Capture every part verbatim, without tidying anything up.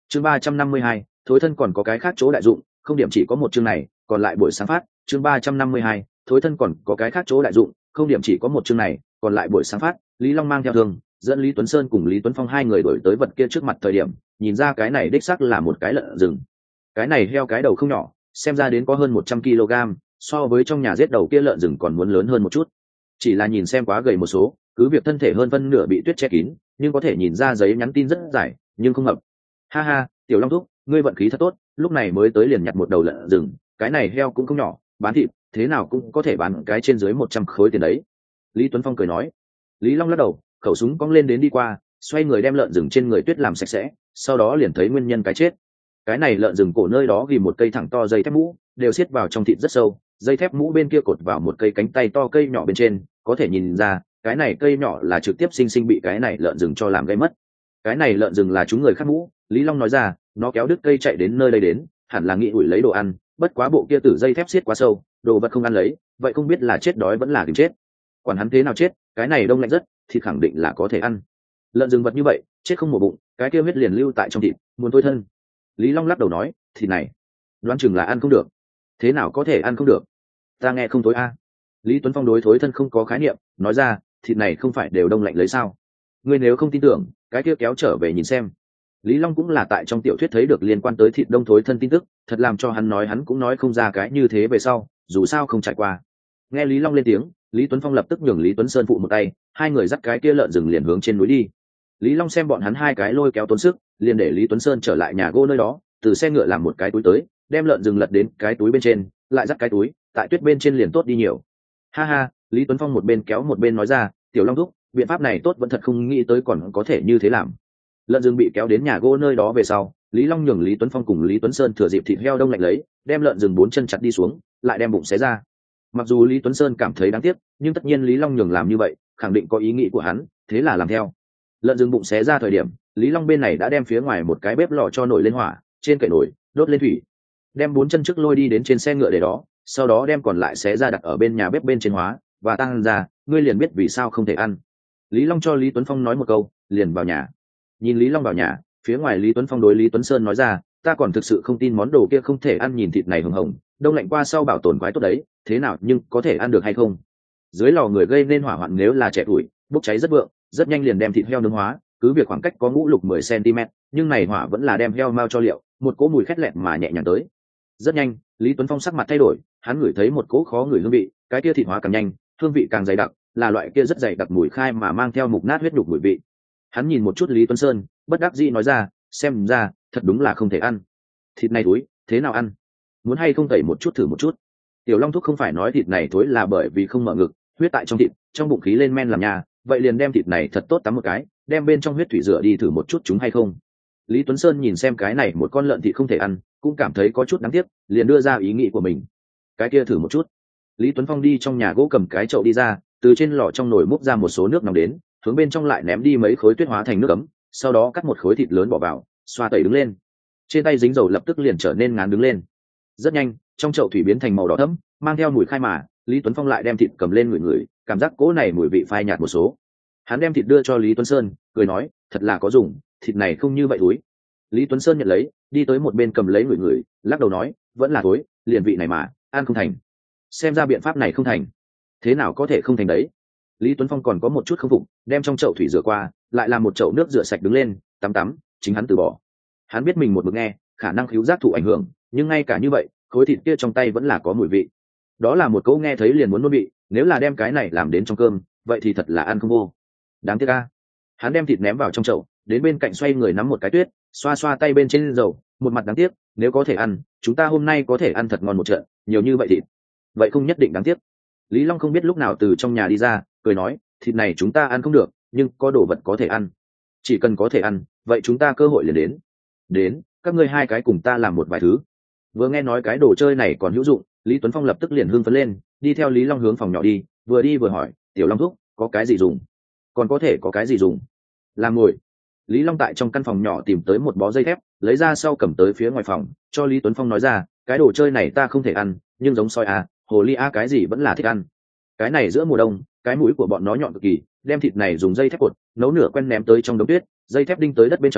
chương ba trăm năm mươi hai, thối thân còn có cái khác chỗ đại dụng, không điểm chỉ có một chương này, còn lại buổi sáng phát. Chương ba trăm năm mươi hai, thối thân còn có cái khác chỗ đại dụng, không điểm chỉ có một chương này, còn lại buổi sáng phát. Lý Long mang theo thương, dẫn Lý Tuấn Sơn cùng Lý Tuấn Phong hai người đổi tới vật kia trước mặt thời điểm, nhìn ra cái này đích xác là một cái lợn rừng. Cái này heo cái đầu không nhỏ, xem ra đến có hơn một trăm ki lô gam, so với trong nhà giết đầu kia lợn rừng còn muốn lớn hơn một chút. Chỉ là nhìn xem quá gầy một số, cứ việc thân thể hơn phân nửa bị tuyết che kín, nhưng có thể nhìn ra giấy nhắn tin rất dài, nhưng không hợp. Ha ha, Tiểu Long thúc, ngươi vận khí thật tốt, lúc này mới tới liền nhặt một đầu lợn rừng, cái này heo cũng không nhỏ, bán thịt, thế nào cũng có thể bán cái trên dưới một trăm khối tiền đấy. Lý Tuấn Phong cười nói. Lý Long lắc đầu, khẩu súng cong lên đến đi qua, xoay người đem lợn rừng trên người tuyết làm sạch sẽ, sau đó liền thấy nguyên nhân cái chết. Cái này lợn rừng cổ nơi đó ghi một cây thẳng to dây thép mũ, đều siết vào trong thịt rất sâu, dây thép mũ bên kia cột vào một cây cánh tay to cây nhỏ bên trên, có thể nhìn ra, cái này cây nhỏ là trực tiếp sinh sinh bị cái này lợn rừng cho làm gây mất. Cái này lợn rừng là chúng người khác mũ, Lý Long nói ra, nó kéo đứt cây chạy đến nơi đây đến, hẳn là nghĩ ủi lấy đồ ăn, bất quá bộ kia tử dây thép siết quá sâu, đồ vật không ăn lấy, vậy không biết là chết đói vẫn là tìm chết. Quản hắn thế nào chết, cái này đông lạnh rất, thì khẳng định là có thể ăn. Lợn rừng vật như vậy, chết không mổ bụng, cái kia huyết liền lưu tại trong thịt, muốn thôi thân. Lý Long lắc đầu nói, thịt này, đoán chừng là ăn không được. Thế nào có thể ăn không được? Ta nghe không tối a. Lý Tuấn Phong đối thối thân không có khái niệm, nói ra, thịt này không phải đều đông lạnh lấy sao? Ngươi nếu không tin tưởng, cái kia kéo trở về nhìn xem. Lý Long cũng là tại trong tiểu thuyết thấy được liên quan tới thịt đông thối thân tin tức, thật làm cho hắn nói hắn cũng nói không ra cái như thế về sau, dù sao không trải qua. Nghe Lý Long lên tiếng, Lý Tuấn Phong lập tức nhường Lý Tuấn Sơn phụ một tay, hai người dắt cái kia lợn rừng liền hướng trên núi đi. Lý Long xem bọn hắn hai cái lôi kéo tốn sức, liền để Lý Tuấn Sơn trở lại nhà gỗ nơi đó, từ xe ngựa làm một cái túi tới, đem lợn rừng lật đến cái túi bên trên, lại dắt cái túi, tại tuyết bên trên liền tốt đi nhiều. Ha ha, Lý Tuấn Phong một bên kéo một bên nói ra, Tiểu Long thúc, biện pháp này tốt vẫn thật không nghĩ tới còn có thể như thế làm. Lợn rừng bị kéo đến nhà gỗ nơi đó về sau, Lý Long nhường Lý Tuấn Phong cùng Lý Tuấn Sơn thừa dịp thịt heo đông lạnh lấy, đem lợn rừng bốn chân chặt đi xuống, lại đem bụng xé ra. Mặc dù Lý Tuấn Sơn cảm thấy đáng tiếc, nhưng tất nhiên Lý Long nhường làm như vậy, khẳng định có ý nghĩ của hắn, thế là làm theo. Lợn rừng bụng xé ra thời điểm, Lý Long bên này đã đem phía ngoài một cái bếp lò cho nổi lên hỏa, trên kệ nổi đốt lên thủy, đem bốn chân trước lôi đi đến trên xe ngựa để đó, sau đó đem còn lại xé ra đặt ở bên nhà bếp bên trên hóa và tăng ra, ngươi liền biết vì sao không thể ăn. Lý Long cho Lý Tuấn Phong nói một câu, liền vào nhà. Nhìn Lý Long vào nhà, phía ngoài Lý Tuấn Phong đối Lý Tuấn Sơn nói ra, ta còn thực sự không tin món đồ kia không thể ăn, nhìn thịt này hồng hồng, đông lạnh qua sau bảo tồn quái tốt đấy, thế nào nhưng có thể ăn được hay không? Dưới lò người gây nên hỏa hoạn nếu là trẻ tuổi, bốc cháy rất vượng, rất nhanh liền đem thịt heo nướng hóa, cứ việc khoảng cách có ngũ lục mười xăng-ti-mét, nhưng này hỏa vẫn là đem heo mao cho liệu, một cỗ mùi khét lẹt mà nhẹ nhàng tới. Rất nhanh, Lý Tuấn Phong sắc mặt thay đổi, hắn ngửi thấy một cỗ khó ngửi hương vị, cái kia thịt hóa càng nhanh, hương vị càng dày đặc, là loại kia rất dày đặc mùi khai mà mang theo mục nát huyết nhục mùi vị. Hắn nhìn một chút Lý Tuấn Sơn, bất đắc dĩ nói ra, xem ra thật đúng là không thể ăn. Thịt này túi, thế nào ăn? Muốn hay không tẩy một chút thử một chút? Tiểu Long thúc không phải nói thịt này thối là bởi vì không mở ngực, huyết tại trong thịt, trong bụng khí lên men làm nhà, vậy liền đem thịt này thật tốt tắm một cái, đem bên trong huyết thủy rửa đi thử một chút chúng hay không? Lý Tuấn Sơn nhìn xem cái này một con lợn thịt không thể ăn, cũng cảm thấy có chút đáng tiếc, liền đưa ra ý nghĩ của mình. Cái kia thử một chút. Lý Tuấn Phong đi trong nhà gỗ cầm cái chậu đi ra, từ trên lò trong nồi múc ra một số nước nóng đến, hướng bên trong lại ném đi mấy khối tuyết hóa thành nước ấm, sau đó cắt một khối thịt lớn bỏ vào, xoa tẩy đứng lên. Trên tay dính dầu lập tức liền trở nên ngán đứng lên. Rất nhanh, trong chậu thủy biến thành màu đỏ thẫm, mang theo mùi khai mà, Lý Tuấn Phong lại đem thịt cầm lên ngửi ngửi, cảm giác cỗ này mùi vị phai nhạt một số. Hắn đem thịt đưa cho Lý Tuấn Sơn, cười nói, thật là có dùng, thịt này không như vậy thối. Lý Tuấn Sơn nhận lấy, đi tới một bên cầm lấy ngửi ngửi, lắc đầu nói, vẫn là thối, liền vị này mà, ăn không thành. Xem ra biện pháp này không thành. Thế nào có thể không thành đấy? Lý Tuấn Phong còn có một chút không phục, đem trong chậu thủy rửa qua, lại làm một chậu nước rửa sạch đứng lên, tắm tắm, chính hắn từ bỏ. Hắn biết mình một mực nghe, khả năng khứu giác thụ ảnh hưởng, nhưng ngay cả như vậy, khối thịt kia trong tay vẫn là có mùi vị. Đó là một câu nghe thấy liền muốn nôn vị, nếu là đem cái này làm đến trong cơm, vậy thì thật là ăn không vô. Đáng tiếc a. Hắn đem thịt ném vào trong chậu, đến bên cạnh xoay người nắm một cái tuyết, xoa xoa tay bên trên dầu, một mặt đáng tiếc, nếu có thể ăn, chúng ta hôm nay có thể ăn thật ngon một trận, nhiều như vậy thịt. Vậy không nhất định đáng tiếc. Lý Long không biết lúc nào từ trong nhà đi ra, cười nói, thịt này chúng ta ăn không được, nhưng có đồ vật có thể ăn. Chỉ cần có thể ăn, vậy chúng ta cơ hội liền đến. Đến, các ngươi hai cái cùng ta làm một vài thứ. Vừa nghe nói cái đồ chơi này còn hữu dụng, Lý Tuấn Phong lập tức liền hưng phấn lên, đi theo Lý Long hướng phòng nhỏ đi, vừa đi vừa hỏi, Tiểu Long thúc, có cái gì dùng? Còn có thể có cái gì dùng? Làm ngồi. Lý Long tại trong căn phòng nhỏ tìm tới một bó dây thép, lấy ra sau cầm tới phía ngoài phòng, cho Lý Tuấn Phong nói ra, cái đồ chơi này ta không thể ăn, nhưng giống soi a, hồ ly a cái gì vẫn là thích ăn. Cái này giữa mùa đông, cái mũi của bọn nó nhọn cực kỳ, đem thịt này dùng dây thép cột, nấu nửa quen ném tới trong đống tuyết, dây thép đinh tới đất bên trong,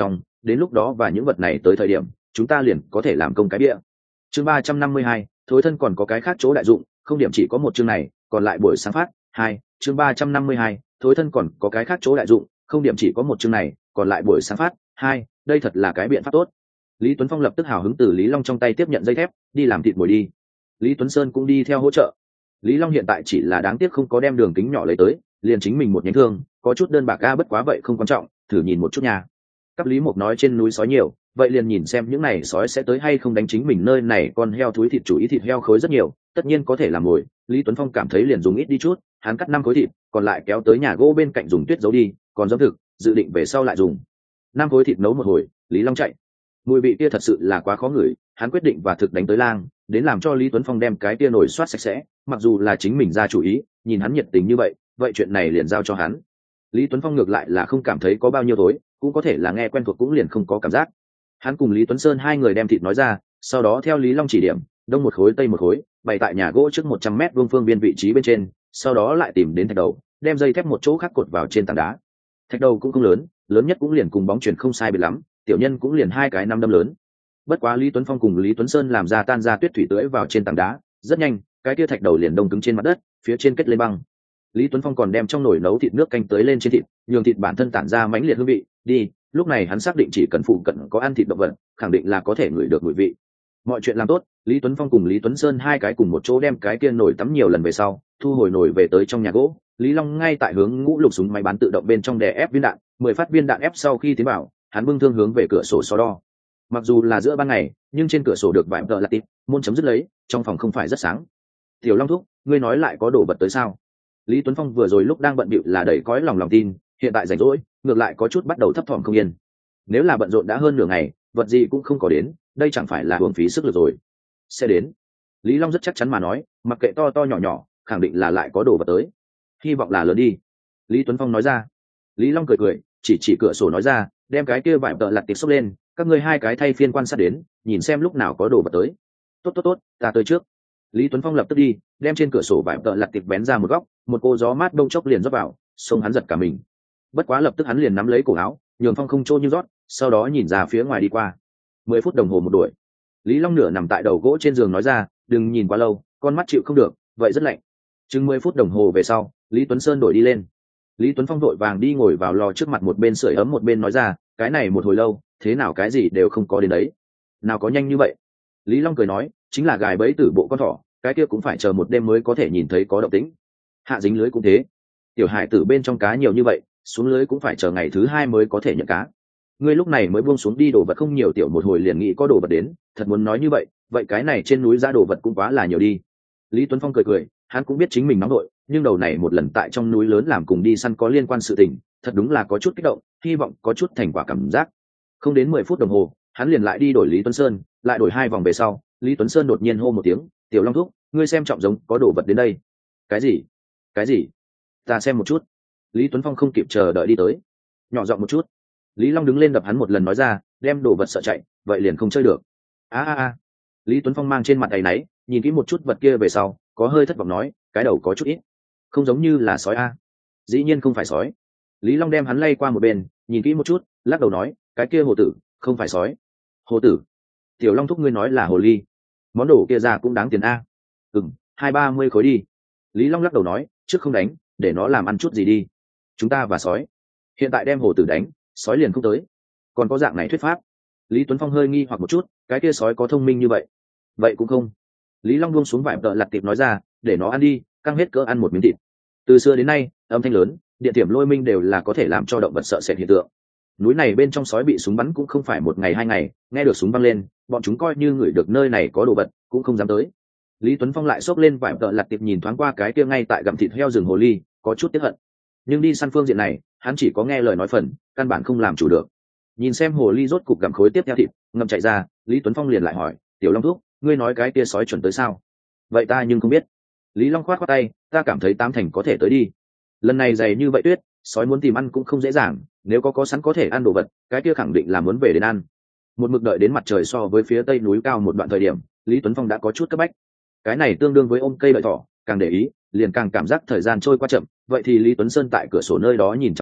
đến lúc đó và những vật này tới thời điểm chúng ta liền có thể làm công cái bia. Chương ba trăm năm mươi hai, thối thân còn có cái khác chỗ đại dụng, không điểm chỉ có một chương này, còn lại buổi sáng phát. Hai, chương ba trăm năm mươi hai, thối thân còn có cái khác chỗ đại dụng, không điểm chỉ có một chương này, còn lại buổi sáng phát. Hai, đây thật là cái biện pháp tốt. Lý Tuấn Phong lập tức hào hứng từ Lý Long trong tay tiếp nhận dây thép, đi làm thịt buổi đi. Lý Tuấn Sơn cũng đi theo hỗ trợ. Lý Long hiện tại chỉ là đáng tiếc không có đem đường kính nhỏ lấy tới, liền chính mình một nhánh thương, có chút đơn bạc ga bất quá vậy không quan trọng, thử nhìn một chút nha. Cấp Lý Mục nói trên núi sói nhiều, vậy liền nhìn xem những này sói sẽ tới hay không đánh chính mình nơi này con heo thúi thịt chủ ý thịt heo khối rất nhiều, tất nhiên có thể làm mồi. Lý Tuấn Phong cảm thấy liền dùng ít đi chút, hắn cắt năm khối thịt, còn lại kéo tới nhà gỗ bên cạnh dùng tuyết giấu đi, còn giống thực, dự định về sau lại dùng. Năm khối thịt nấu một hồi, Lý Long chạy. Mùi vị kia thật sự là quá khó ngửi, hắn quyết định và thực đánh tới lang, đến làm cho Lý Tuấn Phong đem cái kia nồi soát sạch sẽ, mặc dù là chính mình ra chủ ý, nhìn hắn nhiệt tình như vậy, vậy chuyện này liền giao cho hắn. Lý Tuấn Phong ngược lại là không cảm thấy có bao nhiêu tối, cũng có thể là nghe quen thuộc cũng liền không có cảm giác. Hắn cùng Lý Tuấn Sơn hai người đem thịt nói ra, sau đó theo Lý Long chỉ điểm, đông một khối tây một khối, bày tại nhà gỗ trước một trăm mét vuông phương biên vị trí bên trên, sau đó lại tìm đến thạch đầu, đem dây thép một chỗ khác cột vào trên tảng đá. Thạch đầu cũng không lớn, lớn nhất cũng liền cùng bóng chuyền không sai biệt lắm, tiểu nhân cũng liền hai cái năm đâm lớn. Bất quá Lý Tuấn Phong cùng Lý Tuấn Sơn làm ra tan ra tuyết thủy tưới vào trên tảng đá, rất nhanh, cái kia thạch đầu liền đông cứng trên mặt đất, phía trên kết lên băng. Lý Tuấn Phong còn đem trong nồi nấu thịt nước canh tới lên trên thịt, nhường thịt bản thân tản ra mãnh liệt hương vị. Đi, lúc này hắn xác định chỉ cần phụ cận có ăn thịt động vật, khẳng định là có thể ngửi được mùi vị. Mọi chuyện làm tốt, Lý Tuấn Phong cùng Lý Tuấn Sơn hai cái cùng một chỗ đem cái kia nồi tắm nhiều lần về sau, thu hồi nồi về tới trong nhà gỗ. Lý Long ngay tại hướng ngũ lục súng máy bán tự động bên trong đè ép viên đạn, mười phát viên đạn ép sau khi tiến vào, hắn bưng thương hướng về cửa sổ so đo. Mặc dù là giữa ban ngày, nhưng trên cửa sổ được vài tờ là tít, môn chấm dứt lấy, trong phòng không phải rất sáng. Tiểu Long thúc, ngươi nói lại có đồ vật tới sao? Lý Tuấn Phong vừa rồi lúc đang bận bịu là đầy cõi lòng lòng tin, hiện tại rảnh rỗi, ngược lại có chút bắt đầu thấp thỏm không yên. Nếu là bận rộn đã hơn nửa ngày, vật gì cũng không có đến, đây chẳng phải là uổng phí sức lực rồi. Sẽ đến. Lý Long rất chắc chắn mà nói, mặc kệ to to nhỏ nhỏ, khẳng định là lại có đồ vật tới. Hy vọng là lớn đi. Lý Tuấn Phong nói ra. Lý Long cười cười, chỉ chỉ cửa sổ nói ra, đem cái kia vải tợ lặt tiệp xốc lên, các ngươi hai cái thay phiên quan sát đến, nhìn xem lúc nào có đồ vật tới. Tốt tốt tốt, ta tới trước. Lý Tuấn Phong lập tức đi, đem trên cửa sổ vải tợ lặt tiệp bén ra một góc, một cô gió mát đông chốc liền rót vào, xông hắn giật cả mình. Bất quá lập tức hắn liền nắm lấy cổ áo, nhường Phong không trô như rót, sau đó nhìn ra phía ngoài đi qua. Mười phút đồng hồ một đuổi. Lý Long nửa nằm tại đầu gỗ trên giường nói ra, đừng nhìn quá lâu, con mắt chịu không được, vậy rất lạnh. Chừng mười phút đồng hồ về sau, Lý Tuấn Sơn đổi đi lên. Lý Tuấn Phong vội vàng đi ngồi vào lò trước mặt một bên sưởi ấm một bên nói ra, cái này một hồi lâu, thế nào cái gì đều không có đến đấy. Nào có nhanh như vậy. Lý Long cười nói, chính là gài bẫy tử bộ con thỏ, cái kia cũng phải chờ một đêm mới có thể nhìn thấy có động tĩnh. Hạ dính lưới cũng thế. Tiểu hải tử bên trong cá nhiều như vậy, xuống lưới cũng phải chờ ngày thứ hai mới có thể nhận cá. Ngươi lúc này mới buông xuống đi đồ vật không nhiều, tiểu một hồi liền nghĩ có đồ vật đến, thật muốn nói như vậy, vậy cái này trên núi ra đồ vật cũng quá là nhiều đi. Lý Tuấn Phong cười cười, hắn cũng biết chính mình nóng nội, nhưng đầu này một lần tại trong núi lớn làm cùng đi săn có liên quan sự tình, thật đúng là có chút kích động, hy vọng có chút thành quả cảm giác. Không đến mười phút đồng hồ, hắn liền lại đi đổi Lý Tuấn Sơn, lại đổi hai vòng về sau, Lý Tuấn Sơn đột nhiên hô một tiếng, "Tiểu Long thúc, ngươi xem trọng giống có đồ vật đến đây." "Cái gì? Cái gì?" "Ta xem một chút." Lý Tuấn Phong không kịp chờ đợi đi tới. Nhỏ giọng một chút. Lý Long đứng lên đập hắn một lần nói ra, đem đồ vật sợ chạy, vậy liền không chơi được. A a a. Lý Tuấn Phong mang trên mặt áy náy, nhìn kỹ một chút vật kia về sau, có hơi thất vọng nói, cái đầu có chút ít, không giống như là sói a. Dĩ nhiên không phải sói. Lý Long đem hắn lay qua một bên, nhìn kỹ một chút, lắc đầu nói, cái kia hồ tử, không phải sói. Hồ tử? Tiểu Long thúc ngươi nói là hồ ly. Món đồ kia ra cũng đáng tiền a. Ừm, hai ba mươi khối đi. Lý Long lắc đầu nói, trước không đánh, để nó làm ăn chút gì đi. Chúng ta và sói. Hiện tại đem hồ tử đánh, sói liền không tới. Còn có dạng này thuyết pháp. Lý Tuấn Phong hơi nghi hoặc một chút, cái kia sói có thông minh như vậy? Vậy cũng không. Lý Long buông xuống vải tợ lặt tiệp nói ra, để nó ăn đi, căng hết cỡ ăn một miếng thịt. Từ xưa đến nay, âm thanh lớn, điện tiềm lôi minh đều là có thể làm cho động vật sợ sệt hiện tượng. Núi này bên trong sói bị súng bắn cũng không phải một ngày hai ngày, nghe được súng vang lên, bọn chúng coi như ngửi được nơi này có đồ vật, cũng không dám tới. Lý Tuấn Phong lại xốc lên vải tợ lặt tiệp nhìn thoáng qua cái kia ngay tại gặm thịt heo rừng hồ ly, có chút tiếc hận. Nhưng đi săn phương diện này, hắn chỉ có nghe lời nói phần, căn bản không làm chủ được. Nhìn xem hồ ly rốt cục gặm khối tiếp theo thịt, ngậm chạy ra, Lý Tuấn Phong liền lại hỏi, Tiểu Long thúc, ngươi nói cái kia sói chuẩn tới sao? Vậy ta nhưng không biết. Lý Long khoát khoát tay, ta cảm thấy tám thành có thể tới đi. Lần này dày như vậy tuyết, sói muốn tìm ăn cũng không dễ dàng, nếu có có sẵn có thể ăn đồ vật, cái kia khẳng định là muốn về đến ăn. Một mực đợi đến mặt trời so với phía tây núi cao một đoạn thời điểm, Lý Tuấn Phong đã có chút cấp bách. Cái này tương đương với ôm cây đợi thỏ, càng để ý, liền càng cảm giác thời gian trôi qua chậm, vậy thì Lý Tuấn Sơn tại cửa sổ nơi đó nhìn chằm chằm,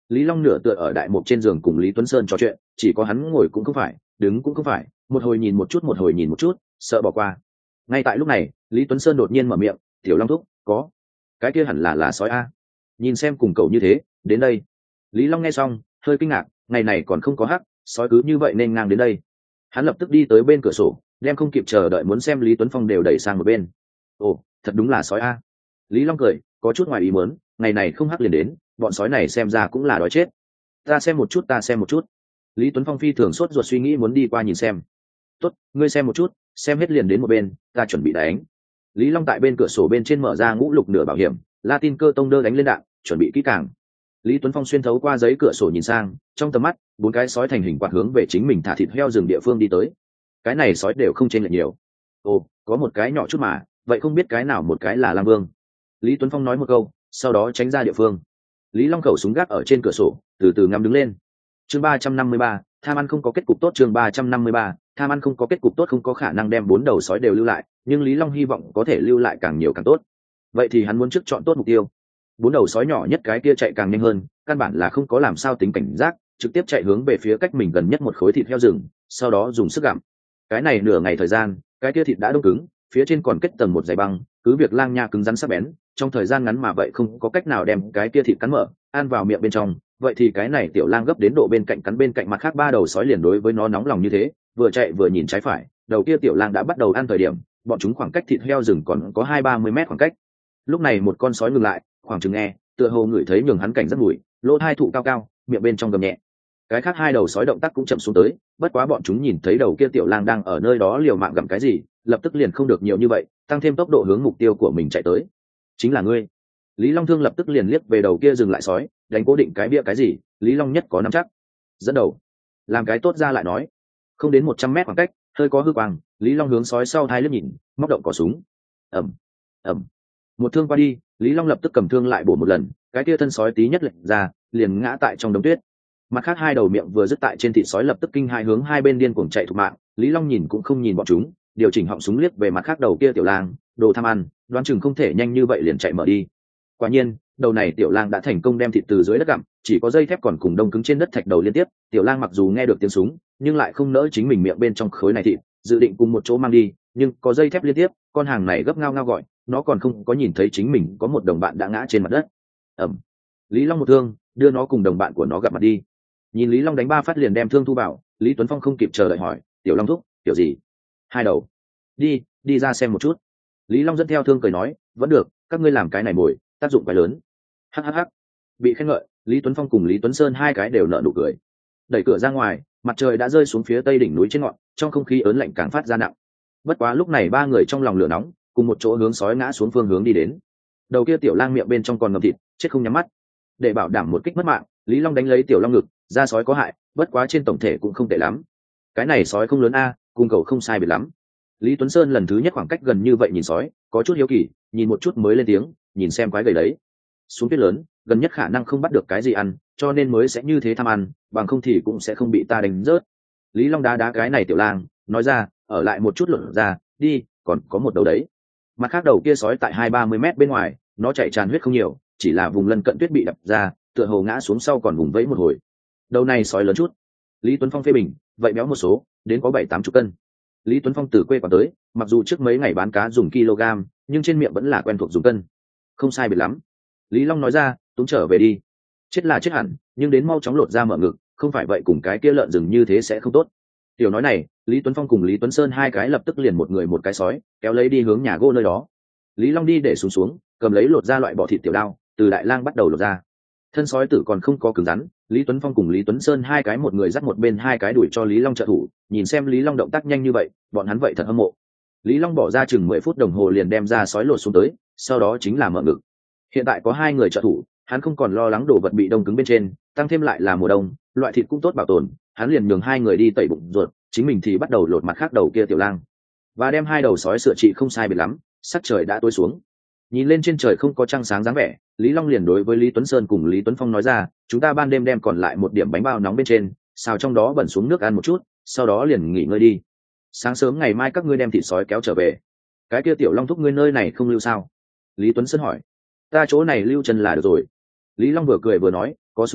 Lý Long nửa tựa ở đại mục trên giường cùng Lý Tuấn Sơn trò chuyện, chỉ có hắn ngồi cũng không phải, đứng cũng không phải, một hồi nhìn một chút một hồi nhìn một chút, sợ bỏ qua. Ngay tại lúc này, Lý Tuấn Sơn đột nhiên mở miệng, "Tiểu Long thúc, có cái kia hẳn là là sói a." Nhìn xem cùng cậu như thế, đến đây. Lý Long nghe xong, hơi kinh ngạc, ngày này còn không có hắc, sói cứ như vậy nên ngang đến đây. Hắn lập tức đi tới bên cửa sổ, đem không kịp chờ đợi muốn xem Lý Tuấn Phong đều đẩy sang một bên. "Ồ, thật đúng là sói a." Lý Long cười, có chút ngoài ý muốn, ngày này không hắc liền đến, bọn sói này xem ra cũng là đói chết. "Ta xem một chút, ta xem một chút." Lý Tuấn Phong phi thường sốt ruột suy nghĩ muốn đi qua nhìn xem. "Tốt, ngươi xem một chút, xem hết liền đến một bên, ta chuẩn bị đánh." Lý Long tại bên cửa sổ bên trên mở ra ngũ lục nửa bảo hiểm, Latin cơ tông đơ đánh lên đạn, chuẩn bị kỹ càng. Lý Tuấn Phong xuyên thấu qua giấy cửa sổ nhìn sang, trong tầm mắt, bốn cái sói thành hình quạt hướng về chính mình thả thịt heo rừng địa phương đi tới. Cái này sói đều không chênh lệch nhiều. Ồ, có một cái nhỏ chút mà, vậy không biết cái nào một cái là Lam Vương. Lý Tuấn Phong nói một câu, sau đó tránh ra địa phương. Lý Long khẩu súng gác ở trên cửa sổ, từ từ ngắm đứng lên. Chương ba trăm năm mươi ba, tham ăn không có kết cục tốt. Chương ba trăm năm mươi ba, tham ăn không có kết cục tốt, không có khả năng đem bốn đầu sói đều lưu lại, nhưng Lý Long hy vọng có thể lưu lại càng nhiều càng tốt. Vậy thì hắn muốn trước chọn tốt mục tiêu. Bốn đầu sói nhỏ nhất cái kia chạy càng nhanh hơn, căn bản là không có làm sao tính cảnh giác, trực tiếp chạy hướng về phía cách mình gần nhất một khối thịt heo rừng, sau đó dùng sức gặm. Cái này nửa ngày thời gian, cái kia thịt đã đông cứng, phía trên còn kết tầng một dày băng, cứ việc lang nha cứng rắn sắc bén, trong thời gian ngắn mà vậy không có cách nào đem cái kia thịt cắn mở, ăn vào miệng bên trong. Vậy thì cái này tiểu lang gấp đến độ bên cạnh cắn bên cạnh mặt khác ba đầu sói liền đối với nó nóng lòng như thế, vừa chạy vừa nhìn trái phải, đầu kia tiểu lang đã bắt đầu ăn thời điểm, bọn chúng khoảng cách thịt heo rừng còn có hai ba mươi mét khoảng cách. Lúc này một con sói ngừng lại, khoảng chừng nghe, tựa hồ ngửi thấy nhường hắn cảnh rất mùi, lỗ hai thụ cao cao, miệng bên trong gầm nhẹ. Cái khác hai đầu sói động tác cũng chậm xuống tới, bất quá bọn chúng nhìn thấy đầu kia tiểu lang đang ở nơi đó liều mạng gặm cái gì, lập tức liền không được nhiều như vậy, tăng thêm tốc độ hướng mục tiêu của mình chạy tới. Chính là ngươi. Lý Long Thương lập tức liền liếc về đầu kia dừng lại sói, đánh cố định cái bia cái gì, Lý Long nhất có nắm chắc. Dẫn đầu, làm cái tốt ra lại nói. Không đến một trăm mét khoảng cách, hơi có hư quang, Lý Long hướng sói sau hai lướt nhìn, móc động cò súng. Ầm, ầm. Một thương qua đi, Lý Long lập tức cầm thương lại bổ một lần, cái kia thân sói tí nhất lệch ra, liền ngã tại trong đống tuyết. Mặt khác hai đầu miệng vừa dứt tại trên thịt sói lập tức kinh hai hướng hai bên điên cuồng chạy thục mạng, Lý Long nhìn cũng không nhìn bọn chúng, điều chỉnh họng súng liếc về mặt khác đầu kia tiểu lang, đồ tham ăn, đoán chừng không thể nhanh như vậy liền chạy mở đi. Quả nhiên, đầu này tiểu lang đã thành công đem thịt từ dưới đất gặm, chỉ có dây thép còn cùng đông cứng trên đất thạch đầu liên tiếp, tiểu lang mặc dù nghe được tiếng súng, nhưng lại không nỡ chính mình miệng bên trong khối này thịt, dự định cùng một chỗ mang đi, nhưng có dây thép liên tiếp, con hàng này gấp ngao ngao gọi, nó còn không có nhìn thấy chính mình có một đồng bạn đã ngã trên mặt đất. Ẩm. Lý Long một thương, đưa nó cùng đồng bạn của nó gặp mặt đi. Nhìn Lý Long đánh ba phát liền đem thương thu vào, Lý Tuấn Phong không kịp chờ đợi hỏi, tiểu Long thúc, tiểu gì? Hai đầu. Đi, đi ra xem một chút. Lý Long dẫn theo thương cười nói, vẫn được, các ngươi làm cái này mồi, tác dụng quá lớn. Hắc hắc hắc. Bị khen ngợi, Lý Tuấn Phong cùng Lý Tuấn Sơn hai cái đều nở nụ cười. Đẩy cửa ra ngoài, mặt trời đã rơi xuống phía tây đỉnh núi trên ngọn, trong không khí ớn lạnh càng phát ra nặng. Bất quá lúc này ba người trong lòng lửa nóng, cùng một chỗ hướng sói ngã xuống phương hướng đi đến. Đầu kia tiểu lang miệng bên trong còn ngậm thịt, chết không nhắm mắt. Để bảo đảm một kích mất mạng, Lý Long đánh lấy tiểu long ngực, ra sói có hại, bất quá trên tổng thể cũng không tệ lắm. Cái này sói không lớn a, cùng cậu không sai biệt lắm. Lý Tuấn Sơn lần thứ nhất khoảng cách gần như vậy nhìn sói, có chút hiếu kỳ, nhìn một chút mới lên tiếng, nhìn xem quái gầy đấy. Xuống tuyết lớn, gần nhất khả năng không bắt được cái gì ăn, cho nên mới sẽ như thế tham ăn, bằng không thì cũng sẽ không bị ta đánh rớt. Lý Long đá đá cái này tiểu lang, nói ra, ở lại một chút luận ra, đi, còn có một đầu đấy. Mặt khác đầu kia sói tại hai ba mươi mét bên ngoài, nó chạy tràn huyết không nhiều, chỉ là vùng lân cận tuyết bị đập ra, tựa hồ ngã xuống sau còn vùng vẫy một hồi. Đầu này sói lớn chút. Lý Tuấn Phong phê bình, vậy béo một số, đến có bảy tám chục cân. Lý Tuấn Phong từ quê qua tới, mặc dù trước mấy ngày bán cá dùng kg, nhưng trên miệng vẫn là quen thuộc dùng cân. Không sai biệt lắm. Lý Long nói ra, túm trở về đi. Chết là chết hẳn, nhưng đến mau chóng lột ra mở ngực, không phải vậy cùng cái kia lợn rừng như thế sẽ không tốt. Tiểu nói này, Lý Tuấn Phong cùng Lý Tuấn Sơn hai cái lập tức liền một người một cái sói, kéo lấy đi hướng nhà gỗ nơi đó. Lý Long đi để xuống xuống, cầm lấy lột ra loại bỏ thịt tiểu đao, từ đại lang bắt đầu lột ra. Thân sói tử còn không có cứng rắn, Lý Tuấn Phong cùng Lý Tuấn Sơn hai cái một người dắt một bên hai cái đuổi cho Lý Long trợ thủ, nhìn xem Lý Long động tác nhanh như vậy, bọn hắn vậy thật hâm mộ. Lý Long bỏ ra chừng mười phút đồng hồ liền đem ra sói lột xuống tới, sau đó chính là mở ngực. Hiện tại có hai người trợ thủ, hắn không còn lo lắng đồ vật bị đông cứng bên trên, tăng thêm lại là mùa đông, loại thịt cũng tốt bảo tồn, hắn liền nhường hai người đi tẩy bụng ruột, chính mình thì bắt đầu lột mặt khác đầu kia tiểu lang, và đem hai đầu sói sửa trị không sai biệt lắm. Sắc trời đã tối xuống, nhìn lên trên trời không có trăng sáng dáng vẻ, Lý Long liền đối với Lý Tuấn Sơn cùng Lý Tuấn Phong nói ra, chúng ta ban đêm đem còn lại một điểm bánh bao nóng bên trên, xào trong đó bẩn xuống nước ăn một chút, sau đó liền nghỉ ngơi đi. Sáng sớm ngày mai các ngươi đem thịt sói kéo trở về. Cái kia tiểu Long thúc ngươi nơi này không lưu sao? Lý Tuấn Sơn hỏi. Ta chỗ này lưu chân là được rồi. Lý Long vừa cười vừa nói, có súng tại,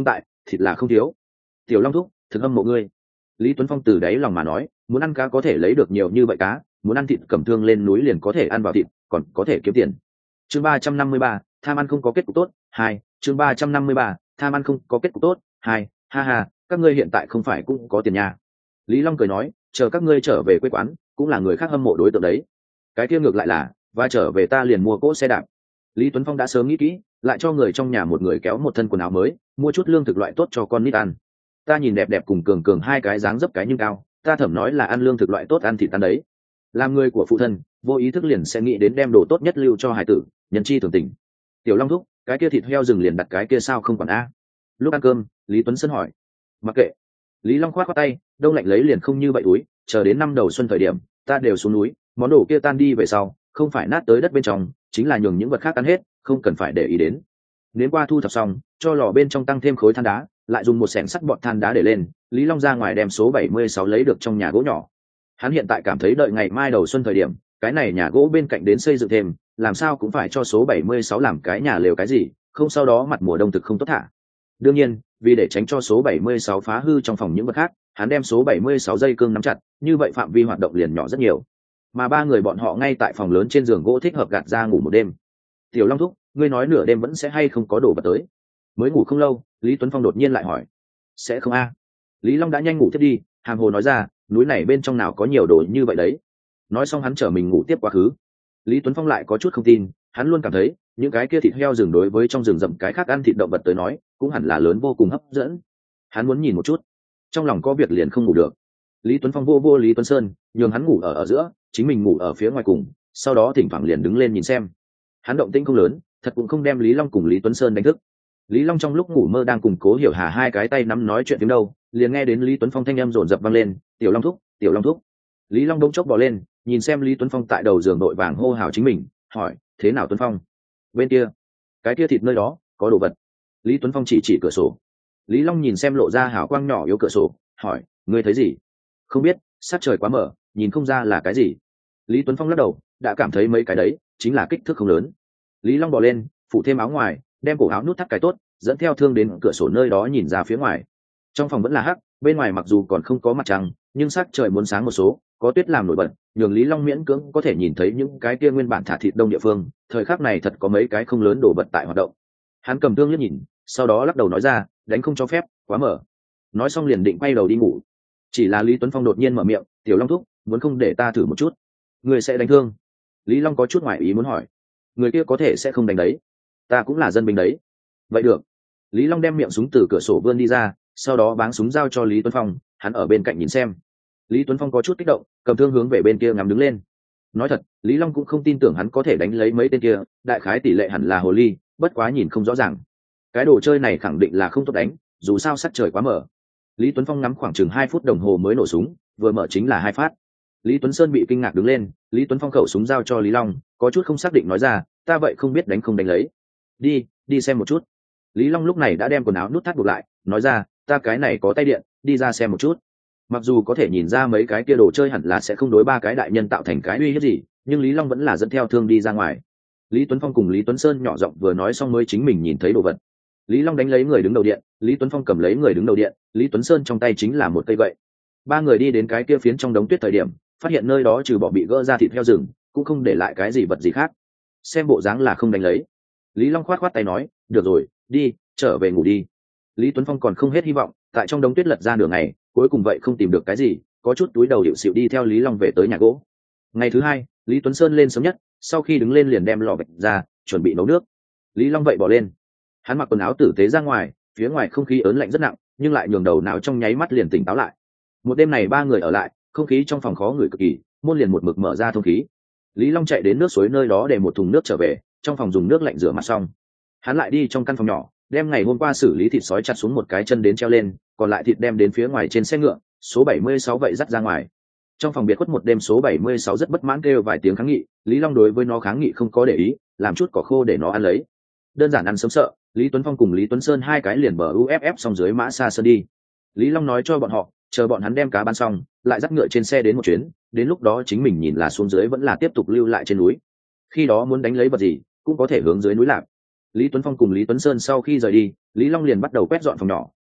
thịt là không thiếu. Tiểu Long thúc, thực âm mộ ngươi. Lý Tuấn Phong từ đáy lòng mà nói, muốn ăn cá có thể lấy được nhiều như vậy cá, muốn ăn thịt cầm thương lên núi liền có thể ăn vào thịt, còn có thể kiếm tiền. Chương ba trăm năm mươi ba, tham ăn không có kết cục tốt. Hai, chương ba trăm năm mươi ba, tham ăn không có kết cục tốt. Hai, ha ha, các ngươi hiện tại không phải cũng có tiền nhà. Lý Long cười nói, chờ các ngươi trở về quê quán, cũng là người khác hâm mộ đối tượng đấy. Cái kia ngược lại là, và trở về ta liền mua cỗ xe đạp. Lý Tuấn Phong đã sớm nghĩ kỹ, lại cho người trong nhà một người kéo một thân quần áo mới, mua chút lương thực loại tốt cho con nít ăn. Ta nhìn đẹp đẹp cùng cường cường hai cái dáng dấp cái nhưng cao, ta thẩm nói là ăn lương thực loại tốt ăn thịt tan đấy. Làm người của phụ thân, vô ý thức liền sẽ nghĩ đến đem đồ tốt nhất lưu cho hải tử, nhân chi thường tình. Tiểu Long thúc, cái kia thịt heo rừng liền đặt cái kia sao không còn a? Lúc ăn cơm, Lý Tuấn Sơn hỏi. Mặc kệ. Lý Long khoát khoát tay, đông lạnh lấy liền không như vậy túi, chờ đến năm đầu xuân thời điểm, ta đều xuống núi, món đồ kia tan đi về sau, không phải nát tới đất bên trong, chính là nhường những vật khác ăn hết, không cần phải để ý đến. Đến qua thu thập xong, cho lò bên trong tăng thêm khối than đá, lại dùng một xẻng sắt bọt than đá để lên, Lý Long ra ngoài đem số bảy mươi sáu lấy được trong nhà gỗ nhỏ. Hắn hiện tại cảm thấy đợi ngày mai đầu xuân thời điểm, cái này nhà gỗ bên cạnh đến xây dựng thêm, làm sao cũng phải cho số bảy mươi sáu làm cái nhà lều cái gì, không sau đó mặt mùa đông thực không tốt thả. Đương nhiên, vì để tránh cho số bảy mươi sáu phá hư trong phòng những vật khác, hắn đem số bảy mươi sáu dây cương nắm chặt, như vậy phạm vi hoạt động liền nhỏ rất nhiều. Mà ba người bọn họ ngay tại phòng lớn trên giường gỗ thích hợp gạt ra ngủ một đêm. Tiểu Long thúc, ngươi nói nửa đêm vẫn sẽ hay không có đồ vật tới? Mới ngủ không lâu, Lý Tuấn Phong đột nhiên lại hỏi. Sẽ không a? Lý Long đã nhanh ngủ tiếp đi, hàm hồ nói ra, núi này bên trong nào có nhiều đồ như vậy đấy. Nói xong hắn chở mình ngủ tiếp quá khứ. Lý Tuấn Phong lại có chút không tin, hắn luôn cảm thấy những cái kia thịt heo rừng đối với trong rừng rậm cái khác ăn thịt động vật tới nói cũng hẳn là lớn vô cùng hấp dẫn. Hắn muốn nhìn một chút, trong lòng có việc liền không ngủ được. Lý Tuấn Phong vô vô Lý Tuấn Sơn, nhường hắn ngủ ở ở giữa, chính mình ngủ ở phía ngoài cùng, sau đó thỉnh thoảng liền đứng lên nhìn xem. Hắn động tĩnh không lớn, thật cũng không đem Lý Long cùng Lý Tuấn Sơn đánh thức. Lý Long trong lúc ngủ mơ đang cùng Cố Hiểu Hà hai cái tay nắm nói chuyện tiếng đâu, liền nghe đến Lý Tuấn Phong thanh âm rồn rập vang lên, "Tiểu Long thúc, Tiểu Long thúc." Lý Long đống chốc bò lên, nhìn xem Lý Tuấn Phong tại đầu giường đội vàng hô hào chính mình, hỏi, "Thế nào Tuấn Phong?" "Bên kia, cái kia thịt nơi đó, có đồ vật." Lý Tuấn Phong chỉ chỉ cửa sổ. Lý Long nhìn xem lộ ra hào quang nhỏ yếu cửa sổ, hỏi, "Ngươi thấy gì?" "Không biết, sát trời quá mở, nhìn không ra là cái gì." Lý Tuấn Phong lắc đầu, đã cảm thấy mấy cái đấy, chính là kích thước không lớn. Lý Long bò lên, phủ thêm áo ngoài, đem cổ áo nút thắt cái tốt, dẫn theo thương đến cửa sổ nơi đó nhìn ra phía ngoài. Trong phòng vẫn là hắc, bên ngoài mặc dù còn không có mặt trăng, nhưng sắc trời muốn sáng một số, có tuyết làm nổi bật, nhường Lý Long miễn cưỡng có thể nhìn thấy những cái kia nguyên bản thả thịt đông địa phương. Thời khắc này thật có mấy cái không lớn đổ vật tại hoạt động. Hắn cầm thương liếc nhìn, sau đó lắc đầu nói ra, "Đánh không cho phép, quá mở." Nói xong liền định quay đầu đi ngủ. Chỉ là Lý Tuấn Phong đột nhiên mở miệng, "Tiểu Long thúc, muốn không để ta thử một chút?" "Người sẽ đánh thương?" Lý Long có chút ngoài ý muốn hỏi. "Người kia có thể sẽ không đánh đấy, ta cũng là dân binh đấy." "Vậy được." Lý Long đem miệng súng từ cửa sổ vươn đi ra, sau đó báng súng giao cho Lý Tuấn Phong, hắn ở bên cạnh nhìn xem. Lý Tuấn Phong có chút kích động, cầm thương hướng về bên kia ngắm đứng lên. Nói thật, Lý Long cũng không tin tưởng hắn có thể đánh lấy mấy tên kia, đại khái tỷ lệ hẳn là hồ ly, bất quá nhìn không rõ ràng. Cái đồ chơi này khẳng định là không tốt đánh, dù sao sắc trời quá mở. Lý Tuấn Phong ngắm khoảng chừng hai phút đồng hồ mới nổ súng, vừa mở chính là hai phát. Lý Tuấn Sơn bị kinh ngạc đứng lên, Lý Tuấn Phong khẩu súng giao cho Lý Long, có chút không xác định nói ra, "Ta vậy không biết đánh không đánh lấy." "Đi, đi xem một chút." Lý Long lúc này đã đem quần áo nút thắt buộc lại, nói ra, "Ta cái này có tay điện, đi ra xem một chút." Mặc dù có thể nhìn ra mấy cái kia đồ chơi hẳn là sẽ không đối ba cái đại nhân tạo thành cái uy hiếp gì, nhưng Lý Long vẫn là dẫn theo thương đi ra ngoài. Lý Tuấn Phong cùng Lý Tuấn Sơn nhỏ giọng vừa nói xong mới chính mình nhìn thấy đồ vật. Lý Long đánh lấy người đứng đầu điện, Lý Tuấn Phong cầm lấy người đứng đầu điện, Lý Tuấn Sơn trong tay chính là một cây gậy. Ba người đi đến cái kia phiến trong đống tuyết thời điểm, phát hiện nơi đó trừ bỏ bị gỡ ra thịt heo rừng, cũng không để lại cái gì vật gì khác. Xem bộ dáng là không đánh lấy. Lý Long khoát khoát tay nói, "Được rồi, đi, trở về ngủ đi." Lý Tuấn Phong còn không hết hy vọng, tại trong đống tuyết lật ra nửa ngày, cuối cùng vậy không tìm được cái gì, có chút túi đầu hiệu xịu đi theo Lý Long về tới nhà gỗ. Ngày thứ hai, Lý Tuấn Sơn lên sớm nhất, sau khi đứng lên liền đem lò gạch ra, chuẩn bị nấu nước. Lý Long vậy bỏ lên, hắn mặc quần áo tử tế ra ngoài, phía ngoài không khí ớn lạnh rất nặng, nhưng lại nhường đầu não trong nháy mắt liền tỉnh táo lại. Một đêm này ba người ở lại, không khí trong phòng khó ngửi cực kỳ, môn liền một mực mở ra thông khí. Lý Long chạy đến nước suối nơi đó để một thùng nước trở về, trong phòng dùng nước lạnh rửa mặt xong, hắn lại đi trong căn phòng nhỏ, đem ngày hôm qua xử lý thịt sói chặt xuống một cái chân đến treo lên, còn lại thịt đem đến phía ngoài trên xe ngựa, số bảy mươi sáu vậy dắt ra ngoài. Trong phòng biệt khuất một đêm số bảy mươi sáu rất bất mãn kêu vài tiếng kháng nghị, Lý Long đối với nó kháng nghị không có để ý, làm chút cỏ khô để nó ăn lấy. Đơn giản ăn sớm sợ, Lý Tuấn Phong cùng Lý Tuấn Sơn hai cái liền bờ u ép ép xong dưới mã xa sơn đi. Lý Long nói cho bọn họ, chờ bọn hắn đem cá bán xong, lại dắt ngựa trên xe đến một chuyến, đến lúc đó chính mình nhìn là xuống dưới vẫn là tiếp tục lưu lại trên núi. Khi đó muốn đánh lấy vật gì, cũng có thể hướng dưới núi làm. Lý Tuấn Phong cùng Lý Tuấn Sơn sau khi rời đi, Lý Long liền bắt đầu quét dọn phòng nhỏ,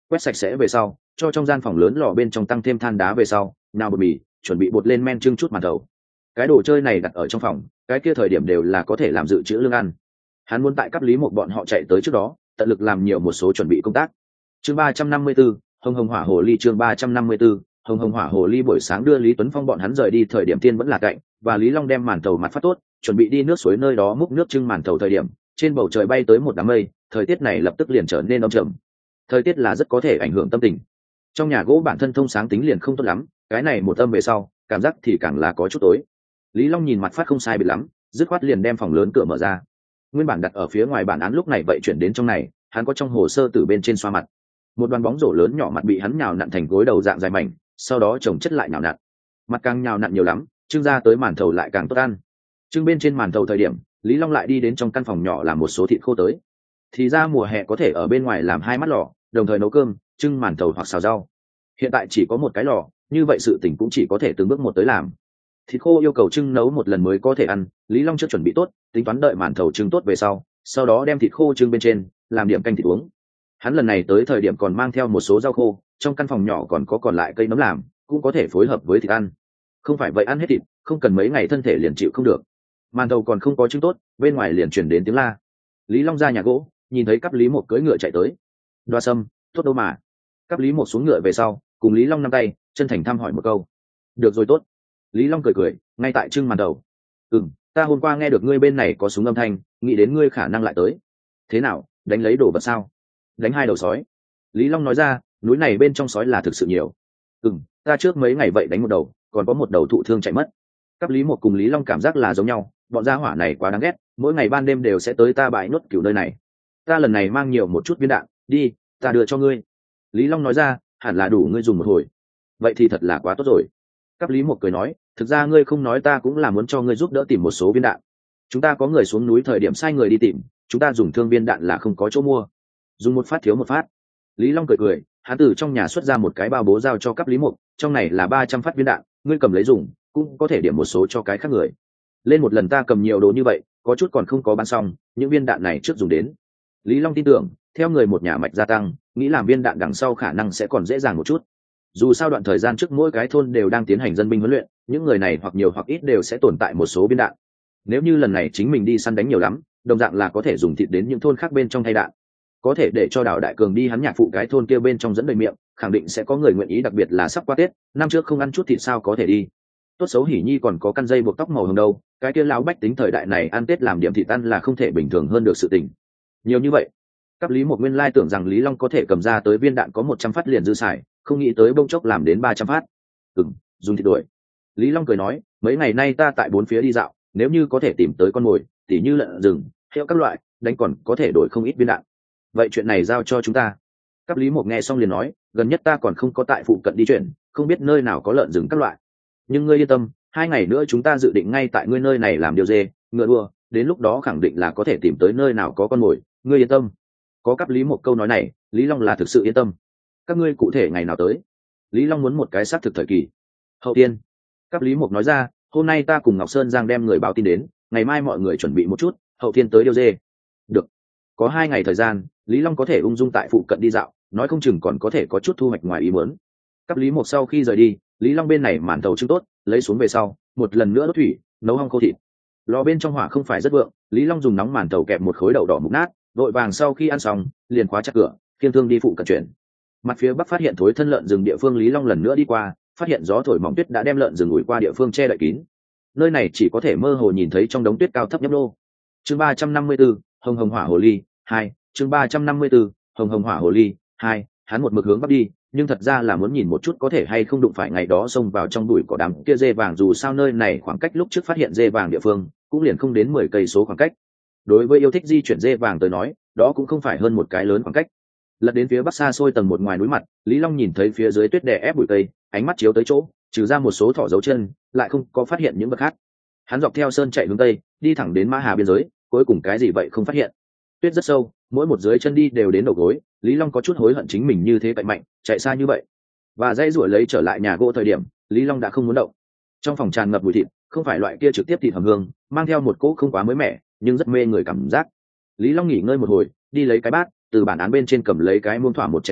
quét sạch sẽ về sau cho trong gian phòng lớn lò bên trong tăng thêm than đá về sau nào bột mì chuẩn bị bột lên men trưng chút màn thầu. Cái đồ chơi này đặt ở trong phòng cái kia thời điểm đều là có thể làm dự trữ lương ăn. Hắn muốn tại cấp lý một bọn họ chạy tới trước đó tận lực làm nhiều một số chuẩn bị công tác. Chương ba trăm năm mươi tư, hồng hồng hỏa hồ ly. Chương ba trăm năm mươi tư, hồng hồng hỏa hồ ly. Buổi sáng đưa Lý Tuấn Phong bọn hắn rời đi thời điểm tiên vẫn là cạnh và Lý Long đem màn thầu mặt phát tốt chuẩn bị đi nước suối nơi đó múc nước trưng màn thầu thời điểm trên bầu trời bay tới một đám mây, thời tiết này lập tức liền trở nên âm trầm. Thời tiết là rất có thể ảnh hưởng tâm tình. Trong nhà gỗ bản thân thông sáng tính liền không tốt lắm, cái này một âm về sau cảm giác thì càng là có chút tối. Lý Long nhìn mặt phát không sai biệt lắm, dứt khoát liền đem phòng lớn cửa mở ra. Nguyên bản đặt ở phía ngoài bản án lúc này vậy chuyển đến trong này, hắn có trong hồ sơ từ bên trên xoa mặt. Một đoàn bóng rổ lớn nhỏ mặt bị hắn nhào nặn thành gối đầu dạng dài mảnh, sau đó chồng chất lại nhào nặn. Mặt càng nhào nặn nhiều lắm, trưng ra tới màn thầu lại càng tốt ăn. Trưng bên trên màn thầu thời điểm, Lý Long lại đi đến trong căn phòng nhỏ làm một số thịt khô tới. Thì ra mùa hè có thể ở bên ngoài làm hai mắt lò, đồng thời nấu cơm, trưng màn thầu hoặc xào rau. Hiện tại chỉ có một cái lò, như vậy sự tình cũng chỉ có thể từng bước một tới làm. Thịt khô yêu cầu trưng nấu một lần mới có thể ăn, Lý Long chưa chuẩn bị tốt, tính toán đợi màn thầu trưng tốt về sau, sau đó đem thịt khô trưng bên trên, làm điểm canh thịt uống. Hắn lần này tới thời điểm còn mang theo một số rau khô, trong căn phòng nhỏ còn có còn lại cây nấm làm, cũng có thể phối hợp với thịt ăn. Không phải vậy ăn hết thịt, không cần mấy ngày thân thể liền chịu không được. Màn thầu còn không có trưng tốt, bên ngoài liền truyền đến tiếng la. Lý Long ra nhà gỗ, nhìn thấy cấp Lý một cưỡi ngựa chạy tới. Đoa Sâm, tốt đâu mà. Cấp Lý một xuống ngựa về sau, cùng Lý Long nắm tay, chân thành thăm hỏi một câu. Được rồi tốt. Lý Long cười cười, ngay tại trưng màn thầu. Ừm, ta hôm qua nghe được ngươi bên này có súng âm thanh, nghĩ đến ngươi khả năng lại tới. Thế nào, đánh lấy đồ vật sao? Đánh hai đầu sói. Lý Long nói ra, núi này bên trong sói là thực sự nhiều. Ừm, ta trước mấy ngày vậy đánh một đầu, còn có một đầu thụ thương chạy mất. Cấp Lý một cùng Lý Long cảm giác là giống nhau, bọn gia hỏa này quá đáng ghét, mỗi ngày ban đêm đều sẽ tới ta bãi nuốt cửu nơi này. Ta lần này mang nhiều một chút viên đạn, đi, ta đưa cho ngươi. Lý Long nói ra, hẳn là đủ ngươi dùng một hồi. Vậy thì thật là quá tốt rồi. Cấp Lý một cười nói, thực ra ngươi không nói ta cũng là muốn cho ngươi giúp đỡ tìm một số viên đạn. Chúng ta có người xuống núi thời điểm sai người đi tìm, chúng ta dùng thương viên đạn là không có chỗ mua, dùng một phát thiếu một phát. Lý Long cười cười, hắn từ trong nhà xuất ra một cái bao bố giao cho Cấp Lý một, trong này là ba trăm phát viên đạn, ngươi cầm lấy dùng, cũng có thể điểm một số cho cái khác người. Lên một lần ta cầm nhiều đồ như vậy, có chút còn không có bán xong, những viên đạn này trước dùng đến. Lý Long tin tưởng, theo người một nhà mạch gia tăng, nghĩ làm viên đạn đằng sau khả năng sẽ còn dễ dàng một chút. Dù sao đoạn thời gian trước mỗi cái thôn đều đang tiến hành dân binh huấn luyện, những người này hoặc nhiều hoặc ít đều sẽ tồn tại một số viên đạn. Nếu như lần này chính mình đi săn đánh nhiều lắm, đồng dạng là có thể dùng thịt đến những thôn khác bên trong thay đạn. Có thể để cho Đào Đại Cường đi hắn nhạc phụ cái thôn kia bên trong dẫn đầy miệng, khẳng định sẽ có người nguyện ý, đặc biệt là sắp qua Tết, năm trước không ăn chút thịt sao có thể đi. Tốt xấu Hỉ Nhi còn có căn dây buộc tóc màu hồng đâu, cái kia lão bách tính thời đại này ăn Tết làm điểm thịt ăn là không thể bình thường hơn được sự tình. Nhiều như vậy, Cấp Lý một nguyên lai tưởng rằng Lý Long có thể cầm ra tới viên đạn có một trăm phát liền dư xài, không nghĩ tới bông chốc làm đến ba trăm phát. Ừm, dùng thịt đuổi. Lý Long cười nói, mấy ngày nay ta tại bốn phía đi dạo, nếu như có thể tìm tới con mồi, tỉ như lợn rừng, heo các loại, đánh còn có thể đổi không ít viên đạn. Vậy chuyện này giao cho chúng ta. Cấp Lý một nghe xong liền nói, gần nhất ta còn không có tại phụ cận đi chuyển, không biết nơi nào có lợn rừng các loại. Nhưng ngươi yên tâm, hai ngày nữa chúng ta dự định ngay tại ngươi nơi này làm điều dê, ngựa đua, đến lúc đó khẳng định là có thể tìm tới nơi nào có con mồi, ngươi yên tâm. Có Cấp Lý một câu nói này, Lý Long là thực sự yên tâm. Các ngươi cụ thể ngày nào tới? Lý Long muốn một cái xác thực thời kỳ. Hậu tiên. Cấp Lý một nói ra, hôm nay ta cùng Ngọc Sơn Giang đem người báo tin đến, ngày mai mọi người chuẩn bị một chút, hậu tiên tới điều dê. Được. Có hai ngày thời gian, Lý Long có thể ung dung tại phụ cận đi dạo, nói không chừng còn có thể có chút thu hoạch ngoài ý muốn. Cấp Lý một sau khi rời đi, Lý Long bên này màn thầu trưng tốt, lấy xuống về sau, một lần nữa đốt thủy, nấu hong khô thịt. Lò bên trong hỏa không phải rất vượng, Lý Long dùng nóng màn thầu kẹp một khối đậu đỏ mục nát, vội vàng sau khi ăn xong, liền khóa chặt cửa, kiêm thương đi phụ cận chuyển. Mặt phía bắc phát hiện thối thân lợn rừng địa phương, Lý Long lần nữa đi qua, phát hiện gió thổi mỏng tuyết đã đem lợn rừng ủi qua địa phương che đậy kín. Nơi này chỉ có thể mơ hồ nhìn thấy trong đống tuyết cao thấp nhấp nhô. Chương ba trăm năm mươi tư, hồng hồng hỏa hồ ly hai. Chương ba trăm năm mươi tư, hồng hồng hỏa hồ ly hai. Hắn một mực hướng bắc đi, nhưng thật ra là muốn nhìn một chút có thể hay không đụng phải ngày đó xông vào trong bụi cỏ đám kia dê vàng, dù sao nơi này khoảng cách lúc trước phát hiện dê vàng địa phương cũng liền không đến mười cây số khoảng cách. Đối với yêu thích di chuyển dê vàng tới nói, đó cũng không phải hơn một cái lớn khoảng cách. Lật đến phía bắc xa xôi tầng một ngoài núi mặt, Lý Long nhìn thấy phía dưới tuyết đè ép bụi cây, ánh mắt chiếu tới chỗ, trừ ra một số thỏ dấu chân, lại không có phát hiện những vật khác. Hắn dọc theo sơn chạy hướng tây, đi thẳng đến Mã Hà biên giới, cuối cùng cái gì vậy không phát hiện. Tuyết rất sâu, mỗi một dưới chân đi đều đến đầu gối, Lý Long có chút hối hận chính mình như thế cậy mạnh, chạy xa như vậy. Và dây rủi lấy trở lại nhà gỗ thời điểm, Lý Long đã không muốn động. Trong phòng tràn ngập mùi thịt, không phải loại kia trực tiếp thịt hầm hương, mang theo một cỗ không quá mới mẻ, nhưng rất mê người cảm giác. Lý Long nghỉ ngơi một hồi, đi lấy cái bát, từ bản án bên trên cầm lấy cái muông thỏa một chén canh,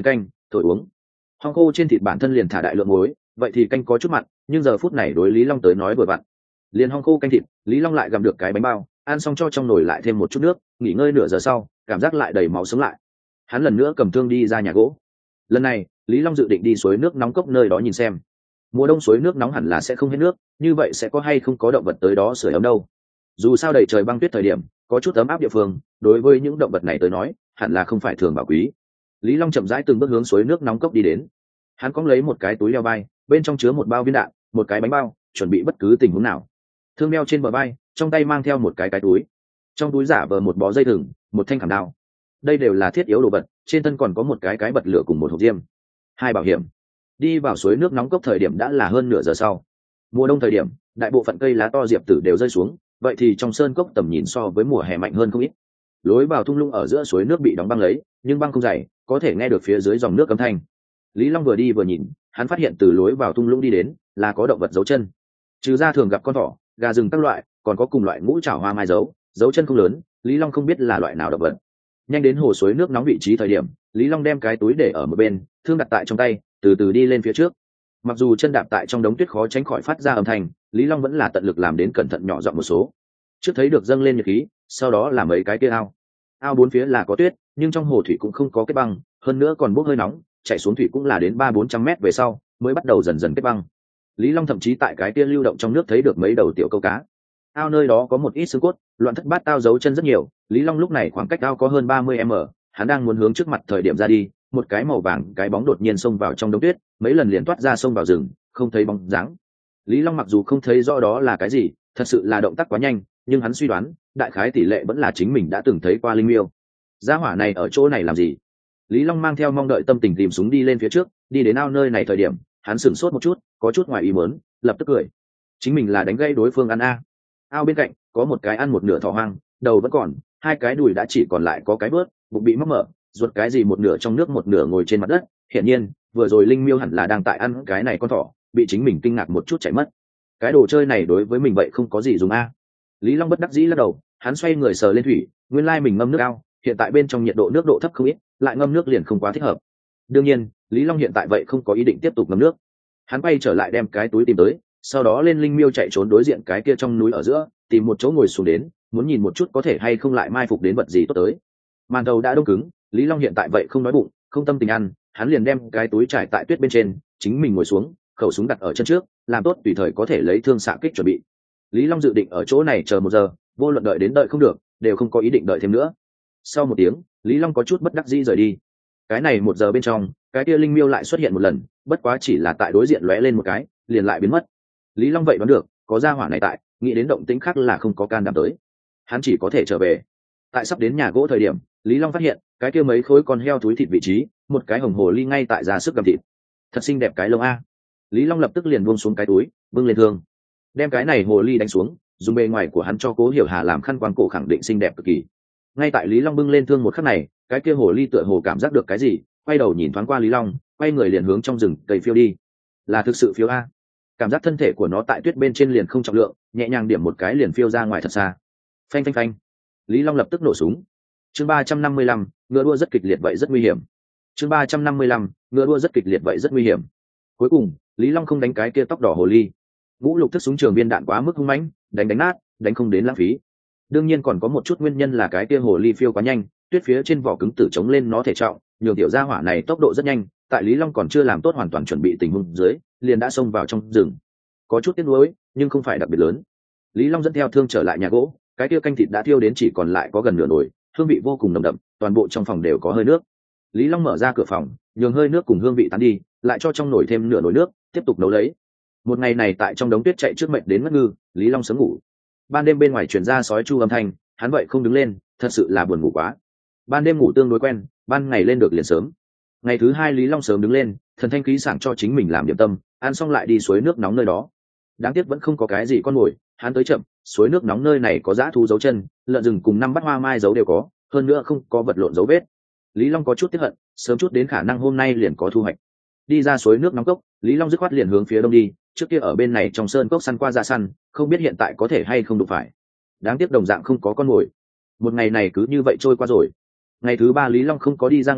thổi uống. Hong khô trên thịt bản thân liền thả đại lượng muối, vậy thì canh có chút mặn, nhưng giờ phút này đối Lý Long tới nói vừa vặn. Liền hong khô canh thịt, Lý Long lại gặm được cái bánh bao, ăn xong cho trong nồi lại thêm một chút nước, nghỉ ngơi nửa giờ sau, cảm giác lại đầy máu sống lại. Hắn lần nữa cầm thương đi ra nhà gỗ. Lần này, Lý Long dự định đi suối nước nóng cốc nơi đó nhìn xem. Mùa đông suối nước nóng hẳn là sẽ không hết nước, như vậy sẽ có hay không có động vật tới đó sưởi ấm đâu. Dù sao đầy trời băng tuyết thời điểm, có chút ấm áp địa phương, đối với những động vật này tới nói, hẳn là không phải thường bảo quý. Lý Long chậm rãi từng bước hướng suối nước nóng cốc đi đến. Hắn cõng lấy một cái túi đeo vai, bên trong chứa một bao viên đạn, một cái bánh bao, chuẩn bị bất cứ tình huống nào. Thương đeo trên bờ vai, trong tay mang theo một cái cái túi. Trong túi giả vờ một bó dây thừng, một thanh khảm đao. Đây đều là thiết yếu đồ vật, trên thân còn có một cái cái bật lửa cùng một hộp diêm. Hai bảo hiểm. Đi vào suối nước nóng cốc thời điểm đã là hơn nửa giờ sau. Mùa đông thời điểm, đại bộ phận cây lá to diệp tử đều rơi xuống, vậy thì trong sơn cốc tầm nhìn so với mùa hè mạnh hơn không ít. Lối vào thung lũng ở giữa suối nước bị đóng băng lấy, nhưng băng không dày, có thể nghe được phía dưới dòng nước âm thanh. Lý Long vừa đi vừa nhìn, hắn phát hiện từ lối vào thung lũng đi đến là có động vật dấu chân. Trừ ra thường gặp con thỏ, gà rừng các loại, còn có cùng loại ngũ trảo hoa mai dấu, dấu chân không lớn, Lý Long không biết là loại nào động vật. Nhanh đến hồ suối nước nóng vị trí thời điểm, Lý Long đem cái túi để ở một bên, thương đặt tại trong tay, từ từ đi lên phía trước. Mặc dù chân đạp tại trong đống tuyết khó tránh khỏi phát ra âm thanh, Lý Long vẫn là tận lực làm đến cẩn thận nhỏ giọng một số. Trước thấy được dâng lên nhiệt khí, sau đó là mấy cái kia ao. Ao bốn phía là có tuyết, nhưng trong hồ thủy cũng không có kết băng, hơn nữa còn bốc hơi nóng, chảy xuống thủy cũng là đến ba bốn trăm mét về sau mới bắt đầu dần dần kết băng. Lý Long thậm chí tại cái kia lưu động trong nước thấy được mấy đầu tiểu câu cá. Ao nơi đó có một ít xương cốt, loạn thất bát tao dấu chân rất nhiều. Lý Long lúc này khoảng cách ao có hơn ba mươi mét, hắn đang muốn hướng trước mặt thời điểm ra đi, một cái màu vàng cái bóng đột nhiên xông vào trong đống tuyết, mấy lần liền toát ra xông vào rừng, không thấy bóng dáng. Lý Long mặc dù không thấy rõ đó là cái gì, thật sự là động tác quá nhanh, nhưng hắn suy đoán, đại khái tỷ lệ vẫn là chính mình đã từng thấy qua linh miêu. Gia hỏa này ở chỗ này làm gì? Lý Long mang theo mong đợi tâm tình tìm súng đi lên phía trước, đi đến ao nơi này thời điểm, hắn sửng sốt một chút, có chút ngoài ý muốn, lập tức cười. Chính mình là đánh gây đối phương ăn a. Ao bên cạnh có một cái ăn một nửa thỏ hoang, đầu vẫn còn, hai cái đùi đã chỉ còn lại có cái bớt, bụng bị móc mở, ruột cái gì một nửa trong nước một nửa ngồi trên mặt đất. Hiển nhiên, vừa rồi linh miêu hẳn là đang tại ăn cái này con thỏ, bị chính mình kinh ngạc một chút chạy mất. Cái đồ chơi này đối với mình vậy không có gì dùng a. Lý Long bất đắc dĩ lắc đầu, hắn xoay người sờ lên thủy, nguyên lai mình ngâm nước ao, hiện tại bên trong nhiệt độ nước độ thấp không ít, lại ngâm nước liền không quá thích hợp. Đương nhiên, Lý Long hiện tại vậy không có ý định tiếp tục ngâm nước. Hắn quay trở lại đem cái túi tìm tới, sau đó lên linh miêu chạy trốn đối diện cái kia trong núi ở giữa, tìm một chỗ ngồi xuống đến, muốn nhìn một chút có thể hay không lại mai phục đến vật gì tốt tới. Màn thầu đã đông cứng, Lý Long hiện tại vậy không đói bụng, không tâm tình ăn, hắn liền đem cái túi trải tại tuyết bên trên, chính mình ngồi xuống, khẩu súng đặt ở chân trước, làm tốt tùy thời có thể lấy thương xạ kích chuẩn bị. Lý Long dự định ở chỗ này chờ một giờ, vô luận đợi đến đợi không được, đều không có ý định đợi thêm nữa. Sau một tiếng, Lý Long có chút bất đắc dĩ rời đi. Cái này một giờ bên trong, cái kia linh miêu lại xuất hiện một lần, bất quá chỉ là tại đối diện lóe lên một cái, liền lại biến mất. Lý Long vậy đoán được, có gia hỏa này tại, nghĩ đến động tĩnh khác là không có can đảm tới. Hắn chỉ có thể trở về. Tại sắp đến nhà gỗ thời điểm, Lý Long phát hiện, cái kia mấy khối con heo túi thịt vị trí, một cái hồng hồ ly ngay tại ra sức gặm thịt. Thật xinh đẹp cái lông a. Lý Long lập tức liền buông xuống cái túi, bưng lên thương, đem cái này hồ ly đánh xuống, dùng bề ngoài của hắn cho Cố Hiểu Hà làm khăn quàng cổ khẳng định xinh đẹp cực kỳ. Ngay tại Lý Long bưng lên thương một khắc này, cái kia hồ ly tựa hồ cảm giác được cái gì, quay đầu nhìn thoáng qua Lý Long, quay người liền hướng trong rừng cây phiêu đi. Là thực sự phiêu a. Cảm giác thân thể của nó tại tuyết bên trên liền không trọng lượng, nhẹ nhàng điểm một cái liền phiêu ra ngoài thật xa. Phanh phanh phanh. Lý Long lập tức nổ súng. Chương ba trăm năm mươi lăm, ngựa đua rất kịch liệt vậy rất nguy hiểm. Chương ba trăm năm mươi lăm, ngựa đua rất kịch liệt vậy rất nguy hiểm. Cuối cùng, Lý Long không đánh cái kia tóc đỏ hồ ly. Ngũ lục thức súng trường viên đạn quá mức hung mãnh, đánh đánh nát, đánh không đến lãng phí. Đương nhiên còn có một chút nguyên nhân là cái kia hồ ly phiêu quá nhanh, tuyết phía trên vỏ cứng tử chống lên nó thể trọng, nhường tiểu gia hỏa này tốc độ rất nhanh, tại Lý Long còn chưa làm tốt hoàn toàn chuẩn bị tình huống dưới, liền đã xông vào trong rừng. Có chút tiếc nuối, nhưng không phải đặc biệt lớn. Lý Long dẫn theo thương trở lại nhà gỗ, cái kia canh thịt đã thiêu đến chỉ còn lại có gần nửa nồi, hương vị vô cùng nồng đậm, toàn bộ trong phòng đều có hơi nước. Lý Long mở ra cửa phòng, nhường hơi nước cùng hương vị tán đi, lại cho trong nồi thêm nửa nồi nước, tiếp tục nấu lấy. Một ngày này tại trong đống tuyết chạy trước mệt đến ngất ngư, Lý Long sớm ngủ. Ban đêm bên ngoài truyền ra sói chu âm thanh, hắn vậy không đứng lên, thật sự là buồn ngủ quá. Ban đêm ngủ tương đối quen, ban ngày lên được liền sớm. Ngày thứ hai Lý Long sớm đứng lên, thần thanh khí sảng cho chính mình làm điểm tâm, ăn xong lại đi suối nước nóng nơi đó. Đáng tiếc vẫn không có cái gì con mồi, hắn tới chậm, suối nước nóng nơi này có dã thú dấu chân, lợn rừng cùng năm bắt hoa mai dấu đều có, hơn nữa không có vật lộn dấu vết. Lý Long có chút tiếc hận, sớm chút đến khả năng hôm nay liền có thu hoạch. Đi ra suối nước nóng cốc, Lý Long dứt khoát liền hướng phía đông đi, trước kia ở bên này trong sơn cốc săn qua ra săn, không biết hiện tại có thể hay không đụng phải. Đáng tiếc đồng dạng không có con mồi. Một ngày này cứ như vậy trôi qua rồi. Ngày thứ ba Lý Long không có đi ra ngoài,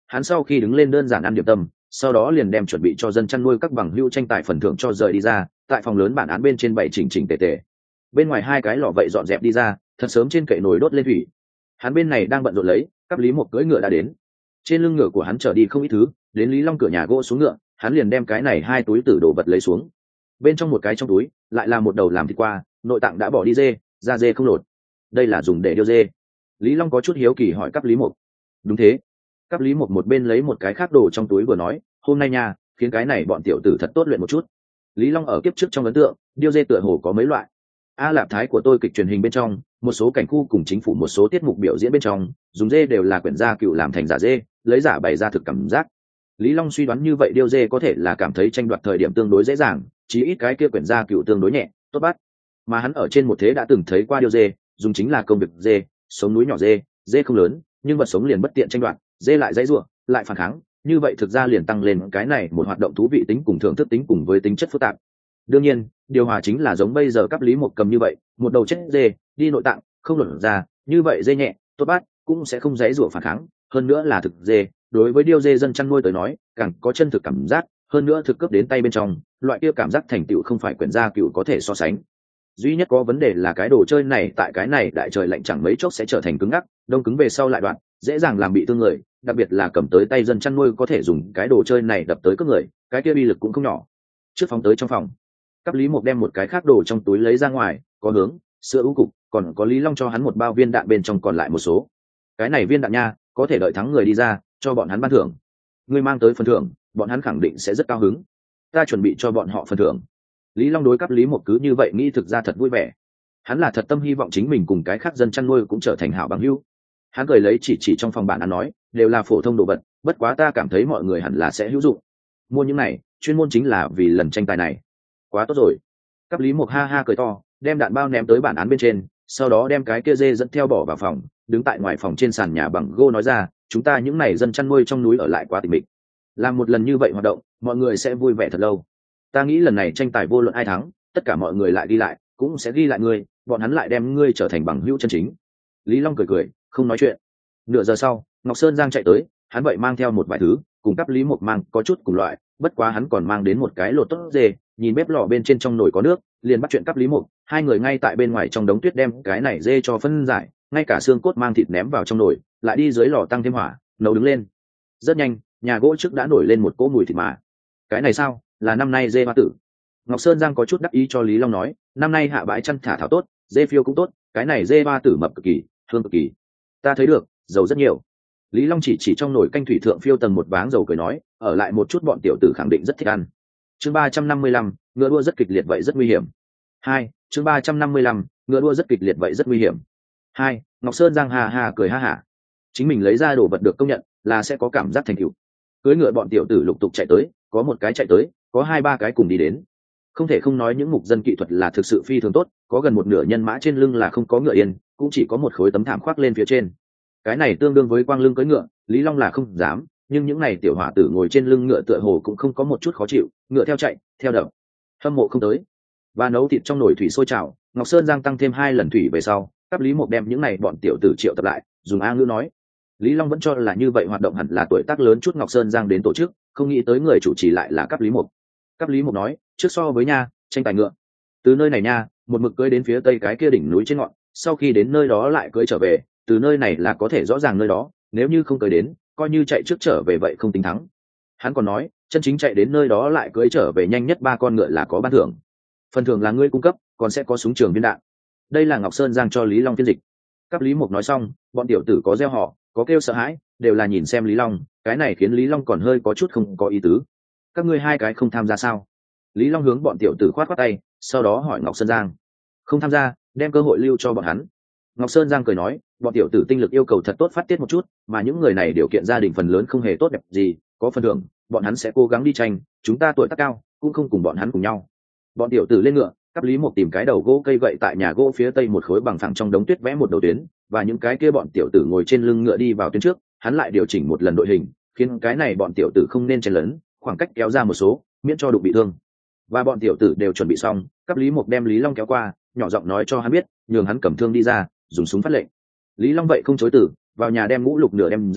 hắn sau khi đứng lên đơn giản ăn điểm tâm, sau đó liền đem chuẩn bị cho dân chăn nuôi các bằng hữu tranh tài phần thưởng cho rời đi ra, tại phòng lớn bản án bên trên bảy chỉnh chỉnh tề tề. Bên ngoài hai cái lò vậy dọn dẹp đi ra, thật sớm trên kệ nồi đốt lên thủy. Hắn bên này đang bận rộn lấy, cấp Lý Mộc cưỡi ngựa đã đến. Trên lưng ngựa của hắn chở đi không ít thứ, đến Lý Long cửa nhà gỗ xuống ngựa, hắn liền đem cái này hai túi tử đồ vật lấy xuống. Bên trong một cái trong túi lại là một đầu làm thịt qua, nội tạng đã bỏ đi dê, da dê không lột. Đây là dùng để điêu dê. Lý Long có chút hiếu kỳ hỏi cấp Lý Mộc. Đúng thế. Cấp Lý Mộc một bên lấy một cái khác đồ trong túi vừa nói, hôm nay nha, khiến cái này bọn tiểu tử thật tốt luyện một chút. Lý Long ở kiếp trước trong ấn tượng, điêu dê tựa hồ có mấy loại. A Lạp Thái của tôi kịch truyền hình bên trong, một số cảnh khu cùng chính phủ một số tiết mục biểu diễn bên trong, dùng dê đều là quyển gia cựu làm thành giả dê, lấy giả bày ra thực cảm giác. Lý Long suy đoán như vậy điêu dê có thể là cảm thấy tranh đoạt thời điểm tương đối dễ dàng, chí ít cái kia quyển gia cựu tương đối nhẹ, tốt bắt. Mà hắn ở trên một thế đã từng thấy qua điêu dê, dùng chính là công việc dê, sống núi nhỏ dê, dê không lớn, nhưng vật sống liền bất tiện tranh đoạt, dê lại dãy rủa, lại phản kháng, như vậy thực ra liền tăng lên cái này một hoạt động thú vị tính cùng thưởng thức tính cùng với tính chất phức tạp. Đương nhiên, điều hòa chính là giống bây giờ cấp Lý Mộc cầm như vậy, một đầu chết dê, đi nội tạng, không luận ra, như vậy dê nhẹ, tốt bát, cũng sẽ không dãy rủa phản kháng, hơn nữa là thực dê, đối với điêu dê dân chăn nuôi tới nói, càng có chân thực cảm giác, hơn nữa thực cấp đến tay bên trong, loại kia cảm giác thành tựu không phải quyển gia cựu có thể so sánh. Duy nhất có vấn đề là cái đồ chơi này tại cái này đại trời lạnh chẳng mấy chốc sẽ trở thành cứng ngắc, đông cứng về sau lại đoạn, dễ dàng làm bị thương người, đặc biệt là cầm tới tay dân chăn nuôi có thể dùng cái đồ chơi này đập tới cướp người, cái kia uy lực cũng không nhỏ. Trước phóng tới trong phòng, cấp Lý Mộc đem một cái khác đồ trong túi lấy ra ngoài, có hướng, sữa ưu cục, còn có Lý Long cho hắn một bao viên đạn bên trong còn lại một số. Cái này viên đạn nha, có thể đợi thắng người đi ra, cho bọn hắn ban thưởng. Ngươi mang tới phần thưởng, bọn hắn khẳng định sẽ rất cao hứng. Ta chuẩn bị cho bọn họ phần thưởng. Lý Long đối cấp Lý Mộc cứ như vậy nghĩ thực ra thật vui vẻ. Hắn là thật tâm hy vọng chính mình cùng cái khác dân chăn nuôi cũng trở thành hảo bằng hữu. Hắn cười lấy chỉ chỉ trong phòng bản án nói, đều là phổ thông đồ vật, bất quá ta cảm thấy mọi người hẳn là sẽ hữu dụng. Mua những này, chuyên môn chính là vì lần tranh tài này. Quá tốt rồi. Cấp Lý Mộc ha ha cười to, đem đạn bao ném tới bản án bên trên, sau đó đem cái kia dê dẫn theo bỏ vào phòng, đứng tại ngoài phòng trên sàn nhà bằng gỗ nói ra, chúng ta những này dân chăn nuôi trong núi ở lại quá tịch mịch. Làm một lần như vậy hoạt động, mọi người sẽ vui vẻ thật lâu. Ta nghĩ lần này tranh tài vô luận ai thắng, tất cả mọi người lại đi lại, cũng sẽ ghi lại ngươi, bọn hắn lại đem ngươi trở thành bằng hữu chân chính. Lý Long cười cười, không nói chuyện. Nửa giờ sau, Ngọc Sơn Giang chạy tới, hắn vậy mang theo một vài thứ, cùng cấp Lý Mộc mang có chút cùng loại, bất quá hắn còn mang đến một cái lột tốt dê, nhìn bếp lò bên trên trong nồi có nước, liền bắt chuyện cấp Lý Mộc, hai người ngay tại bên ngoài trong đống tuyết đem cái này dê cho phân giải, ngay cả xương cốt mang thịt ném vào trong nồi, lại đi dưới lò tăng thêm hỏa, nấu đứng lên. Rất nhanh, nhà gỗ trước đã nổi lên một cỗ mùi thịt mà. Cái này sao, là năm nay dê hoa tử. Ngọc Sơn Giang có chút đắc ý cho Lý Long nói, năm nay hạ bãi chăn thả thảo tốt, dê phiêu cũng tốt, cái này dê hoa tử mập cực kỳ, hương cực kỳ. Ta thấy được, dầu rất nhiều. Lý Long chỉ chỉ trong nồi canh thủy thượng phiêu tầng một váng dầu cười nói, ở lại một chút bọn tiểu tử khẳng định rất thích ăn. Chương ba trăm năm mươi lăm, ngựa đua rất kịch liệt vậy rất nguy hiểm. Hai, chương ba trăm năm mươi lăm, ngựa đua rất kịch liệt vậy rất nguy hiểm. Hai, Ngọc Sơn Giang hà hà cười ha hả. Chính mình lấy ra đồ vật được công nhận, là sẽ có cảm giác thành tựu. Cưỡi ngựa bọn tiểu tử lục tục chạy tới, có một cái chạy tới, có hai ba cái cùng đi đến. Không thể không nói những mục dân kỹ thuật là thực sự phi thường tốt, có gần một nửa nhân mã trên lưng là không có ngựa yên, cũng chỉ có một khối tấm thảm khoác lên phía trên. Cái này tương đương với quang lưng cưỡi ngựa, Lý Long là không dám, nhưng những này tiểu hỏa tử ngồi trên lưng ngựa tựa hồ cũng không có một chút khó chịu, ngựa theo chạy, theo đập. Hâm mộ không tới. Và nấu thịt trong nồi thủy sôi trào, Ngọc Sơn Giang tăng thêm hai lần thủy về sau, cấp Lý Mộc đem những này bọn tiểu tử triệu tập lại, dùng A ngữ nói. Lý Long vẫn cho là như vậy hoạt động hẳn là tuổi tác lớn chút Ngọc Sơn Giang đến tổ chức, không nghĩ tới người chủ trì lại là cấp Lý Mộc. Cấp Lý Mộc nói, trước so với nha, tranh tài ngựa. Từ nơi này nha, một mực cưỡi đến phía tây cái kia đỉnh núi trên ngọn, sau khi đến nơi đó lại cưỡi trở về, từ nơi này là có thể rõ ràng nơi đó, nếu như không cưỡi đến, coi như chạy trước trở về vậy không tính thắng. Hắn còn nói, chân chính chạy đến nơi đó lại cưỡi trở về nhanh nhất ba con ngựa là có ban thưởng. Phần thưởng là ngươi cung cấp, còn sẽ có súng trường viên đạn. Đây là Ngọc Sơn Giang cho Lý Long phiên dịch. Cấp Lý Mộc nói xong, bọn tiểu tử có reo hò, có kêu sợ hãi, đều là nhìn xem Lý Long, cái này khiến Lý Long còn hơi có chút không có ý tứ. Các ngươi hai cái không tham gia sao? Lý Long hướng bọn tiểu tử khoát khoát tay, sau đó hỏi Ngọc Sơn Giang. Không tham gia, đem cơ hội lưu cho bọn hắn. Ngọc Sơn Giang cười nói, bọn tiểu tử tinh lực yêu cầu thật tốt phát tiết một chút, mà những người này điều kiện gia đình phần lớn không hề tốt đẹp gì, có phần thưởng, bọn hắn sẽ cố gắng đi tranh, chúng ta tuổi tác cao, cũng không cùng bọn hắn cùng nhau. Bọn tiểu tử lên ngựa, cấp Lý Mộc tìm cái đầu gỗ cây gậy tại nhà gỗ phía tây một khối bằng phẳng trong đống tuyết vẽ một đầu tuyến, và những cái kia bọn tiểu tử ngồi trên lưng ngựa đi vào tuyến trước, hắn lại điều chỉnh một lần đội hình, khiến cái này bọn tiểu tử không nên chen lấn, khoảng cách kéo ra một số, miễn cho đụng bị thương. Và bọn tiểu tử đều chuẩn bị xong, cấp Lý Mộc đem Lý Long kéo qua, nhỏ giọng nói cho hắn biết, nhường hắn cầm thương đi ra, dùng súng phát lệnh. Lý Long vậy không chối từ, vào nhà đem mũ lục nửa đem ra,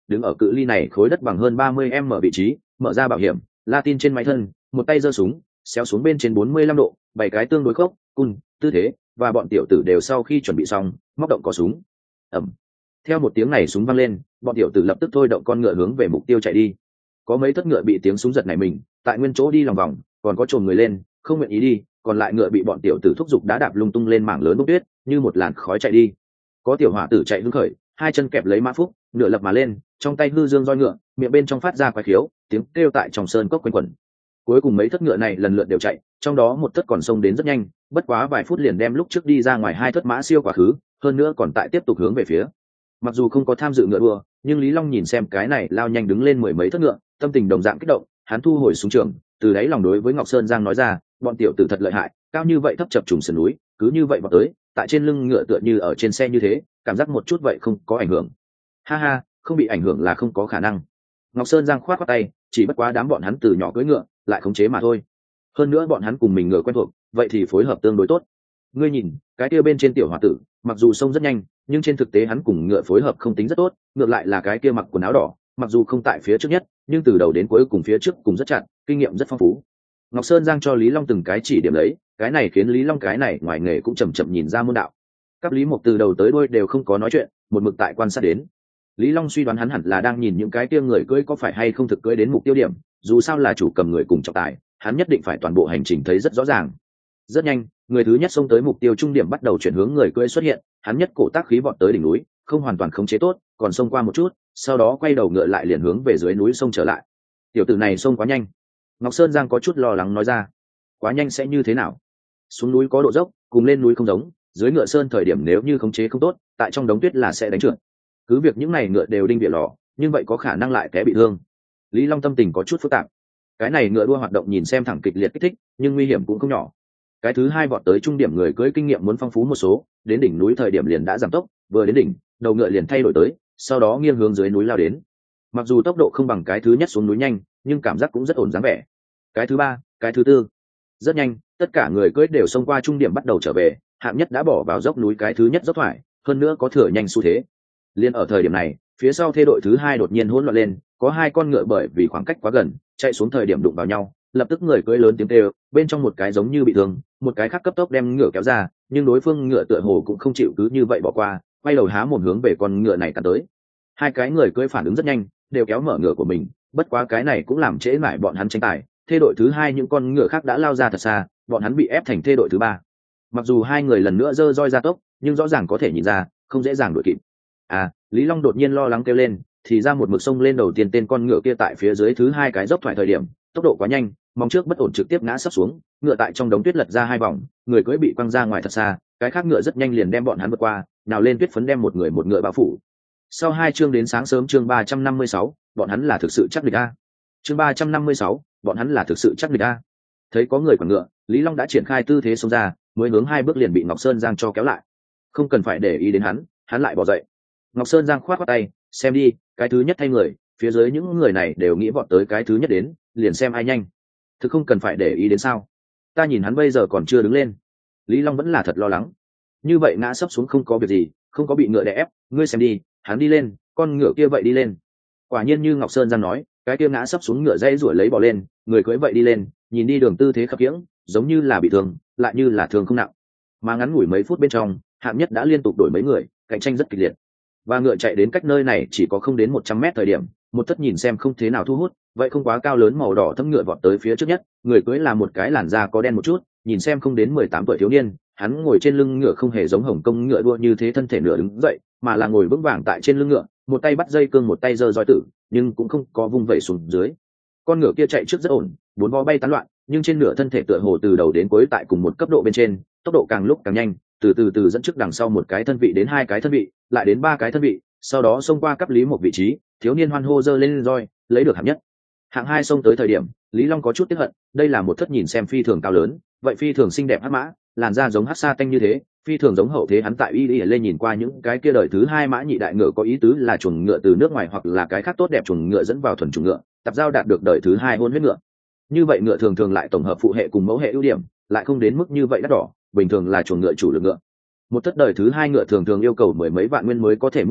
đứng ở cự ly này khối đất bằng hơn ba mươi m vị trí, mở ra bảo hiểm, Latin trên máy thân, một tay giơ súng, xéo xuống bên trên bốn mươi lăm độ, bảy cái tương đối khốc, cun, tư thế, và bọn tiểu tử đều sau khi chuẩn bị xong, móc động cò súng. Ầm. Theo một tiếng này súng vang lên, bọn tiểu tử lập tức thôi động con ngựa hướng về mục tiêu chạy đi. Có mấy thất ngựa bị tiếng súng giật này mình, tại nguyên chỗ đi lòng vòng, còn có chồm người lên, không nguyện ý đi, còn lại ngựa bị bọn tiểu tử thúc giục đá đạp lung tung lên mảng lớn bốc tuyết, như một làn khói chạy đi. Có tiểu hỏa tử chạy hứng khởi, hai chân kẹp lấy mã phúc, nửa lập mà lên, trong tay hư dương roi ngựa, miệng bên trong phát ra quái khiếu, tiếng kêu tại trong sơn cốc quanh quẩn. Cuối cùng mấy thất ngựa này lần lượt đều chạy, trong đó một thất còn xông đến rất nhanh, bất quá vài phút liền đem lúc trước đi ra ngoài hai thất mã siêu quá khứ, hơn nữa còn tại tiếp tục hướng về phía. Mặc dù không có tham dự ngựa đua, nhưng Lý Long nhìn xem cái này lao nhanh đứng lên mười mấy thất ngựa, tâm tình đồng dạng kích động, hắn thu hồi súng trường, từ đáy lòng đối với Ngọc Sơn Giang nói ra, bọn tiểu tử thật lợi hại, cao như vậy thấp chập trùng sườn núi, cứ như vậy vào tới, tại trên lưng ngựa tựa như ở trên xe như thế, cảm giác một chút vậy không có ảnh hưởng. Ha ha, không bị ảnh hưởng là không có khả năng. Ngọc Sơn Giang khoát khoát tay, chỉ bất quá đám bọn hắn từ nhỏ cưỡi ngựa, lại khống chế mà thôi. Hơn nữa bọn hắn cùng mình ngựa quen thuộc, vậy thì phối hợp tương đối tốt. Ngươi nhìn, cái kia bên trên tiểu hòa tử, mặc dù xông rất nhanh, nhưng trên thực tế hắn cùng ngựa phối hợp không tính rất tốt, ngược lại là cái kia mặc quần áo đỏ, mặc dù không tại phía trước nhất, nhưng từ đầu đến cuối cùng phía trước cùng rất chặt, kinh nghiệm rất phong phú. Ngọc Sơn Giang cho Lý Long từng cái chỉ điểm lấy, cái này khiến Lý Long cái này ngoài nghề cũng chậm chậm nhìn ra môn đạo. Các Lý Mộc từ đầu tới đuôi đều không có nói chuyện, một mực tại quan sát đến. Lý Long suy đoán hắn hẳn là đang nhìn những cái kia người cưỡi có phải hay không thực cưỡi đến mục tiêu điểm, dù sao là chủ cầm người cùng trọng tài, hắn nhất định phải toàn bộ hành trình thấy rất rõ ràng. Rất nhanh, người thứ nhất xông tới mục tiêu trung điểm bắt đầu chuyển hướng người cưỡi xuất hiện, hắn nhất cổ tác khí vọt tới đỉnh núi, không hoàn toàn khống chế tốt, còn xông qua một chút, sau đó quay đầu ngựa lại liền hướng về dưới núi xông trở lại. Tiểu tử này xông quá nhanh. Ngọc Sơn Giang có chút lo lắng nói ra. Quá nhanh sẽ như thế nào? Xuống núi có độ dốc, cùng lên núi không giống, dưới ngựa sơn thời điểm nếu như khống chế không tốt, tại trong đống tuyết là sẽ đánh trượt. Cứ việc những này ngựa đều đinh địa lò, nhưng vậy có khả năng lại té bị thương. Lý Long tâm tình có chút phức tạp. Cái này ngựa đua hoạt động nhìn xem thẳng kịch liệt kích thích, nhưng nguy hiểm cũng không nhỏ. Cái thứ hai vọt tới trung điểm người cưỡi kinh nghiệm muốn phong phú một số, đến đỉnh núi thời điểm liền đã giảm tốc, vừa đến đỉnh, đầu ngựa liền thay đổi tới, sau đó nghiêng hướng dưới núi lao đến. Mặc dù tốc độ không bằng cái thứ nhất xuống núi nhanh, nhưng cảm giác cũng rất ổn dáng vẻ. Cái thứ ba, cái thứ tư, rất nhanh, tất cả người cưỡi đều xông qua trung điểm bắt đầu trở về, hạng nhất đã bỏ vào dốc núi cái thứ nhất dốc thoải, hơn nữa có thừa nhanh xu thế. Liên ở thời điểm này, phía sau thê đội thứ hai đột nhiên hỗn loạn lên, có hai con ngựa bởi vì khoảng cách quá gần, chạy xuống thời điểm đụng vào nhau, lập tức người cưỡi lớn tiếng kêu, bên trong một cái giống như bị thương, một cái khác cấp tốc đem ngựa kéo ra, nhưng đối phương ngựa tựa hồ cũng không chịu cứ như vậy bỏ qua, quay đầu há mồm hướng về con ngựa này cắn tới. Hai cái người cưỡi phản ứng rất nhanh, đều kéo mở ngựa của mình, bất quá cái này cũng làm trễ mãi bọn hắn tranh tài. Thê đội thứ hai những con ngựa khác đã lao ra thật xa, bọn hắn bị ép thành thê đội thứ ba. Mặc dù hai người lần nữa giơ roi ra tốc, nhưng rõ ràng có thể nhìn ra, không dễ dàng đuổi kịp. À, Lý Long đột nhiên lo lắng kêu lên, thì ra một mực sông lên đầu tiên tên con ngựa kia tại phía dưới thứ hai cái dốc thoải thời điểm, tốc độ quá nhanh, móng trước bất ổn trực tiếp ngã sấp xuống, ngựa tại trong đống tuyết lật ra hai vòng, người cưỡi bị quăng ra ngoài thật xa, cái khác ngựa rất nhanh liền đem bọn hắn vượt qua, nào lên tuyết phấn đem một người một ngựa bao phủ. Sau hai chương đến sáng sớm chương ba trăm năm mươi sáu, bọn hắn là thực sự chắc địch a. Chương ba trăm năm mươi sáu, bọn hắn là thực sự chắc địch a. Thấy có người quản ngựa, Lý Long đã triển khai tư thế xông ra, mới hướng hai bước liền bị Ngọc Sơn Giang cho kéo lại. Không cần phải để ý đến hắn, hắn lại bỏ dậy. Ngọc Sơn Giang khoát khoát tay, xem đi, cái thứ nhất thay người, phía dưới những người này đều nghĩ vọt tới cái thứ nhất đến, liền xem ai nhanh. Thực không cần phải để ý đến sao? Ta nhìn hắn bây giờ còn chưa đứng lên. Lý Long vẫn là thật lo lắng. Như vậy ngã sấp xuống không có việc gì, không có bị ngựa đè ép, ngươi xem đi, hắn đi lên, con ngựa kia vậy đi lên. Quả nhiên như Ngọc Sơn Giang nói, cái kia ngã sấp xuống ngựa dây ruổi lấy bỏ lên, người cưỡi vậy đi lên, nhìn đi đường tư thế khập khiễng, giống như là bị thương, lại như là thương không nặng. Mà ngắn ngủi mấy phút bên trong, hạng nhất đã liên tục đổi mấy người, cạnh tranh rất kịch liệt. Và ngựa chạy đến cách nơi này chỉ có không đến một trăm mét thời điểm, một thất nhìn xem không thế nào thu hút, vậy không quá cao lớn màu đỏ thâm ngựa vọt tới phía trước nhất, người cưỡi là một cái làn da có đen một chút, nhìn xem không đến mười tám tuổi thiếu niên, hắn ngồi trên lưng ngựa không hề giống Hồng Công ngựa đua như thế thân thể nửa đứng dậy, mà là ngồi vững vàng tại trên lưng ngựa, một tay bắt dây cương một tay giơ roi tử, nhưng cũng không có vung vẩy xuống dưới. Con ngựa kia chạy trước rất ổn, bốn vó bay tán loạn, nhưng trên nửa thân thể tựa hồ từ đầu đến cuối tại cùng một cấp độ bên trên, tốc độ càng lúc càng nhanh, từ từ từ dẫn trước đằng sau một cái thân vị đến hai cái thân vị, lại đến ba cái thân vị, sau đó xông qua cấp Lý một vị trí, thiếu niên hoan hô giơ lên roi, lấy được hạng nhất. Hạng hai xông tới thời điểm, Lý Long có chút tiếc hận, đây là một thất nhìn xem phi thường cao lớn, vậy phi thường xinh đẹp hắc mã, làn da giống hắc sa tanh như thế, phi thường giống hậu thế hắn tại y y lên nhìn qua những cái kia đời thứ hai mã nhị đại ngựa có ý tứ là chuồng ngựa từ nước ngoài hoặc là cái khác tốt đẹp chuồng ngựa dẫn vào thuần chuồng ngựa, tập giao đạt được đời thứ hai hôn huyết ngựa. Như vậy ngựa thường thường lại tổng hợp phụ hệ cùng mẫu hệ ưu điểm, lại không đến mức như vậy đắt đỏ, bình thường là chuồng ngựa chủ lực ngựa. Một thất đời thứ hai ngựa thường thường yêu cầu mười mấy vạn nguyên mới có thể mua được,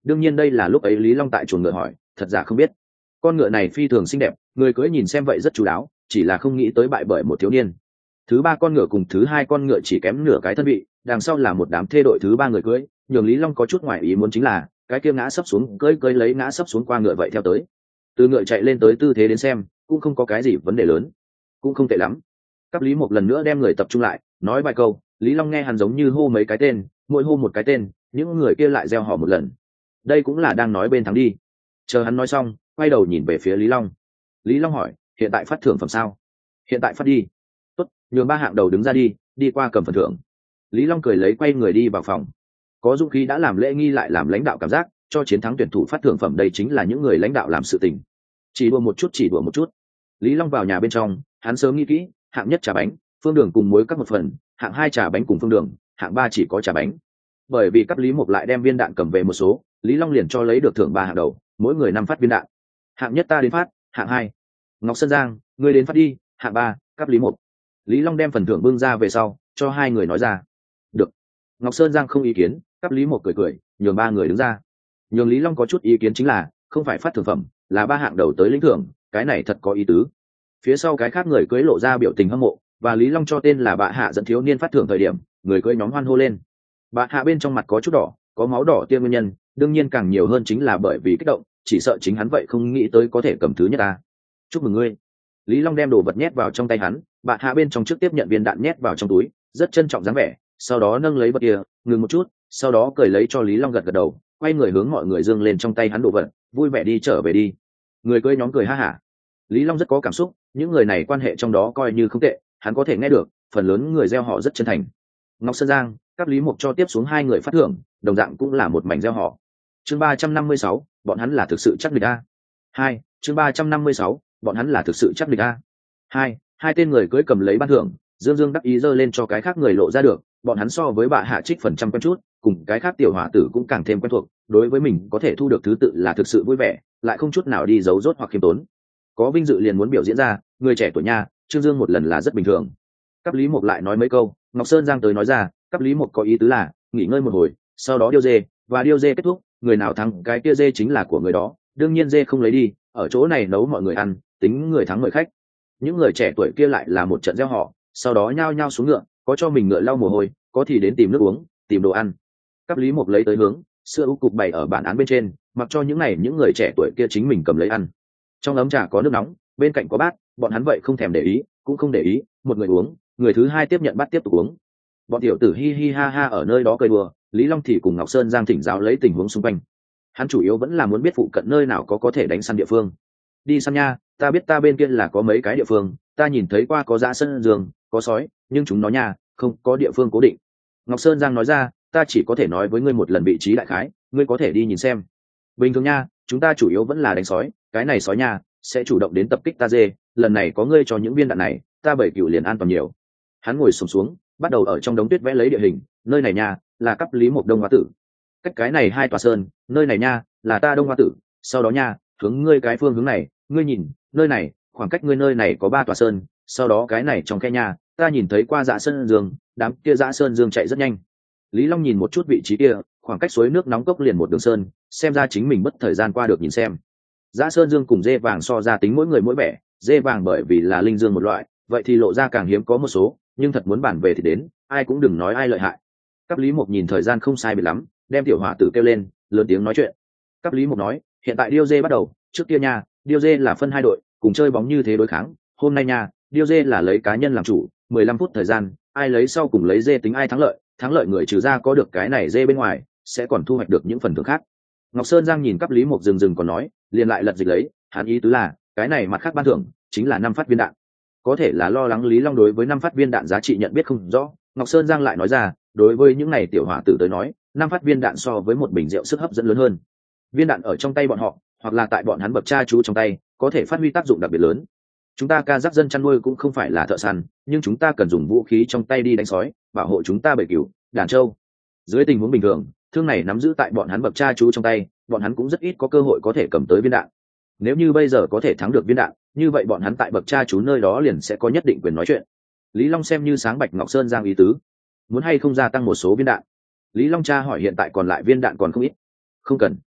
đương nhiên đây là lúc ấy Lý Long tại chuồng ngựa hỏi, thật giả không biết. Con ngựa này phi thường xinh đẹp, người cưỡi nhìn xem vậy rất chú đáo, chỉ là không nghĩ tới bại bởi một thiếu niên. Thứ ba con ngựa cùng thứ hai con ngựa chỉ kém nửa cái thân vị, đằng sau là một đám thê đội thứ ba người cưỡi, nhường Lý Long có chút ngoài ý muốn chính là cái kia ngã sấp xuống cưỡi cưỡi lấy ngã sấp xuống qua ngựa vậy theo tới. Từ ngựa chạy lên tới tư thế đến xem, cũng không có cái gì vấn đề lớn, cũng không tệ lắm. Cấp Lý một lần nữa đem người tập trung lại, nói vài câu, Lý Long nghe hắn giống như hô mấy cái tên, mỗi hô một cái tên, những người kia lại reo hò một lần. Đây cũng là đang nói bên thắng đi. Chờ hắn nói xong, quay đầu nhìn về phía Lý Long. Lý Long hỏi, hiện tại phát thưởng phẩm sao? Hiện tại phát đi. Tốt, nhường ba hạng đầu đứng ra đi, đi qua cầm phần thưởng. Lý Long cười lấy quay người đi vào phòng. Có dũng khí đã làm lễ nghi lại làm lãnh đạo cảm giác, cho chiến thắng tuyển thủ phát thưởng phẩm đây chính là những người lãnh đạo làm sự tình. Chỉ đùa một chút, chỉ đùa một chút. Lý Long vào nhà bên trong, hắn sớm nghĩ kỹ, hạng nhất trà bánh, phương đường cùng muối các một phần, hạng hai trà bánh cùng phương đường, hạng ba chỉ có trà bánh. Bởi vì cấp Lý Mục lại đem viên đạn cầm về một số, Lý Long liền cho lấy được thưởng ba hạng đầu, mỗi người năm phát viên đạn. Hạng nhất ta đến phát, hạng hai Ngọc Sơn Giang, ngươi đến phát đi, hạng ba cấp Lý Mục. Lý Long đem phần thưởng bưng ra về sau, cho hai người nói ra. Được. Ngọc Sơn Giang không ý kiến, cấp Lý Mục cười cười, nhường ba người đứng ra. Nhường Lý Long có chút ý kiến chính là, không phải phát thưởng phẩm, là ba hạng đầu tới lĩnh thưởng, cái này thật có ý tứ. Phía sau cái khác người cưới lộ ra biểu tình hâm mộ, và Lý Long cho tên là bạ hạ dẫn thiếu niên phát thưởng thời điểm, người cưới nhóm hoan hô lên. Bạ hạ bên trong mặt có chút đỏ, có máu đỏ tiêm nguyên nhân, đương nhiên càng nhiều hơn chính là bởi vì kích động, chỉ sợ chính hắn vậy không nghĩ tới có thể cầm thứ nhất ta. Chúc mừng ngươi. Lý Long đem đồ vật nhét vào trong tay hắn, bạ hạ bên trong trước tiếp nhận viên đạn nhét vào trong túi, rất trân trọng dáng vẻ, sau đó nâng lấy vật kia, ngừng một chút, sau đó cười lấy cho Lý Long gật gật đầu, quay người hướng mọi người dương lên trong tay hắn đồ vật, vui vẻ đi trở về đi. Người cưới nhóm cười ha hả. Lý Long rất có cảm xúc, những người này quan hệ trong đó coi như không tệ, hắn có thể nghe được, phần lớn người gieo họ rất chân thành. Ngọc Sơn Giang, các Lý Mục cho tiếp xuống hai người phát thưởng, đồng dạng cũng là một mảnh gieo họ. Chương ba trăm năm mươi sáu, bọn hắn là thực sự chắc địch a. Hai, chương ba trăm năm mươi sáu, bọn hắn là thực sự chắc địch a. Hai, hai tên người cưới cầm lấy ban thưởng, dương dương đắc ý giơ lên cho cái khác người lộ ra được, bọn hắn so với bạ hạ trích phần trăm quen chút, cùng cái khác tiểu hỏa tử cũng càng thêm quen thuộc, đối với mình có thể thu được thứ tự là thực sự vui vẻ, lại không chút nào đi giấu rốt hoặc khiêm tốn. Có vinh dự liền muốn biểu diễn ra, người trẻ tuổi nha, Trương Dương một lần là rất bình thường. Cấp Lý Mục lại nói mấy câu, Ngọc Sơn Giang tới nói ra, Cấp Lý Mục có ý tứ là nghỉ ngơi một hồi, sau đó điêu dê, và điêu dê kết thúc, người nào thắng cái kia dê chính là của người đó, đương nhiên dê không lấy đi, ở chỗ này nấu mọi người ăn, tính người thắng mời khách. Những người trẻ tuổi kia lại là một trận gieo họ, sau đó nhao nhao xuống ngựa, có cho mình ngựa lau mồ hôi, có thì đến tìm nước uống, tìm đồ ăn. Cấp Lý Mục lấy tới hướng, sữa u cục bày ở bản án bên trên, mặc cho những này những người trẻ tuổi kia chính mình cầm lấy ăn. Trong ấm trà có nước nóng, bên cạnh có bát, bọn hắn vậy không thèm để ý, cũng không để ý, một người uống, người thứ hai tiếp nhận bát tiếp tục uống. Bọn tiểu tử hi hi ha ha ở nơi đó cười đùa, Lý Long thì cùng Ngọc Sơn Giang thỉnh giáo lấy tình huống xung quanh. Hắn chủ yếu vẫn là muốn biết phụ cận nơi nào có có thể đánh săn địa phương. Đi săn nha, ta biết ta bên kia là có mấy cái địa phương, ta nhìn thấy qua có dã sân giường, có sói, nhưng chúng nó nha, không có địa phương cố định. Ngọc Sơn Giang nói ra, ta chỉ có thể nói với ngươi một lần vị trí đại khái, ngươi có thể đi nhìn xem. Bình thường nha, chúng ta chủ yếu vẫn là đánh sói, cái này sói nha sẽ chủ động đến tập kích ta dê, lần này có ngươi cho những viên đạn này, ta bảy cựu liền an toàn nhiều. Hắn ngồi xổm xuống, bắt đầu ở trong đống tuyết vẽ lấy địa hình, nơi này nha là cấp Lý Mục Đông Hoa Tử, cách cái này hai tòa sơn, nơi này nha là ta Đông Hoa Tử, sau đó nha hướng ngươi cái phương hướng này, ngươi nhìn, nơi này, khoảng cách ngươi nơi này có ba tòa sơn, sau đó cái này trong khe nha, ta nhìn thấy qua Dã Sơn Dương, đám kia Dã Sơn Dương chạy rất nhanh. Lý Long nhìn một chút vị trí kia, khoảng cách suối nước nóng cốc liền một đường sơn, xem ra chính mình mất thời gian qua được nhìn xem. Dã Sơn Dương cùng dê vàng so ra tính mỗi người mỗi vẻ, dê vàng bởi vì là linh dương một loại, vậy thì lộ ra càng hiếm có một số, nhưng thật muốn bản về thì đến, ai cũng đừng nói ai lợi hại. Cấp Lý Mục nhìn thời gian không sai biệt lắm, đem tiểu hỏa tử kêu lên, lớn tiếng nói chuyện. Cấp Lý Mục nói, hiện tại điêu dê bắt đầu, trước kia nha, điêu dê là phân hai đội, cùng chơi bóng như thế đối kháng, hôm nay nha, điêu dê là lấy cá nhân làm chủ, mười lăm phút thời gian, ai lấy sau cùng lấy dê tính ai thắng lợi, thắng lợi người trừ ra có được cái này dê bên ngoài, sẽ còn thu hoạch được những phần thưởng khác. Ngọc Sơn Giang nhìn Cấp Lý Mục dừng dừng còn nói, liền lại lật dịch lấy, hắn ý tứ là, cái này mặt khác ban thưởng chính là năm phát viên đạn. Có thể là lo lắng Lý Long đối với năm phát viên đạn giá trị nhận biết không rõ, Ngọc Sơn Giang lại nói ra, đối với những này tiểu hỏa tử tới nói, năm phát viên đạn so với một bình rượu sức hấp dẫn lớn hơn. Viên đạn ở trong tay bọn họ, hoặc là tại bọn hắn bậc cha chú trong tay, có thể phát huy tác dụng đặc biệt lớn. Chúng ta ca giác dân chăn nuôi cũng không phải là thợ săn, nhưng chúng ta cần dùng vũ khí trong tay đi đánh sói, bảo hộ chúng ta bầy cừu, đàn trâu. Dưới tình huống bình thường, thương này nắm giữ tại bọn hắn bậc cha chú trong tay, bọn hắn cũng rất ít có cơ hội có thể cầm tới viên đạn. Nếu như bây giờ có thể thắng được viên đạn, như vậy bọn hắn tại bậc cha chú nơi đó liền sẽ có nhất định quyền nói chuyện. Lý Long xem như sáng bạch Ngọc Sơn Giang ý tứ, muốn hay không gia tăng một số viên đạn. Lý Long cha hỏi hiện tại còn lại viên đạn còn không ít. Không cần,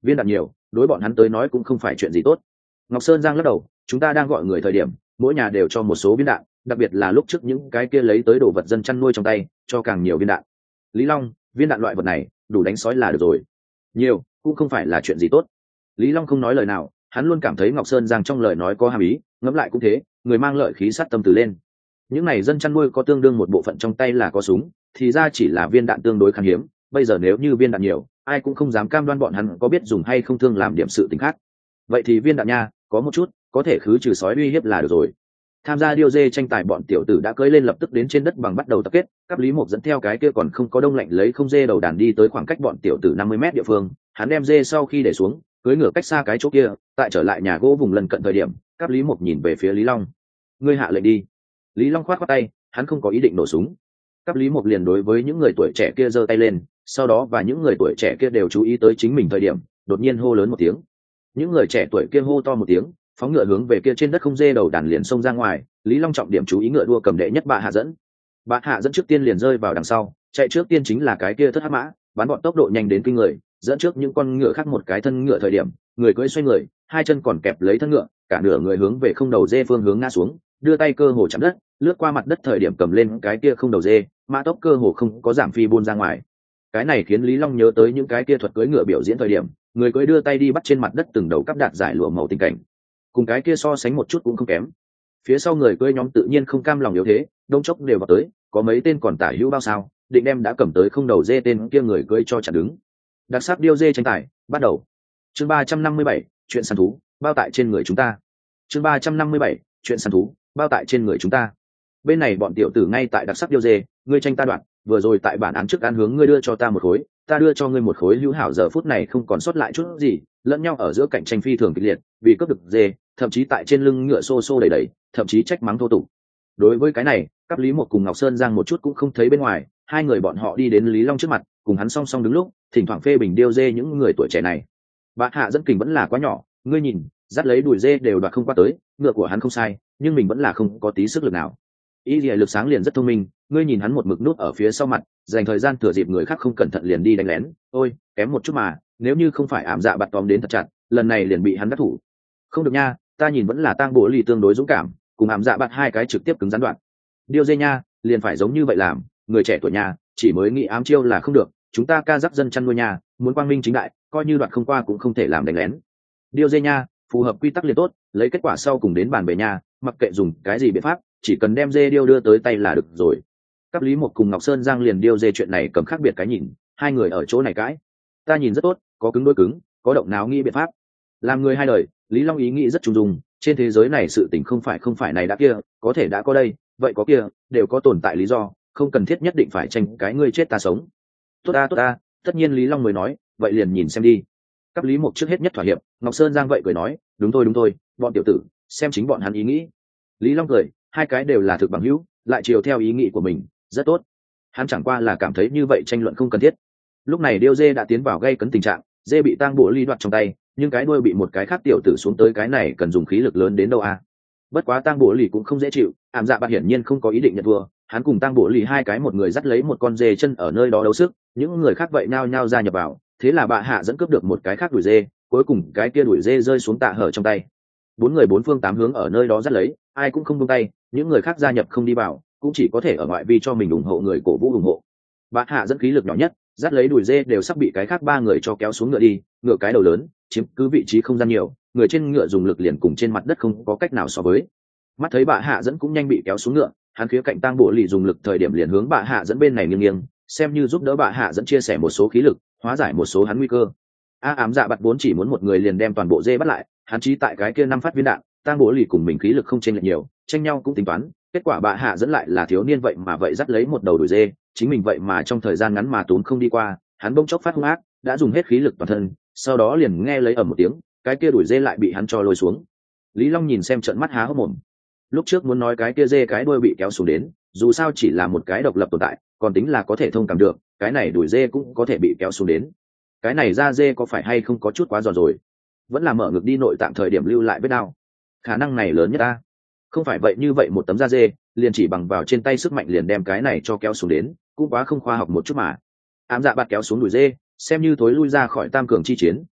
viên đạn nhiều đối bọn hắn tới nói cũng không phải chuyện gì tốt. Ngọc Sơn Giang lắc đầu, chúng ta đang gọi người thời điểm mỗi nhà đều cho một số viên đạn, đặc biệt là lúc trước những cái kia lấy tới đồ vật dân chăn nuôi trong tay cho càng nhiều viên đạn. Lý Long, viên đạn loại vật này đủ đánh sói là được rồi, nhiều cũng không phải là chuyện gì tốt. Lý Long không nói lời nào, hắn luôn cảm thấy Ngọc Sơn Giang trong lời nói có hàm ý, ngẫm lại cũng thế, người mang lợi khí sát tâm từ lên. Những này dân chăn nuôi có tương đương một bộ phận trong tay là có súng, thì ra chỉ là viên đạn tương đối khan hiếm, bây giờ nếu như viên đạn nhiều, ai cũng không dám cam đoan bọn hắn có biết dùng hay không thương làm điểm sự tình khác. Vậy thì viên đạn nha, có một chút, có thể khứ trừ sói uy hiếp là được rồi. Tham gia điêu dê tranh tài bọn tiểu tử đã cưỡi lên lập tức đến trên đất bằng bắt đầu tập kết, Cáp Lý Mộc dẫn theo cái kia còn không có đông lạnh lấy không dê đầu đàn đi tới khoảng cách bọn tiểu tử năm mươi mét địa phương, hắn đem dê sau khi để xuống, cưỡi ngựa cách xa cái chỗ kia, tại trở lại nhà gỗ vùng lân cận thời điểm, Cáp Lý Mộc nhìn về phía Lý Long. Ngươi hạ lệnh đi. Lý Long khoát khoát tay, hắn không có ý định nổ súng. Cáp Lý Mộc liền đối với những người tuổi trẻ kia giơ tay lên, sau đó và những người tuổi trẻ kia đều chú ý tới chính mình thời điểm, đột nhiên hô lớn một tiếng. Những người trẻ tuổi kia hô to một tiếng, phóng ngựa hướng về kia trên đất không dê đầu đàn liền xông ra ngoài. Lý Long trọng điểm chú ý ngựa đua cầm đệ nhất Bạ Hạ dẫn. Bạ Hạ dẫn trước tiên liền rơi vào đằng sau, chạy trước tiên chính là cái kia thất hắc mã, bắn bọn tốc độ nhanh đến kinh người, dẫn trước những con ngựa khác một cái thân ngựa thời điểm, người cưỡi xoay người, hai chân còn kẹp lấy thân ngựa, cả nửa người hướng về không đầu dê phương hướng ngã xuống, đưa tay cơ hồ chạm đất, lướt qua mặt đất thời điểm cầm lên cái kia không đầu dê, mã tốc cơ hồ không có giảm phi buôn ra ngoài. Cái này khiến Lý Long nhớ tới những cái kia thuật cưỡi ngựa biểu diễn thời điểm, người cưỡi đưa tay đi bắt trên mặt đất từng đầu cắp đạt giải lụa màu tình cảnh, cùng cái kia so sánh một chút cũng không kém. Phía sau người cưỡi nhóm tự nhiên không cam lòng yếu thế, đông chốc đều vào tới, có mấy tên còn tả hữu bao sao, định đem đã cầm tới không đầu dê tên kia người cưỡi cho chặn đứng. Đặc sắc điêu dê tranh tài bắt đầu. Chương ba trăm năm mươi bảy, chuyện săn thú bao tại trên người chúng ta. Chương ba trăm năm mươi bảy, chuyện săn thú bao tại trên người chúng ta. Bên này bọn tiểu tử ngay tại đặc sắc điêu dê, ngươi tranh ta đoạn, vừa rồi tại bản án trước án hướng ngươi đưa cho ta một khối, ta đưa cho ngươi một khối, hữu hảo giờ phút này không còn sót lại chút gì, lẫn nhau ở giữa cạnh tranh phi thường kịch liệt, vì cướp được dê, thậm chí tại trên lưng ngựa xô xô đẩy đẩy, thậm chí trách mắng thô tục. Đối với cái này, Cáp Lý Mộc cùng Ngọc Sơn Giang một chút cũng không thấy bên ngoài, hai người bọn họ đi đến Lý Long trước mặt, cùng hắn song song đứng lúc, thỉnh thoảng phê bình điêu dê những người tuổi trẻ này. Bạ Hạ dẫn kình vẫn là quá nhỏ, ngươi nhìn, dắt lấy đùi dê đều đoạt không qua tới, ngựa của hắn không sai, nhưng mình vẫn là không có tí sức lực nào. Ý liệt lực sáng liền rất thông minh, ngươi nhìn hắn một mực nút ở phía sau mặt, dành thời gian thừa dịp người khác không cẩn thận liền đi đánh lén, ôi kém một chút mà, nếu như không phải ảm dạ bạt tóm đến thật chặt, lần này liền bị hắn đắc thủ. Không được nha, ta nhìn vẫn là tang bộ lì tương đối dũng cảm, cùng ảm dạ bạt hai cái trực tiếp cứng rắn đoạn. Điêu dê nha, liền phải giống như vậy làm, người trẻ tuổi nha, chỉ mới nghĩ ám chiêu là không được, chúng ta ca dắt dân chăn nuôi nha, muốn quang minh chính đại, coi như đoạt không qua cũng không thể làm đánh lén. Điêu dê nha, phù hợp quy tắc liền tốt, lấy kết quả sau cùng đến bàn về nhà, mặc kệ dùng cái gì biện pháp, chỉ cần đem dê điêu đưa tới tay là được rồi. Cáp Lý Mộc cùng Ngọc Sơn Giang liền điêu dê chuyện này cầm khác biệt cái nhìn, hai người ở chỗ này cãi. Ta nhìn rất tốt, có cứng đối cứng, có động não nghĩ biện pháp. Làm người hai đời, Lý Long ý nghĩ rất trung dung, trên thế giới này sự tình không phải không phải này đã kia, có thể đã có đây, vậy có kia, đều có tồn tại lý do, không cần thiết nhất định phải tranh cái ngươi chết ta sống. Tốt ta tốt ta, tất nhiên Lý Long mới nói, vậy liền nhìn xem đi. Cáp Lý Mộc trước hết nhất thỏa hiệp, Ngọc Sơn Giang vậy cười nói, đúng thôi đúng thôi, bọn tiểu tử, xem chính bọn hắn ý nghĩ. Lý Long cười, hai cái đều là thực bằng hữu, lại chiều theo ý nghĩ của mình, rất tốt. Hắn chẳng qua là cảm thấy như vậy tranh luận không cần thiết. Lúc này điêu dê đã tiến vào gây cấn tình trạng, dê bị tang bộ ly đoạt trong tay, nhưng cái đuôi bị một cái khác tiểu tử xuống tới, cái này cần dùng khí lực lớn đến đâu à? Bất quá tang bộ ly cũng không dễ chịu, ảm dạ bạt hiển nhiên không có ý định nhận thua, hắn cùng tang bộ ly hai cái một người dắt lấy một con dê chân ở nơi đó đấu sức, những người khác vậy nao nhao ra nhập vào, thế là Bạ Hạ dẫn cướp được một cái khác đuổi dê, cuối cùng cái kia đuổi dê rơi xuống tạ hở trong tay. Bốn người bốn phương tám hướng ở nơi đó dắt lấy, ai cũng không buông tay, những người khác gia nhập không đi vào, cũng chỉ có thể ở ngoại vi cho mình ủng hộ người cổ vũ ủng hộ. Bạ Hạ dẫn khí lực nhỏ nhất, dắt lấy đuổi dê đều sắp bị cái khác ba người cho kéo xuống ngựa đi, ngựa cái đầu lớn, chiếm cứ vị trí không gian nhiều, người trên ngựa dùng lực liền cùng trên mặt đất không có cách nào so với. Mắt thấy Bạ Hạ dẫn cũng nhanh bị kéo xuống ngựa, hắn khía cạnh tang bộ lì dùng lực thời điểm liền hướng Bạ Hạ dẫn bên này nghiêng nghiêng, xem như giúp đỡ Bạ Hạ dẫn chia sẻ một số khí lực, hóa giải một số hắn nguy cơ. A ám dạ bạt vốn chỉ muốn một người liền đem toàn bộ dê bắt lại, hắn chí tại cái kia năm phát viên đạn, tang bộ lì cùng mình khí lực không chênh lệch nhiều, tranh nhau cũng tính toán, kết quả Bạ Hạ dẫn lại là thiếu niên vậy mà vậy dắt lấy một đầu đuổi dê, chính mình vậy mà trong thời gian ngắn mà tốn không đi qua, hắn bỗng chốc phát hung ác, đã dùng hết khí lực toàn thân, sau đó liền nghe lấy ầm một tiếng, cái kia đuổi dê lại bị hắn cho lôi xuống. Lý Long nhìn xem trợn mắt há hốc mồm. Lúc trước muốn nói cái kia dê cái đuôi bị kéo xuống đến, dù sao chỉ là một cái độc lập tồn tại, còn tính là có thể thông cảm được, cái này đuổi dê cũng có thể bị kéo xuống đến. Cái này da dê có phải hay không có chút quá giòn rồi, vẫn là mở ngực đi nội tạng thời điểm lưu lại vết đau, khả năng này lớn nhất ta. Không phải vậy như vậy một tấm da dê liền chỉ bằng vào trên tay sức mạnh liền đem cái này cho kéo xuống đến, cũng quá không khoa học một chút mà. Ám dạ bạt kéo xuống đuổi dê, xem như thối lui ra khỏi tam cường chi chiến,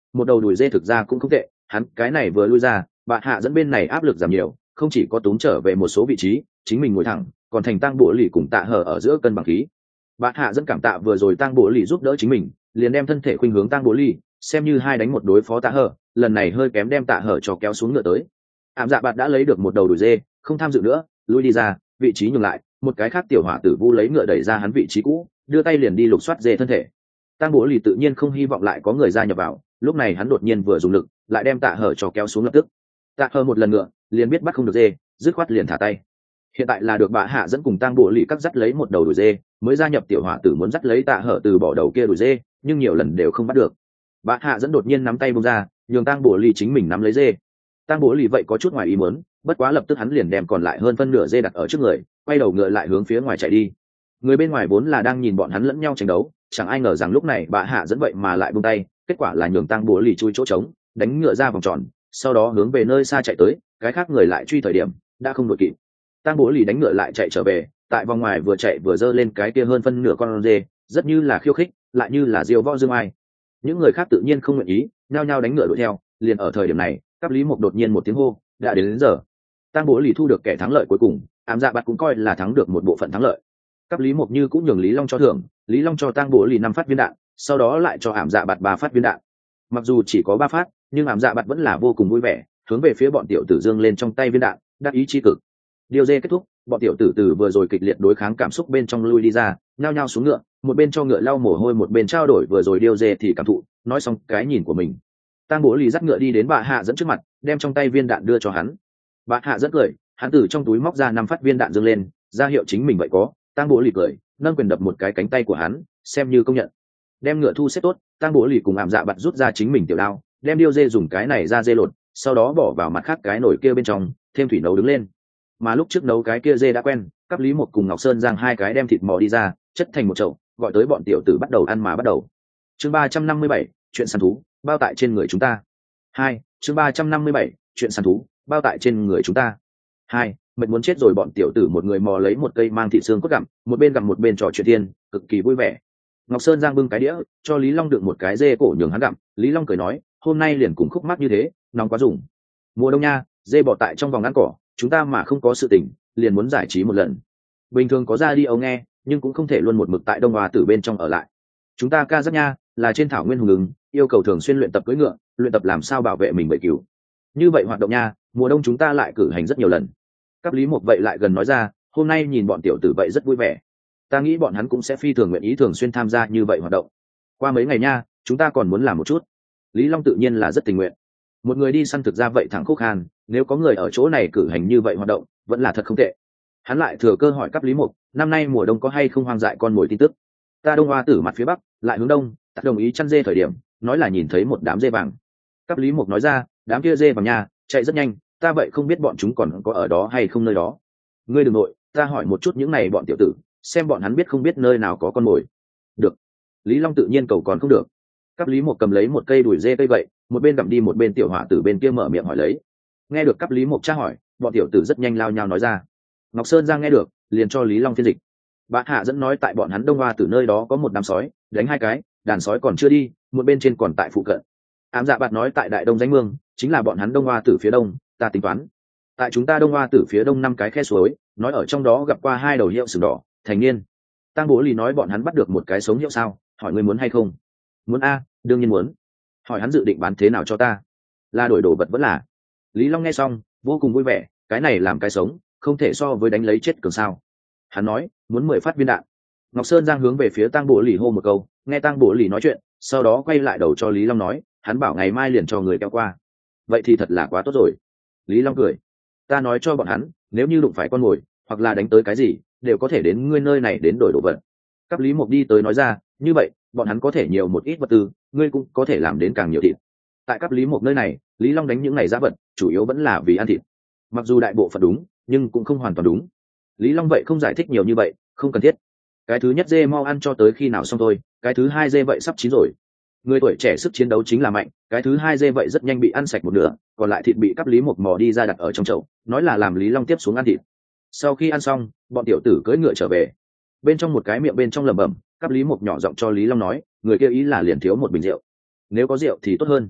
một đầu đùi dê thực ra cũng không tệ, hắn cái này vừa lui ra, bạ hạ dẫn bên này áp lực giảm nhiều, không chỉ có túm trở về một số vị trí, chính mình ngồi thẳng, còn thành tăng bộ lì cùng tạ hở ở giữa cân bằng khí. Bạ hạ dẫn cảm tạ vừa rồi tăng bộ lì giúp đỡ chính mình, liền đem thân thể khuynh hướng tăng bộ lì, xem như hai đánh một đối phó tạ hở, lần này hơi kém đem tạ hở cho kéo xuống ngựa tới. Ảm dạ bạt đã lấy được một đầu đùi dê, không tham dự nữa, lui đi ra, vị trí nhường lại, một cái khác tiểu hỏa tử vu lấy ngựa đẩy ra hắn vị trí cũ, đưa tay liền đi lục soát dê thân thể. Tăng bộ lì tự nhiên không hy vọng lại có người gia nhập vào, lúc này hắn đột nhiên vừa dùng lực, lại đem tạ hở cho kéo xuống lập tức. Tạ hở một lần ngựa, liền biết bắt không được dê, dứt khoát liền thả tay. Hiện tại là được bạ hạ dẫn cùng tăng bộ lì cắt dắt lấy một đầu đùi dê, mới gia nhập tiểu hỏa tử muốn dắt lấy tạ hở từ bỏ đầu kia đùi dê, nhưng nhiều lần đều không bắt được. Bạ hạ dẫn đột nhiên nắm tay buông ra, nhường tăng bộ lì chính mình nắm lấy dê. Tăng bộ lì vậy có chút ngoài ý muốn, bất quá lập tức hắn liền đem còn lại hơn phân nửa dê đặt ở trước người, quay đầu ngựa lại hướng phía ngoài chạy đi. Người bên ngoài vốn là đang nhìn bọn hắn lẫn nhau tranh đấu, chẳng ai ngờ rằng lúc này bạ hạ dẫn vậy mà lại buông tay, kết quả là nhường tăng bộ lì chui chỗ trống, đánh ngựa ra vòng tròn, sau đó hướng về nơi xa chạy tới, cái khác người lại truy thời điểm đã không đội kịp. Tăng bộ lì đánh ngựa lại chạy trở về, tại vòng ngoài vừa chạy vừa giơ lên cái kia hơn phân nửa con dê, rất như là khiêu khích, lại như là diêu võ dương ai. Những người khác tự nhiên không nguyện ý, nhao nhao đánh ngựa đuổi theo. Liền ở thời điểm này, Cáp Lý Mộc đột nhiên một tiếng hô, đã đến, đến giờ. Tăng bộ lì thu được kẻ thắng lợi cuối cùng, ám dạ bạt cũng coi là thắng được một bộ phận thắng lợi. Cáp Lý Mộc như cũng nhường Lý Long cho thưởng, Lý Long cho Tăng bộ lì năm phát viên đạn, sau đó lại cho ám dạ bạt ba phát viên đạn. Mặc dù chỉ có ba phát, nhưng ám dạ bạt vẫn là vô cùng vui vẻ, hướng về phía bọn tiểu tử dương lên trong tay viên đạn, đắc ý chi cực. Điều dê kết thúc, bọn tiểu tử từ vừa rồi kịch liệt đối kháng cảm xúc bên trong lui đi ra, nhao nhao xuống ngựa, một bên cho ngựa lau mồ hôi một bên trao đổi vừa rồi điều dê thì cảm thụ, nói xong cái nhìn của mình. Tang Bố Lì dắt ngựa đi đến bà hạ dẫn trước mặt, đem trong tay viên đạn đưa cho hắn. Bà hạ rất cười, hắn từ trong túi móc ra năm phát viên đạn dâng lên, ra hiệu chính mình vậy có. Tang Bố Lì cười, nâng quyền đập một cái cánh tay của hắn, xem như công nhận. Đem ngựa thu xếp tốt, Tang Bố Lì cùng ảm dạ bặt rút ra chính mình tiểu đao, đem điêu dê dùng cái này ra dê lột, sau đó bỏ vào mặt khác cái nồi kia bên trong, thêm thủy nấu đứng lên. Mà lúc trước nấu cái kia dê đã quen, Cáp Lý Mộc cùng Ngọc Sơn Giang hai cái đem thịt mò đi ra, chất thành một chậu, gọi tới bọn tiểu tử bắt đầu ăn mà bắt đầu. Chương ba trăm năm mươi bảy, chuyện săn thú, bao tại trên người chúng ta. Hai, chương ba trăm năm mươi bảy, chuyện săn thú, bao tại trên người chúng ta. Hai, mệt muốn chết rồi, bọn tiểu tử một người mò lấy một cây mang thịt xương cốt gặm, một bên gặm một bên trò chuyện thiên, cực kỳ vui vẻ. Ngọc Sơn Giang bưng cái đĩa, cho Lý Long đựng một cái dê cổ nhường hắn gặm, Lý Long cười nói, hôm nay liền cùng khúc mắc như thế, nóng quá dùng. Mùa đông nha, dê bò tại trong vòng ngăn cỏ, chúng ta mà không có sự tình, liền muốn giải trí một lần. Bình thường có ra đi ấu nghe, nhưng cũng không thể luôn một mực tại Đông Hoa Tử bên trong ở lại. Chúng ta ca giáp nha, là trên thảo nguyên hùng ứng, yêu cầu thường xuyên luyện tập cưỡi ngựa, luyện tập làm sao bảo vệ mình bậy cứu. Như vậy hoạt động nha, mùa đông chúng ta lại cử hành rất nhiều lần. Cáp Lý Mộc vậy lại gần nói ra, hôm nay nhìn bọn tiểu tử vậy rất vui vẻ. Ta nghĩ bọn hắn cũng sẽ phi thường nguyện ý thường xuyên tham gia như vậy hoạt động. Qua mấy ngày nha, chúng ta còn muốn làm một chút. Lý Long tự nhiên là rất tình nguyện. Một người đi săn thực ra vậy thẳng khúc hàn, nếu có người ở chỗ này cử hành như vậy hoạt động, vẫn là thật không tệ. Hắn lại thừa cơ hỏi Cáp Lý Mộc, năm nay mùa đông có hay không hoang dại con mồi tin tức. Ta Đông Hoa Tử mặt phía bắc, lại hướng đông, ta đồng ý chăn dê thời điểm, nói là nhìn thấy một đám dê vàng. Cáp Lý Mộc nói ra, đám kia dê vàng nha, chạy rất nhanh, ta vậy không biết bọn chúng còn có ở đó hay không nơi đó. Ngươi đừng nội, ta hỏi một chút những này bọn tiểu tử, xem bọn hắn biết không biết nơi nào có con mồi. Được. Lý Long tự nhiên cầu còn không được. Cáp Lý Mộc cầm lấy một cây đùi dê cây vậy, một bên gặm đi một bên tiểu hỏa tử bên kia mở miệng hỏi lấy. Nghe được Cáp Lý Mộc tra hỏi, bọn tiểu tử rất nhanh lao nhau nói ra. Ngọc Sơn Giang nghe được, liền cho Lý Long phiên dịch. Bạ hạ dẫn nói tại bọn hắn Đông Hoa Tử nơi đó có một đám sói, đánh hai cái, đàn sói còn chưa đi, một bên trên còn tại phụ cận. Ám dạ bạt nói tại Đại Đông Danh Mương, chính là bọn hắn Đông Hoa Tử phía đông, ta tính toán. Tại chúng ta Đông Hoa Tử phía đông năm cái khe suối, nói ở trong đó gặp qua hai đầu hiệu sừng đỏ, thành niên. Tăng Bố Lì nói bọn hắn bắt được một cái sống hiệu sao, hỏi ngươi muốn hay không? Muốn a, đương nhiên muốn. Hỏi hắn dự định bán thế nào cho ta? Là đổi đồ vật vẫn là. Lý Long nghe xong, vô cùng vui vẻ, cái này làm cái sống, không thể so với đánh lấy chết cường sao. Hắn nói, muốn mười phát viên đạn. Ngọc Sơn Giang hướng về phía Tăng Bố Lì hô một câu, nghe Tăng Bố Lì nói chuyện, sau đó quay lại đầu cho Lý Long nói, hắn bảo ngày mai liền cho người kéo qua. Vậy thì thật là quá tốt rồi. Lý Long cười, ta nói cho bọn hắn, nếu như đụng phải con mồi, hoặc là đánh tới cái gì, đều có thể đến ngươi nơi này đến đổi đồ vật. Cáp Lý Mộc đi tới nói ra, như vậy, bọn hắn có thể nhiều một ít vật tư, ngươi cũng có thể làm đến càng nhiều thịt. Tại Cáp Lý Mộc nơi này, Lý Long đánh những này giá vật, chủ yếu vẫn là vì ăn thịt. Mặc dù đại bộ phận đúng, nhưng cũng không hoàn toàn đúng. Lý Long vậy không giải thích nhiều như vậy, không cần thiết. Cái thứ nhất dê mau ăn cho tới khi nào xong thôi, cái thứ hai dê vậy sắp chín rồi. Người tuổi trẻ sức chiến đấu chính là mạnh, cái thứ hai dê vậy rất nhanh bị ăn sạch một nửa, còn lại thịt bị Cáp Lý Mộc mò đi ra đặt ở trong chậu, nói là làm Lý Long tiếp xuống ăn thịt. Sau khi ăn xong, bọn tiểu tử cưỡi ngựa trở về. Bên trong một cái miệng bên trong lẩm bẩm, Cáp Lý Mộc nhỏ giọng cho Lý Long nói, người kia ý là liền thiếu một bình rượu. Nếu có rượu thì tốt hơn,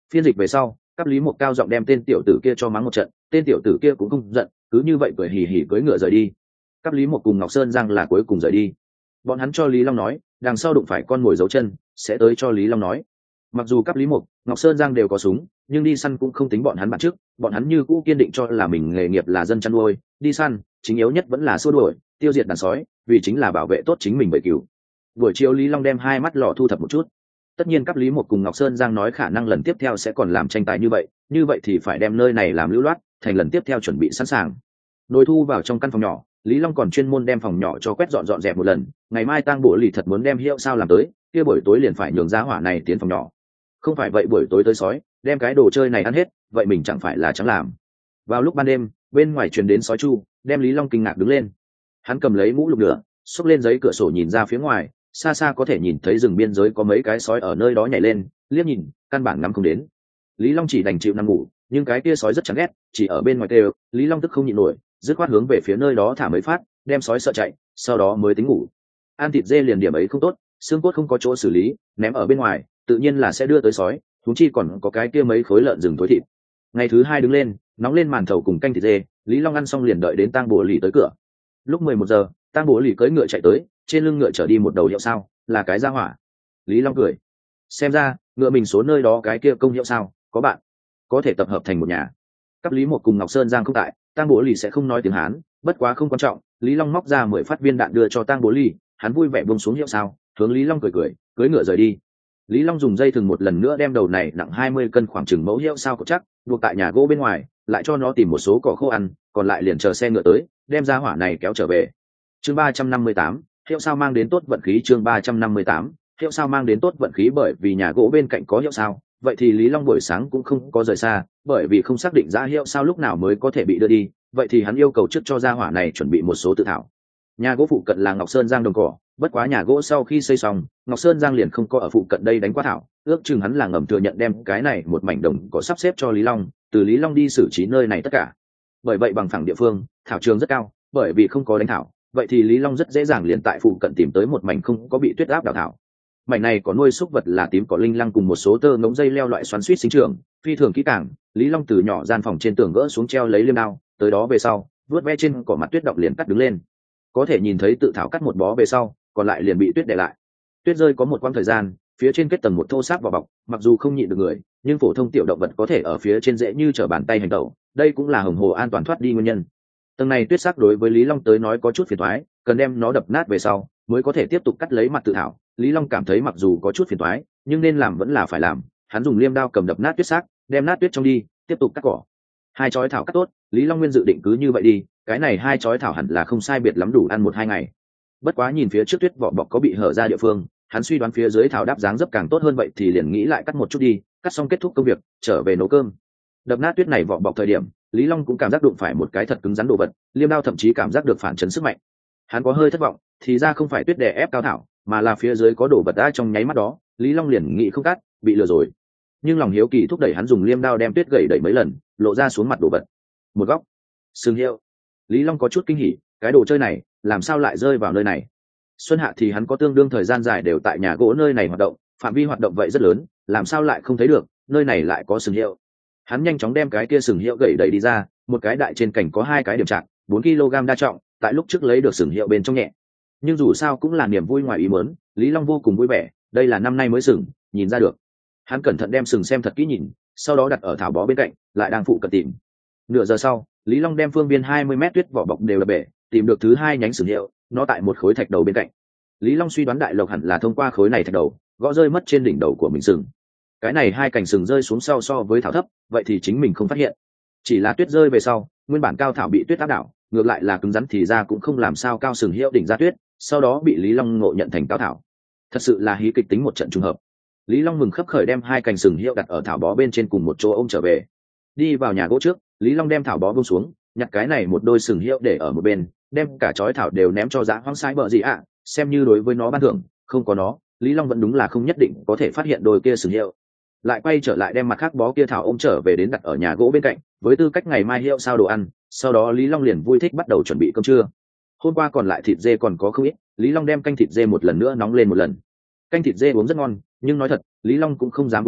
Phiên dịch về sau, Cáp Lý một cao giọng đem tên tiểu tử kia cho mắng một trận, tên tiểu tử kia cũng không giận, cứ như vậy cười hì hì cưỡi ngựa rời đi. Cáp Lý một cùng Ngọc Sơn Giang là cuối cùng rời đi. Bọn hắn cho Lý Long nói, đằng sau đụng phải con mồi dấu chân, sẽ tới cho Lý Long nói. Mặc dù Cáp Lý một, Ngọc Sơn Giang đều có súng, nhưng đi săn cũng không tính bọn hắn bạn trước, bọn hắn như cũ kiên định cho là mình nghề nghiệp là dân chăn nuôi, đi săn, chính yếu nhất vẫn là xua đuổi, tiêu diệt đàn sói, vì chính là bảo vệ tốt chính mình bầy cừu. Buổi chiều Lý Long đem hai mắt lọ thu thập một chút. Tất nhiên Cáp Lý một cùng Ngọc Sơn Giang nói khả năng lần tiếp theo sẽ còn làm tranh tài như vậy, như vậy thì phải đem nơi này làm lưu loát, thành lần tiếp theo chuẩn bị sẵn sàng. Nồi thu vào trong căn phòng nhỏ, Lý Long còn chuyên môn đem phòng nhỏ cho quét dọn dọn dẹp một lần, ngày mai tang bổ lì thật muốn đem hiệu sao làm tới, kia buổi tối liền phải nhường giá hỏa này tiến phòng nhỏ. Không phải vậy buổi tối tới sói, đem cái đồ chơi này ăn hết, vậy mình chẳng phải là chẳng làm. Vào lúc ban đêm, bên ngoài truyền đến sói chu, đem Lý Long kinh ngạc đứng lên. Hắn cầm lấy mũ lục lửa, xốc lên giấy cửa sổ nhìn ra phía ngoài, xa xa có thể nhìn thấy rừng biên giới có mấy cái sói ở nơi đó nhảy lên, liếc nhìn, căn bản ngắm không đến. Lý Long chỉ đành chịu nằm ngủ, nhưng cái kia sói rất chán ghét, chỉ ở bên ngoài kêu, Lý Long tức không nhịn nổi, dứt khoát hướng về phía nơi đó thả mấy phát, đem sói sợ chạy, sau đó mới tính ngủ. Ăn thịt dê liền điểm ấy không tốt, xương cốt không có chỗ xử lý, ném ở bên ngoài, tự nhiên là sẽ đưa tới sói, huống chi còn có cái kia mấy khối lợn rừng tối thịt. Ngày thứ hai đứng lên, nóng lên màn thầu cùng canh thịt dê, Lý Long ăn xong liền đợi đến tang bổ lì tới cửa. Lúc mười một giờ, tang bổ lì cưỡi ngựa chạy tới, trên lưng ngựa chở đi một đầu hiệu sao, là cái gia hỏa. Lý Long cười, xem ra ngựa mình số nơi đó cái kia công hiệu sao, có bạn, có thể tập hợp thành một nhà. Cáp Lý một cùng Ngọc Sơn Giang không tại, tang bố lì sẽ không nói tiếng Hán, bất quá không quan trọng. Lý Long móc ra mười phát viên đạn đưa cho tang bố lì, hắn vui vẻ buông xuống hiệu sao, hướng Lý Long cười cười, cưỡi ngựa rời đi. Lý Long dùng dây thừng một lần nữa đem đầu này nặng hai mươi cân khoảng chừng mẫu hiệu sao cột chắc, buộc tại nhà gỗ bên ngoài, lại cho nó tìm một số cỏ khô ăn, còn lại liền chờ xe ngựa tới, đem ra hỏa này kéo trở về. Chương ba trăm năm mươi tám, hiệu sao mang đến tốt vận khí. Chương ba trăm năm mươi tám, hiệu sao mang đến tốt vận khí. Bởi vì nhà gỗ bên cạnh có hiệu sao, vậy thì Lý Long buổi sáng cũng không có rời xa, bởi vì không xác định ra hiệu sao lúc nào mới có thể bị đưa đi, vậy thì hắn yêu cầu trước cho gia hỏa này chuẩn bị một số tự thảo. Nhà gỗ phụ cận là Ngọc Sơn Giang đồng cỏ, bất quá nhà gỗ sau khi xây xong, Ngọc Sơn Giang liền không có ở phụ cận đây đánh quá thảo, ước chừng hắn là ngầm thừa nhận đem cái này một mảnh đồng cỏ sắp xếp cho Lý Long, từ Lý Long đi xử trí nơi này tất cả. Bởi vậy bằng phẳng địa phương, thảo trường rất cao, bởi vì không có đánh thảo, vậy thì Lý Long rất dễ dàng liền tại phụ cận tìm tới một mảnh không có bị tuyết áp đào thảo. Mảnh này có nuôi súc vật là tím cỏ linh lăng cùng một số tơ ngỗng dây leo loại xoắn suýt sinh trưởng, phi thường kỹ càng. Lý Long từ nhỏ gian phòng trên tường gỡ xuống treo lấy liêm đao, tới đó về sau, vớt ve trên cỏ mặt tuyết động liền cắt đứng lên. Có thể nhìn thấy tự thảo cắt một bó về sau, còn lại liền bị tuyết để lại. Tuyết rơi có một quãng thời gian, phía trên kết tầng một thô sáp vỏ bọc, mặc dù không nhịn được người, nhưng phổ thông tiểu động vật có thể ở phía trên dễ như trở bàn tay hành tẩu, đây cũng là hồng hồ an toàn thoát đi nguyên nhân. Tầng này tuyết sắc đối với Lý Long tới nói có chút phiền toái, cần đem nó đập nát về sau mới có thể tiếp tục cắt lấy mặt tự thảo. Lý Long cảm thấy mặc dù có chút phiền toái, nhưng nên làm vẫn là phải làm. Hắn dùng liêm đao cầm đập nát tuyết sắc, đem nát tuyết trong đi, tiếp tục cắt cỏ. Hai chói thảo cắt tốt, Lý Long nguyên dự định cứ như vậy đi, cái này hai chói thảo hẳn là không sai biệt lắm đủ ăn một hai ngày. Bất quá nhìn phía trước tuyết vỏ bọc có bị hở ra địa phương, hắn suy đoán phía dưới thảo đáp dáng dấp càng tốt hơn, vậy thì liền nghĩ lại cắt một chút đi, cắt xong kết thúc công việc, trở về nấu cơm. Đập nát tuyết này vỏ bọc thời điểm, Lý Long cũng cảm giác đụng phải một cái thật cứng rắn đồ vật, liêm đao thậm chí cảm giác được phản chấn sức mạnh. Hắn có hơi thất vọng, thì ra không phải tuyết đè ép cao thảo, mà là phía dưới có đồ vật đã trong nháy mắt đó, Lý Long liền nghĩ không cắt, bị lừa rồi. Nhưng lòng hiếu kỳ thúc đẩy hắn dùng liêm đao đem tuyết gậy đẩy mấy lần, lộ ra xuống mặt đồ vật. Một góc, sừng hiệu. Lý Long có chút kinh hỉ, cái đồ chơi này làm sao lại rơi vào nơi này? Xuân hạ thì hắn có tương đương thời gian dài đều tại nhà gỗ nơi này hoạt động, phạm vi hoạt động vậy rất lớn, làm sao lại không thấy được, nơi này lại có sừng hiệu. Hắn nhanh chóng đem cái kia sừng hiệu gậy đẩy đi ra, một cái đại trên cành có hai cái điểm trạng, bốn ki lô gam đa trọng, tại lúc trước lấy được sừng hiệu bên trong nhẹ. Nhưng dù sao cũng là niềm vui ngoài ý muốn, Lý Long vô cùng vui vẻ, đây là năm nay mới sừng, nhìn ra được. Hắn cẩn thận đem sừng xem thật kỹ nhìn, sau đó đặt ở thảo bó bên cạnh, lại đang phụ cận tìm. Nửa giờ sau, Lý Long đem phương viên hai mươi mét tuyết vỏ bọc đều đập bể, tìm được thứ hai nhánh sừng hiệu, nó tại một khối thạch đầu bên cạnh. Lý Long suy đoán đại lộc hẳn là thông qua khối này thạch đầu, gõ rơi mất trên đỉnh đầu của mình sừng. Cái này hai cành sừng rơi xuống sau so với thảo thấp, vậy thì chính mình không phát hiện. Chỉ là tuyết rơi về sau, nguyên bản cao thảo bị tuyết áp đảo, ngược lại là cứng rắn thì ra cũng không làm sao cao sừng hiệu đỉnh ra tuyết, sau đó bị Lý Long ngộ nhận thành cao thảo. Thật sự là hí kịch tính một trận trùng hợp. Lý Long mừng khấp khởi đem hai cành sừng hiệu đặt ở thảo bó bên trên cùng một chỗ ôm trở về. Đi vào nhà gỗ trước, Lý Long đem thảo bó buông xuống, nhặt cái này một đôi sừng hiệu để ở một bên, đem cả chói thảo đều ném cho dã hoang sai bợ gì ạ, à, xem như đối với nó ban thưởng. Không có nó, Lý Long vẫn đúng là không nhất định có thể phát hiện đôi kia sừng hiệu. Lại quay trở lại đem mặt khác bó kia thảo ôm trở về đến đặt ở nhà gỗ bên cạnh, với tư cách ngày mai hiệu sao đồ ăn. Sau đó Lý Long liền vui thích bắt đầu chuẩn bị cơm trưa. Hôm qua còn lại thịt dê còn có không ít, Lý Long đem canh thịt dê một lần nữa nóng lên một lần. Canh thịt dê uống rất ngon, nhưng nói thật, Lý Long cũng không dám uống nhiều,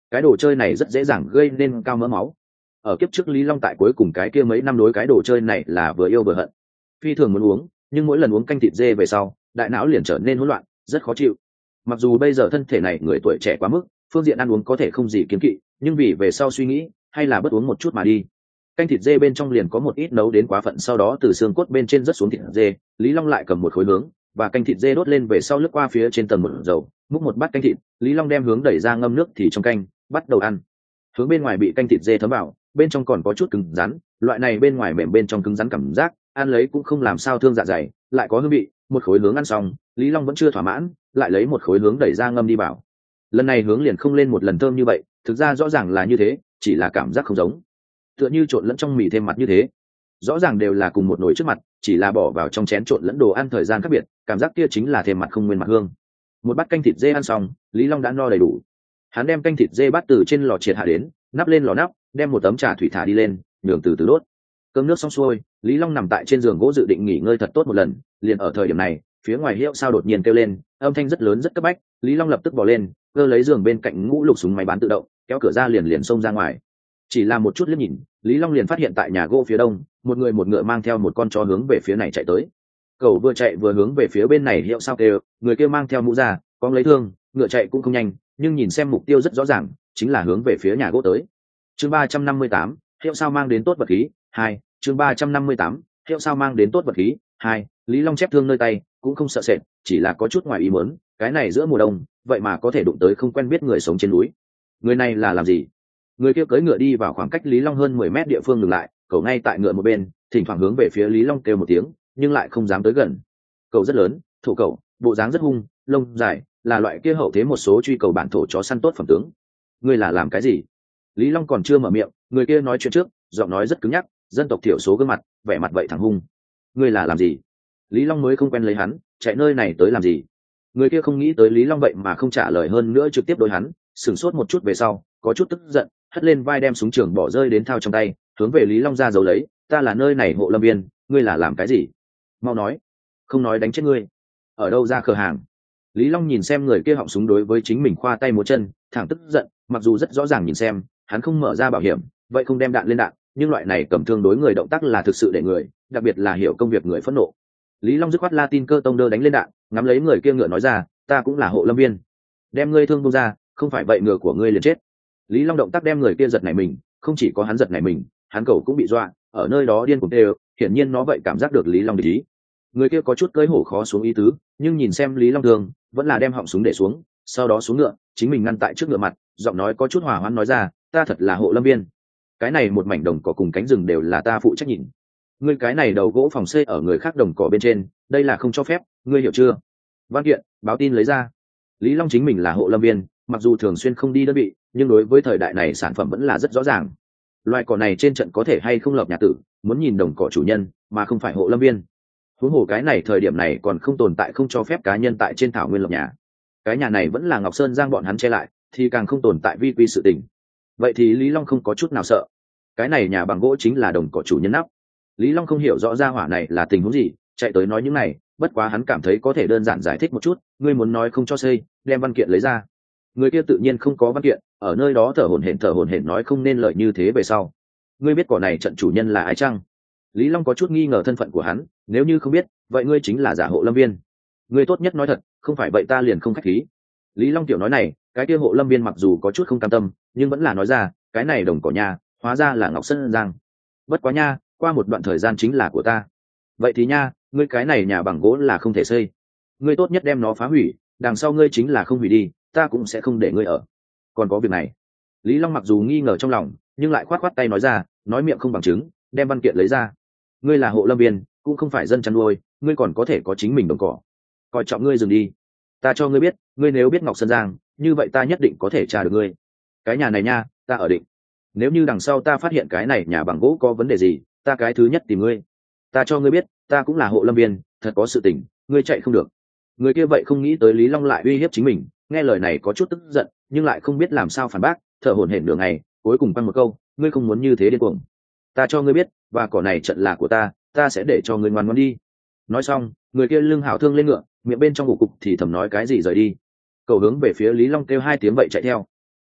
cái đồ chơi này rất dễ dàng gây nên cao mỡ máu. Ở kiếp trước Lý Long tại cuối cùng cái kia mấy năm đối cái đồ chơi này là vừa yêu vừa hận, phi thường muốn uống, nhưng mỗi lần uống canh thịt dê về sau đại não liền trở nên hỗn loạn, rất khó chịu. Mặc dù bây giờ thân thể này người tuổi trẻ quá mức, phương diện ăn uống có thể không gì kiến kỵ, nhưng vì về sau suy nghĩ hay là bớt uống một chút mà đi. Canh thịt dê bên trong liền có một ít nấu đến quá phận, sau đó từ xương cốt bên trên rớt xuống thịt dê. Lý Long lại cầm một khối hướng và canh thịt dê đốt lên về sau lướt qua phía trên tầng một dầu, múc một bát canh thịt. Lý Long đem hướng đẩy ra ngâm nước thì trong canh, bắt đầu ăn. Hướng bên ngoài bị canh thịt dê thấm vào, bên trong còn có chút cứng rắn, loại này bên ngoài mềm bên trong cứng rắn cảm giác, ăn lấy cũng không làm sao thương dạ dày, lại có hương vị. Một khối hướng ăn xong, Lý Long vẫn chưa thỏa mãn, lại lấy một khối hướng đẩy ra ngâm đi vào. Lần này hướng liền không lên một lần thơm như vậy, thực ra rõ ràng là như thế, chỉ là cảm giác không giống, tựa như trộn lẫn trong mì thêm mặt như thế. Rõ ràng đều là cùng một nồi trước mặt, chỉ là bỏ vào trong chén trộn lẫn đồ ăn thời gian khác biệt, cảm giác kia chính là thêm mặt không nguyên mặt hương. Một bát canh thịt dê ăn xong, Lý Long đã no đầy đủ. Hắn đem canh thịt dê bắt từ trên lò triệt hạ đến, nắp lên lò nắp, đem một tấm trà thủy thả đi lên, nhường từ từ đốt. Cơm nước xong xuôi, Lý Long nằm tại trên giường gỗ dự định nghỉ ngơi thật tốt một lần. Liền ở thời điểm này, phía ngoài hiệu sao đột nhiên kêu lên, âm thanh rất lớn rất cấp bách. Lý Long lập tức bỏ lên, cơ lấy giường bên cạnh ngũ lục súng máy bán tự động, kéo cửa ra liền liền xông ra ngoài. Chỉ là một chút liếc nhìn, Lý Long liền phát hiện tại nhà gỗ phía đông, một người một ngựa mang theo một con chó hướng về phía này chạy tới. Cậu vừa chạy vừa hướng về phía bên này hiệu sao kêu, người kia mang theo mũ da, con lấy thương, ngựa chạy cũng không nhanh, nhưng nhìn xem mục tiêu rất rõ ràng, chính là hướng về phía nhà gỗ tới. Chương ba trăm năm mươi tám, hiệu sao mang đến tốt vật khí hai. Chương ba trăm năm mươi tám, hiệu sao mang đến tốt vật khí hai. Lý Long chép thương nơi tay, cũng không sợ sệt, chỉ là có chút ngoài ý muốn, cái này giữa mùa đông, vậy mà có thể đụng tới không quen biết người sống trên núi. Người này là làm gì? Người kia cưỡi ngựa đi vào khoảng cách Lý Long hơn mười mét địa phương dừng lại, cậu ngay tại ngựa một bên, thỉnh thoảng hướng về phía Lý Long kêu một tiếng, nhưng lại không dám tới gần. Cậu rất lớn, thổ cậu, bộ dáng rất hung, lông dài, là loại kia hậu thế một số truy cầu bản thổ chó săn tốt phẩm tướng. Ngươi là làm cái gì? Lý Long còn chưa mở miệng, người kia nói chuyện trước, giọng nói rất cứng nhắc, dân tộc thiểu số gương mặt, vẻ mặt vậy thẳng hung. Ngươi là làm gì? Lý Long mới không quen lấy hắn, chạy nơi này tới làm gì? Người kia không nghĩ tới Lý Long vậy mà không trả lời, hơn nữa trực tiếp đối hắn, sửng sốt một chút về sau, có chút tức giận, hất lên vai đem súng trường bỏ rơi đến thao trong tay, hướng về Lý Long ra giấu lấy, ta là nơi này hộ lâm viên, ngươi là làm cái gì? Mau nói, không nói đánh chết ngươi. Ở đâu ra cửa hàng? Lý Long nhìn xem người kia họng súng đối với chính mình khoa tay múa chân, thẳng tức giận, mặc dù rất rõ ràng nhìn xem, hắn không mở ra bảo hiểm, vậy không đem đạn lên đạn, nhưng loại này cầm thương đối người động tác là thực sự để người, đặc biệt là hiểu công việc người phẫn nộ. Lý Long dứt khoát Latin cơ tông đơ đánh lên đạn, ngắm lấy người kia ngựa nói ra, ta cũng là hộ lâm viên, đem ngươi thương buông ra, không phải vậy ngựa của ngươi liền chết. Lý Long động tác đem người kia giật nảy mình, không chỉ có hắn giật nảy mình, hắn cầu cũng bị dọa, ở nơi đó điên cuồng đều, hiển nhiên nó vậy cảm giác được Lý Long để ý. Người kia có chút cơi hổ khó xuống ý tứ, nhưng nhìn xem Lý Long thường, vẫn là đem họng súng để xuống, sau đó xuống ngựa, chính mình ngăn tại trước ngựa mặt, giọng nói có chút hòa hoãn nói ra, ta thật là hộ lâm viên, cái này một mảnh đồng cỏ cùng cánh rừng đều là ta phụ trách nhìn. Ngươi cái này đầu gỗ phòng xây ở người khác đồng cỏ bên trên, đây là không cho phép, ngươi hiểu chưa? Văn kiện, báo tin lấy ra. Lý Long chính mình là hộ lâm viên, mặc dù thường xuyên không đi đơn vị, nhưng đối với thời đại này sản phẩm vẫn là rất rõ ràng. Loại cỏ này trên trận có thể hay không lập nhà tử, muốn nhìn đồng cỏ chủ nhân, mà không phải hộ lâm viên. Huống hồ cái này thời điểm này còn không tồn tại không cho phép cá nhân tại trên thảo nguyên lập nhà. Cái nhà này vẫn là Ngọc Sơn Giang bọn hắn che lại, thì càng không tồn tại vi quy sự tình. Vậy thì Lý Long không có chút nào sợ. Cái này nhà bằng gỗ chính là đồng cỏ chủ nhân nắp. Lý Long không hiểu rõ ra hỏa này là tình huống gì, chạy tới nói những này, bất quá hắn cảm thấy có thể đơn giản giải thích một chút, ngươi muốn nói không cho xây, đem văn kiện lấy ra. Người kia tự nhiên không có văn kiện, ở nơi đó thở hổn hển thở hổn hển nói không nên lời như thế về sau. Ngươi biết cỏ này trận chủ nhân là ai chăng? Lý Long có chút nghi ngờ thân phận của hắn, nếu như không biết, vậy ngươi chính là giả hộ lâm viên. Ngươi tốt nhất nói thật, không phải vậy ta liền không khách khí. Lý Long tiểu nói này, cái kia hộ lâm viên mặc dù có chút không cam tâm, nhưng vẫn là nói ra, cái này đồng cỏ nha, hóa ra là Ngọc Sơn Giang. Bất quá nha, qua một đoạn thời gian chính là của ta. Vậy thì nha, ngươi cái này nhà bằng gỗ là không thể xây. Ngươi tốt nhất đem nó phá hủy, đằng sau ngươi chính là không hủy đi, ta cũng sẽ không để ngươi ở. Còn có việc này. Lý Long mặc dù nghi ngờ trong lòng, nhưng lại khoát khoát tay nói ra, nói miệng không bằng chứng, đem văn kiện lấy ra. Ngươi là hộ lâm viên, cũng không phải dân chăn nuôi, ngươi còn có thể có chính mình đồng cỏ. Coi trọng ngươi dừng đi. Ta cho ngươi biết, ngươi nếu biết Ngọc Sơn Giang, như vậy ta nhất định có thể tra được ngươi. Cái nhà này nha, ta ở định. Nếu như đằng sau ta phát hiện cái này nhà bằng gỗ có vấn đề gì, ta cái thứ nhất tìm ngươi. Ta cho ngươi biết, ta cũng là hộ lâm viên, thật có sự tình, ngươi chạy không được. Người kia vậy không nghĩ tới Lý Long lại uy hiếp chính mình, nghe lời này có chút tức giận, nhưng lại không biết làm sao phản bác, thở hổn hển nửa ngày, cuối cùng quăng một câu, ngươi không muốn như thế điên cuồng. Ta cho ngươi biết, và cỏ này trận là của ta, ta sẽ để cho ngươi ngoan ngoãn đi. Nói xong, người kia lưng hảo thương lên ngựa, miệng bên trong ngủ cục thì thầm nói cái gì rời đi. Cầu hướng về phía Lý Long kêu hai tiếng vậy chạy theo.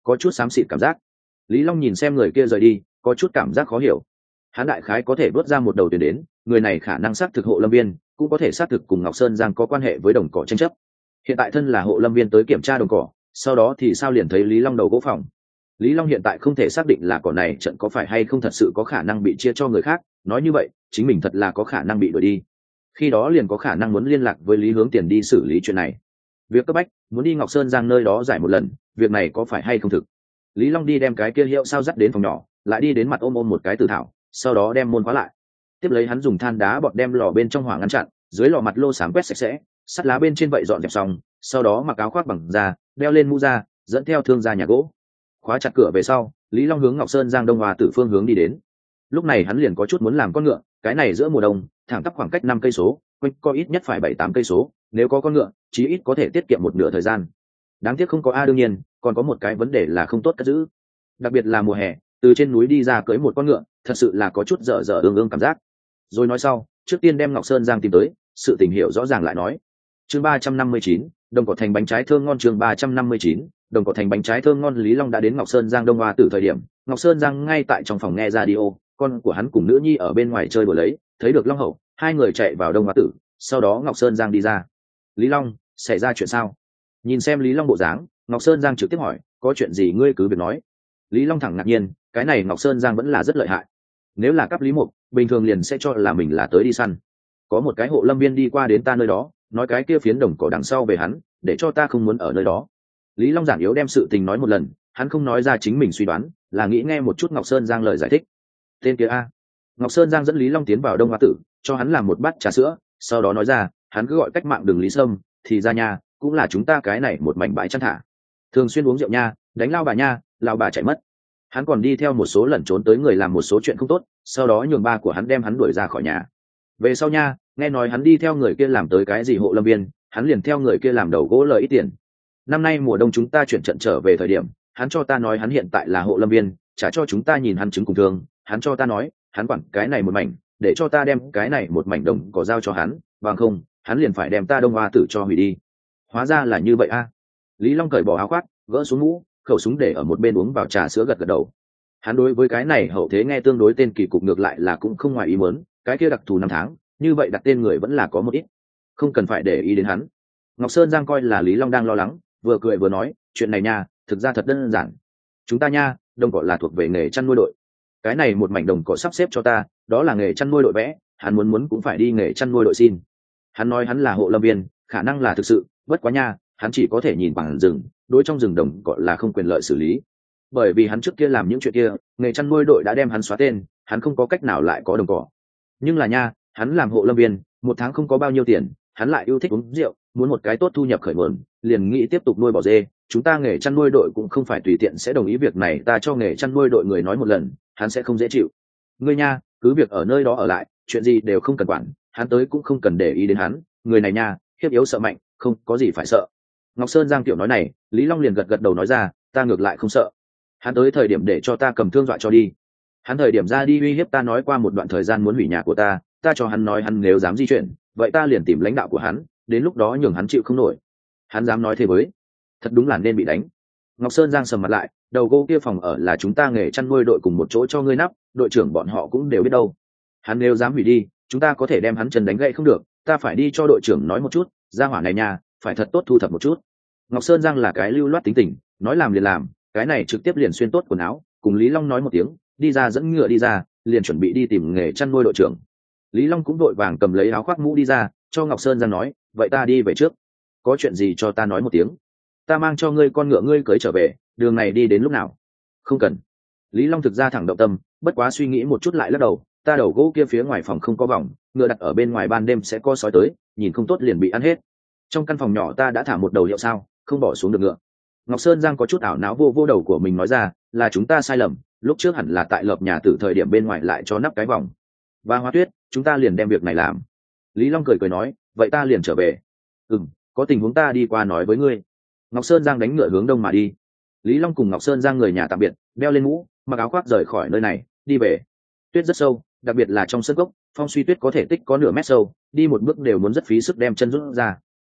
có chút xám xịt cảm giác. Lý Long nhìn xem người kia rời đi, có chút cảm giác khó hiểu. Hắn đại khái có thể vớt ra một đầu tuyển đến, người này khả năng xác thực hộ lâm viên, cũng có thể xác thực cùng Ngọc Sơn Giang có quan hệ với đồng cỏ tranh chấp. Hiện tại thân là hộ lâm viên tới kiểm tra đồng cỏ, sau đó thì sao liền thấy Lý Long đầu gỗ phòng. Lý Long hiện tại không thể xác định là cỏ này trận có phải hay không thật sự có khả năng bị chia cho người khác, nói như vậy, chính mình thật là có khả năng bị đuổi đi. Khi đó liền có khả năng muốn liên lạc với Lý Hướng Tiền đi xử lý chuyện này. Việc cấp bách, muốn đi Ngọc Sơn Giang nơi đó giải một lần, việc này có phải hay không thực. Lý Long đi đem cái kia hiệu sao dắt đến phòng nhỏ, lại đi đến mặt ôm ôm một cái tử thảo, sau đó đem môn khóa lại. Tiếp lấy hắn dùng than đá bọt đem lò bên trong hỏa ngăn chặn, dưới lò mặt lô sáng quét sạch sẽ, sắt lá bên trên vậy dọn dẹp xong, sau đó mặc áo khoác bằng da, đeo lên mũ da, dẫn theo thương ra nhà gỗ. Khóa chặt cửa về sau, Lý Long hướng Ngọc Sơn Giang Đông Hòa Tử phương hướng đi đến. Lúc này hắn liền có chút muốn làm con ngựa, cái này giữa mùa đông, thẳng tắp khoảng cách năm cây số, quanh co ít nhất phải bảy tám cây số, nếu có con ngựa, chí ít có thể tiết kiệm một nửa thời gian. Đáng tiếc không có a đương nhiên, còn có một cái vấn đề là không tốt cất giữ. Đặc biệt là mùa hè, từ trên núi đi ra cưỡi một con ngựa, thật sự là có chút dở dở ương ương cảm giác. Rồi nói sau, trước tiên đem Ngọc Sơn Giang tìm tới, sự tình hiểu rõ ràng lại nói. Chương ba trăm năm mươi chín, đồng cỏ thành bánh trái thơm ngon. Chương ba trăm năm mươi chín, đồng cỏ thành bánh trái thơm ngon. Lý Long đã đến Ngọc Sơn Giang Đông Hoa Tử thời điểm, Ngọc Sơn Giang ngay tại trong phòng nghe radio, con của hắn cùng nữ nhi ở bên ngoài chơi đùa lấy, thấy được Long Hậu, hai người chạy vào Đông Hoa Tử, sau đó Ngọc Sơn Giang đi ra. Lý Long, xảy ra chuyện sao? Nhìn xem Lý Long bộ dáng, Ngọc Sơn Giang trực tiếp hỏi, có chuyện gì ngươi cứ việc nói. Lý Long thẳng ngạc nhiên, cái này Ngọc Sơn Giang vẫn là rất lợi hại. Nếu là cấp Lý Mục, bình thường liền sẽ cho là mình là tới đi săn. Có một cái hộ lâm viên đi qua đến ta nơi đó, nói cái kia phiến đồng cỏ đằng sau về hắn, để cho ta không muốn ở nơi đó. Lý Long giản yếu đem sự tình nói một lần, hắn không nói ra chính mình suy đoán, là nghĩ nghe một chút Ngọc Sơn Giang lời giải thích. Tên kia a. Ngọc Sơn Giang dẫn Lý Long tiến vào Đông Hoa Tử, cho hắn làm một bát trà sữa, sau đó nói ra, hắn cứ gọi cách mạng Đường Lý Sâm, thì ra nha, cũng là chúng ta cái này một mảnh bãi chăn thả. Thường xuyên uống rượu nha, đánh lao bà nha, lao bà chạy mất. Hắn còn đi theo một số lần trốn tới người làm một số chuyện không tốt, sau đó nhường ba của hắn đem hắn đuổi ra khỏi nhà. Về sau nha, nghe nói hắn đi theo người kia làm tới cái gì hộ lâm viên, hắn liền theo người kia làm đầu gỗ lời ít tiền. Năm nay mùa đông chúng ta chuyển trận trở về thời điểm, hắn cho ta nói hắn hiện tại là hộ lâm viên, trả cho chúng ta nhìn hắn chứng cùng thương, hắn cho ta nói, hắn quản cái này một mảnh, để cho ta đem cái này một mảnh đồng cỏ giao cho hắn, bằng không, hắn liền phải đem ta Đông Hoa Tử cho hủy đi. Hóa ra là như vậy a. Lý Long cởi bỏ áo khoác, gỡ xuống mũ, khẩu súng để ở một bên uống vào trà sữa gật gật đầu. Hắn đối với cái này hậu thế nghe tương đối tên kỳ cục ngược lại là cũng không ngoài ý muốn, cái kia đặc thù năm tháng, như vậy đặt tên người vẫn là có một ít, không cần phải để ý đến hắn. Ngọc Sơn Giang coi là Lý Long đang lo lắng, vừa cười vừa nói, chuyện này nha, thực ra thật đơn giản. Chúng ta nha, đồng cỏ là thuộc về nghề chăn nuôi đội. Cái này một mảnh đồng cỏ sắp xếp cho ta, đó là nghề chăn nuôi đội vẽ, hắn muốn muốn cũng phải đi nghề chăn nuôi đội xin. Hắn nói hắn là hộ lâm viên, khả năng là thực sự, bất quá nha, hắn chỉ có thể nhìn bằng rừng, đối trong rừng đồng cỏ là không quyền lợi xử lý. Bởi vì hắn trước kia làm những chuyện kia, nghề chăn nuôi đội đã đem hắn xóa tên, hắn không có cách nào lại có đồng cỏ. Nhưng là nha, hắn làm hộ lâm viên, một tháng không có bao nhiêu tiền, hắn lại yêu thích uống rượu, muốn một cái tốt thu nhập khởi nguồn, liền nghĩ tiếp tục nuôi bò dê. Chúng ta nghề chăn nuôi đội cũng không phải tùy tiện sẽ đồng ý việc này, ta cho nghề chăn nuôi đội người nói một lần, hắn sẽ không dễ chịu. Ngươi nha, cứ việc ở nơi đó ở lại, chuyện gì đều không cần quản, hắn tới cũng không cần để ý đến hắn, người này nha, hiếp yếu sợ mạnh, không có gì phải sợ. Ngọc Sơn Giang tiểu nói này, Lý Long liền gật gật đầu nói ra, ta ngược lại không sợ. Hắn tới thời điểm để cho ta cầm thương dọa cho đi. Hắn thời điểm ra đi uy hiếp ta nói qua một đoạn thời gian muốn hủy nhà của ta, ta cho hắn nói hắn nếu dám di chuyển, vậy ta liền tìm lãnh đạo của hắn, đến lúc đó nhường hắn chịu không nổi. Hắn dám nói thế với, thật đúng là nên bị đánh. Ngọc Sơn Giang sầm mặt lại, đầu gỗ kia phòng ở là chúng ta nghề chăn nuôi đội cùng một chỗ cho ngươi nắp, đội trưởng bọn họ cũng đều biết đâu. Hắn nếu dám hủy đi, chúng ta có thể đem hắn chân đánh gãy không được, ta phải đi cho đội trưởng nói một chút, gia hỏa này nha, phải thật tốt thu thập một chút. Ngọc Sơn Giang là cái lưu loát tính tình, nói làm liền làm, cái này trực tiếp liền xuyên tốt quần áo, cùng Lý Long nói một tiếng, đi ra dẫn ngựa đi ra, liền chuẩn bị đi tìm nghề chăn nuôi đội trưởng. Lý Long cũng đội vàng cầm lấy áo khoác mũ đi ra, cho Ngọc Sơn Giang nói, vậy ta đi về trước, có chuyện gì cho ta nói một tiếng, ta mang cho ngươi con ngựa ngươi cưới trở về, đường này đi đến lúc nào? Không cần. Lý Long thực ra thẳng động tâm, bất quá suy nghĩ một chút lại lắc đầu, ta đầu gỗ kia phía ngoài phòng không có vòng, ngựa đặt ở bên ngoài ban đêm sẽ có sói tới, nhìn không tốt liền bị ăn hết. Trong căn phòng nhỏ ta đã thả một đầu hiệu sao, không bỏ xuống được ngựa. Ngọc Sơn Giang có chút ảo não vô vô đầu của mình nói ra, là chúng ta sai lầm, lúc trước hẳn là tại lợp nhà từ thời điểm bên ngoài lại cho nắp cái vòng. Và Hoa Tuyết, chúng ta liền đem việc này làm. Lý Long cười cười nói, vậy ta liền trở về. Ừm, có tình huống ta đi qua nói với ngươi. Ngọc Sơn Giang đánh ngựa hướng đông mà đi. Lý Long cùng Ngọc Sơn Giang người nhà tạm biệt, đeo lên mũ, mặc áo khoác rời khỏi nơi này, đi về. Tuyết rất sâu, đặc biệt là trong sân gốc, phong suy tuyết có thể tích có nửa mét sâu, đi một bước đều muốn rất phí sức đem chân rút ra.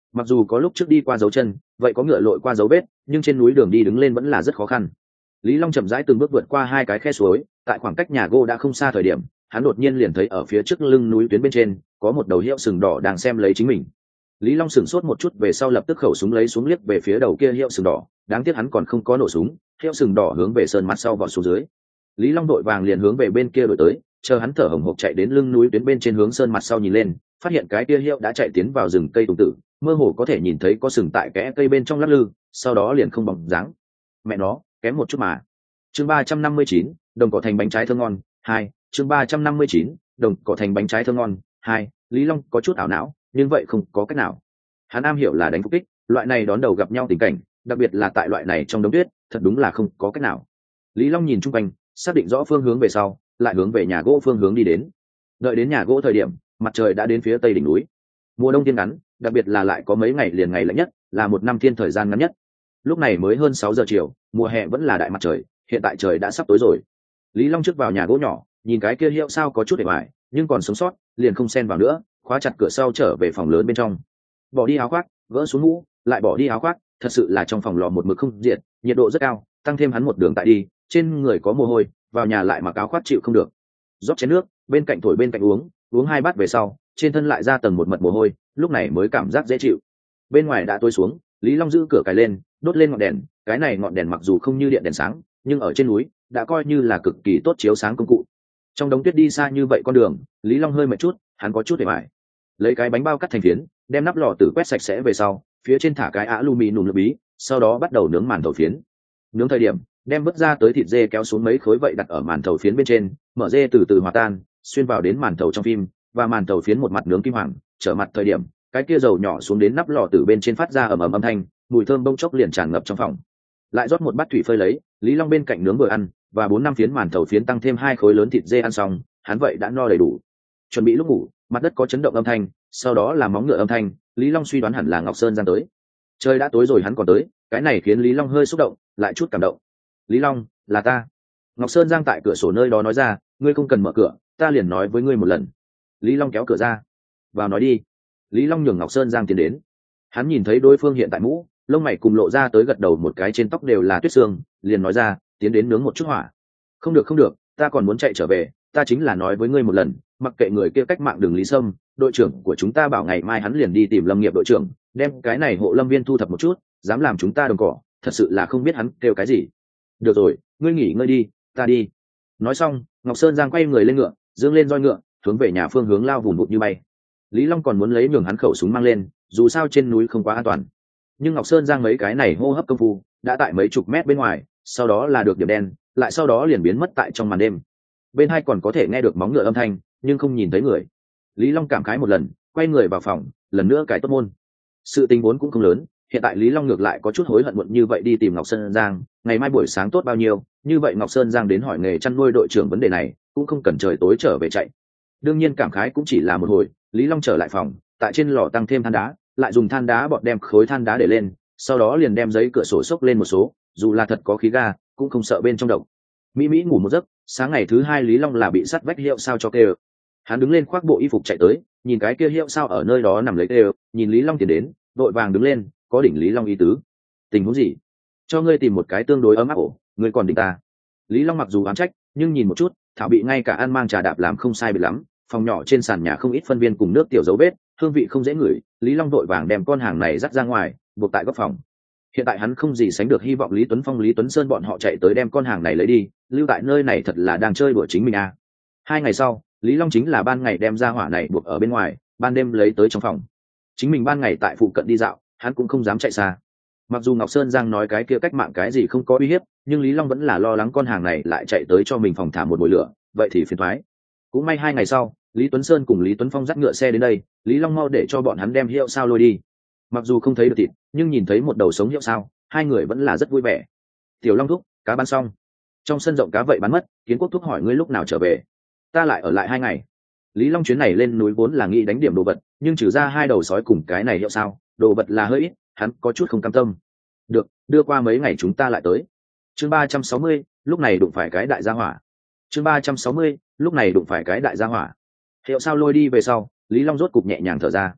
mặc dù có lúc trước đi qua dấu chân, vậy có ngựa lội qua dấu vết, nhưng trên núi đường đi đứng lên vẫn là rất khó khăn. Lý Long chậm rãi từng bước vượt qua hai cái khe suối, tại khoảng cách nhà gỗ đã không xa thời điểm, hắn đột nhiên liền thấy ở phía trước lưng núi tuyến bên trên có một đầu hiệu sừng đỏ đang xem lấy chính mình. Lý Long sửng sốt một chút về sau lập tức khẩu súng lấy xuống liếc về phía đầu kia hiệu sừng đỏ, đáng tiếc hắn còn không có nổ súng, hiệu sừng đỏ hướng về sơn mặt sau vọt xuống dưới. Lý Long đội vàng liền hướng về bên kia đổi tới, chờ hắn thở hổn hộc chạy đến lưng núi tuyến bên trên hướng sơn mặt sau nhìn lên, phát hiện cái kia hiệu đã chạy tiến vào rừng cây tùng tử, mơ hồ có thể nhìn thấy có sừng tại kẽ cây bên trong lắc lư, sau đó liền không bóng dáng. Mẹ nó, kém một chút mà. Chương ba trăm năm mươi chín, đồng cỏ thành bánh trái thơm ngon, hai, chương ba trăm năm mươi chín, đồng cỏ thành bánh trái thơm ngon, hai. Lý Long có chút ảo não, nhưng vậy không có cách nào. Hắn am hiểu là đánh phục kích, loại này đón đầu gặp nhau tình cảnh, đặc biệt là tại loại này trong đống tuyết, thật đúng là không có cách nào. Lý Long nhìn chung quanh, xác định rõ phương hướng về sau, lại hướng về nhà gỗ phương hướng đi đến. Đợi đến nhà gỗ thời điểm, mặt trời đã đến phía tây đỉnh núi. Mùa đông thiên ngắn, đặc biệt là lại có mấy ngày liền ngày lạnh nhất, là một năm thiên thời gian ngắn nhất. Lúc này mới hơn sáu giờ chiều, mùa hè vẫn là đại mặt trời, hiện tại trời đã sắp tối rồi. Lý Long trước vào nhà gỗ nhỏ, nhìn cái kia hiệu sao có chút để bại, nhưng còn sống sót, liền không xen vào nữa, khóa chặt cửa sau trở về phòng lớn bên trong. Bỏ đi áo khoác, gỡ xuống mũ, lại bỏ đi áo khoác, thật sự là trong phòng lò một mực không diệt, nhiệt độ rất cao, tăng thêm hắn một đường tại đi, trên người có mồ hôi, vào nhà lại mặc áo khoác chịu không được. Rót chén nước, bên cạnh thổi bên cạnh uống, uống hai bát về sau, trên thân lại ra tầng một mật mồ hôi, lúc này mới cảm giác dễ chịu. Bên ngoài đã tối xuống, Lý Long giữ cửa cài lên, đốt lên ngọn đèn, cái này ngọn đèn mặc dù không như điện đèn sáng, nhưng ở trên núi đã coi như là cực kỳ tốt chiếu sáng công cụ. Trong đống tuyết đi xa như vậy con đường, Lý Long hơi mệt chút, hắn có chút để mải. Lấy cái bánh bao cắt thành phiến, đem nắp lò tử quét sạch sẽ về sau, phía trên thả cái aluminum lưỡi bí, sau đó bắt đầu nướng màn thầu phiến. Nướng thời điểm, đem vứt ra tới thịt dê kéo xuống mấy khối vậy đặt ở màn thầu phiến bên trên, mở dê từ từ hòa tan, xuyên vào đến màn thầu trong phim, và màn thầu phiến một mặt nướng kim hoàng, trở mặt thời điểm, cái kia dầu nhỏ xuống đến nắp lò tử bên trên phát ra ầm ầm âm thanh, mùi thơm bông chốc liền tràn ngập trong phòng. Lại rót một bát thủy phơi lấy, Lý Long bên cạnh nướng vừa ăn, và bốn năm phiến màn thầu phiến tăng thêm hai khối lớn thịt dê ăn xong, hắn vậy đã no đầy đủ. Chuẩn bị lúc ngủ, mặt đất có chấn động âm thanh, sau đó là móng ngựa âm thanh, Lý Long suy đoán hẳn là Ngọc Sơn Giang tới. Trời đã tối rồi hắn còn tới, cái này khiến Lý Long hơi xúc động, lại chút cảm động. Lý Long, là ta. Ngọc Sơn Giang tại cửa sổ nơi đó nói ra, ngươi không cần mở cửa, ta liền nói với ngươi một lần. Lý Long kéo cửa ra, vào nói đi. Lý Long nhường Ngọc Sơn Giang tiến đến. Hắn nhìn thấy đối phương hiện tại mũ, lông mày cùng lộ ra tới gật đầu một cái trên tóc đều là tuyết sương, liền nói ra, tiến đến nướng một chút hỏa. Không được không được, ta còn muốn chạy trở về, ta chính là nói với ngươi một lần, mặc kệ người kia cách mạng đường Lý Sâm, đội trưởng của chúng ta bảo ngày mai hắn liền đi tìm Lâm Nghiệp đội trưởng, đem cái này hộ lâm viên thu thập một chút, dám làm chúng ta đồng cỏ, thật sự là không biết hắn kêu cái gì. Được rồi, ngươi nghỉ ngơi đi, ta đi. Nói xong, Ngọc Sơn Giang quay người lên ngựa, dương lên roi ngựa, hướng về nhà phương hướng lao vùng vụt như bay. Lý Long còn muốn lấy nhường hắn khẩu súng mang lên, dù sao trên núi không quá an toàn. Nhưng Ngọc Sơn Giang mấy cái này hô hấp công phu, đã tại mấy chục mét bên ngoài, sau đó là được điểm đen, lại sau đó liền biến mất tại trong màn đêm. Bên hai còn có thể nghe được móng ngựa âm thanh, nhưng không nhìn thấy người. Lý Long cảm khái một lần, quay người vào phòng, lần nữa cái tốt môn. Sự tình vốn cũng không lớn, hiện tại Lý Long ngược lại có chút hối hận muộn như vậy đi tìm Ngọc Sơn Giang, ngày mai buổi sáng tốt bao nhiêu, như vậy Ngọc Sơn Giang đến hỏi nghề chăn nuôi đội trưởng vấn đề này, cũng không cần trời tối trở về chạy. Đương nhiên cảm khái cũng chỉ là một hồi, Lý Long trở lại phòng, tại trên lò tăng thêm than đá, lại dùng than đá bọt đem khối than đá để lên, sau đó liền đem giấy cửa sổ xốc lên một số, dù là thật có khí ga, cũng không sợ bên trong độc. Mỹ Mỹ ngủ một giấc, sáng ngày thứ hai Lý Long là bị sắt vách hiệu sao cho kêu. Hắn đứng lên khoác bộ y phục chạy tới, nhìn cái kia hiệu sao ở nơi đó nằm lấy kêu, nhìn Lý Long tiến đến, đội vàng đứng lên, có đỉnh Lý Long ý tứ. Tình huống gì? Cho ngươi tìm một cái tương đối ấm áp ổ, ngươi còn đỉnh ta. Lý Long mặc dù ám trách, nhưng nhìn một chút, thảo bị ngay cả ăn mang trà đạp làm không sai biệt lắm, phòng nhỏ trên sàn nhà không ít phân viên cùng nước tiểu dấu vết, hương vị không dễ ngửi, Lý Long đội vàng đem con hàng này dắt ra ngoài, buộc tại góc phòng. Hiện tại hắn không gì sánh được hy vọng Lý Tuấn Phong Lý Tuấn Sơn bọn họ chạy tới đem con hàng này lấy đi, lưu tại nơi này thật là đang chơi đùa chính mình à. Hai ngày sau, Lý Long chính là ban ngày đem ra hỏa này buộc ở bên ngoài, ban đêm lấy tới trong phòng. Chính mình ban ngày tại phụ cận đi dạo, hắn cũng không dám chạy xa. Mặc dù Ngọc Sơn Giang nói cái kia cách mạng cái gì không có uy hiếp, nhưng Lý Long vẫn là lo lắng con hàng này lại chạy tới cho mình phòng thả một mồi lửa, vậy thì phiền toái. Cũng may hai ngày sau, Lý Tuấn Sơn cùng Lý Tuấn Phong dắt ngựa xe đến đây, Lý Long mau để cho bọn hắn đem hiệu sao lôi đi. Mặc dù không thấy được thịt, nhưng nhìn thấy một đầu sống hiệu sao, hai người vẫn là rất vui vẻ. Tiểu Long thúc, cá bán xong. Trong sân rộng cá vậy bán mất, Kiến Quốc thúc hỏi ngươi lúc nào trở về. Ta lại ở lại hai ngày. Lý Long chuyến này lên núi vốn là nghĩ đánh điểm đồ vật, nhưng trừ ra hai đầu sói cùng cái này hiệu sao, đồ vật là hơi ít, hắn có chút không cam tâm. Được, đưa qua mấy ngày chúng ta lại tới. Chương ba trăm sáu mươi, lúc này đụng phải cái đại gia hỏa. Chương ba trăm sáu mươi, lúc này đụng phải cái đại gia hỏa. Hiệu sao lôi đi về sau, Lý Long rốt cục nhẹ nhàng thở ra.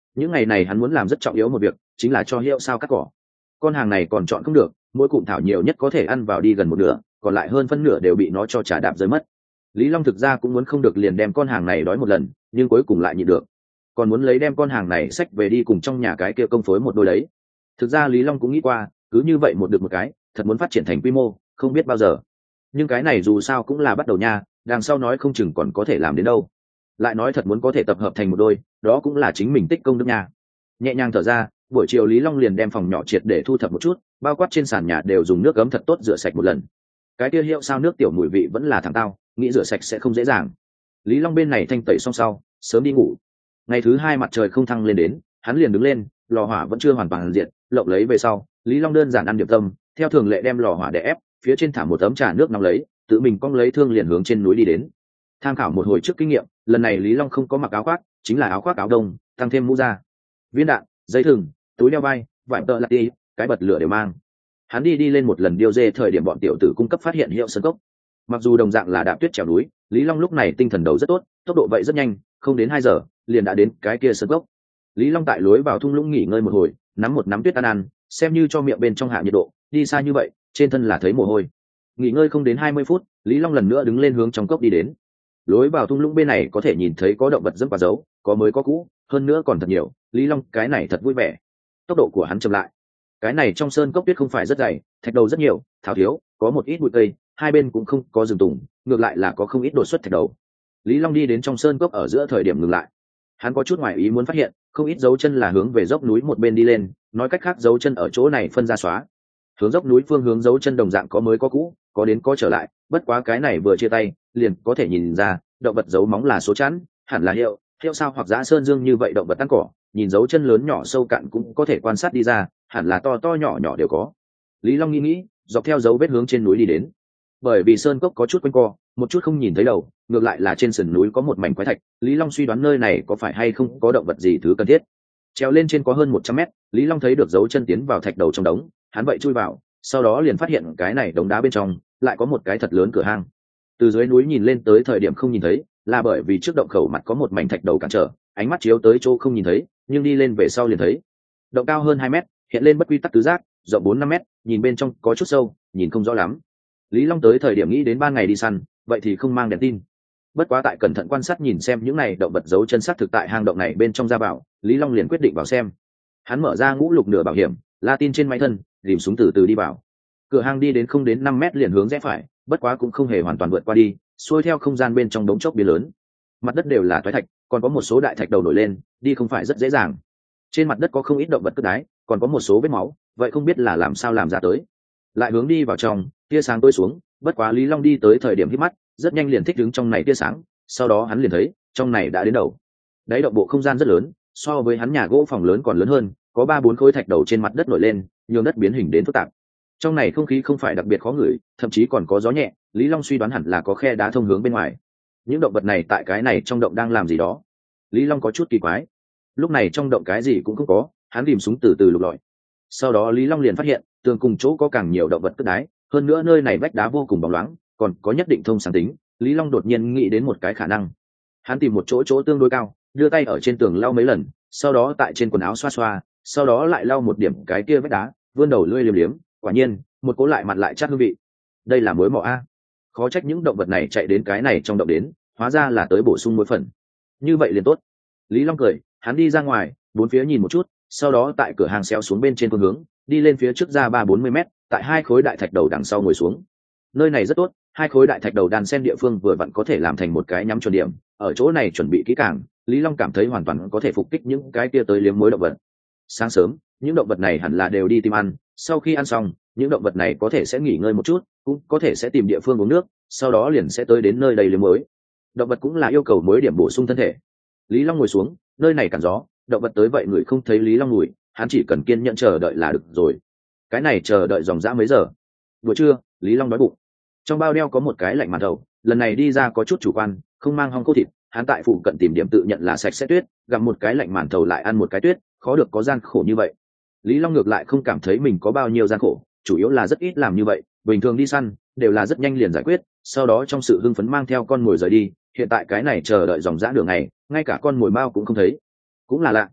những ngày này hắn muốn làm rất trọng yếu một việc, chính là cho hiệu sao cắt cỏ. Con hàng này còn chọn không được, mỗi cụm thảo nhiều nhất có thể ăn vào đi gần một nửa, còn lại hơn phân nửa đều bị nó cho trả đạp rơi mất. Lý Long thực ra cũng muốn không được liền đem con hàng này đói một lần, nhưng cuối cùng lại nhịn được, còn muốn lấy đem con hàng này xách về đi cùng trong nhà cái kia công phối một đôi đấy. Thực ra Lý Long cũng nghĩ qua, cứ như vậy một được một cái, thật muốn phát triển thành quy mô, không biết bao giờ. Nhưng cái này dù sao cũng là bắt đầu nha, đằng sau nói không chừng còn có thể làm đến đâu. Lại nói thật muốn có thể tập hợp thành một đôi, đó cũng là chính mình tích công đức nha. Nhẹ nhàng thở ra, buổi chiều Lý Long liền đem phòng nhỏ triệt để thu thập một chút, bao quát trên sàn nhà đều dùng nước ấm thật tốt rửa sạch một lần. Cái kia hiệu sao nước tiểu mùi vị vẫn là thẳng tao, nghĩ rửa sạch sẽ không dễ dàng. Lý Long bên này thanh tẩy xong sau, sớm đi ngủ. Ngày thứ hai mặt trời không thăng lên đến, hắn liền đứng lên, lò hỏa vẫn chưa hoàn toàn diệt, lộng lấy về sau, Lý Long đơn giản ăn điểm tâm, theo thường lệ đem lò hỏa để ép, phía trên thả một tấm trà nước nóng lấy, tự mình cong lấy thương liền hướng trên núi đi đến. Tham khảo một hồi trước kinh nghiệm, lần này Lý Long không có mặc áo khoác, chính là áo khoác áo đông, tăng thêm mũ da, viên đạn, dây thừng, túi đeo vai, vải tợ lặt đi, cái bật lửa đều mang. Hắn đi đi lên một lần điêu dê thời điểm bọn tiểu tử cung cấp phát hiện hiệu sơn cốc. Mặc dù đồng dạng là đạp tuyết trèo núi, Lý Long lúc này tinh thần đầu rất tốt, tốc độ vậy rất nhanh, không đến hai giờ liền đã đến cái kia sơn cốc. Lý Long tại lối vào thung lũng nghỉ ngơi một hồi, nắm một nắm tuyết ăn ăn, xem như cho miệng bên trong hạ nhiệt độ, đi xa như vậy, trên thân là thấy mồ hôi. Nghỉ ngơi không đến hai mươi phút, Lý Long lần nữa đứng lên hướng trong cốc đi đến. Lối vào thung lũng bên này có thể nhìn thấy có động vật dẫm qua dấu, có mới có cũ, hơn nữa còn thật nhiều. Lý Long cái này thật vui vẻ. Tốc độ của hắn chậm lại. Cái này trong sơn cốc tuyết không phải rất dày, thạch đầu rất nhiều, thảo thiếu, có một ít bụi cây, hai bên cũng không có rừng tùng, ngược lại là có không ít đột xuất thạch đầu. Lý Long đi đến trong sơn cốc ở giữa thời điểm ngừng lại. Hắn có chút ngoài ý muốn phát hiện, không ít dấu chân là hướng về dốc núi một bên đi lên, nói cách khác dấu chân ở chỗ này phân ra xóa. Hướng dốc núi phương hướng dấu chân đồng dạng có mới có cũ, có đến có trở lại, bất quá cái này vừa chia tay, liền có thể nhìn ra, động vật dấu móng là số chẵn, hẳn là hiệu, hiệu sao hoặc dã sơn dương như vậy động vật ăn cỏ, nhìn dấu chân lớn nhỏ sâu cạn cũng có thể quan sát đi ra, hẳn là to to nhỏ nhỏ đều có. Lý Long nghĩ nghĩ, dọc theo dấu vết hướng trên núi đi đến. Bởi vì sơn cốc có chút quanh co, một chút không nhìn thấy đầu, ngược lại là trên sườn núi có một mảnh quái thạch, Lý Long suy đoán nơi này có phải hay không có động vật gì thứ cần thiết. Trèo lên trên có hơn một trăm mét, Lý Long thấy được dấu chân tiến vào thạch đầu trong đống, hắn vậy chui vào, sau đó liền phát hiện cái này đống đá bên trong lại có một cái thật lớn cửa hang. Từ dưới núi nhìn lên tới thời điểm không nhìn thấy, là bởi vì trước động khẩu mặt có một mảnh thạch đầu cản trở, ánh mắt chiếu tới chỗ không nhìn thấy, nhưng đi lên về sau liền thấy. Động cao hơn hai mét, hiện lên bất quy tắc tứ giác, rộng bốn năm mét, nhìn bên trong có chút sâu, nhìn không rõ lắm. Lý Long tới thời điểm nghĩ đến ban ngày đi săn, vậy thì không mang đèn tin. Bất quá tại cẩn thận quan sát nhìn xem những này động vật dấu chân xác thực tại hang động này bên trong ra vào, Lý Long liền quyết định vào xem. Hắn mở ra ngũ lục nửa bảo hiểm, la tin trên máy thân, rìm súng từ từ đi vào. Cửa hang đi đến không đến năm mét liền hướng rẽ phải, bất quá cũng không hề hoàn toàn vượt qua đi, xuôi theo không gian bên trong đống chốc bia lớn. Mặt đất đều là toái thạch, còn có một số đại thạch đầu nổi lên, đi không phải rất dễ dàng. Trên mặt đất có không ít động vật cất đái, còn có một số vết máu, vậy không biết là làm sao làm ra tới. Lại hướng đi vào trong, tia sáng tối xuống, bất quá Lý Long đi tới thời điểm hít mắt, rất nhanh liền thích đứng trong này tia sáng, sau đó hắn liền thấy, trong này đã đến đầu. Đáy động bộ không gian rất lớn, so với hắn nhà gỗ phòng lớn còn lớn hơn, có ba bốn khối thạch đầu trên mặt đất nổi lên, nhường đất biến hình đến phức tạp. Trong này không khí không phải đặc biệt khó ngửi, thậm chí còn có gió nhẹ, Lý Long suy đoán hẳn là có khe đá thông hướng bên ngoài. Những động vật này tại cái này trong động đang làm gì đó? Lý Long có chút kỳ quái. Lúc này trong động cái gì cũng không có, hắn tìm súng từ từ lục lọi. Sau đó Lý Long liền phát hiện, tường cùng chỗ có càng nhiều động vật cất đái, hơn nữa nơi này vách đá vô cùng bóng loáng, còn có nhất định thông sáng tính. Lý Long đột nhiên nghĩ đến một cái khả năng. Hắn tìm một chỗ chỗ tương đối cao, đưa tay ở trên tường lau mấy lần, sau đó tại trên quần áo xoa xoa, sau đó lại lau một điểm cái kia vách đá, vươn đầu lưỡi liếm liếm, quả nhiên, một cố lại mặt lại chát hương vị. Đây là muối mỏ a. Khó trách những động vật này chạy đến cái này trong động đến, hóa ra là tới bổ sung muối phần. Như vậy liền tốt. Lý Long cười, hắn đi ra ngoài, bốn phía nhìn một chút, sau đó tại cửa hàng xéo xuống bên trên phương hướng, đi lên phía trước ra ba bốn mươi mét, tại hai khối đại thạch đầu đằng sau ngồi xuống. Nơi này rất tốt, hai khối đại thạch đầu đan xen địa phương vừa vặn có thể làm thành một cái nhắm chuẩn điểm, ở chỗ này chuẩn bị kỹ càng, Lý Long cảm thấy hoàn toàn có thể phục kích những cái kia tới liếm muối động vật. Sáng sớm, những động vật này hẳn là đều đi tìm ăn, sau khi ăn xong, những động vật này có thể sẽ nghỉ ngơi một chút, cũng có thể sẽ tìm địa phương uống nước, sau đó liền sẽ tới đến nơi đầy liếm muối. Động vật cũng là yêu cầu muối điểm bổ sung thân thể. Lý Long ngồi xuống, nơi này cản gió, động vật tới vậy người không thấy Lý Long ngồi, hắn chỉ cần kiên nhẫn chờ đợi là được rồi. Cái này chờ đợi dòng dã mấy giờ. Buổi trưa, Lý Long đói bụng. Trong bao đeo có một cái lạnh màn thầu, lần này đi ra có chút chủ quan, không mang hong khô thịt, hắn tại phụ cận tìm điểm tự nhận là sạch sẽ tuyết, gặp một cái lạnh màn thầu lại ăn một cái tuyết, khó được có gian khổ như vậy. Lý Long ngược lại không cảm thấy mình có bao nhiêu gian khổ, chủ yếu là rất ít làm như vậy, bình thường đi săn đều là rất nhanh liền giải quyết, sau đó trong sự hưng phấn mang theo con mồi rời đi, hiện tại cái này chờ đợi dòng dã đường này, ngay cả con mồi mao cũng không thấy. Cũng là lạ.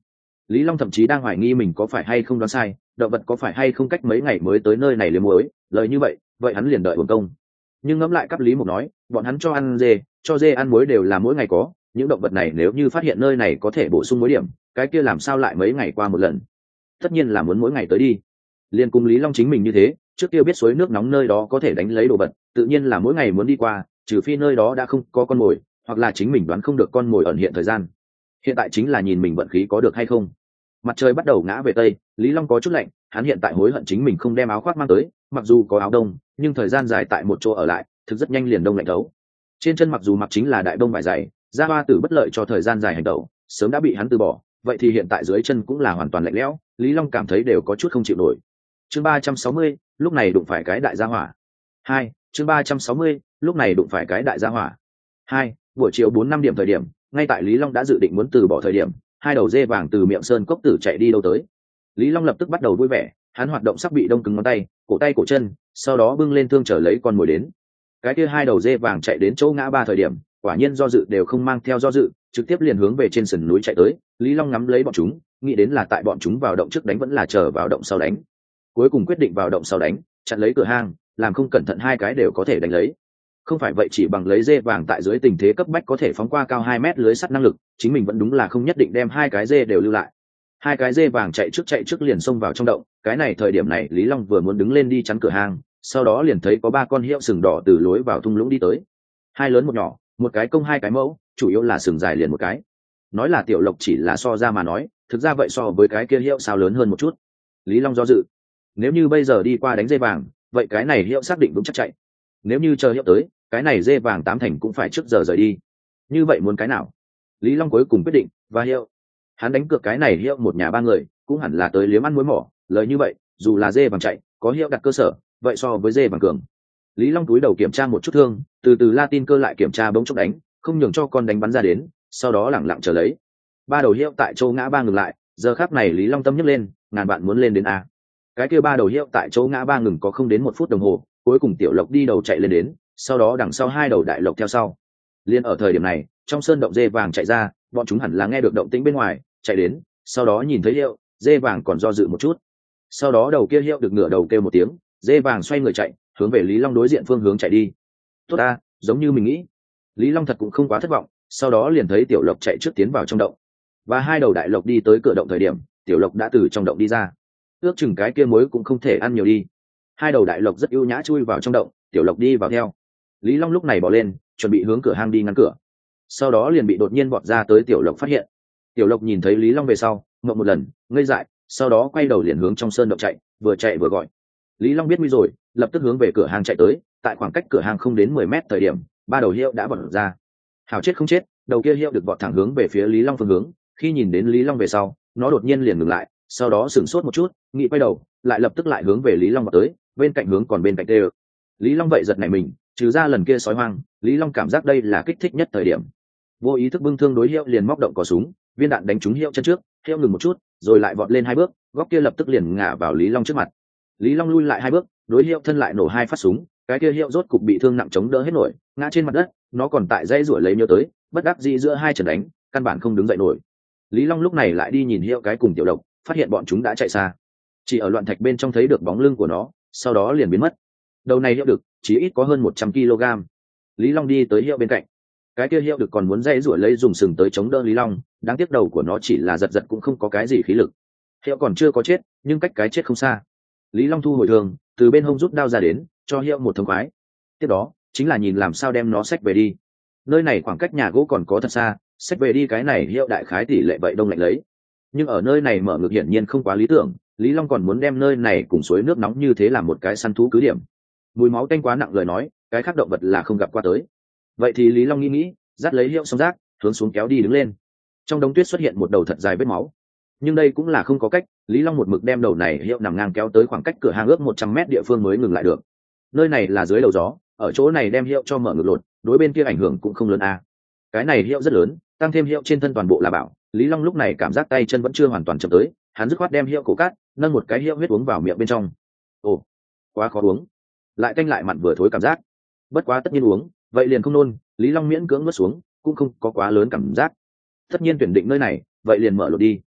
Lý Long thậm chí đang hoài nghi mình có phải hay không đoán sai, động vật có phải hay không cách mấy ngày mới tới nơi này liếm muối, lời như vậy vậy hắn liền đợi uổng công. Nhưng ngẫm lại cấp Lý Mục nói, bọn hắn cho ăn dê, cho dê ăn muối đều là mỗi ngày có, những động vật này nếu như phát hiện nơi này có thể bổ sung muối điểm, cái kia làm sao lại mấy ngày qua một lần? Tất nhiên là muốn mỗi ngày tới đi. Liên cùng Lý Long chính mình như thế, trước kia biết suối nước nóng nơi đó có thể đánh lấy đồ vật, tự nhiên là mỗi ngày muốn đi qua, trừ phi nơi đó đã không có con mồi, hoặc là chính mình đoán không được con mồi ẩn hiện thời gian. Hiện tại chính là nhìn mình vận khí có được hay không. Mặt trời bắt đầu ngã về tây, Lý Long có chút lạnh, hắn hiện tại hối hận chính mình không đem áo khoác mang tới, mặc dù có áo đông, nhưng thời gian dài tại một chỗ ở lại, thực rất nhanh liền đông lạnh thấu. Trên chân mặc dù mặc chính là đại đông vải dày, da hoa tử bất lợi cho thời gian dài hành động, sớm đã bị hắn từ bỏ, vậy thì hiện tại dưới chân cũng là hoàn toàn lạnh lẽo, Lý Long cảm thấy đều có chút không chịu nổi. Chương ba trăm sáu mươi, lúc này đụng phải cái đại gia hỏa. Hai, chương ba trăm sáu mươi, lúc này đụng phải cái đại gia hỏa. Hai, buổi chiều bốn năm điểm thời điểm, ngay tại Lý Long đã dự định muốn từ bỏ thời điểm, hai đầu dê vàng từ miệng sơn cốc tử chạy đi đâu tới. Lý Long lập tức bắt đầu vui vẻ, hắn hoạt động sắp bị đông cứng ngón tay, cổ tay cổ chân, sau đó bưng lên thương trở lấy con mồi đến. Cái kia hai đầu dê vàng chạy đến chỗ ngã ba thời điểm, quả nhiên do dự đều không mang theo do dự, trực tiếp liền hướng về trên sườn núi chạy tới. Lý Long ngắm lấy bọn chúng, nghĩ đến là tại bọn chúng vào động trước đánh vẫn là chờ vào động sau đánh. Cuối cùng quyết định vào động sau đánh, chặn lấy cửa hang, làm không cẩn thận hai cái đều có thể đánh lấy. Không phải vậy chỉ bằng lấy dê vàng tại dưới tình thế cấp bách có thể phóng qua cao hai mét lưới sắt năng lực, chính mình vẫn đúng là không nhất định đem hai cái dê đều lưu lại. Hai cái dê vàng chạy trước chạy trước liền xông vào trong động, cái này thời điểm này Lý Long vừa muốn đứng lên đi chắn cửa hang, sau đó liền thấy có ba con hiệu sừng đỏ từ lối vào thung lũng đi tới. Hai lớn một nhỏ, một cái công hai cái mẫu, chủ yếu là sừng dài liền một cái. Nói là tiểu lộc chỉ là so ra mà nói, thực ra vậy so với cái kia hiệu sao lớn hơn một chút. Lý Long do dự, nếu như bây giờ đi qua đánh dê vàng, vậy cái này hiệu xác định vững chắc chạy. Nếu như chờ hiệu tới, cái này dê vàng tám thành cũng phải trước giờ rời đi. Như vậy muốn cái nào? Lý Long cuối cùng quyết định và hiệu. Hắn đánh cược cái này hiệu một nhà ba người cũng hẳn là tới liếm ăn muối mỏ, lời như vậy dù là dê vàng chạy có hiệu đặt cơ sở, vậy so với dê vàng cường. Lý Long túi đầu kiểm tra một chút thương, từ từ Latin cơ lại kiểm tra bỗng chốc đánh, không nhường cho con đánh bắn ra đến, sau đó lẳng lặng chờ lấy. Ba đầu hiệu tại chỗ ngã ba ngừng lại, giờ khắc này Lý Long tâm nhấc lên, ngàn bạn muốn lên đến a. Cái kia ba đầu hiệu tại chỗ ngã ba ngừng có không đến một phút đồng hồ, cuối cùng tiểu lộc đi đầu chạy lên đến, sau đó đằng sau hai đầu đại lộc theo sau. Liên ở thời điểm này, trong sơn động dê vàng chạy ra, bọn chúng hẳn là nghe được động tĩnh bên ngoài, chạy đến, sau đó nhìn thấy hiệu, dê vàng còn do dự một chút. Sau đó đầu kia hiệu được ngửa đầu kêu một tiếng, dê vàng xoay người chạy, hướng về Lý Long đối diện phương hướng chạy đi. Tốt a, giống như mình nghĩ. Lý Long thật cũng không quá thất vọng, sau đó liền thấy tiểu lộc chạy trước tiến vào trong động. Và hai đầu đại lộc đi tới cửa động thời điểm, tiểu lộc đã từ trong động đi ra. Ước chừng cái kia muối cũng không thể ăn nhiều đi. Hai đầu đại lộc rất ưu nhã chui vào trong động, tiểu lộc đi vào theo. Lý Long lúc này bỏ lên, chuẩn bị hướng cửa hang đi ngăn cửa. Sau đó liền bị đột nhiên bọt ra tới tiểu lộc phát hiện. Tiểu lộc nhìn thấy Lý Long về sau, ngậm một lần, ngây dại, sau đó quay đầu liền hướng trong sơn động chạy, vừa chạy vừa gọi. Lý Long biết nguy rồi, lập tức hướng về cửa hang chạy tới, tại khoảng cách cửa hang không đến mười mét thời điểm, ba đầu hiệu đã bật ra. Hảo chết không chết, đầu kia hiệu được vọt thẳng hướng về phía Lý Long phương hướng, khi nhìn đến Lý Long về sau, nó đột nhiên liền ngừng lại, sau đó sửng sốt một chút, nghĩ quay đầu, lại lập tức lại hướng về Lý Long vọt tới, bên cạnh hướng còn bên cạnh tê. Lý Long vậy giật nảy mình, trừ ra lần kia sói hoang, Lý Long cảm giác đây là kích thích nhất thời điểm. Vô ý thức bưng thương đối hiệu liền móc động cò súng, viên đạn đánh trúng hiệu chân trước, hiệu ngừng một chút, rồi lại vọt lên hai bước, góc kia lập tức liền ngã vào Lý Long trước mặt. Lý Long lui lại hai bước, đối hiệu thân lại nổ hai phát súng, cái kia hiệu rốt cục bị thương nặng chống đỡ hết nổi, ngã trên mặt đất, nó còn tại dây ruổi lấy nhớ tới, bất đắc dĩ giữa hai trận đánh, căn bản không đứng dậy nổi. Lý Long lúc này lại đi nhìn hiệu cái cùng tiểu độc, phát hiện bọn chúng đã chạy xa, chỉ ở loạn thạch bên trong thấy được bóng lưng của nó, sau đó liền biến mất. Đầu này hiệu được, chỉ ít có hơn một trăm ki lô gam. Lý Long đi tới hiệu bên cạnh, cái kia hiệu được còn muốn dây ruổi lấy dùng sừng tới chống đỡ Lý Long, đáng tiếc đầu của nó chỉ là giật giật cũng không có cái gì khí lực. Hiệu còn chưa có chết, nhưng cách cái chết không xa. Lý Long thu hồi thường, từ bên hông rút đao ra đến, cho hiệu một thông khoái. Tiếp đó chính là nhìn làm sao đem nó xách về đi. Nơi này khoảng cách nhà gỗ còn có thật xa, xách về đi cái này hiệu đại khái tỷ lệ vậy đông lạnh lấy. Nhưng ở nơi này mở ngược hiển nhiên không quá lý tưởng, Lý Long còn muốn đem nơi này cùng suối nước nóng như thế làm một cái săn thú cứ điểm. Mùi máu tanh quá nặng lời nói, cái khác động vật là không gặp qua tới. Vậy thì Lý Long nghĩ nghĩ, dắt lấy hiệu xong rác, hướng xuống kéo đi đứng lên. Trong đống tuyết xuất hiện một đầu thật dài vết máu, nhưng đây cũng là không có cách, Lý Long một mực đem đầu này hiệu nằm ngang kéo tới khoảng cách cửa hang ước một trăm mét địa phương mới ngừng lại được. Nơi này là dưới đầu gió, ở chỗ này đem hiệu cho mở ngược lột, đối bên kia ảnh hưởng cũng không lớn a. À. Cái này hiệu rất lớn, tăng thêm hiệu trên thân toàn bộ là bảo, Lý Long lúc này cảm giác tay chân vẫn chưa hoàn toàn chậm tới, hắn dứt khoát đem hiệu cổ cát, nâng một cái hiệu huyết uống vào miệng bên trong. Ồ, quá khó uống, lại canh lại mặn vừa thối cảm giác. Bất quá tất nhiên uống, vậy liền không nôn, Lý Long miễn cưỡng nuốt xuống, cũng không có quá lớn cảm giác. Tất nhiên tuyển định nơi này, vậy liền mở lột đi.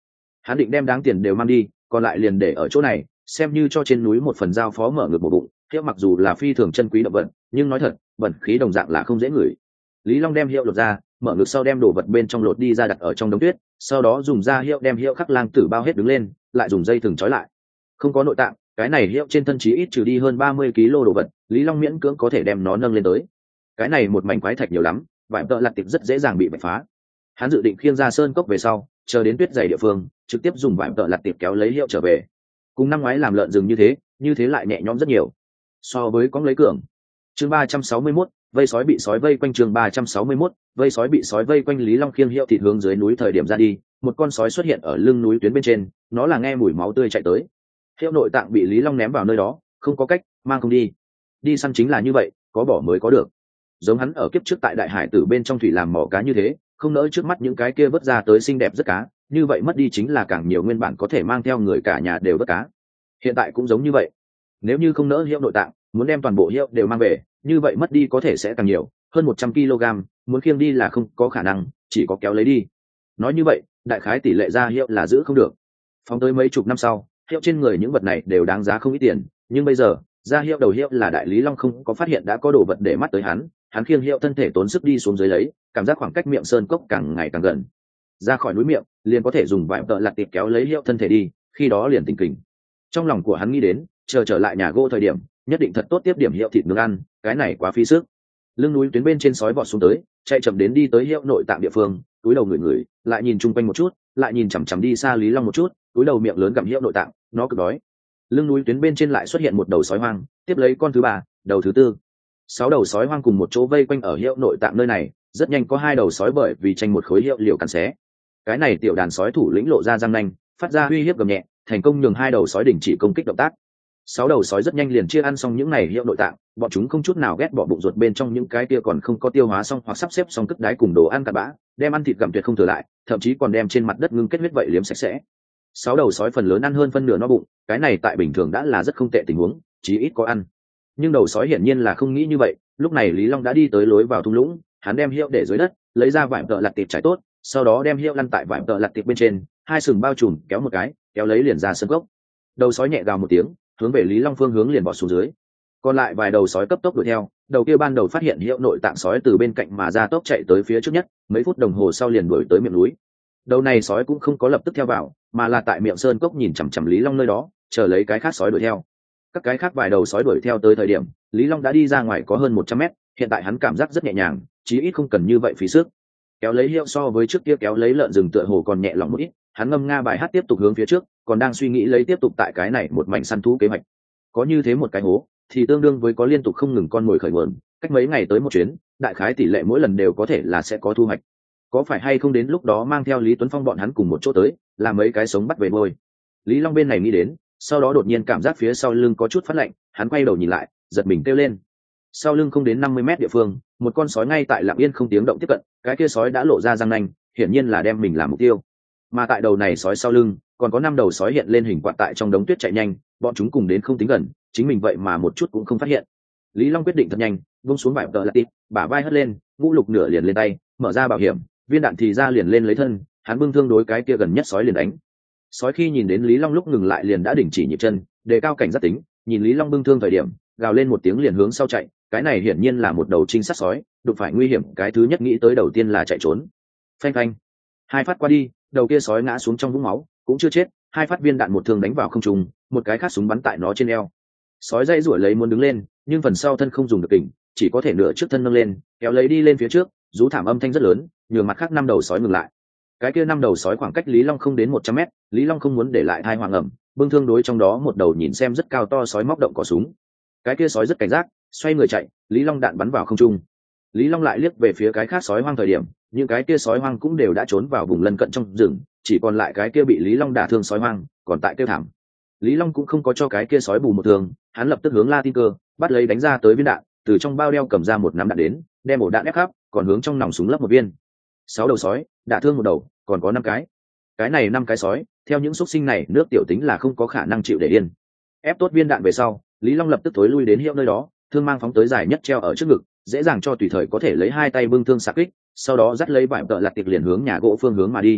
hắn định đem đáng tiền đều mang đi, còn lại liền để ở chỗ này, xem như cho trên núi một phần giao phó mở ngược một bụng. Hiệu mặc dù là phi thường chân quý động vật, nhưng nói thật, bẩn khí đồng dạng là không dễ ngửi. Lý Long đem hiệu lột ra, mở ngực sau đem đồ vật bên trong lột đi ra đặt ở trong đống tuyết, sau đó dùng da hiệu đem hiệu khắc lang tử bao hết đứng lên, lại dùng dây thừng trói lại. Không có nội tạng, cái này hiệu trên thân chí ít trừ đi hơn ba mươi ki lô đồ vật, Lý Long miễn cưỡng có thể đem nó nâng lên tới. Cái này một mảnh quái thạch nhiều lắm, vải tợ lặt tiệp rất dễ dàng bị bạch phá. Hắn dự định khiêng ra sơn cốc về sau, chờ đến tuyết dày địa phương, trực tiếp dùng vải tợ lặt tiệp kéo lấy hiệu trở về. Cùng năm ngoái làm lợn rừng như thế, như thế lại nhẹ nhõm rất nhiều. So với cóng lấy cường. Chương ba trăm sáu mươi mốt, vây sói bị sói vây quanh. Chương ba trăm sáu mươi mốt, vây sói bị sói vây quanh. Lý Long khiêng hiệu thịt hướng dưới núi thời điểm ra đi, một con sói xuất hiện ở lưng núi tuyến bên trên, nó là nghe mùi máu tươi chạy tới. Hiệu nội tạng bị Lý Long ném vào nơi đó, không có cách, mang không đi. Đi săn chính là như vậy, có bỏ mới có được. Giống hắn ở kiếp trước tại đại hải tử bên trong thủy làm mỏ cá như thế, không nỡ trước mắt những cái kia vớt ra tới xinh đẹp rất cá, như vậy mất đi chính là càng nhiều nguyên bản có thể mang theo người cả nhà đều vớt cá. Hiện tại cũng giống như vậy, nếu như không nỡ hiệu nội tạng, muốn đem toàn bộ hiệu đều mang về, như vậy mất đi có thể sẽ càng nhiều, hơn một trăm ki lô gam, muốn khiêng đi là không có khả năng, chỉ có kéo lấy đi. Nói như vậy, đại khái tỷ lệ ra hiệu là giữ không được. Phóng tới mấy chục năm sau, hiệu trên người những vật này đều đáng giá không ít tiền, nhưng bây giờ, ra hiệu đầu hiệu là đại Lý Long không có phát hiện đã có đồ vật để mắt tới hắn, hắn khiêng hiệu thân thể tốn sức đi xuống dưới lấy, cảm giác khoảng cách miệng sơn cốc càng ngày càng gần. Ra khỏi núi miệng, liền có thể dùng vải tợ lặt tiệp kéo lấy hiệu thân thể đi, khi đó liền tỉnh kình. Trong lòng của hắn nghĩ đến, chờ trở lại nhà gỗ thời điểm, nhất định thật tốt tiếp điểm hiệu thịt nướng ăn, cái này quá phí sức. Lưng núi tuyến bên trên sói vọt xuống tới, chạy chậm đến đi tới hiệu nội tạng địa phương, túi đầu người người, lại nhìn chung quanh một chút, lại nhìn chằm chằm đi xa Lý Long một chút, túi đầu miệng lớn gặm hiệu nội tạng, nó cực đói. Lưng núi tuyến bên trên lại xuất hiện một đầu sói hoang, tiếp lấy con thứ ba, đầu thứ tư. Sáu đầu sói hoang cùng một chỗ vây quanh ở hiệu nội tạng nơi này, rất nhanh có hai đầu sói bởi vì tranh một khối hiệu liều cắn xé. Cái này tiểu đàn sói thủ lĩnh lộ ra răng nanh, phát ra uy hiếp gầm nhẹ, thành công nhường hai đầu sói đình chỉ công kích động tác. Sáu đầu sói rất nhanh liền chia ăn xong những này hiệu nội tạng, bọn chúng không chút nào ghét bỏ bụng ruột bên trong những cái kia còn không có tiêu hóa xong hoặc sắp xếp xong cất đáy cùng đồ ăn cặn bã, đem ăn thịt gặm tuyệt không thừa lại, thậm chí còn đem trên mặt đất ngưng kết huyết vậy liếm sạch sẽ. Sáu đầu sói phần lớn ăn hơn phân nửa no bụng, cái này tại bình thường đã là rất không tệ tình huống, chí ít có ăn. Nhưng đầu sói hiển nhiên là không nghĩ như vậy, lúc này Lý Long đã đi tới lối vào thung lũng, hắn đem hiệu để dưới đất, lấy ra vải tợ lặt tiệp trải tốt, sau đó đem hiệu lăn tại vải tợ lặt tiệp bên trên, hai sừng bao trùm kéo một cái, kéo lấy liền ra sân gốc. Đầu sói nhẹ gào một tiếng, hướng về Lý Long phương hướng liền bỏ xuống dưới. Còn lại vài đầu sói cấp tốc đuổi theo, đầu kia ban đầu phát hiện hiệu nội tạng sói từ bên cạnh mà ra tốc chạy tới phía trước nhất, mấy phút đồng hồ sau liền đuổi tới miệng núi. Đầu này sói cũng không có lập tức theo vào, mà là tại miệng sơn cốc nhìn chằm chằm Lý Long nơi đó, chờ lấy cái khác sói đuổi theo. Các cái khác vài đầu sói đuổi theo tới thời điểm, Lý Long đã đi ra ngoài có hơn một trăm mét, hiện tại hắn cảm giác rất nhẹ nhàng, chí ít không cần như vậy phí sức. Kéo lấy hiệu so với trước kia kéo lấy lợn rừng tựa hồ còn nhẹ lòng một ít, hắn ngâm nga bài hát tiếp tục hướng phía trước, còn đang suy nghĩ lấy tiếp tục tại cái này một mảnh săn thú kế hoạch. Có như thế một cái hố, thì tương đương với có liên tục không ngừng con mồi khởi nguồn, cách mấy ngày tới một chuyến, đại khái tỷ lệ mỗi lần đều có thể là sẽ có thu hoạch. Có phải hay không đến lúc đó mang theo Lý Tuấn Phong bọn hắn cùng một chỗ tới, làm mấy cái sống bắt về môi. Lý Long bên này nghĩ đến, sau đó đột nhiên cảm giác phía sau lưng có chút phát lạnh, hắn quay đầu nhìn lại, giật mình kêu lên. Sau lưng không đến năm mươi mét địa phương, một con sói ngay tại lặng yên không tiếng động tiếp cận, cái kia sói đã lộ ra răng nanh, hiển nhiên là đem mình làm mục tiêu. Mà tại đầu này sói sau lưng, còn có năm đầu sói hiện lên hình quạt tại trong đống tuyết chạy nhanh, bọn chúng cùng đến không tính gần, chính mình vậy mà một chút cũng không phát hiện. Lý Long quyết định thật nhanh, buông xuống vải tợ lặt tiệp, bả vai hất lên, ngũ lục nửa liền lên tay, mở ra bảo hiểm, viên đạn thì ra liền lên lấy thân, hắn bưng thương đối cái kia gần nhất sói liền đánh. Sói khi nhìn đến Lý Long lúc ngừng lại liền đã đình chỉ nhịp chân, đề cao cảnh giác tính, nhìn Lý Long bưng thương thời điểm, gào lên một tiếng liền hướng sau chạy, cái này hiển nhiên là một đầu trinh sát sói, đụng phải nguy hiểm, cái thứ nhất nghĩ tới đầu tiên là chạy trốn. Phanh phanh, hai phát qua đi, đầu kia sói ngã xuống trong vũng máu, cũng chưa chết, hai phát viên đạn một thương đánh vào không trung, một cái khác súng bắn tại nó trên eo. Sói dây rủi lấy muốn đứng lên, nhưng phần sau thân không dùng được kình, chỉ có thể nửa trước thân nâng lên, kéo lấy đi lên phía trước, rú thảm âm thanh rất lớn, nhường mặt khác năm đầu sói ngừng lại. Cái kia năm đầu sói khoảng cách Lý Long không đến một trăm mét, Lý Long không muốn để lại thai hoàng ẩm, bưng thương đối trong đó một đầu nhìn xem rất cao to sói móc động cò súng. Cái kia sói rất cảnh giác, xoay người chạy, Lý Long đạn bắn vào không trung. Lý Long lại liếc về phía cái khác sói hoang thời điểm, những cái kia sói hoang cũng đều đã trốn vào vùng lân cận trong rừng, chỉ còn lại cái kia bị Lý Long đả thương sói hoang, còn tại kêu thảm. Lý Long cũng không có cho cái kia sói bù một thương, hắn lập tức hướng La Tin Cơ, bắt lấy đánh ra tới viên đạn, từ trong bao đeo cầm ra một nắm đạn đến, đem ổ đạn ép khắp, còn hướng trong nòng súng lấp một viên. Sáu đầu sói, đả thương một đầu, còn có năm cái. Cái này năm cái sói, theo những xúc sinh này, nước tiểu tính là không có khả năng chịu để yên. Ép tốt viên đạn về sau, Lý Long lập tức tối lui đến hiệu nơi đó, thương mang phóng tới dài nhất treo ở trước ngực, dễ dàng cho tùy thời có thể lấy hai tay bưng thương xạ kích, sau đó dắt lấy vải tợ lặt tiệp liền hướng nhà gỗ phương hướng mà đi.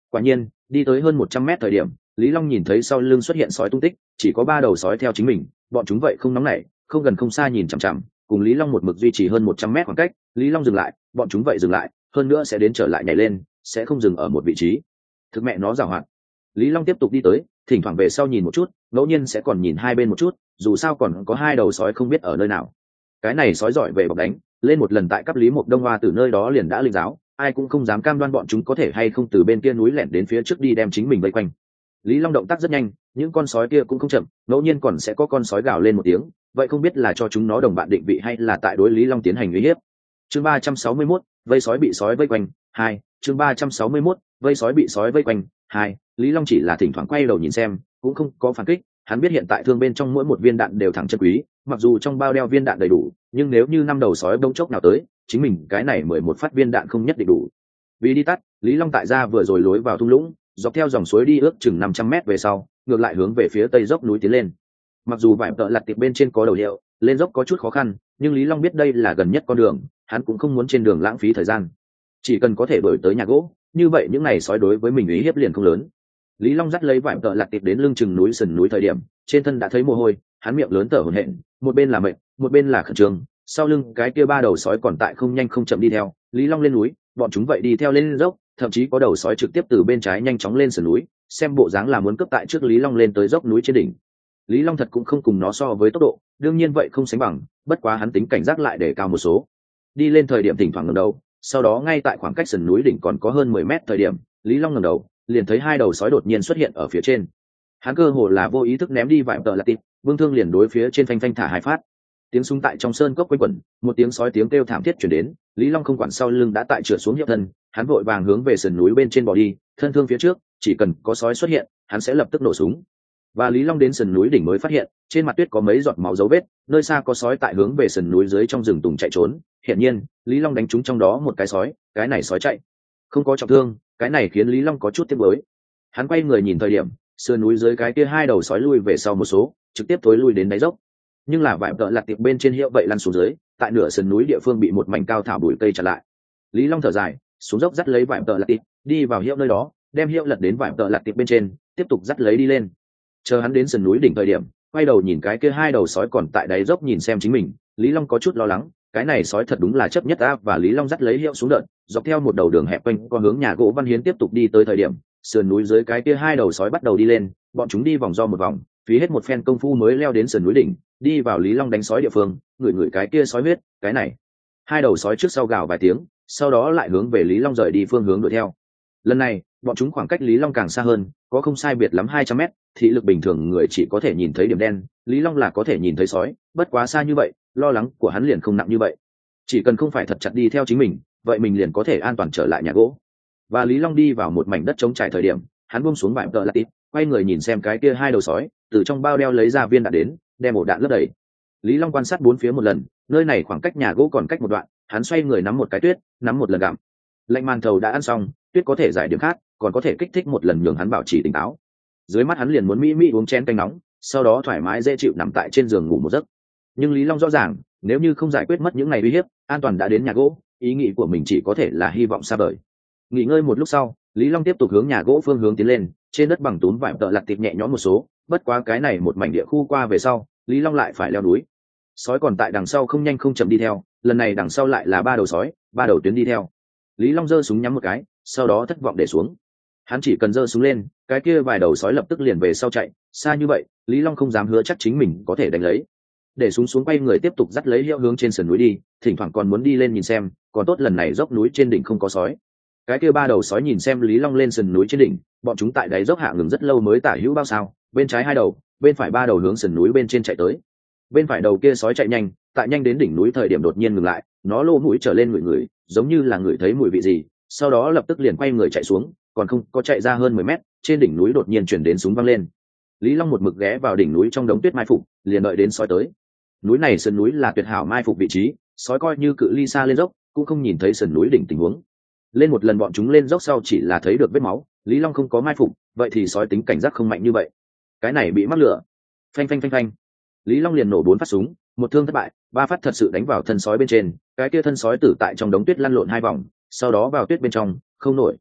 Quả nhiên đi tới hơn một trăm mét thời điểm, Lý Long nhìn thấy sau lưng xuất hiện sói tung tích, chỉ có ba đầu sói theo chính mình, bọn chúng vậy không nóng nảy, không gần không xa nhìn chằm chằm, cùng Lý Long một mực duy trì hơn một trăm mét khoảng cách. Lý Long dừng lại, bọn chúng vậy dừng lại, hơn nữa sẽ đến trở lại nhảy lên, sẽ không dừng ở một vị trí. Thực mẹ nó giàu hoạt. Lý Long tiếp tục đi tới, thỉnh thoảng về sau nhìn một chút, ngẫu nhiên sẽ còn nhìn hai bên một chút, dù sao còn có hai đầu sói không biết ở nơi nào. Cái này sói giỏi về bọc đánh, lên một lần tại cấp Lý Mộc Đông Hoa từ nơi đó liền đã linh giáo, ai cũng không dám cam đoan bọn chúng có thể hay không từ bên kia núi lẻn đến phía trước đi đem chính mình vây quanh. Lý Long động tác rất nhanh, những con sói kia cũng không chậm, ngẫu nhiên còn sẽ có con sói gào lên một tiếng, vậy không biết là cho chúng nó đồng bạn định vị hay là tại đối Lý Long tiến hành uy hiếp. Chương ba trăm sáu mươi mốt, vây sói bị sói vây quanh, hai, chương ba trăm sáu mươi mốt, vây sói bị sói vây quanh, hai. Lý Long chỉ là thỉnh thoảng quay đầu nhìn xem, cũng không có phản kích, hắn biết hiện tại thương bên trong mỗi một viên đạn đều thẳng chân quý, mặc dù trong bao đeo viên đạn đầy đủ, nhưng nếu như năm đầu sói bỗng chốc nào tới, chính mình cái này mười một phát viên đạn không nhất định đủ. Vì đi tắt, Lý Long tại ra vừa rồi lối vào thung lũng, dọc theo dòng suối đi ước chừng năm trăm mét về sau, ngược lại hướng về phía tây dốc núi tiến lên. Mặc dù vải tợ lặt tiệp bên trên có đầu hiệu, lên dốc có chút khó khăn, nhưng Lý Long biết đây là gần nhất con đường, hắn cũng không muốn trên đường lãng phí thời gian. Chỉ cần có thể đuổi tới nhà gỗ, như vậy những ngày sói đối với mình ý hiếp liền không lớn. Lý Long dắt lấy vải tợ lặt tiệp đến lưng chừng núi sườn núi thời điểm, trên thân đã thấy mồ hôi, hắn miệng lớn thở hổn hển, một bên là mệt, một bên là khẩn trương, sau lưng cái kia ba đầu sói còn tại không nhanh không chậm đi theo. Lý Long lên núi, bọn chúng vậy đi theo lên dốc, thậm chí có đầu sói trực tiếp từ bên trái nhanh chóng lên sườn núi, xem bộ dáng là muốn cướp tại trước Lý Long lên tới dốc núi trên đỉnh. Lý Long thật cũng không cùng nó so với tốc độ, đương nhiên vậy không sánh bằng, bất quá hắn tính cảnh giác lại để cao một số. Đi lên thời điểm thỉnh thoảng ngẩng đầu, sau đó ngay tại khoảng cách sườn núi đỉnh còn có hơn mười mét thời điểm, Lý Long ngẩng đầu, liền thấy hai đầu sói đột nhiên xuất hiện ở phía trên. Hắn cơ hồ là vô ý thức ném đi vài tờ là tịp, Vương Thương liền đối phía trên phanh phanh thả hai phát. Tiếng súng tại trong sơn cốc quanh quẩn, một tiếng sói tiếng kêu thảm thiết truyền đến, Lý Long không quản sau lưng đã tại trượt xuống hiệu thân, hắn vội vàng hướng về sườn núi bên trên bò đi, thân thương phía trước, chỉ cần có sói xuất hiện, hắn sẽ lập tức nổ súng. Và Lý Long đến sườn núi đỉnh mới phát hiện, trên mặt tuyết có mấy giọt máu dấu vết, nơi xa có sói tại hướng về sườn núi dưới trong rừng tùng chạy trốn. Hiển nhiên, Lý Long đánh trúng trong đó một cái sói, cái này sói chạy, không có trọng thương, cái này khiến Lý Long có chút tiếc nuối. Hắn quay người nhìn thời điểm, sườn núi dưới cái kia hai đầu sói lui về sau một số, trực tiếp thối lui đến đáy dốc. Nhưng là vải tợ lặt tiệp bên trên hiệu vậy lăn xuống dưới, tại nửa sườn núi địa phương bị một mảnh cao thảo bụi cây chặn lại. Lý Long thở dài, xuống dốc dắt lấy vải tợ lặt tiệp, đi vào hiệu nơi đó, đem hiệu lật đến vải tợ lặt tiệp bên trên, tiếp tục dắt lấy đi lên. Chờ hắn đến sườn núi đỉnh thời điểm, quay đầu nhìn cái kia hai đầu sói còn tại đáy dốc nhìn xem chính mình, Lý Long có chút lo lắng, cái này sói thật đúng là chấp nhất áp. Và Lý Long dắt lấy hiệu xuống đợt, dọc theo một đầu đường hẹp quanh qua hướng nhà gỗ Văn Hiến tiếp tục đi tới thời điểm, sườn núi dưới cái kia hai đầu sói bắt đầu đi lên, bọn chúng đi vòng do một vòng, phí hết một phen công phu mới leo đến sườn núi đỉnh, đi vào Lý Long đánh sói địa phương, ngửi ngửi cái kia sói huyết, cái này hai đầu sói trước sau gào vài tiếng, sau đó lại hướng về Lý Long rời đi phương hướng đuổi theo. Lần này bọn chúng khoảng cách Lý Long càng xa hơn, có không sai biệt lắm hai trăm mét, thị lực bình thường người chỉ có thể nhìn thấy điểm đen, Lý Long là có thể nhìn thấy sói, bất quá xa như vậy, lo lắng của hắn liền không nặng như vậy. Chỉ cần không phải thật chặt đi theo chính mình, vậy mình liền có thể an toàn trở lại nhà gỗ. Và Lý Long đi vào một mảnh đất trống trải thời điểm, hắn buông xuống vải tợ lặt tịp, quay người nhìn xem cái kia hai đầu sói, từ trong bao đeo lấy ra viên đạn đến, đem ổ đạn lấp đầy. Lý Long quan sát bốn phía một lần, nơi này khoảng cách nhà gỗ còn cách một đoạn, hắn xoay người nắm một cái tuyết, nắm một lần gặm. Lạnh màn thầu đã ăn xong, tuyết có thể giải điểm khát, còn có thể kích thích một lần nhường hắn bảo trì tỉnh táo. Dưới mắt hắn liền muốn mỹ mỹ uống chén canh nóng, sau đó thoải mái dễ chịu nằm tại trên giường ngủ một giấc. Nhưng Lý Long rõ ràng, nếu như không giải quyết mất những ngày uy hiếp, an toàn đã đến nhà gỗ, ý nghĩ của mình chỉ có thể là hy vọng xa vời. Nghỉ ngơi một lúc sau, Lý Long tiếp tục hướng nhà gỗ phương hướng tiến lên, trên đất bằng túm vải tợ lặt tiệp nhẹ nhõm một số, bất quá cái này một mảnh địa khu qua về sau, Lý Long lại phải leo núi. Sói còn tại đằng sau không nhanh không chậm đi theo, lần này đằng sau lại là ba đầu sói, ba đầu tuyến đi theo. Lý Long giơ súng nhắm một cái, sau đó thất vọng để xuống. Hắn chỉ cần giơ súng lên, cái kia vài đầu sói lập tức liền về sau chạy, xa như vậy, Lý Long không dám hứa chắc chính mình có thể đánh lấy. Để súng xuống quay người tiếp tục dắt lấy hiệu hướng trên sườn núi đi, thỉnh thoảng còn muốn đi lên nhìn xem, còn tốt lần này dốc núi trên đỉnh không có sói. Cái kia ba đầu sói nhìn xem Lý Long lên sườn núi trên đỉnh, bọn chúng tại đáy dốc hạ ngừng rất lâu mới tả hữu bao sao, bên trái hai đầu, bên phải ba đầu hướng sườn núi bên trên chạy tới. Bên phải đầu kia sói chạy nhanh, tại nhanh đến đỉnh núi thời điểm đột nhiên ngừng lại, nó lô mũi trở lên ngửi ngửi, giống như là ngửi thấy mùi vị gì, sau đó lập tức liền quay người chạy xuống, còn không có chạy ra hơn mười mét, trên đỉnh núi đột nhiên chuyển đến súng vang lên. Lý Long một mực ghé vào đỉnh núi trong đống tuyết mai phục, liền đợi đến sói tới. Núi này sườn núi là tuyệt hảo mai phục vị trí, sói coi như cự ly xa lên dốc, cũng không nhìn thấy sườn núi đỉnh tình huống. Lên một lần bọn chúng lên dốc sau chỉ là thấy được vết máu, Lý Long không có mai phục, vậy thì sói tính cảnh giác không mạnh như vậy. Cái này bị mắc lửa. Phanh phanh phanh phanh. Lý Long liền nổ bốn phát súng, một thương thất bại, ba phát thật sự đánh vào thân sói bên trên, cái kia thân sói tử tại trong đống tuyết lăn lộn hai vòng, sau đó vào tuyết bên trong, không nổi.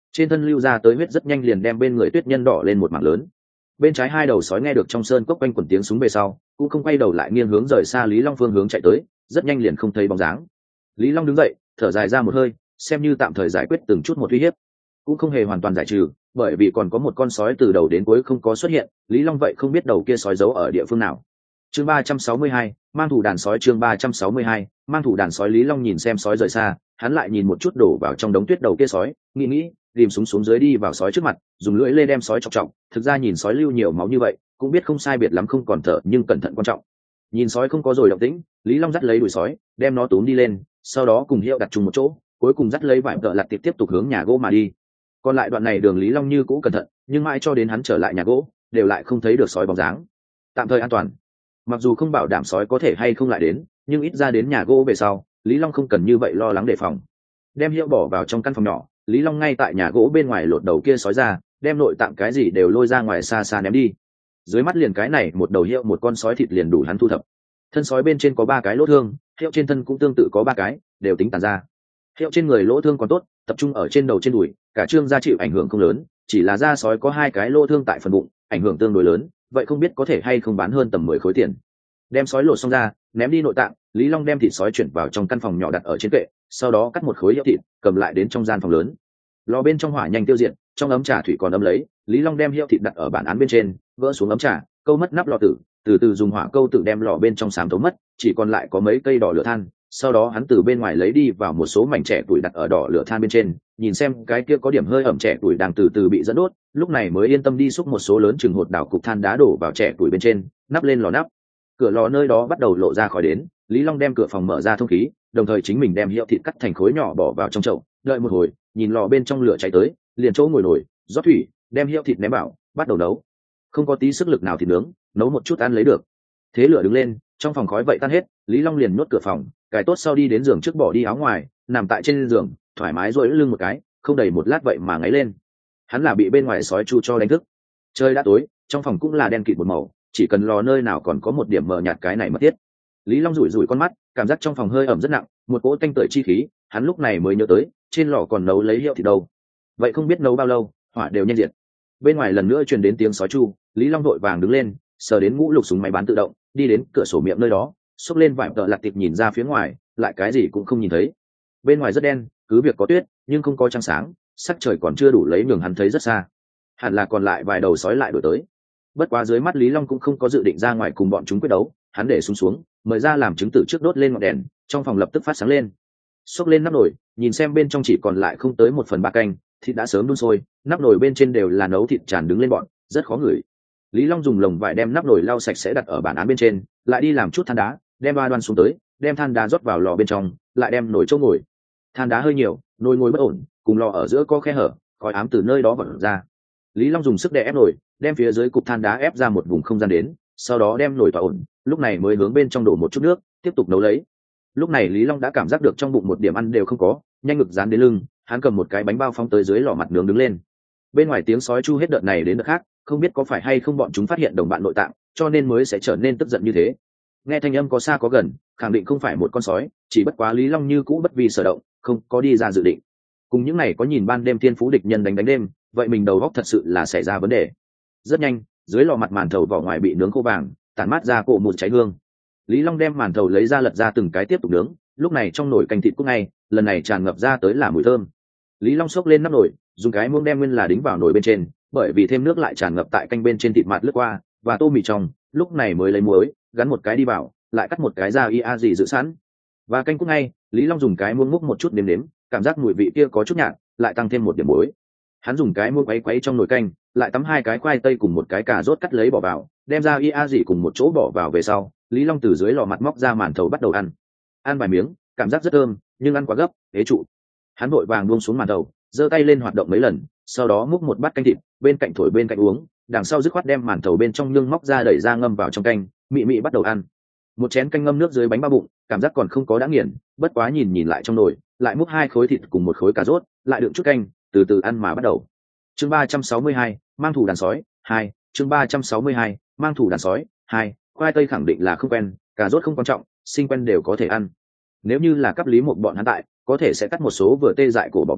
trên thân lưu ra tới huyết rất nhanh liền đem bên người tuyết nhân đỏ lên một mảng lớn. Bên trái hai đầu sói nghe được trong sơn cốc quanh quẩn tiếng súng về sau cũng không quay đầu lại, nghiêng hướng rời xa Lý Long phương hướng chạy tới, rất nhanh liền không thấy bóng dáng. Lý Long đứng dậy thở dài ra một hơi, xem như tạm thời giải quyết từng chút một uy hiếp, cũng không hề hoàn toàn giải trừ, bởi vì còn có một con sói từ đầu đến cuối không có xuất hiện. Lý Long vậy không biết đầu kia sói giấu ở địa phương nào. Chương ba trăm sáu mươi hai, mang thủ đàn sói. Chương ba trăm sáu mươi hai, mang thủ đàn sói. Lý Long nhìn xem sói rời xa, hắn lại nhìn một chút đổ vào trong đống tuyết đầu kia sói, nghĩ nghĩ, tìm súng xuống dưới đi vào sói trước mặt, dùng lưỡi lê đem sói chọc trọng. Thực ra nhìn sói lưu nhiều máu như vậy, cũng biết không sai biệt lắm không còn thở, nhưng cẩn thận quan trọng. Nhìn sói không có rồi động tĩnh, Lý Long dắt lấy đuôi sói, đem nó túm đi lên, sau đó cùng Hiệu đặt chung một chỗ, cuối cùng dắt lấy vải tợ lặt tiếp tiếp tục hướng nhà gỗ mà đi. Còn lại đoạn này đường Lý Long như cũ cẩn thận, nhưng mãi cho đến hắn trở lại nhà gỗ, đều lại không thấy được sói bóng dáng. Tạm thời an toàn. Mặc dù không bảo đảm sói có thể hay không lại đến, nhưng ít ra đến nhà gỗ về sau, Lý Long không cần như vậy lo lắng đề phòng. Đem Hiệu bỏ vào trong căn phòng nhỏ, Lý Long ngay tại nhà gỗ bên ngoài lột đầu kia sói ra, đem nội tạng cái gì đều lôi ra ngoài xa xa ném đi. Dưới mắt liền cái này một đầu Hiệu một con sói thịt liền đủ hắn thu thập. Thân sói bên trên có ba cái lỗ thương, Hiệu trên thân cũng tương tự có ba cái, đều tính tàn ra. Hiệu trên người lỗ thương còn tốt, tập trung ở trên đầu trên đùi, cả trương da chịu ảnh hưởng không lớn, chỉ là da sói có hai cái lỗ thương tại phần bụng, ảnh hưởng tương đối lớn, vậy không biết có thể hay không bán hơn tầm mười khối tiền. Đem sói lột xong ra, ném đi nội tạng, Lý Long đem thịt sói chuyển vào trong căn phòng nhỏ đặt ở trên kệ, sau đó cắt một khối hiệu thịt, cầm lại đến trong gian phòng lớn. Lò bên trong hỏa nhanh tiêu diệt, trong ấm trà thủy còn ấm lấy, Lý Long đem hiệu thịt đặt ở bàn án bên trên, vỡ xuống ấm trà, câu mất nắp lò tử, từ từ dùng hỏa câu tự đem lò bên trong xám thấu mất, chỉ còn lại có mấy cây đỏ lửa than. Sau đó hắn từ bên ngoài lấy đi vào một số mảnh trẻ tuổi đặt ở đỏ lửa than bên trên, nhìn xem cái kia có điểm hơi ẩm trẻ tuổi đang từ từ bị dẫn đốt, lúc này mới yên tâm đi xúc một số lớn chừng hột đảo cục than đá đổ vào trẻ tuổi bên trên, nắp lên lò nắp. Cửa lò nơi đó bắt đầu lộ ra khói đến, Lý Long đem cửa phòng mở ra thông khí, đồng thời chính mình đem hiệu thịt cắt thành khối nhỏ bỏ vào trong chậu, đợi một hồi, nhìn lò bên trong lửa cháy tới, liền chỗ ngồi nổi, rót thủy, đem hiệu thịt ném vào, bắt đầu nấu. Không có tí sức lực nào thì nướng, nấu một chút ăn lấy được. Thế lửa đứng lên, trong phòng khói vậy tan hết, Lý Long liền nhốt cửa phòng, cài tốt sau đi đến giường trước bỏ đi áo ngoài, nằm tại trên giường, thoải mái duỗi lưng một cái, không đầy một lát vậy mà ngáy lên. Hắn là bị bên ngoài sói chu cho đánh thức. Trời đã tối, trong phòng cũng là đen kịt một màu, chỉ cần lò nơi nào còn có một điểm mờ nhạt cái này mất thiết. Lý Long rủi rủi con mắt, cảm giác trong phòng hơi ẩm rất nặng, một cỗ tanh tưởi chi khí, hắn lúc này mới nhớ tới, trên lò còn nấu lấy hiệu thịt đâu. Vậy không biết nấu bao lâu, hỏa đều nhanh diệt. Bên ngoài lần nữa truyền đến tiếng sói chu, Lý Long vội vàng đứng lên, sờ đến ngũ lục súng máy bán tự động, đi đến cửa sổ miệng nơi đó, xốc lên vải tợ lặt tiệp nhìn ra phía ngoài, lại cái gì cũng không nhìn thấy. Bên ngoài rất đen, cứ việc có tuyết, nhưng không có trăng sáng, sắc trời còn chưa đủ lấy nhường hắn thấy rất xa. Hẳn là còn lại vài đầu sói lại đuổi tới. Bất quá dưới mắt Lý Long cũng không có dự định ra ngoài cùng bọn chúng quyết đấu, hắn để xuống xuống, mời ra làm chứng tử trước đốt lên ngọn đèn, trong phòng lập tức phát sáng lên. Xốc lên nắp nồi, nhìn xem bên trong chỉ còn lại không tới một phần ba canh, thịt đã sớm đun sôi, nắp nồi bên trên đều là nấu thịt tràn đứng lên bọn, rất khó ngửi. Lý Long dùng lồng vải đem nắp nồi lau sạch sẽ đặt ở bàn án bên trên, lại đi làm chút than đá, đem ba đoan xuống tới, đem than đá rót vào lò bên trong, lại đem nồi chỗ ngồi. Than đá hơi nhiều, nồi ngồi bất ổn, cùng lò ở giữa có khe hở, khói ám từ nơi đó vọt ra. Lý Long dùng sức đè ép nồi, đem phía dưới cục than đá ép ra một vùng không gian đến, sau đó đem nồi tỏa ổn, lúc này mới hướng bên trong đổ một chút nước, tiếp tục nấu lấy. Lúc này Lý Long đã cảm giác được trong bụng một điểm ăn đều không có, nhanh ngực dán đến lưng, hắn cầm một cái bánh bao phóng tới dưới lò mặt nướng đứng lên. Bên ngoài tiếng sói chu hết đợt này đến đợt khác, không biết có phải hay không bọn chúng phát hiện đồng bạn nội tạng, cho nên mới sẽ trở nên tức giận như thế. Nghe thanh âm có xa có gần, khẳng định không phải một con sói, chỉ bất quá Lý Long như cũ bất vi sở động, không có đi ra dự định. Cùng những này có nhìn ban đêm thiên phú địch nhân đánh đánh đêm, vậy mình đầu óc thật sự là xảy ra vấn đề. Rất nhanh, dưới lò mặt màn thầu vỏ ngoài bị nướng khô vàng, tản mát ra cỗ mùi cháy hương. Lý Long đem màn thầu lấy ra lật ra từng cái tiếp tục nướng, lúc này trong nồi canh thịt cũng ngay, lần này tràn ngập ra tới là mùi thơm. Lý Long xốc lên nắp nồi, dùng cái muỗng đem nguyên là đính vào nồi bên trên, bởi vì thêm nước lại tràn ngập tại canh bên trên thịt mạt lướt qua, và tô mì trong, lúc này mới lấy muối, gắn một cái đi vào, lại cắt một cái ra ia gì dự sẵn. Và canh cũng ngay, Lý Long dùng cái muỗng múc một chút nếm nếm, cảm giác mùi vị kia có chút nhạt, lại tăng thêm một điểm muối. Hắn dùng cái muỗng quấy quấy trong nồi canh, lại tắm hai cái khoai tây cùng một cái cà rốt cắt lấy bỏ vào, đem ra ia gì cùng một chỗ bỏ vào về sau, Lý Long từ dưới lò mặt móc ra màn thầu bắt đầu ăn. Ăn vài miếng, cảm giác rất thơm, nhưng ăn quá gấp, ế trụ. Hắn vội vàng buông xuống màn thầu, giơ tay lên hoạt động mấy lần, sau đó múc một bát canh thịt, bên cạnh thổi bên cạnh uống, đằng sau dứt khoát đem màn thầu bên trong nhương móc ra đẩy ra ngâm vào trong canh, mị mị bắt đầu ăn. Một chén canh ngâm nước dưới bánh bao bụng, cảm giác còn không có đã nghiền, bất quá nhìn nhìn lại trong nồi, lại múc hai khối thịt cùng một khối cà rốt, lại đựng chút canh, từ từ ăn mà bắt đầu. Chương ba trăm sáu mươi hai, mang thủ đàn sói hai. Chương ba trăm sáu mươi hai, mang thủ đàn sói hai. Khoai tây khẳng định là không quen, cà rốt không quan trọng, sinh quen đều có thể ăn. Nếu như là cấp lý một bọn hắn tại, có thể sẽ cắt một số vừa tê dại cổ bỏ vào,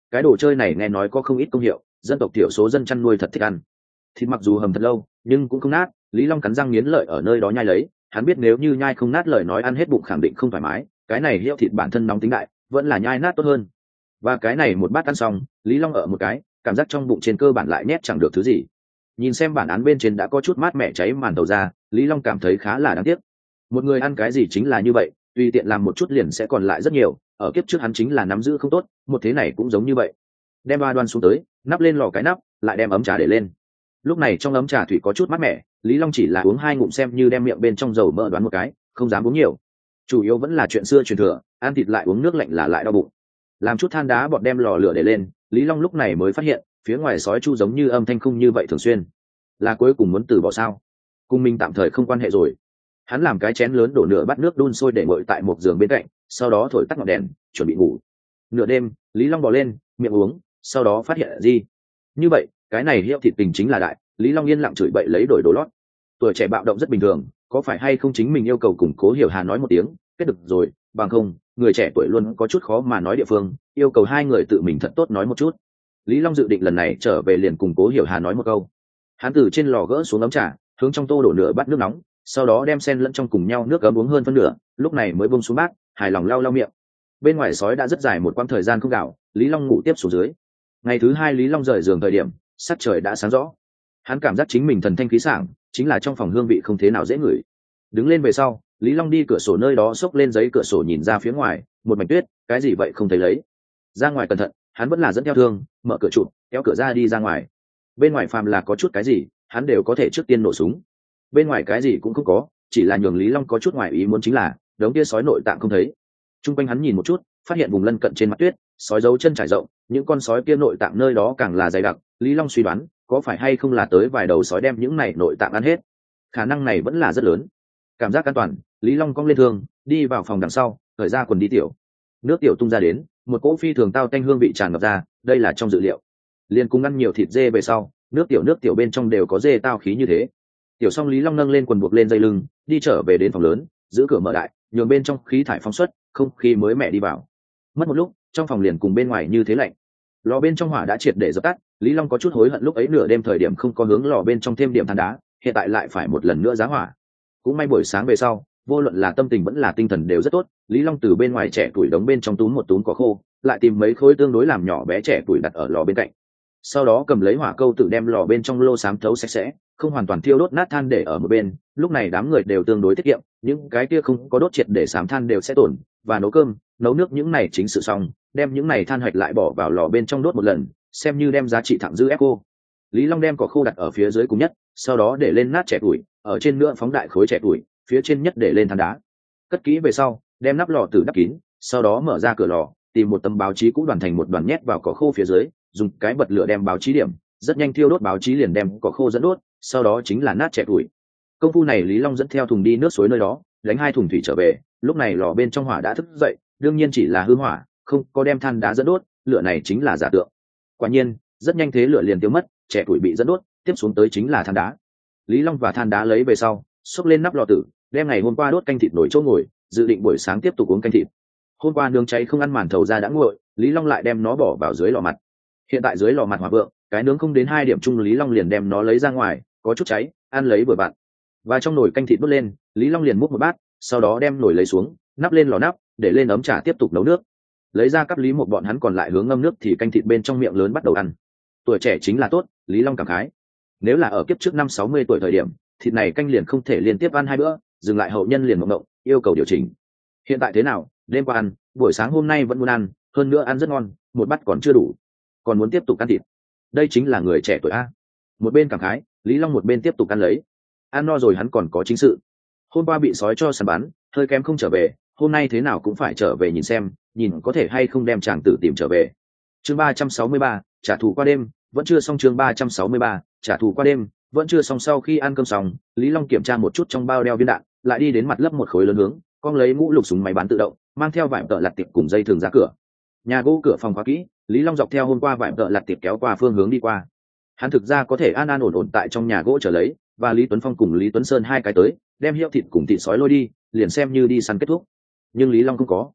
cái đồ chơi này nghe nói có không ít công hiệu, dân tộc thiểu số dân chăn nuôi thật thích ăn. Thịt mặc dù hầm thật lâu nhưng cũng không nát, Lý Long cắn răng nghiến lợi ở nơi đó nhai lấy, hắn biết nếu như nhai không nát lời nói ăn hết bụng khẳng định không thoải mái, cái này hiệu thịt bản thân nóng tính đại, vẫn là nhai nát tốt hơn. Và cái này một bát ăn xong, Lý Long ở một cái cảm giác trong bụng trên cơ bản lại nhét chẳng được thứ gì. Nhìn xem bản án bên trên đã có chút mát mẻ cháy màn đầu ra, Lý Long cảm thấy khá là đáng tiếc. Một người ăn cái gì chính là như vậy, tùy tiện làm một chút liền sẽ còn lại rất nhiều, ở kiếp trước hắn chính là nắm giữ không tốt, một thế này cũng giống như vậy. Đem ba đoan xuống tới, nắp lên lò cái nắp, lại đem ấm trà để lên. Lúc này trong ấm trà thủy có chút mát mẻ, Lý Long chỉ là uống hai ngụm xem như đem miệng bên trong dầu mỡ đoán một cái, không dám uống nhiều. Chủ yếu vẫn là chuyện xưa truyền thừa, ăn thịt lại uống nước lạnh là lại đau bụng. Làm chút than đá bọt đem lò lửa để lên, Lý Long lúc này mới phát hiện phía ngoài sói chu giống như âm thanh không như vậy thường xuyên, là cuối cùng muốn từ bỏ sao? Cùng mình tạm thời không quan hệ rồi. Hắn làm cái chén lớn đổ nửa bát nước đun sôi để nguội tại một giường bên cạnh, sau đó thổi tắt ngọn đèn chuẩn bị ngủ. Nửa đêm Lý Long bò lên miệng uống, sau đó phát hiện gì như vậy, cái này hiệu thịt tình chính là đại. Lý Long yên lặng chửi bậy lấy đổi đồ lót. Tuổi trẻ bạo động rất bình thường, có phải hay không chính mình yêu cầu củng cố Hiểu Hà nói một tiếng kết được rồi, bằng không người trẻ tuổi luôn có chút khó mà nói địa phương, yêu cầu hai người tự mình thật tốt nói một chút. Lý Long dự định lần này trở về liền củng cố Hiểu Hà nói một câu. Hắn từ trên lò gỡ xuống ấm trà, hướng trong tô đổ nửa bát nước nóng, sau đó đem sen lẫn trong cùng nhau nước ấm uống hơn phân nửa, lúc này mới buông xuống bát, hài lòng lau lau miệng. Bên ngoài sói đã rất dài một quãng thời gian không gạo, Lý Long ngủ tiếp xuống dưới. Ngày thứ hai Lý Long rời giường thời điểm sắc trời đã sáng rõ, hắn cảm giác chính mình thần thanh khí sảng, chính là trong phòng hương vị không thế nào dễ ngửi. Đứng lên về sau, Lý Long đi cửa sổ nơi đó xốc lên giấy cửa sổ nhìn ra phía ngoài, một mảnh tuyết, cái gì vậy không thấy lấy. Ra ngoài cẩn thận, hắn vẫn là dẫn theo thương, mở cửa trụ, kéo cửa ra đi ra ngoài. Bên ngoài phàm là có chút cái gì, hắn đều có thể trước tiên nổ súng. Bên ngoài cái gì cũng không có, chỉ là nhường Lý Long có chút ngoài ý muốn chính là đống kia sói nội tạng không thấy. Trung quanh hắn nhìn một chút, phát hiện vùng lân cận trên mặt tuyết, sói dấu chân trải rộng, những con sói kia nội tạng nơi đó càng là dày đặc. Lý Long suy đoán, có phải hay không là tới vài đầu sói đem những này nội tạng ăn hết. Khả năng này vẫn là rất lớn. Cảm giác an toàn, Lý Long cong lên thương, đi vào phòng đằng sau, cởi ra quần đi tiểu. Nước tiểu tung ra đến, một cỗ phi thường tao tanh hương vị tràn ngập ra, đây là trong dự liệu. Liên cùng ăn nhiều thịt dê về sau, nước tiểu nước tiểu bên trong đều có dê tao khí như thế. Tiểu xong Lý Long nâng lên quần buộc lên dây lưng, đi trở về đến phòng lớn, giữ cửa mở đại, nhường bên trong khí thải phóng xuất, không khí mới mẻ đi vào. Mất một lúc, trong phòng liền cùng bên ngoài như thế lạnh. Lò bên trong hỏa đã triệt để dập tắt, Lý Long có chút hối hận lúc ấy nửa đêm thời điểm không có hướng lò bên trong thêm điểm than đá, hiện tại lại phải một lần nữa giá hỏa. Cũng may buổi sáng về sau, vô luận là tâm tình vẫn là tinh thần đều rất tốt. Lý Long từ bên ngoài trẻ tuổi đống bên trong túm một túm cỏ khô, lại tìm mấy khối tương đối làm nhỏ bé trẻ tuổi đặt ở lò bên cạnh. Sau đó cầm lấy hỏa câu tự đem lò bên trong lô xám thấu sạch sẽ, không hoàn toàn thiêu đốt nát than để ở một bên. Lúc này đám người đều tương đối tiết kiệm, những cái kia không có đốt triệt để xám than đều sẽ tổn, và nấu cơm nấu nước những này chính sự xong, đem những này than hoạch lại bỏ vào lò bên trong đốt một lần, xem như đem giá trị thẳng dư ép cô. Lý Long đem cỏ khô đặt ở phía dưới cùng nhất, sau đó để lên nát trẻ tuổi, ở trên nữa phóng đại khối trẻ tuổi, phía trên nhất để lên than đá. Cất kỹ về sau, đem nắp lò từ đắp kín, sau đó mở ra cửa lò, tìm một tấm báo chí cũ đoàn thành một đoàn nhét vào cỏ khô phía dưới, dùng cái bật lửa đem báo chí điểm, rất nhanh thiêu đốt báo chí liền đem cỏ khô dẫn đốt, sau đó chính là nát trẻ tuổi. Công phu này Lý Long dẫn theo thùng đi nước suối nơi đó, đánh hai thùng thủy trở về, lúc này lò bên trong hỏa đã thức dậy, đương nhiên chỉ là hư hỏa, không có đem than đá dẫn đốt, lửa này chính là giả tượng. Quả nhiên, rất nhanh thế lửa liền tiêu mất, trẻ tuổi bị dẫn đốt, tiếp xuống tới chính là than đá. Lý Long và than đá lấy về sau, xốc lên nắp lò tử, đem ngày hôm qua đốt canh thịt nổi chỗ ngồi, dự định buổi sáng tiếp tục uống canh thịt. Hôm qua nướng cháy không ăn màn thầu ra đã nguội, Lý Long lại đem nó bỏ vào dưới lò mặt. Hiện tại dưới lò mặt hỏa vượng, cái nướng không đến hai điểm chung, Lý Long liền đem nó lấy ra ngoài, có chút cháy, ăn lấy vừa vặn. Và trong nồi canh thịt đốt lên, Lý Long liền múc một bát, sau đó đem nồi lấy xuống, nắp lên lò nắp, để lên ấm trà tiếp tục nấu nước. Lấy ra cắp Lý một bọn hắn còn lại hướng ngâm nước thì canh thịt bên trong miệng lớn bắt đầu ăn. Tuổi trẻ chính là tốt, Lý Long cảm khái. Nếu là ở kiếp trước năm sáu mươi tuổi thời điểm, thịt này canh liền không thể liên tiếp ăn hai bữa, dừng lại hậu nhân liền mộng mộng, yêu cầu điều chỉnh. Hiện tại thế nào, đêm qua ăn, buổi sáng hôm nay vẫn muốn ăn, hơn nữa ăn rất ngon, một bát còn chưa đủ, còn muốn tiếp tục ăn thịt. Đây chính là người trẻ tuổi a. Một bên cảm khái, Lý Long một bên tiếp tục ăn lấy. Ăn no rồi hắn còn có chính sự. Hôm qua bị sói cho săn bắn, hơi kém không trở về, hôm nay thế nào cũng phải trở về nhìn xem, nhìn có thể hay không đem chàng tử tìm trở về. Chương ba trăm sáu mươi ba, trả thù qua đêm, vẫn chưa xong. Chương ba trăm sáu mươi ba, trả thù qua đêm, vẫn chưa xong. Sau khi ăn cơm xong, Lý Long kiểm tra một chút trong bao đeo viên đạn, lại đi đến mặt lấp một khối lớn hướng, con lấy mũ lục súng máy bắn tự động, mang theo vải tợ lặt tiệp cùng dây thường ra cửa. Nhà gỗ cửa phòng khóa kỹ, Lý Long dọc theo hôm qua vải tợ lặt tiệp kéo qua phương hướng đi qua. Hắn thực ra có thể an an ổn ổn tại trong nhà gỗ chờ lấy, và Lý Tuấn Phong cùng Lý Tuấn Sơn hai cái tới, đem hiệu thịt cùng thịt sói lôi đi, liền xem như đi săn kết thúc. Nhưng Lý Long không có.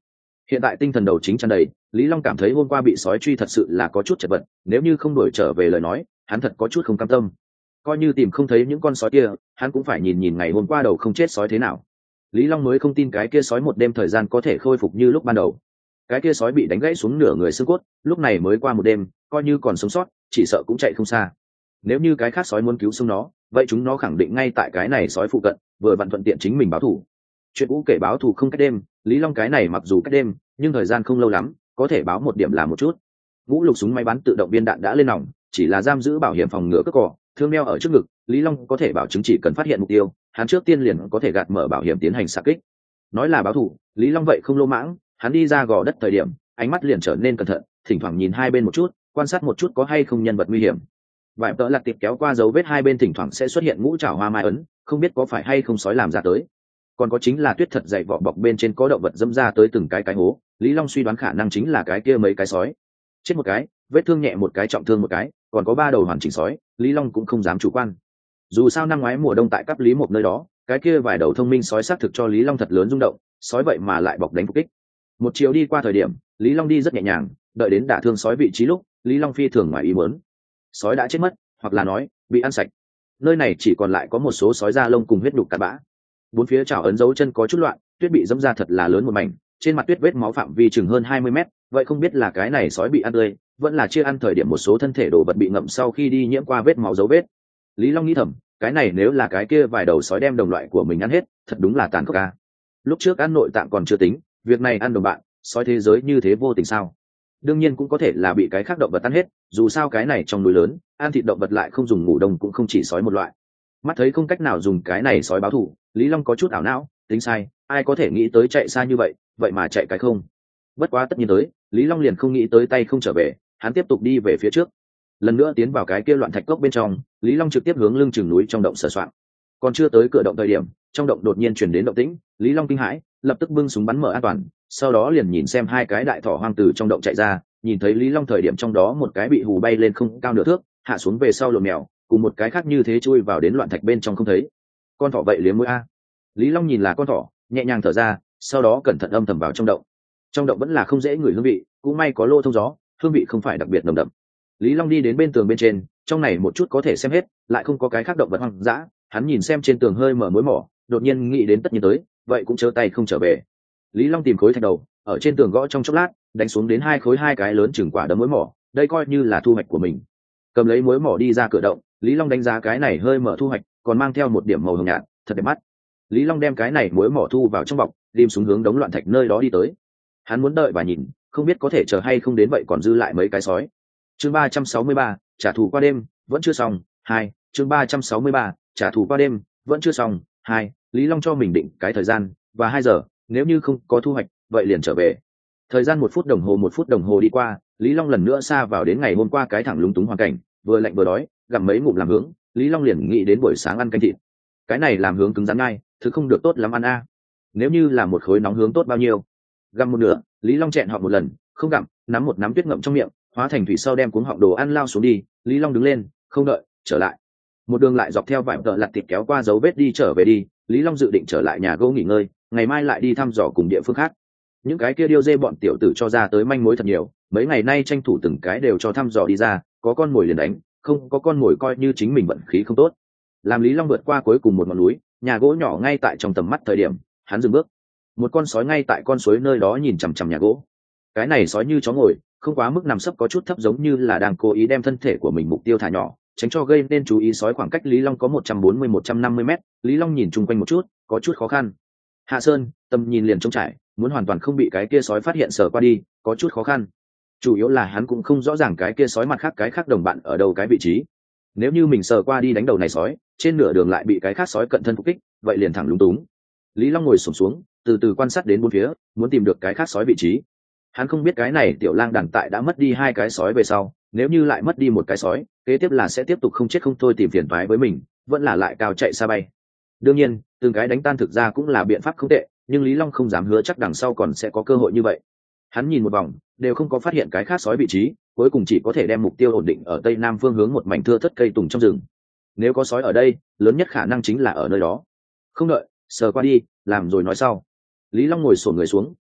Hiện tại tinh thần đầu chính tràn đầy, Lý Long cảm thấy hôm qua bị sói truy thật sự là có chút chật vật, nếu như không đuổi trở về lời nói hắn thật có chút không cam tâm. Coi như tìm không thấy những con sói kia, hắn cũng phải nhìn nhìn ngày hôm qua đầu không chết sói thế nào. Lý Long mới không tin cái kia sói một đêm thời gian có thể khôi phục như lúc ban đầu. Cái kia sói bị đánh gãy xuống nửa người xương cốt, lúc này mới qua một đêm, coi như còn sống sót chỉ sợ cũng chạy không xa. Nếu như cái khác sói muốn cứu sống nó, vậy chúng nó khẳng định ngay tại cái này sói phụ cận, vừa vặn thuận tiện chính mình báo thù. Chuyện cũ kể báo thù không cách đêm, Lý Long cái này mặc dù cách đêm nhưng thời gian không lâu lắm, có thể báo một điểm là một chút. Ngũ lục súng máy bắn tự động viên đạn đã lên nòng, chỉ là giam giữ bảo hiểm phòng ngừa cướp cỏ, thương đeo ở trước ngực. Lý Long có thể bảo chứng chỉ cần phát hiện mục tiêu, hắn trước tiên liền có thể gạt mở bảo hiểm tiến hành xạ kích. Nói là báo thù, Lý Long vậy không lô mãng, hắn đi ra gò đất thời điểm ánh mắt liền trở nên cẩn thận, thỉnh thoảng nhìn hai bên một chút, quan sát một chút có hay không nhân vật nguy hiểm. Vài tợ lặt tiệp kéo qua dấu vết hai bên, thỉnh thoảng sẽ xuất hiện ngũ trảo hoa mai ấn, không biết có phải hay không sói làm ra tới. Còn có chính là tuyết thật dày vỏ bọc bên trên có động vật dẫm ra tới từng cái cái hố, Lý Long suy đoán khả năng chính là cái kia mấy cái sói. Chết một cái, vết thương nhẹ một cái, trọng thương một cái, còn có ba đầu hoàn chỉnh sói, Lý Long cũng không dám chủ quan. Dù sao năm ngoái mùa đông tại cấp Lý một nơi đó, cái kia vài đầu thông minh sói xác thực cho Lý Long thật lớn rung động, sói vậy mà lại bọc đánh phục kích. Một chiều đi qua thời điểm, Lý Long đi rất nhẹ nhàng, đợi đến đả thương sói vị trí lúc, Lý Long phi thường ngoài ý muốn. Sói đã chết mất, hoặc là nói bị ăn sạch. Nơi này chỉ còn lại có một số sói da lông cùng huyết nhục cặn bã. Bốn phía chảo ấn dấu chân có chút loạn, tuyết bị dẫm ra thật là lớn một mảnh, trên mặt tuyết vết máu phạm vi chừng hơn hai mươi mét, vậy không biết là cái này sói bị ăn tươi, vẫn là chia ăn thời điểm một số thân thể đồ vật bị ngậm sau khi đi nhiễm qua vết máu dấu vết. Lý Long nghĩ thầm, cái này nếu là cái kia vài đầu sói đem đồng loại của mình ăn hết, thật đúng là tàn khốc a. Lúc trước ăn nội tạng còn chưa tính, việc này ăn đồng bạn, sói thế giới như thế vô tình sao? Đương nhiên cũng có thể là bị cái khác động vật ăn hết, dù sao cái này trong núi lớn, ăn thịt động vật lại không dùng ngủ đông cũng không chỉ sói một loại. Mắt thấy không cách nào dùng cái này sói báo thù, Lý Long có chút ảo não, tính sai, ai có thể nghĩ tới chạy xa như vậy, vậy mà chạy cái không. Bất quá tất nhiên tới, Lý Long liền không nghĩ tới tay không trở về, hắn tiếp tục đi về phía trước. Lần nữa tiến vào cái kia loạn thạch cốc bên trong, Lý Long trực tiếp hướng lưng chừng núi trong động sờ soạn. Còn chưa tới cửa động thời điểm, trong động đột nhiên truyền đến động tĩnh, Lý Long kinh hãi, lập tức bưng súng bắn mở an toàn, sau đó liền nhìn xem hai cái đại thỏ hoang từ trong động chạy ra, nhìn thấy Lý Long thời điểm trong đó một cái bị hù bay lên không cao nửa thước, hạ xuống về sau lộn mèo, cùng một cái khác như thế chui vào đến loạn thạch bên trong không thấy. Con thỏ vậy liếm mũi a. Lý Long nhìn là con thỏ, nhẹ nhàng thở ra, sau đó cẩn thận âm thầm vào trong động. Trong động vẫn là không dễ ngửi hương vị, cũng may có lô thông gió, hương vị không phải đặc biệt nồng đậm. Lý Long đi đến bên tường bên trên, trong này một chút có thể xem hết, lại không có cái khác động vật hoang dã. Hắn nhìn xem trên tường hơi mở mối mỏ, đột nhiên nghĩ đến tất nhiên tới, vậy cũng chớ tay không trở về. Lý Long tìm khối thạch đầu, ở trên tường gõ trong chốc lát, đánh xuống đến hai khối hai cái lớn chừng quả đấm mối mỏ, đây coi như là thu hoạch của mình. Cầm lấy mối mỏ đi ra cửa động, Lý Long đánh giá cái này hơi mở thu hoạch, còn mang theo một điểm màu hồng nhạt, thật đẹp mắt. Lý Long đem cái này mối mỏ thu vào trong bọc, lim xuống hướng đống loạn thạch nơi đó đi tới. Hắn muốn đợi và nhìn, không biết có thể chờ hay không đến, vậy còn dư lại mấy cái sói. Chương ba trăm sáu mươi ba, trả thù qua đêm, vẫn chưa xong. Hai, chương ba trăm sáu mươi ba, trả thù qua đêm, vẫn chưa xong. Hai, Lý Long cho mình định cái thời gian và hai giờ, nếu như không có thu hoạch, vậy liền trở về. Thời gian một phút đồng hồ một phút đồng hồ đi qua, Lý Long lần nữa xa vào đến ngày hôm qua cái thẳng lúng túng hoàn cảnh, vừa lạnh vừa đói, gặm mấy ngụm làm hướng, Lý Long liền nghĩ đến buổi sáng ăn canh thịt. Cái này làm hướng cứng rắn ngay, thứ không được tốt lắm ăn a. Nếu như là một khối nóng hướng tốt bao nhiêu. Gặm một nửa, Lý Long chẹn họ một lần, không gặm, nắm một nắm tuyết ngậm trong miệng, hóa thành thủy sau đem cuống họng đồ ăn lao xuống đi. Lý Long đứng lên, không đợi, trở lại. Một đường lại dọc theo vải tợ lặt tiệp kéo qua dấu vết đi trở về đi. Lý Long dự định trở lại nhà gỗ nghỉ ngơi, ngày mai lại đi thăm dò cùng địa phương khác. Những cái kia điêu dê bọn tiểu tử cho ra tới manh mối thật nhiều, mấy ngày nay tranh thủ từng cái đều cho thăm dò đi ra, có con mồi liền đánh, không có con mồi coi như chính mình vận khí không tốt. Làm Lý Long vượt qua cuối cùng một ngọn núi, nhà gỗ nhỏ ngay tại trong tầm mắt thời điểm, hắn dừng bước. Một con sói ngay tại con suối nơi đó nhìn chằm chằm nhà gỗ. Cái này sói như chó ngồi, không quá mức nằm sấp, có chút thấp, giống như là đang cố ý đem thân thể của mình mục tiêu thả nhỏ, tránh cho gây nên chú ý. Sói khoảng cách Lý Long có một trăm bốn mươi một trăm năm mươi mét, Lý Long nhìn chung quanh một chút, có chút khó khăn. Hạ Sơn, tầm nhìn liền trống trải, muốn hoàn toàn không bị cái kia sói phát hiện sờ qua đi, có chút khó khăn. Chủ yếu là hắn cũng không rõ ràng cái kia sói mặt khác cái khác đồng bạn ở đâu cái vị trí. Nếu như mình sờ qua đi đánh đầu này sói, trên nửa đường lại bị cái khác sói cận thân phục kích, vậy liền thẳng lúng túng. Lý Long ngồi xổm xuống, từ từ quan sát đến bốn phía, muốn tìm được cái khác sói vị trí. Hắn không biết cái này tiểu lang đàn tại đã mất đi hai cái sói về sau, nếu như lại mất đi một cái sói, kế tiếp là sẽ tiếp tục không chết không thôi tìm phiền toái với mình, vẫn là lại cao chạy xa bay. Đương nhiên, từng cái đánh tan thực ra cũng là biện pháp không tệ, nhưng Lý Long không dám hứa chắc đằng sau còn sẽ có cơ hội như vậy. Hắn nhìn một vòng, đều không có phát hiện cái khác sói vị trí, cuối cùng chỉ có thể đem mục tiêu ổn định ở tây nam phương hướng một mảnh thưa thớt cây tùng trong rừng. Nếu có sói ở đây, lớn nhất khả năng chính là ở nơi đó. Không đợi, sờ qua đi, làm rồi nói sau. Lý Long ngồi xổm người xuống,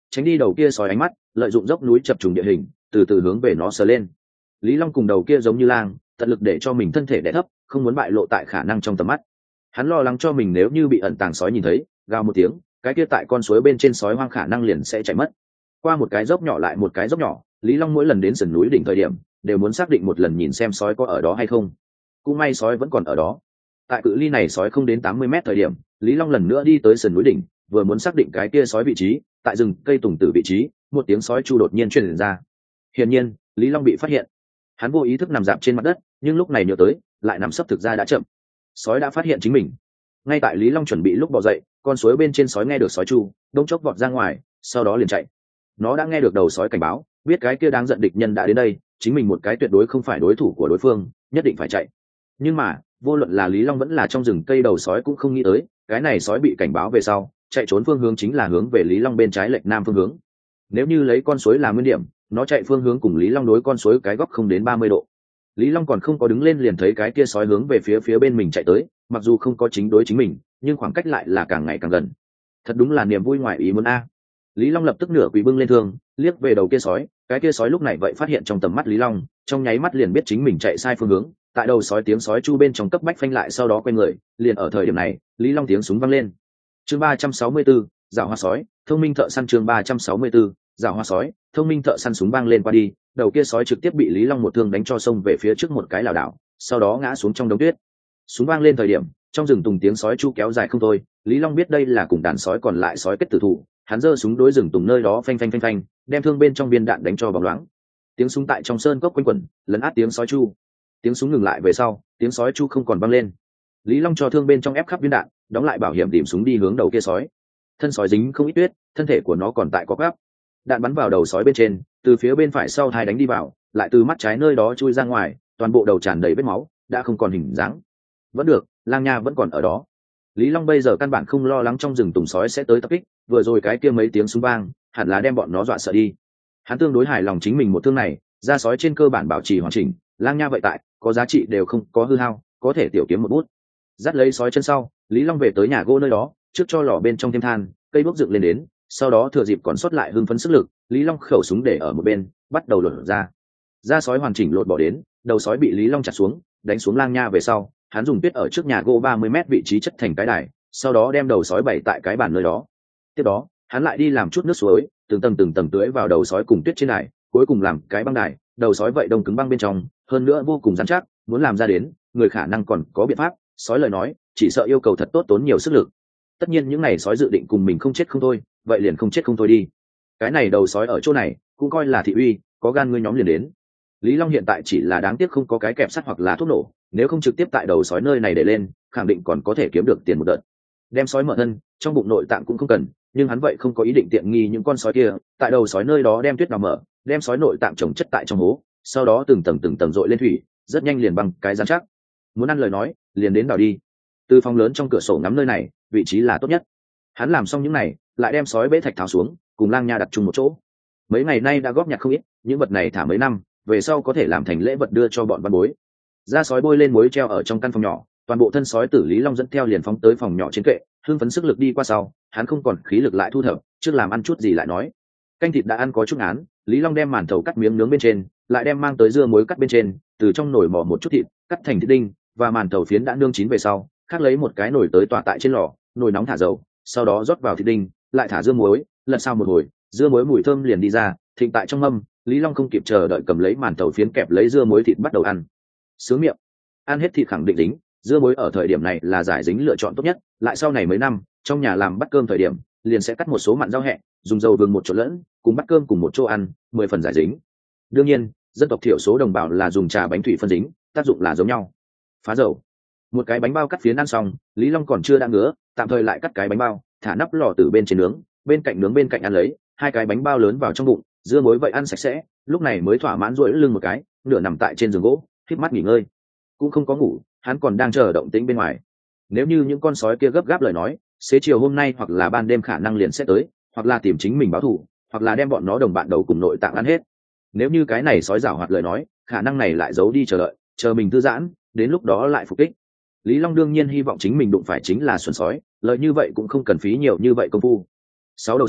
tránh đi đầu kia sói ánh mắt, lợi dụng dốc núi chập trùng địa hình, từ từ hướng về nó sờ lên. Lý Long cùng đầu kia giống như lang, tận lực để cho mình thân thể đè thấp, không muốn bại lộ tại khả năng trong tầm mắt. Hắn lo lắng cho mình nếu như bị ẩn tàng sói nhìn thấy, gào một tiếng, cái kia tại con suối bên trên sói hoang khả năng liền sẽ chạy mất. Qua một cái dốc nhỏ lại một cái dốc nhỏ, Lý Long mỗi lần đến sườn núi đỉnh thời điểm, đều muốn xác định một lần nhìn xem sói có ở đó hay không. Cũng may sói vẫn còn ở đó. Tại cự ly này sói không đến tám mươi mét thời điểm, Lý Long lần nữa đi tới sườn núi đỉnh, vừa muốn xác định cái kia sói vị trí, tại rừng cây tùng tử vị trí, một tiếng sói chu đột nhiên truyền ra. Hiển nhiên, Lý Long bị phát hiện. Hắn vô ý thức nằm dạp trên mặt đất, nhưng lúc này nhớ tới, lại nằm sấp thực ra đã chậm. Sói đã phát hiện chính mình. Ngay tại Lý Long chuẩn bị lúc bò dậy, con suối bên trên sói nghe được sói chu, đông chốc vọt ra ngoài, sau đó liền chạy. Nó đã nghe được đầu sói cảnh báo, biết cái kia đáng giận địch nhân đã đến đây, chính mình một cái tuyệt đối không phải đối thủ của đối phương, nhất định phải chạy. Nhưng mà, vô luận là Lý Long vẫn là trong rừng cây đầu sói cũng không nghĩ tới, cái này sói bị cảnh báo về sau, chạy trốn phương hướng chính là hướng về Lý Long bên trái lệch nam phương hướng. Nếu như lấy con suối làm nguyên điểm, nó chạy phương hướng cùng Lý Long đối con suối cái góc không đến ba mươi độ. Lý Long còn không có đứng lên liền thấy cái kia sói hướng về phía phía bên mình chạy tới, mặc dù không có chính đối chính mình, nhưng khoảng cách lại là càng ngày càng gần. Thật đúng là niềm vui ngoài ý muốn a. Lý Long lập tức nửa quỳ bưng lên thương, liếc về đầu kia sói, cái kia sói lúc này vậy phát hiện trong tầm mắt Lý Long, trong nháy mắt liền biết chính mình chạy sai phương hướng, tại đầu sói tiếng sói chu bên trong cấp bách phanh lại sau đó quay người, liền ở thời điểm này, Lý Long tiếng súng vang lên. Chương ba trăm sáu mươi tư, Dạo Hoa sói, thông minh thợ săn chương ba trăm sáu mươi tư, Dạo Hoa sói, thông minh thợ săn súng vang lên qua đi, đầu kia sói trực tiếp bị Lý Long một thương đánh cho xông về phía trước một cái lảo đảo, sau đó ngã xuống trong đống tuyết. Súng vang lên thời điểm, trong rừng tùng tiếng sói chu kéo dài không thôi, Lý Long biết đây là cùng đàn sói còn lại sói kết tử thủ, hắn giơ súng đối rừng tùng nơi đó phanh phanh phanh phanh, đem thương bên trong viên đạn đánh cho bóng loáng. Tiếng súng tại trong sơn cốc quanh quẩn, lấn át tiếng sói chu. Tiếng súng ngừng lại về sau, tiếng sói chu không còn vang lên. Lý Long cho thương bên trong ép khắp viên đạn, đóng lại bảo hiểm tìm súng đi hướng đầu kia sói. Thân sói dính không ít tuyết, thân thể của nó còn tại có gắp. Đạn bắn vào đầu sói bên trên, từ phía bên phải sau hai đánh đi vào, lại từ mắt trái nơi đó chui ra ngoài, toàn bộ đầu tràn đầy vết máu, đã không còn hình dáng. Vẫn được, lang nha vẫn còn ở đó. Lý Long bây giờ căn bản không lo lắng trong rừng tùng sói sẽ tới tập kích, vừa rồi cái kia mấy tiếng súng vang, hẳn là đem bọn nó dọa sợ đi. Hắn tương đối hài lòng chính mình một thương này, da sói trên cơ bản bảo trì hoàn chỉnh, lang nha vậy tại, có giá trị đều không có hư hao, có thể tiểu kiếm một bút. Dắt lấy sói chân sau, Lý Long về tới nhà gỗ nơi đó, trước cho lò bên trong thêm than, cây đuốc dựng lên đến, sau đó thừa dịp còn sót lại hưng phấn sức lực, Lý Long khẩu súng để ở một bên, bắt đầu lột ra. Da sói hoàn chỉnh lột bỏ đến, đầu sói bị Lý Long chặt xuống, đánh xuống lang nha về sau, hắn dùng tuyết ở trước nhà gỗ ba mươi mét vị trí chất thành cái đài, sau đó đem đầu sói bày tại cái bàn nơi đó. Tiếp đó, hắn lại đi làm chút nước suối, từng tầng từng tầng tưới vào đầu sói cùng tuyết trên đài, cuối cùng làm cái băng đài, đầu sói vậy đông cứng băng bên trong, hơn nữa vô cùng rắn chắc, muốn làm ra đến, người khả năng còn có biện pháp, sói lời nói, chỉ sợ yêu cầu thật tốt tốn nhiều sức lực. Tất nhiên những này sói dự định cùng mình không chết không thôi, vậy liền không chết không thôi đi. Cái này đầu sói ở chỗ này, cũng coi là thị uy, có gan ngươi nhóm liền đến. Lý Long hiện tại chỉ là đáng tiếc không có cái kẹp sắt hoặc là thuốc nổ, nếu không trực tiếp tại đầu sói nơi này để lên, khẳng định còn có thể kiếm được tiền một đợt. Đem sói mở thân, trong bụng nội tạng cũng không cần, nhưng hắn vậy không có ý định tiện nghi những con sói kia, tại đầu sói nơi đó đem tuyết đào mở, đem sói nội tạng trồng chất tại trong hố, sau đó từng tầng từng tầng dội lên thủy, rất nhanh liền bằng cái rắn chắc. Muốn ăn lời nói, liền đến đào đi. Từ phòng lớn trong cửa sổ ngắm nơi này, vị trí là tốt nhất. Hắn làm xong những này, lại đem sói bế thạch tháo xuống, cùng lang nha đặt chung một chỗ. Mấy ngày nay đã góp nhặt không ít, những vật này thả mấy năm, về sau có thể làm thành lễ vật đưa cho bọn văn bối. Da sói bôi lên muối treo ở trong căn phòng nhỏ, toàn bộ thân sói tử Lý Long dẫn theo liền phóng tới phòng nhỏ trên kệ, hưng phấn sức lực đi qua sau, hắn không còn khí lực lại thu thập, trước làm ăn chút gì lại nói. Canh thịt đã ăn có chút ngán, Lý Long đem màn thầu cắt miếng nướng bên trên, lại đem mang tới dưa muối cắt bên trên, từ trong nồi mò một chút thịt, cắt thành thịt đinh, và màn thầu phiến đã nướng chín về sau, khác lấy một cái nồi tới tọa tại trên lò, nồi nóng thả dầu, sau đó rót vào thịt đinh, lại thả dưa muối, lật sau một hồi, dưa muối mùi thơm liền đi ra, thịnh tại trong mâm, Lý Long không kịp chờ đợi cầm lấy màn thầu phiến kẹp lấy dưa muối thịt bắt đầu ăn. Sướng miệng. Ăn hết thịt khẳng định dính, dưa muối ở thời điểm này là giải dính lựa chọn tốt nhất, lại sau này mấy năm, trong nhà làm bát cơm thời điểm, liền sẽ cắt một số mặn rau hẹ, dùng dầu vừng một chỗ lẫn, cùng bát cơm cùng một chỗ ăn, mười phần giải dính. Đương nhiên, dân tộc thiểu số đồng bào là dùng trà bánh thủy phân dính, tác dụng là giống nhau. Phá dầu. Một cái bánh bao cắt phiến ăn xong, Lý Long còn chưa đã ngứa, tạm thời lại cắt cái bánh bao, thả nắp lò từ bên trên nướng, bên cạnh nướng bên cạnh ăn lấy, hai cái bánh bao lớn vào trong bụng, dưa muối vậy ăn sạch sẽ, lúc này mới thỏa mãn duỗi lưng một cái, nửa nằm tại trên giường gỗ, khép mắt nghỉ ngơi. Cũng không có ngủ, hắn còn đang chờ động tĩnh bên ngoài. Nếu như những con sói kia gấp gáp lời nói, xế chiều hôm nay hoặc là ban đêm khả năng liền sẽ tới, hoặc là tìm chính mình báo thù, hoặc là đem bọn nó đồng bạn đầu cùng nội tạng ăn hết. Nếu như cái này sói giảo hoạt lời nói, khả năng này lại giấu đi chờ đợi, chờ mình thư giãn, đến lúc đó lại phục kích. Lý Long đương nhiên hy vọng chính mình đụng phải chính là xuẩn sói, lợi như vậy cũng không cần phí nhiều như vậy công phu. Sáu đầu sói,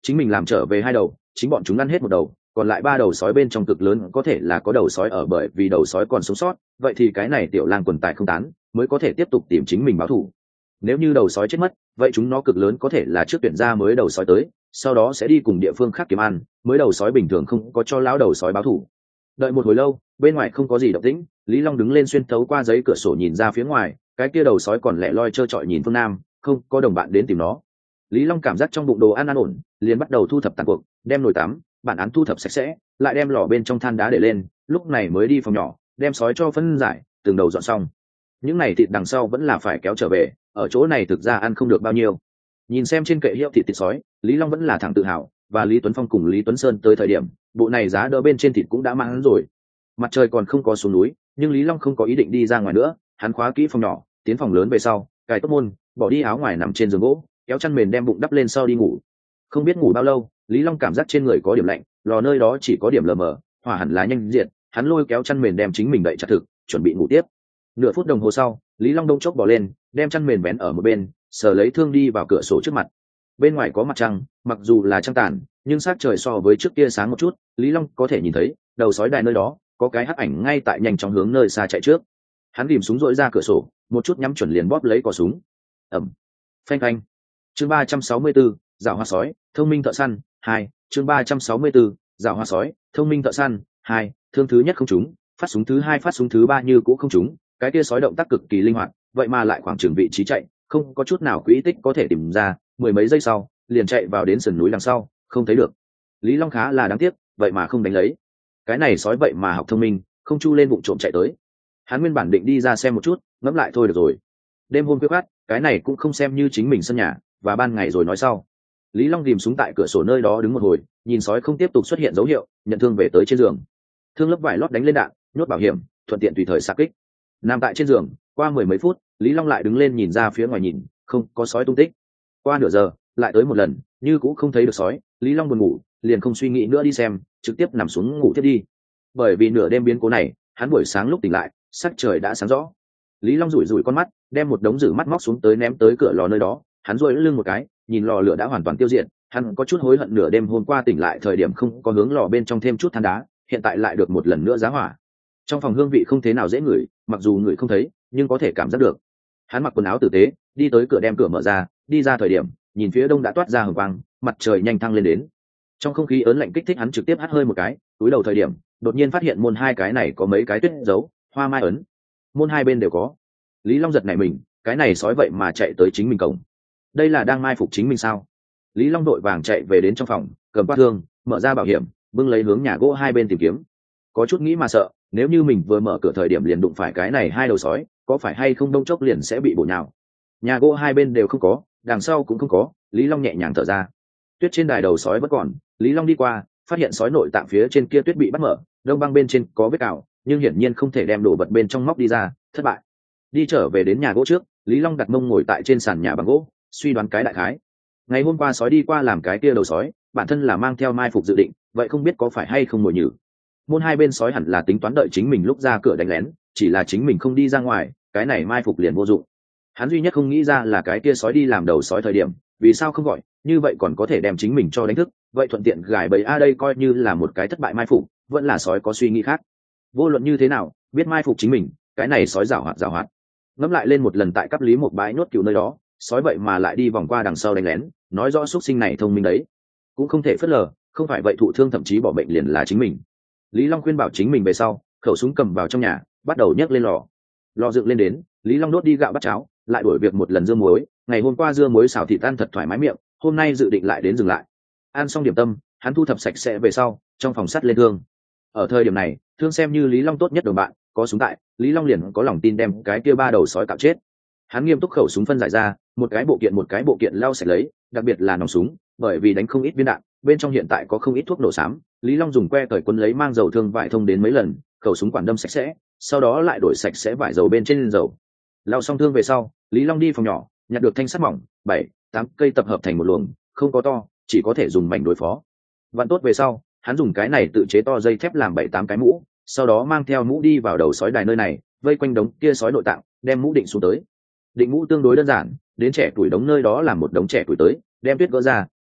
chính mình làm trở về hai đầu, chính bọn chúng ăn hết một đầu, còn lại ba đầu sói bên trong cực lớn có thể là có đầu sói ở, bởi vì đầu sói còn sống sót, vậy thì cái này tiểu lang quần tài không tán mới có thể tiếp tục tìm chính mình báo thù. Nếu như đầu sói chết mất, vậy chúng nó cực lớn có thể là trước tuyển ra mới đầu sói tới, sau đó sẽ đi cùng địa phương khác kiếm ăn, mới đầu sói bình thường không có cho lão đầu sói báo thù. Đợi một hồi lâu, bên ngoài không có gì động tĩnh, Lý Long đứng lên xuyên thấu qua giấy cửa sổ nhìn ra phía ngoài, cái kia đầu sói còn lẻ loi trơ trọi nhìn phương nam, không có đồng bạn đến tìm nó. Lý Long cảm giác trong bụng đồ ăn an ổn, liền bắt đầu thu thập tàn cuộc, đem nồi tắm, bản án thu thập sạch sẽ, lại đem lò bên trong than đá để lên, lúc này mới đi phòng nhỏ, đem sói cho phân giải, từng đầu dọn xong. Những này thịt đằng sau vẫn là phải kéo trở về, ở chỗ này thực ra ăn không được bao nhiêu. Nhìn xem trên kệ hiệu thịt thịt sói, Lý Long vẫn là thẳng tự hào, và Lý Tuấn Phong cùng Lý Tuấn Sơn tới thời điểm, bộ này giá đỡ bên trên thịt cũng đã mang hắn rồi. Mặt trời còn không có xuống núi, nhưng Lý Long không có ý định đi ra ngoài nữa, hắn khóa kỹ phòng nhỏ, tiến phòng lớn về sau, cài tốt môn, bỏ đi áo ngoài nằm trên giường gỗ, kéo chăn mền đem bụng đắp lên sau đi ngủ. Không biết ngủ bao lâu, Lý Long cảm giác trên người có điểm lạnh, lò nơi đó chỉ có điểm lờ mờ, hỏa hẳn là nhanh diệt, hắn lôi kéo chăn mền đem chính mình đậy chặt thực, chuẩn bị ngủ tiếp. Nửa phút đồng hồ sau, Lý Long đông chốc bỏ lên, đem chăn mền vén ở một bên, sờ lấy thương đi vào cửa sổ trước mặt. Bên ngoài có mặt trăng, mặc dù là trăng tàn, nhưng sát trời so với trước kia sáng một chút, Lý Long có thể nhìn thấy đầu sói đài nơi đó có cái hắc ảnh ngay tại nhanh chóng hướng nơi xa chạy trước. Hắn ghìm súng dội ra cửa sổ, một chút nhắm chuẩn liền bóp lấy cò súng. Ẩm, phanh phanh. Chương ba trăm sáu mươi bốn, dạo hoa sói, thông minh thợ săn hai. Chương ba trăm sáu mươi bốn, dạo hoa sói, thông minh thợ săn hai. Thương thứ nhất không trúng, phát súng thứ hai, phát súng thứ ba như cũ không trúng. Cái kia sói động tác cực kỳ linh hoạt, vậy mà lại khoảng chừng vị trí chạy, không có chút nào quỹ tích có thể tìm ra. Mười mấy giây sau, liền chạy vào đến sườn núi đằng sau, không thấy được. Lý Long khá là đáng tiếc, vậy mà không đánh lấy. Cái này sói vậy mà học thông minh, không chu lên bụng trộm chạy tới. Hắn nguyên bản định đi ra xem một chút, ngẫm lại thôi được rồi. Đêm hôm khuya khoắt, cái này cũng không xem như chính mình sân nhà, và ban ngày rồi nói sau. Lý Long ghìm súng tại cửa sổ nơi đó đứng một hồi, nhìn sói không tiếp tục xuất hiện dấu hiệu, nhận thương về tới trên giường. Thương lớp vải lót đánh lên đạn, nhốt bảo hiểm, thuận tiện tùy thời xạ kích. Nằm tại trên giường, qua mười mấy phút, Lý Long lại đứng lên nhìn ra phía ngoài nhìn, không có sói tung tích. Qua nửa giờ, lại tới một lần, như cũng không thấy được sói. Lý Long buồn ngủ, liền không suy nghĩ nữa đi xem, trực tiếp nằm xuống ngủ tiếp đi. Bởi vì nửa đêm biến cố này, hắn buổi sáng lúc tỉnh lại, sắc trời đã sáng rõ. Lý Long rủi rủi con mắt, đem một đống rử mắt móc xuống tới ném tới cửa lò nơi đó. Hắn duỗi lưng một cái, nhìn lò lửa đã hoàn toàn tiêu diệt, hắn có chút hối hận nửa đêm hôm qua tỉnh lại thời điểm không có hướng lò bên trong thêm chút than đá, hiện tại lại được một lần nữa giá hỏa. Trong phòng hương vị không thế nào dễ ngửi, mặc dù ngửi không thấy, nhưng có thể cảm giác được. Hắn mặc quần áo tử tế, đi tới cửa đem cửa mở ra, đi ra thời điểm, nhìn phía đông đã toát ra hừng quang, mặt trời nhanh thăng lên đến. Trong không khí ớn lạnh kích thích hắn trực tiếp hắt hơi một cái, túi đầu thời điểm, đột nhiên phát hiện môn hai cái này có mấy cái tuyết dấu, hoa mai ấn. Môn hai bên đều có. Lý Long giật nảy mình, cái này sói vậy mà chạy tới chính mình cổng. Đây là đang mai phục chính mình sao? Lý Long đội vàng chạy về đến trong phòng, cầm bát thương, mở ra bảo hiểm, bưng lấy hướng nhà gỗ hai bên tìm kiếm. Có chút nghĩ mà sợ, nếu như mình vừa mở cửa thời điểm liền đụng phải cái này hai đầu sói, có phải hay không đông chốc liền sẽ bị bổ nhào. Nhà gỗ hai bên đều không có, đằng sau cũng không có, Lý Long nhẹ nhàng thở ra. Tuyết trên đài đầu sói vẫn còn, Lý Long đi qua, phát hiện sói nội tạng phía trên kia tuyết bị bắt mở, đông băng bên trên có vết cào, nhưng hiển nhiên không thể đem đồ vật bên trong móc đi ra, thất bại. Đi trở về đến nhà gỗ trước, Lý Long đặt mông ngồi tại trên sàn nhà bằng gỗ, suy đoán cái đại khái. Ngày hôm qua sói đi qua làm cái kia đầu sói, bản thân là mang theo mai phục dự định, vậy không biết có phải hay không mồi nhử. Môn hai bên sói hẳn là tính toán đợi chính mình lúc ra cửa đánh lén, chỉ là chính mình không đi ra ngoài, cái này mai phục liền vô dụng. Hắn duy nhất không nghĩ ra là cái kia sói đi làm đầu sói thời điểm, vì sao không gọi, như vậy còn có thể đem chính mình cho đánh thức, vậy thuận tiện gài bẫy a đây coi như là một cái thất bại mai phục, vẫn là sói có suy nghĩ khác. Vô luận như thế nào, biết mai phục chính mình, cái này sói giảo hoạt giảo hoạt. Ngẫm lại lên một lần tại cấp lý một bãi nốt cừu nơi đó, sói vậy mà lại đi vòng qua đằng sau đánh lén, nói rõ xuất sinh này thông minh đấy, cũng không thể phớt lờ, không phải vậy thụ thương thậm chí bỏ bệnh liền là chính mình. Lý Long khuyên bảo chính mình về sau, khẩu súng cầm vào trong nhà, bắt đầu nhấc lên lò. Lò dựng lên đến, Lý Long đốt đi gạo bắt cháo, lại đổi việc một lần dưa muối, ngày hôm qua dưa muối xào thịt ăn thật thoải mái miệng, hôm nay dự định lại đến dừng lại. Ăn xong điểm tâm, hắn thu thập sạch sẽ về sau, trong phòng sắt lên thương. Ở thời điểm này, thương xem như Lý Long tốt nhất đồng bạn, có súng tại, Lý Long liền có lòng tin đem cái kia ba đầu sói cạo chết. Hắn nghiêm túc khẩu súng phân giải ra, một cái bộ kiện một cái bộ kiện lau sạch lấy, đặc biệt là nòng súng, bởi vì đánh không ít viên đạn, bên trong hiện tại có không ít thuốc nổ xám. Lý Long dùng que cởi quân lấy mang dầu thương vải thông đến mấy lần, khẩu súng quản đâm sạch sẽ, sau đó lại đổi sạch sẽ vải dầu bên trên dầu. Lau xong thương về sau, Lý Long đi phòng nhỏ, nhặt được thanh sắt mỏng, bảy, tám cây tập hợp thành một luồng, không có to, chỉ có thể dùng mảnh đối phó. Vặn tốt về sau, hắn dùng cái này tự chế to dây thép làm bảy tám cái mũ, sau đó mang theo mũ đi vào đầu sói đài nơi này, vây quanh đống kia sói nội tạng, đem mũ định xuống tới. Định mũ tương đối đơn giản, đến trẻ tuổi đống nơi đó làm một đống trẻ tuổi tới, đem tuyết gỡ ra,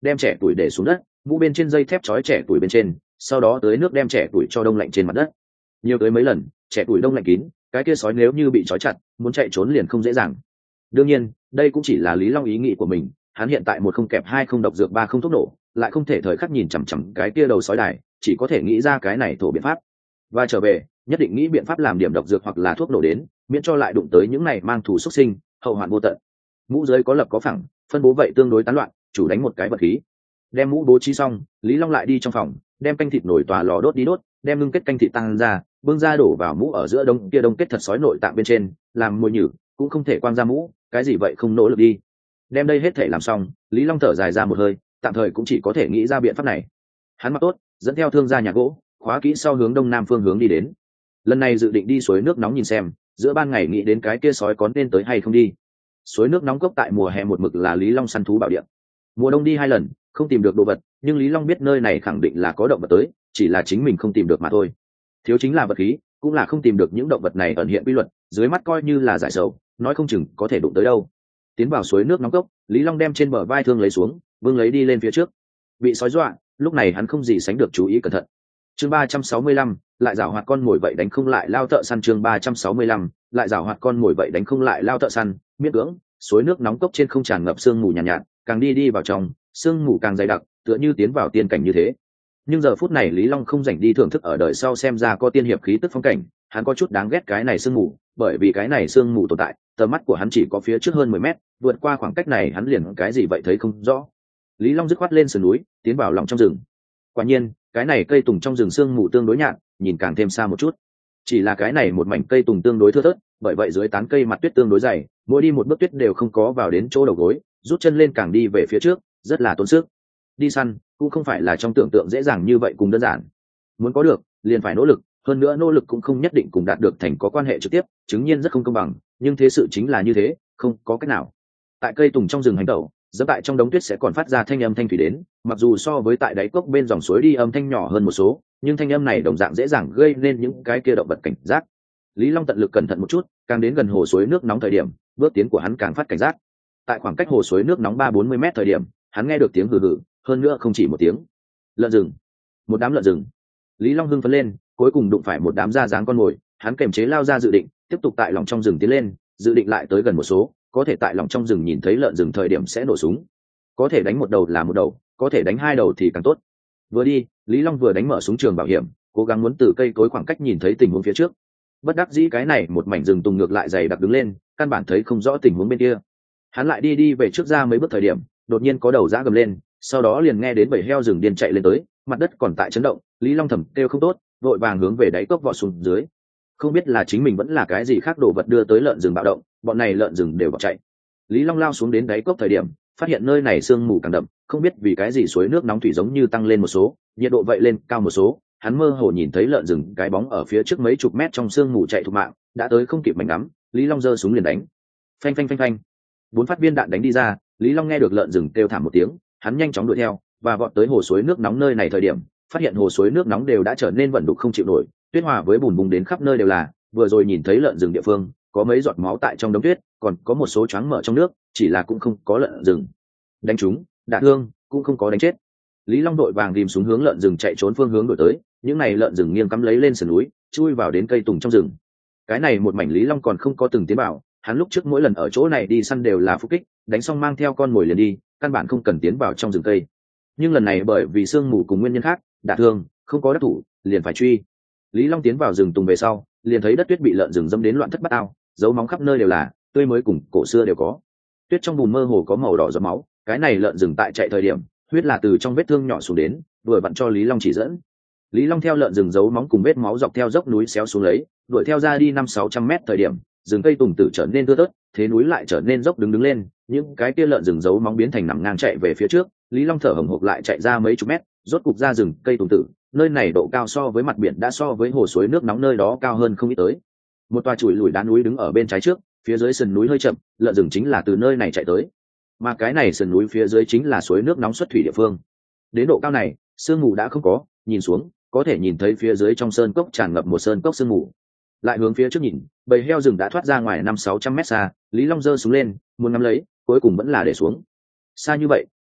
đem trẻ tuổi để xuống đất, mũ bên trên dây thép trói trẻ tuổi bên trên, sau đó tới nước đem trẻ tuổi cho đông lạnh trên mặt đất. Nhiều tới mấy lần, trẻ tuổi đông lạnh kín, cái kia sói nếu như bị trói chặt, muốn chạy trốn liền không dễ dàng. Đương nhiên, đây cũng chỉ là Lý Long ý nghĩ của mình, hắn hiện tại một không kẹp hai không độc dược ba không thuốc nổ, lại không thể thời khắc nhìn chằm chằm cái kia đầu sói đài, chỉ có thể nghĩ ra cái này thổ biện pháp. Và trở về, nhất định nghĩ biện pháp làm điểm độc dược hoặc là thuốc nổ đến, miễn cho lại đụng tới những này mang thù xuất sinh, hậu hoạn vô tận. Mũ dưới có lập có phẳng, phân bố vậy tương đối tán loạn, chủ đánh một cái vật khí. Đem mũ bố trí xong, Lý Long lại đi trong phòng, đem canh thịt nổi tòa lò đốt đi đốt, đem ngưng kết canh thịt tăng ra, bưng ra đổ vào mũ ở giữa đông kia đông kết thật sói nội tạng bên trên, làm mùi nhử, cũng không thể quang ra mũ, cái gì vậy không nỗ lực đi. Đem đây hết thể làm xong, Lý Long thở dài ra một hơi, tạm thời cũng chỉ có thể nghĩ ra biện pháp này. Hắn mặc tốt, dẫn theo thương gia nhà gỗ, khóa kỹ sau hướng đông nam phương hướng đi đến. Lần này dự định đi suối nước nóng nhìn xem, giữa ban ngày nghĩ đến cái kia sói có nên tới hay không đi. Suối nước nóng cốc tại mùa hè một mực là Lý Long săn thú bảo địa. Mùa đông đi hai lần, không tìm được đồ vật, nhưng Lý Long biết nơi này khẳng định là có động vật tới, chỉ là chính mình không tìm được mà thôi. Thiếu chính là vật khí, cũng là không tìm được những động vật này ẩn hiện quy luật, dưới mắt coi như là giải sầu, nói không chừng có thể đụng tới đâu. Tiến vào suối nước nóng cốc, Lý Long đem trên bờ vai thương lấy xuống, vương lấy đi lên phía trước. Bị sói dọa, lúc này hắn không gì sánh được chú ý cẩn thận. Chương ba trăm sáu mươi lăm, lại giảo hoạt con mồi vậy đánh không lại lao thợ săn. Chương ba trăm sáu mươi lăm, lại giảo hoạt con mồi vậy đánh không lại lao thợ săn. Miễn cưỡng, suối nước nóng cốc trên không tràn ngập sương mù nhàn nhạt, nhạt, càng đi đi vào trong, sương mù càng dày đặc, tựa như tiến vào tiên cảnh như thế. Nhưng giờ phút này Lý Long không rảnh đi thưởng thức ở đời sau xem ra có tiên hiệp khí tức phong cảnh, hắn có chút đáng ghét cái này sương mù, bởi vì cái này sương mù tồn tại, tầm mắt của hắn chỉ có phía trước hơn mười mét, vượt qua khoảng cách này hắn liền cái gì vậy thấy không rõ. Lý Long dứt khoát lên sườn núi, tiến vào lòng trong rừng. Quả nhiên, cái này cây tùng trong rừng sương mù tương đối nhạt, nhìn càng thêm xa một chút. Chỉ là cái này một mảnh cây tùng tương đối thưa thớt, bởi vậy dưới tán cây mặt tuyết tương đối dày, mỗi đi một bước tuyết đều không có vào đến chỗ đầu gối, rút chân lên càng đi về phía trước, rất là tốn sức. Đi săn cũng không phải là trong tưởng tượng dễ dàng như vậy cùng đơn giản. Muốn có được, liền phải nỗ lực, hơn nữa nỗ lực cũng không nhất định cùng đạt được thành có quan hệ trực tiếp, chứng nhiên rất không công bằng, nhưng thế sự chính là như thế, không có cách nào. Tại cây tùng trong rừng hành tẩu, dẫm tại trong đống tuyết sẽ còn phát ra thanh âm thanh thủy đến, mặc dù so với tại đáy cốc bên dòng suối đi âm thanh nhỏ hơn một số, nhưng thanh âm này đồng dạng dễ dàng gây nên những cái kia động vật cảnh giác. Lý Long tận lực cẩn thận một chút, càng đến gần hồ suối nước nóng thời điểm, bước tiến của hắn càng phát cảnh giác. Tại khoảng cách hồ suối nước nóng ba bốn mươi mét thời điểm, hắn nghe được tiếng hừ hừ, hơn nữa không chỉ một tiếng. Lợn rừng, một đám lợn rừng. Lý Long hưng phấn lên, cuối cùng đụng phải một đám da dáng con mồi, hắn kềm chế lao ra dự định tiếp tục tại lòng trong rừng tiến lên, dự định lại tới gần một số, có thể tại lòng trong rừng nhìn thấy lợn rừng thời điểm sẽ nổ súng, có thể đánh một đầu là một đầu, có thể đánh hai đầu thì càng tốt. Vừa đi, Lý Long vừa đánh mở súng trường bảo hiểm, cố gắng muốn từ cây cối khoảng cách nhìn thấy tình huống phía trước. Bất đắc dĩ cái này một mảnh rừng tùng ngược lại dày đặc đứng lên, căn bản thấy không rõ tình huống bên kia. Hắn lại đi đi về trước ra mấy bước thời điểm, đột nhiên có đầu dã gầm lên, sau đó liền nghe đến bầy heo rừng điên chạy lên tới, mặt đất còn tại chấn động. Lý Long thầm kêu không tốt, vội vàng hướng về đáy cốc vọt xuống dưới. Không biết là chính mình vẫn là cái gì khác đồ vật đưa tới lợn rừng bạo động, bọn này lợn rừng đều bỏ chạy. Lý Long lao xuống đến đáy cốc thời điểm, phát hiện nơi này sương mù càng đậm, không biết vì cái gì suối nước nóng thủy giống như tăng lên một số, nhiệt độ vậy lên cao một số. Hắn mơ hồ nhìn thấy lợn rừng cái bóng ở phía trước mấy chục mét trong sương mù chạy thục mạng, đã tới không kịp mảnh ngắm. Lý Long giơ súng liền đánh, phanh phanh phanh phanh, bốn phát viên đạn đánh đi ra. Lý Long nghe được lợn rừng kêu thảm một tiếng, hắn nhanh chóng đuổi theo và vọt tới hồ suối nước nóng nơi này thời điểm, phát hiện hồ suối nước nóng đều đã trở nên vẩn đục không chịu nổi, tuyết hòa với bùn bùng đến khắp nơi đều là. Vừa rồi nhìn thấy lợn rừng địa phương có mấy giọt máu tại trong đống tuyết, còn có một số choáng mở trong nước, chỉ là cũng không có lợn rừng. Đánh chúng, đả thương, cũng không có đánh chết. Lý Long đội vàng tìm xuống hướng lợn rừng chạy trốn phương hướng đổi tới, những này lợn rừng nghiêng cắm lấy lên sườn núi, chui vào đến cây tùng trong rừng. Cái này một mảnh Lý Long còn không có từng tiến vào, hắn lúc trước mỗi lần ở chỗ này đi săn đều là phục kích, đánh xong mang theo con mồi liền đi, căn bản không cần tiến vào trong rừng cây. Nhưng lần này bởi vì sương mù cùng nguyên nhân khác, đả thương, không có đắc thủ, liền phải truy. Lý Long tiến vào rừng tùng về sau, liền thấy đất tuyết bị lợn rừng dẫm đến loạn thất bát ao, dấu móng khắp nơi đều là, tươi mới cùng cổ xưa đều có. Tuyết trong bùn mơ hồ có màu đỏ giọt máu, cái này lợn rừng tại chạy thời điểm, huyết là từ trong vết thương nhỏ xuống đến, vừa vặn cho Lý Long chỉ dẫn. Lý Long theo lợn rừng dấu móng cùng vết máu dọc theo dốc núi xéo xuống lấy, đuổi theo ra đi năm sáu trăm mét thời điểm, rừng cây tùng tử trở nên thưa thớt, thế núi lại trở nên dốc đứng đứng lên, những cái kia lợn rừng dấu móng biến thành nằm ngang chạy về phía trước. Lý Long thở hổn hộc lại chạy ra mấy chục mét, rốt cục ra rừng cây tùng tử. Nơi này độ cao so với mặt biển đã so với hồ suối nước nóng nơi đó cao hơn không ít tới. Một tòa chùi lùi đá núi đứng ở bên trái trước, phía dưới sườn núi hơi chậm, lợn rừng chính là từ nơi này chạy tới. Mà cái này sườn núi phía dưới chính là suối nước nóng xuất thủy địa phương. Đến độ cao này, sương mù đã không có, nhìn xuống có thể nhìn thấy phía dưới trong sơn cốc tràn ngập một sơn cốc sương mù. Lại hướng phía trước nhìn, bầy heo rừng đã thoát ra ngoài năm sáu trăm mét xa. Lý Long giơ xuống lên, muốn ngắm lấy, cuối cùng vẫn là để xuống. Xa như vậy,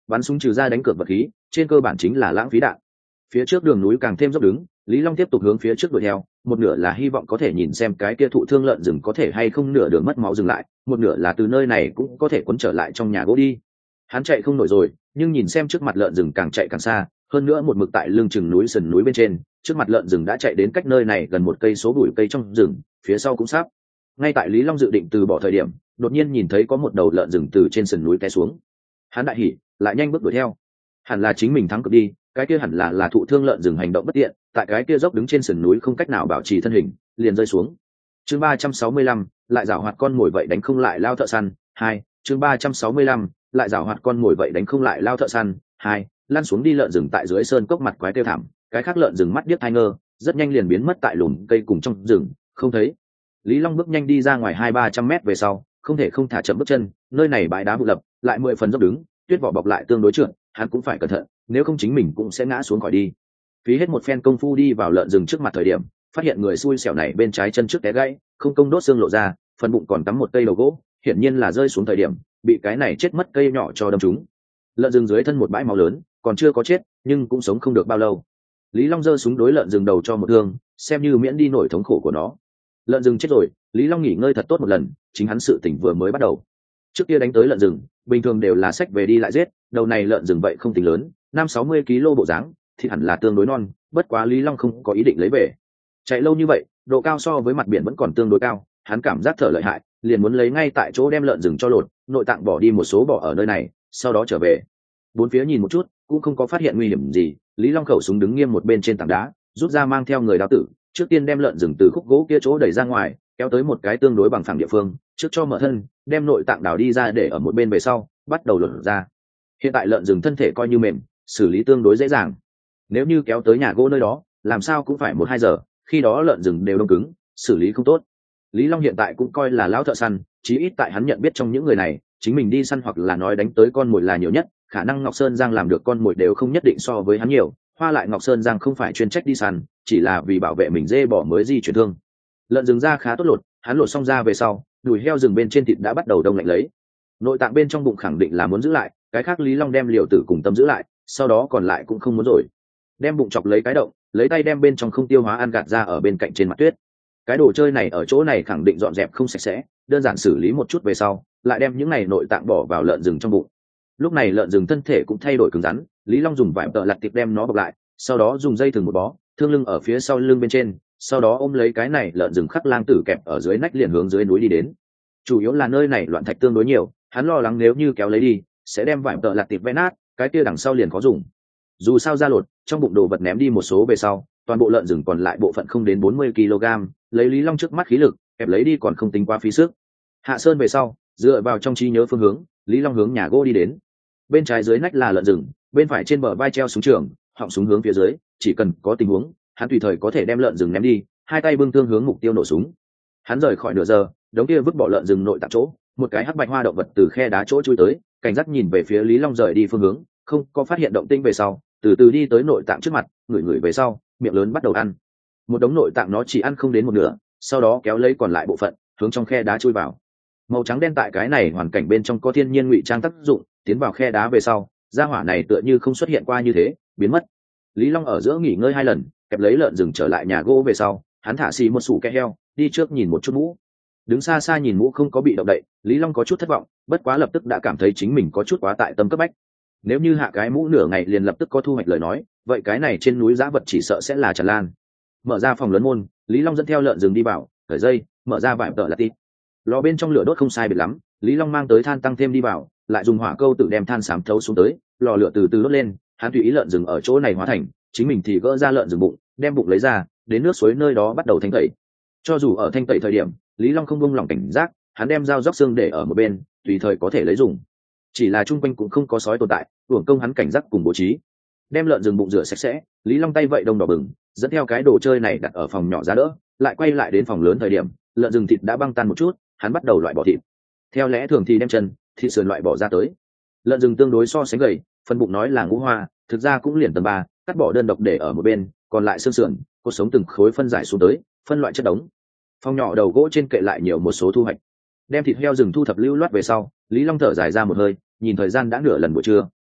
bắn súng trừ ra đánh cược vật khí trên cơ bản chính là lãng phí đạn. Phía trước đường núi càng thêm dốc đứng, Lý Long tiếp tục hướng phía trước đuổi theo, một nửa là hy vọng có thể nhìn xem cái kia thụ thương lợn rừng có thể hay không nửa đường mất máu dừng lại, một nửa là từ nơi này cũng có thể cuốn trở lại trong nhà gỗ đi. Hắn chạy không nổi rồi, nhưng nhìn xem trước mặt lợn rừng càng chạy càng xa, hơn nữa một mực tại lưng chừng núi sườn núi bên trên, trước mặt lợn rừng đã chạy đến cách nơi này gần một cây số bụi cây trong rừng, phía sau cũng sắp. Ngay tại Lý Long dự định từ bỏ thời điểm, đột nhiên nhìn thấy có một đầu lợn rừng từ trên sườn núi té xuống. Hắn đại hỉ, lại nhanh bước đuổi theo. Hẳn là chính mình thắng cực đi, cái kia hẳn là là thụ thương lợn rừng hành động bất tiện, tại cái kia dốc đứng trên sườn núi không cách nào bảo trì thân hình, liền rơi xuống. Chương ba trăm sáu mươi lăm, lại giảo hoạt con mồi vậy đánh không lại lao thợ săn, hai. Chương ba trăm sáu mươi lăm, lại giảo hoạt con mồi vậy đánh không lại lao thợ săn, hai. Lăn xuống đi lợn rừng tại dưới sơn cốc mặt quái kêu thảm, cái khác lợn rừng mắt điếc tai ngơ, rất nhanh liền biến mất tại lùm cây cùng trong rừng, không thấy. Lý Long bước nhanh đi ra ngoài hai ba trăm mét về sau, không thể không thả chậm bước chân, nơi này bãi đá vụ lập, lại mười phần dốc đứng, tuyết vỏ bọc lại tương đối trượt, hắn cũng phải cẩn thận, nếu không chính mình cũng sẽ ngã xuống khỏi đi. Phí hết một phen công phu đi vào lợn rừng trước mặt thời điểm, phát hiện người xui xẻo này bên trái chân trước té gãy, không công đốt xương lộ ra, phần bụng còn cắm một cây đầu gỗ, hiển nhiên là rơi xuống thời điểm bị cái này chết mất cây nhỏ cho đâm trúng. Lợn rừng dưới thân một bãi máu lớn, còn chưa có chết, nhưng cũng sống không được bao lâu. Lý Long giơ súng đối lợn rừng đầu cho một thương, xem như miễn đi nỗi thống khổ của nó. Lợn rừng chết rồi, Lý Long nghỉ ngơi thật tốt một lần, chính hắn sự tỉnh vừa mới bắt đầu. Trước kia đánh tới lợn rừng, bình thường đều là xách về đi lại giết, đầu này lợn rừng vậy không tính lớn, năm sáu mươi ki lô bộ dáng, thì hẳn là tương đối non, bất quá Lý Long không có ý định lấy về. Chạy lâu như vậy, độ cao so với mặt biển vẫn còn tương đối cao, hắn cảm giác thở lợi hại, liền muốn lấy ngay tại chỗ đem lợn rừng cho lột, nội tạng bỏ đi một số bỏ ở nơi này, sau đó trở về. Bốn phía nhìn một chút, cũng không có phát hiện nguy hiểm gì, Lý Long khẩu súng đứng nghiêm một bên trên tảng đá, rút ra mang theo người đao tử, trước tiên đem lợn rừng từ khúc gỗ kia chỗ đẩy ra ngoài, kéo tới một cái tương đối bằng phẳng địa phương, trước cho mở thân, đem nội tạng đào đi ra để ở một bên về sau, bắt đầu lột ra. Hiện tại lợn rừng thân thể coi như mềm, xử lý tương đối dễ dàng. Nếu như kéo tới nhà gỗ nơi đó, làm sao cũng phải một hai giờ, khi đó lợn rừng đều đông cứng, xử lý không tốt. Lý Long hiện tại cũng coi là lão thợ săn, chí ít tại hắn nhận biết trong những người này, chính mình đi săn hoặc là nói đánh tới con mồi là nhiều nhất, khả năng Ngọc Sơn Giang làm được con mồi đều không nhất định so với hắn nhiều. Hoa lại Ngọc Sơn Giang không phải chuyên trách đi săn, chỉ là vì bảo vệ mình dê bỏ mới di chuyển thương. Lợn rừng da khá tốt lột, hắn lột xong ra về sau, đùi heo rừng bên trên thịt đã bắt đầu đông lạnh lấy. Nội tạng bên trong bụng khẳng định là muốn giữ lại, cái khác Lý Long đem liều tử cùng tâm giữ lại, sau đó còn lại cũng không muốn rồi. Đem bụng chọc lấy cái động, lấy tay đem bên trong không tiêu hóa ăn gạt ra ở bên cạnh trên mặt tuyết. Cái đồ chơi này ở chỗ này khẳng định dọn dẹp không sạch sẽ, đơn giản xử lý một chút về sau, lại đem những này nội tạng bỏ vào lợn rừng trong bụng. Lúc này lợn rừng thân thể cũng thay đổi cứng rắn, Lý Long dùng vải tợ lặt tiệp đem nó bọc lại, sau đó dùng dây thừng một bó, thương lưng ở phía sau lưng bên trên, sau đó ôm lấy cái này lợn rừng khắc lang tử kẹp ở dưới nách liền hướng dưới núi đi đến. Chủ yếu là nơi này loạn thạch tương đối nhiều, hắn lo lắng nếu như kéo lấy đi, sẽ đem vải tợ lặt tiệp vẽ nát, cái kia đằng sau liền có dùng. Dù sao ra lột, trong bụng đồ vật ném đi một số về sau, toàn bộ lợn rừng còn lại bộ phận không đến bốn mươi ki lô gam, lấy Lý Long trước mắt khí lực, kẹp lấy đi còn không tính quá phí sức. Hạ sơn về sau, dựa vào trong trí nhớ phương hướng, Lý Long hướng nhà gỗ đi đến. Bên trái dưới nách là lợn rừng, bên phải trên bờ vai treo súng trường, họng súng hướng phía dưới, chỉ cần có tình huống, hắn tùy thời có thể đem lợn rừng ném đi, hai tay bưng thương hướng mục tiêu nổ súng. Hắn rời khỏi nửa giờ, đống kia vứt bỏ lợn rừng nội tạng chỗ, một cái hắc bạch hoa động vật từ khe đá chỗ chui tới, cảnh giác nhìn về phía Lý Long rời đi phương hướng, không có phát hiện động tĩnh về sau, từ từ đi tới nội tạng trước mặt, ngửi ngửi về sau, miệng lớn bắt đầu ăn. Một đống nội tạng nó chỉ ăn không đến một nửa, sau đó kéo lấy còn lại bộ phận, hướng trong khe đá chui vào. Màu trắng đen tại cái này hoàn cảnh bên trong có thiên nhiên ngụy trang tác dụng, tiến vào khe đá về sau, gia hỏa này tựa như không xuất hiện qua như thế, biến mất. Lý Long ở giữa nghỉ ngơi hai lần, kẹp lấy lợn rừng trở lại nhà gỗ về sau, hắn thả xì một sủ ke heo, đi trước nhìn một chút mũ. Đứng xa xa nhìn mũ không có bị động đậy, Lý Long có chút thất vọng, bất quá lập tức đã cảm thấy chính mình có chút quá tại tâm cấp bách. Nếu như hạ cái mũ nửa ngày liền lập tức có thu hoạch lời nói, vậy cái này trên núi dã vật chỉ sợ sẽ là tràn lan. Mở ra phòng lớn môn, Lý Long dẫn theo lợn rừng đi vào, cởi dây, mở ra vải tợ là tít. Lò bên trong lửa đốt không sai biệt lắm, Lý Long mang tới than tăng thêm đi vào, lại dùng hỏa câu tự đem than xám thấu xuống tới, lò lửa từ từ đốt lên, hắn tùy ý lợn rừng ở chỗ này hóa thành, chính mình thì gỡ ra lợn rừng bụng, đem bụng lấy ra, đến nước suối nơi đó bắt đầu thanh tẩy. Cho dù ở thanh tẩy thời điểm, Lý Long không buông lỏng cảnh giác, hắn đem dao róc xương để ở một bên, tùy thời có thể lấy dùng. Chỉ là chung quanh cũng không có sói tồn tại, uổng công hắn cảnh giác cùng bố trí. Đem lợn rừng bụng rửa sạch sẽ, Lý Long tay vậy đông đỏ bừng, dẫn theo cái đồ chơi này đặt ở phòng nhỏ ra đỡ, lại quay lại đến phòng lớn thời điểm, lợn rừng thịt đã băng tan một chút, hắn bắt đầu loại bỏ thịt. Theo lẽ thường thì đem chân, thịt sườn loại bỏ ra tới. Lợn rừng tương đối so sánh gầy, phần bụng nói là ngũ hoa, thực ra cũng liền tầng ba, cắt bỏ đơn độc để ở một bên, còn lại xương sườn, cột sống từng khối phân giải xuống tới, phân loại chất đống. Phòng nhỏ đầu gỗ trên kệ lại nhiều một số thu hoạch. Đem thịt heo rừng thu thập lưu loát về sau, Lý Long thở dài ra một hơi, nhìn thời gian đã nửa lần buổi trưa,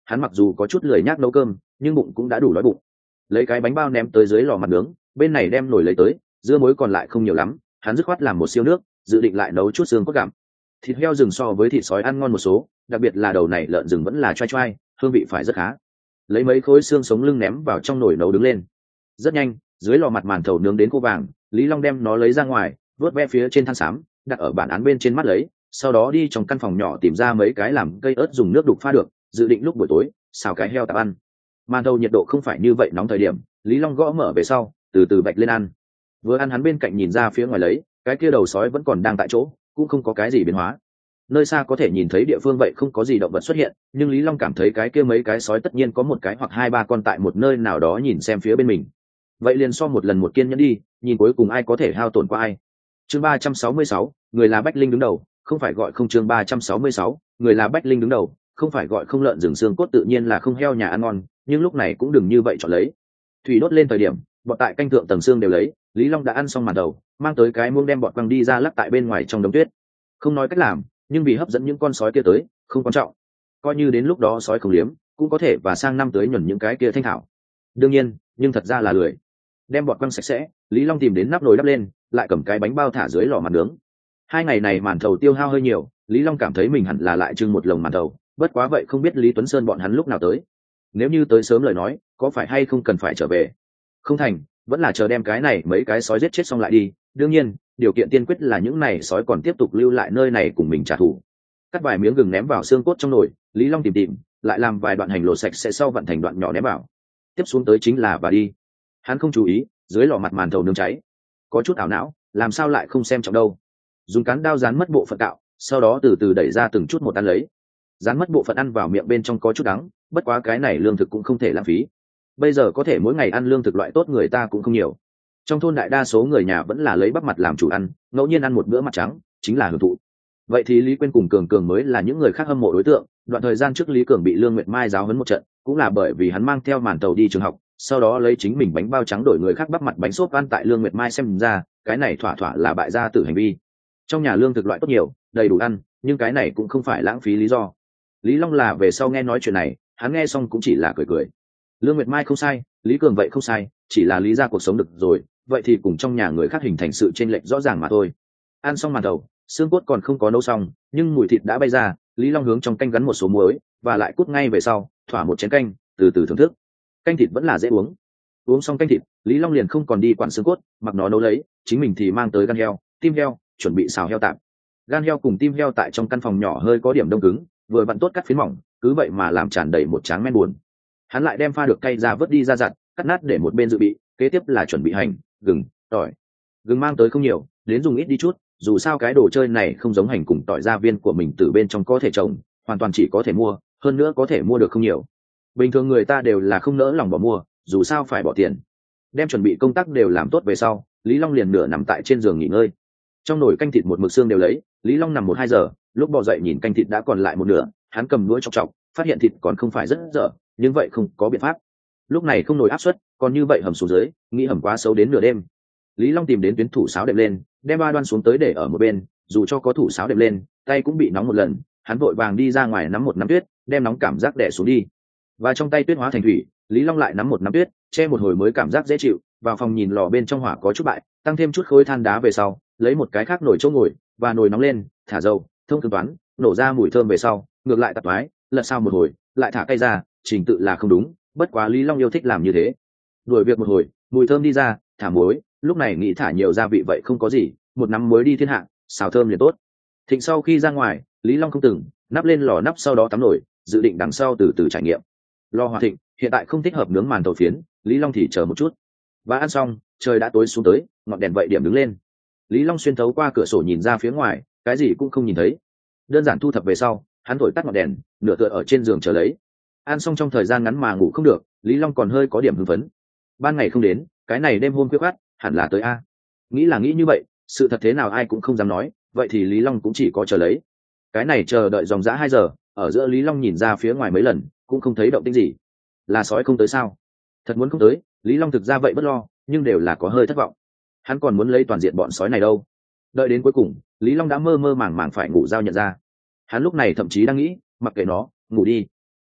hắn mặc dù có chút lười nhác nấu cơm nhưng bụng cũng đã đủ đói bụng. Lấy cái bánh bao ném tới dưới lò mặt nướng, bên này đem nồi lấy tới, dưa muối còn lại không nhiều lắm, hắn dứt khoát làm một siêu nước, dự định lại nấu chút xương cốt gặm. Thịt heo rừng so với thịt sói ăn ngon một số, đặc biệt là đầu này lợn rừng vẫn là choai choai, hương vị phải rất khá. Lấy mấy khối xương sống lưng ném vào trong nồi nấu đứng lên. Rất nhanh, dưới lò mặt màn thầu nướng đến khô vàng, Lý Long đem nó lấy ra ngoài, vớt ve phía trên than xám, đặt ở bản án bên trên mắt lấy, sau đó đi trong căn phòng nhỏ tìm ra mấy cái làm cây ớt dùng nước đục pha được, dự định lúc buổi tối xào cái heo tạm ăn. Màn thầu nhiệt độ không phải như vậy nóng thời điểm, Lý Long gõ mở về sau, từ từ bạch lên ăn. Vừa ăn hắn bên cạnh nhìn ra phía ngoài lấy, cái kia đầu sói vẫn còn đang tại chỗ, cũng không có cái gì biến hóa. Nơi xa có thể nhìn thấy địa phương vậy không có gì động vật xuất hiện, nhưng Lý Long cảm thấy cái kia mấy cái sói tất nhiên có một cái hoặc hai ba con tại một nơi nào đó nhìn xem phía bên mình. Vậy liền so một lần một kiên nhẫn đi, nhìn cuối cùng ai có thể hao tổn qua ai. Chương ba trăm sáu mươi sáu, người là Bách Linh đứng đầu, không phải gọi không. Chương ba trăm sáu mươi sáu, người là Bách Linh đứng đầu, không phải gọi không. Lợn rừng xương cốt tự nhiên là không heo nhà ăn ngon, nhưng lúc này cũng đừng như vậy chọn lấy. Thủy đốt lên thời điểm, bọn tại canh thượng tầng xương đều lấy, Lý Long đã ăn xong màn đầu, mang tới cái muông đem bọt quăng đi ra lắc tại bên ngoài trong đống tuyết. Không nói cách làm, nhưng vì hấp dẫn những con sói kia tới, không quan trọng. Coi như đến lúc đó sói không liếm, cũng có thể và sang năm tới nhuần những cái kia thanh thảo. Đương nhiên, nhưng thật ra là lười. Đem bọt quăng sạch sẽ, Lý Long tìm đến nắp nồi đắp lên, lại cầm cái bánh bao thả dưới lò mặt nướng. Hai ngày này màn thầu tiêu hao hơi nhiều, Lý Long cảm thấy mình hẳn là lại trưng một lồng màn thầu, bất quá vậy không biết Lý Tuấn Sơn bọn hắn lúc nào tới. Nếu như tới sớm lời nói, có phải hay không cần phải trở về? Không thành, vẫn là chờ đem cái này mấy cái sói giết chết xong lại đi. Đương nhiên, điều kiện tiên quyết là những này sói còn tiếp tục lưu lại nơi này cùng mình trả thù. Cắt vài miếng gừng ném vào xương cốt trong nồi, Lý Long tìm tìm, lại làm vài đoạn hành lột sạch sẽ sau vặn thành đoạn nhỏ ném vào. Tiếp xuống tới chính là và đi. Hắn không chú ý, dưới lò mặt màn thầu nướng cháy, có chút ảo não, làm sao lại không xem trọng đâu. Dùng cán đao dán mất bộ phận cạo, sau đó từ từ đẩy ra từng chút một ăn lấy. Dán mất bộ phận ăn vào miệng bên trong có chút đắng, bất quá cái này lương thực cũng không thể lãng phí. Bây giờ có thể mỗi ngày ăn lương thực loại tốt người ta cũng không nhiều. Trong thôn đại đa số người nhà vẫn là lấy bắp mặt làm chủ ăn, ngẫu nhiên ăn một bữa mặt trắng chính là hưởng thụ. Vậy thì Lý Quyên cùng Cường Cường mới là những người khác hâm mộ đối tượng. Đoạn thời gian trước Lý Cường bị Lương Nguyệt Mai giáo huấn một trận, cũng là bởi vì hắn mang theo màn tàu đi trường học, sau đó lấy chính mình bánh bao trắng đổi người khác bắp mặt bánh xốp ăn tại Lương Nguyệt Mai, xem ra cái này thỏa thỏa là bại gia tử hành vi. Trong nhà lương thực loại tốt nhiều, đầy đủ ăn, nhưng cái này cũng không phải lãng phí lý do. Lý Long là về sau nghe nói chuyện này, hắn nghe xong cũng chỉ là cười cười. Lương Nguyệt Mai không sai, Lý Cường vậy không sai, chỉ là lý ra cuộc sống được rồi, vậy thì cùng trong nhà người khác hình thành sự chênh lệch rõ ràng mà thôi. Ăn xong màn đầu, xương cốt còn không có nấu xong, nhưng mùi thịt đã bay ra, Lý Long hướng trong canh gắn một số muối, và lại cút ngay về sau, thỏa một chén canh, từ từ thưởng thức. Canh thịt vẫn là dễ uống. Uống xong canh thịt, Lý Long liền không còn đi quản xương cốt, mặc nó nấu lấy, chính mình thì mang tới gan heo, tim heo, chuẩn bị xào heo tạm. Gan heo cùng tim heo tại trong căn phòng nhỏ hơi có điểm đông cứng, vừa vặn tốt cắt phiến mỏng, cứ vậy mà làm tràn đầy một tráng men buồn. Hắn lại đem pha được cay ra vớt đi ra giặt, cắt nát để một bên dự bị, kế tiếp là chuẩn bị hành, gừng, tỏi. Gừng mang tới không nhiều, đến dùng ít đi chút, dù sao cái đồ chơi này không giống hành cùng tỏi gia viên của mình từ bên trong có thể trồng, hoàn toàn chỉ có thể mua, hơn nữa có thể mua được không nhiều. Bình thường người ta đều là không nỡ lòng bỏ mua, dù sao phải bỏ tiền. Đem chuẩn bị công tác đều làm tốt về sau, Lý Long liền nửa nằm tại trên giường nghỉ ngơi. Trong nồi canh thịt một mực xương đều lấy, Lý Long nằm một hai giờ, lúc bò dậy nhìn canh thịt đã còn lại một nửa, hắn cầm đũa chọc chọc, phát hiện thịt còn không phải rất dở, nhưng vậy không có biện pháp. Lúc này không nồi áp suất, còn như vậy hầm xuống dưới, nghĩ hầm quá xấu đến nửa đêm. Lý Long tìm đến tuyến thủ sáo đệm lên, đem ba đoan xuống tới để ở một bên, dù cho có thủ sáo đệm lên, tay cũng bị nóng một lần, hắn vội vàng đi ra ngoài nắm một nắm tuyết, đem nóng cảm giác đè xuống đi. Và trong tay tuyết hóa thành thủy, Lý Long lại nắm một nắm tuyết, che một hồi mới cảm giác dễ chịu, vào phòng nhìn lò bên trong hỏa có chút bại, tăng thêm chút khối than đá về sau, lấy một cái khác nồi chỗ ngồi, và nồi nóng lên, thả dầu, thông thường toán, nổ ra mùi thơm về sau, ngược lại tạp thoái, lật sao một hồi, lại thả cây ra, trình tự là không đúng, bất quá Lý Long yêu thích làm như thế. Đuổi việc một hồi, mùi thơm đi ra, thả muối, lúc này nghĩ thả nhiều gia vị vậy không có gì, một nắm muối đi thiên hạ, xào thơm liền tốt. Thịnh sau khi ra ngoài, Lý Long không từng nắp lên lò nắp sau đó tắm nổi, dự định đằng sau từ từ trải nghiệm. Lò hòa thịnh hiện tại không thích hợp nướng màn thầu phiến, Lý Long thì chờ một chút. Và ăn xong, trời đã tối xuống tới, ngọn đèn vậy điểm đứng lên. Lý Long xuyên thấu qua cửa sổ nhìn ra phía ngoài, cái gì cũng không nhìn thấy. Đơn giản thu thập về sau, hắn thổi tắt ngọn đèn, nửa tựa ở trên giường chờ lấy. Ăn xong trong thời gian ngắn mà ngủ không được, Lý Long còn hơi có điểm hưng phấn. Ban ngày không đến, cái này đêm hôm khuya khoắt, hẳn là tới a. Nghĩ là nghĩ như vậy, sự thật thế nào ai cũng không dám nói, vậy thì Lý Long cũng chỉ có chờ lấy. Cái này chờ đợi dòng dã hai giờ, ở giữa Lý Long nhìn ra phía ngoài mấy lần, cũng không thấy động tĩnh gì. Là sói không tới sao? Thật muốn không tới, Lý Long thực ra vậy bất lo, nhưng đều là có hơi thất vọng. Hắn còn muốn lấy toàn diện bọn sói này đâu. Đợi đến cuối cùng, Lý Long đã mơ mơ màng màng phải ngủ giao nhận ra. Hắn lúc này thậm chí đang nghĩ, mặc kệ nó, ngủ đi.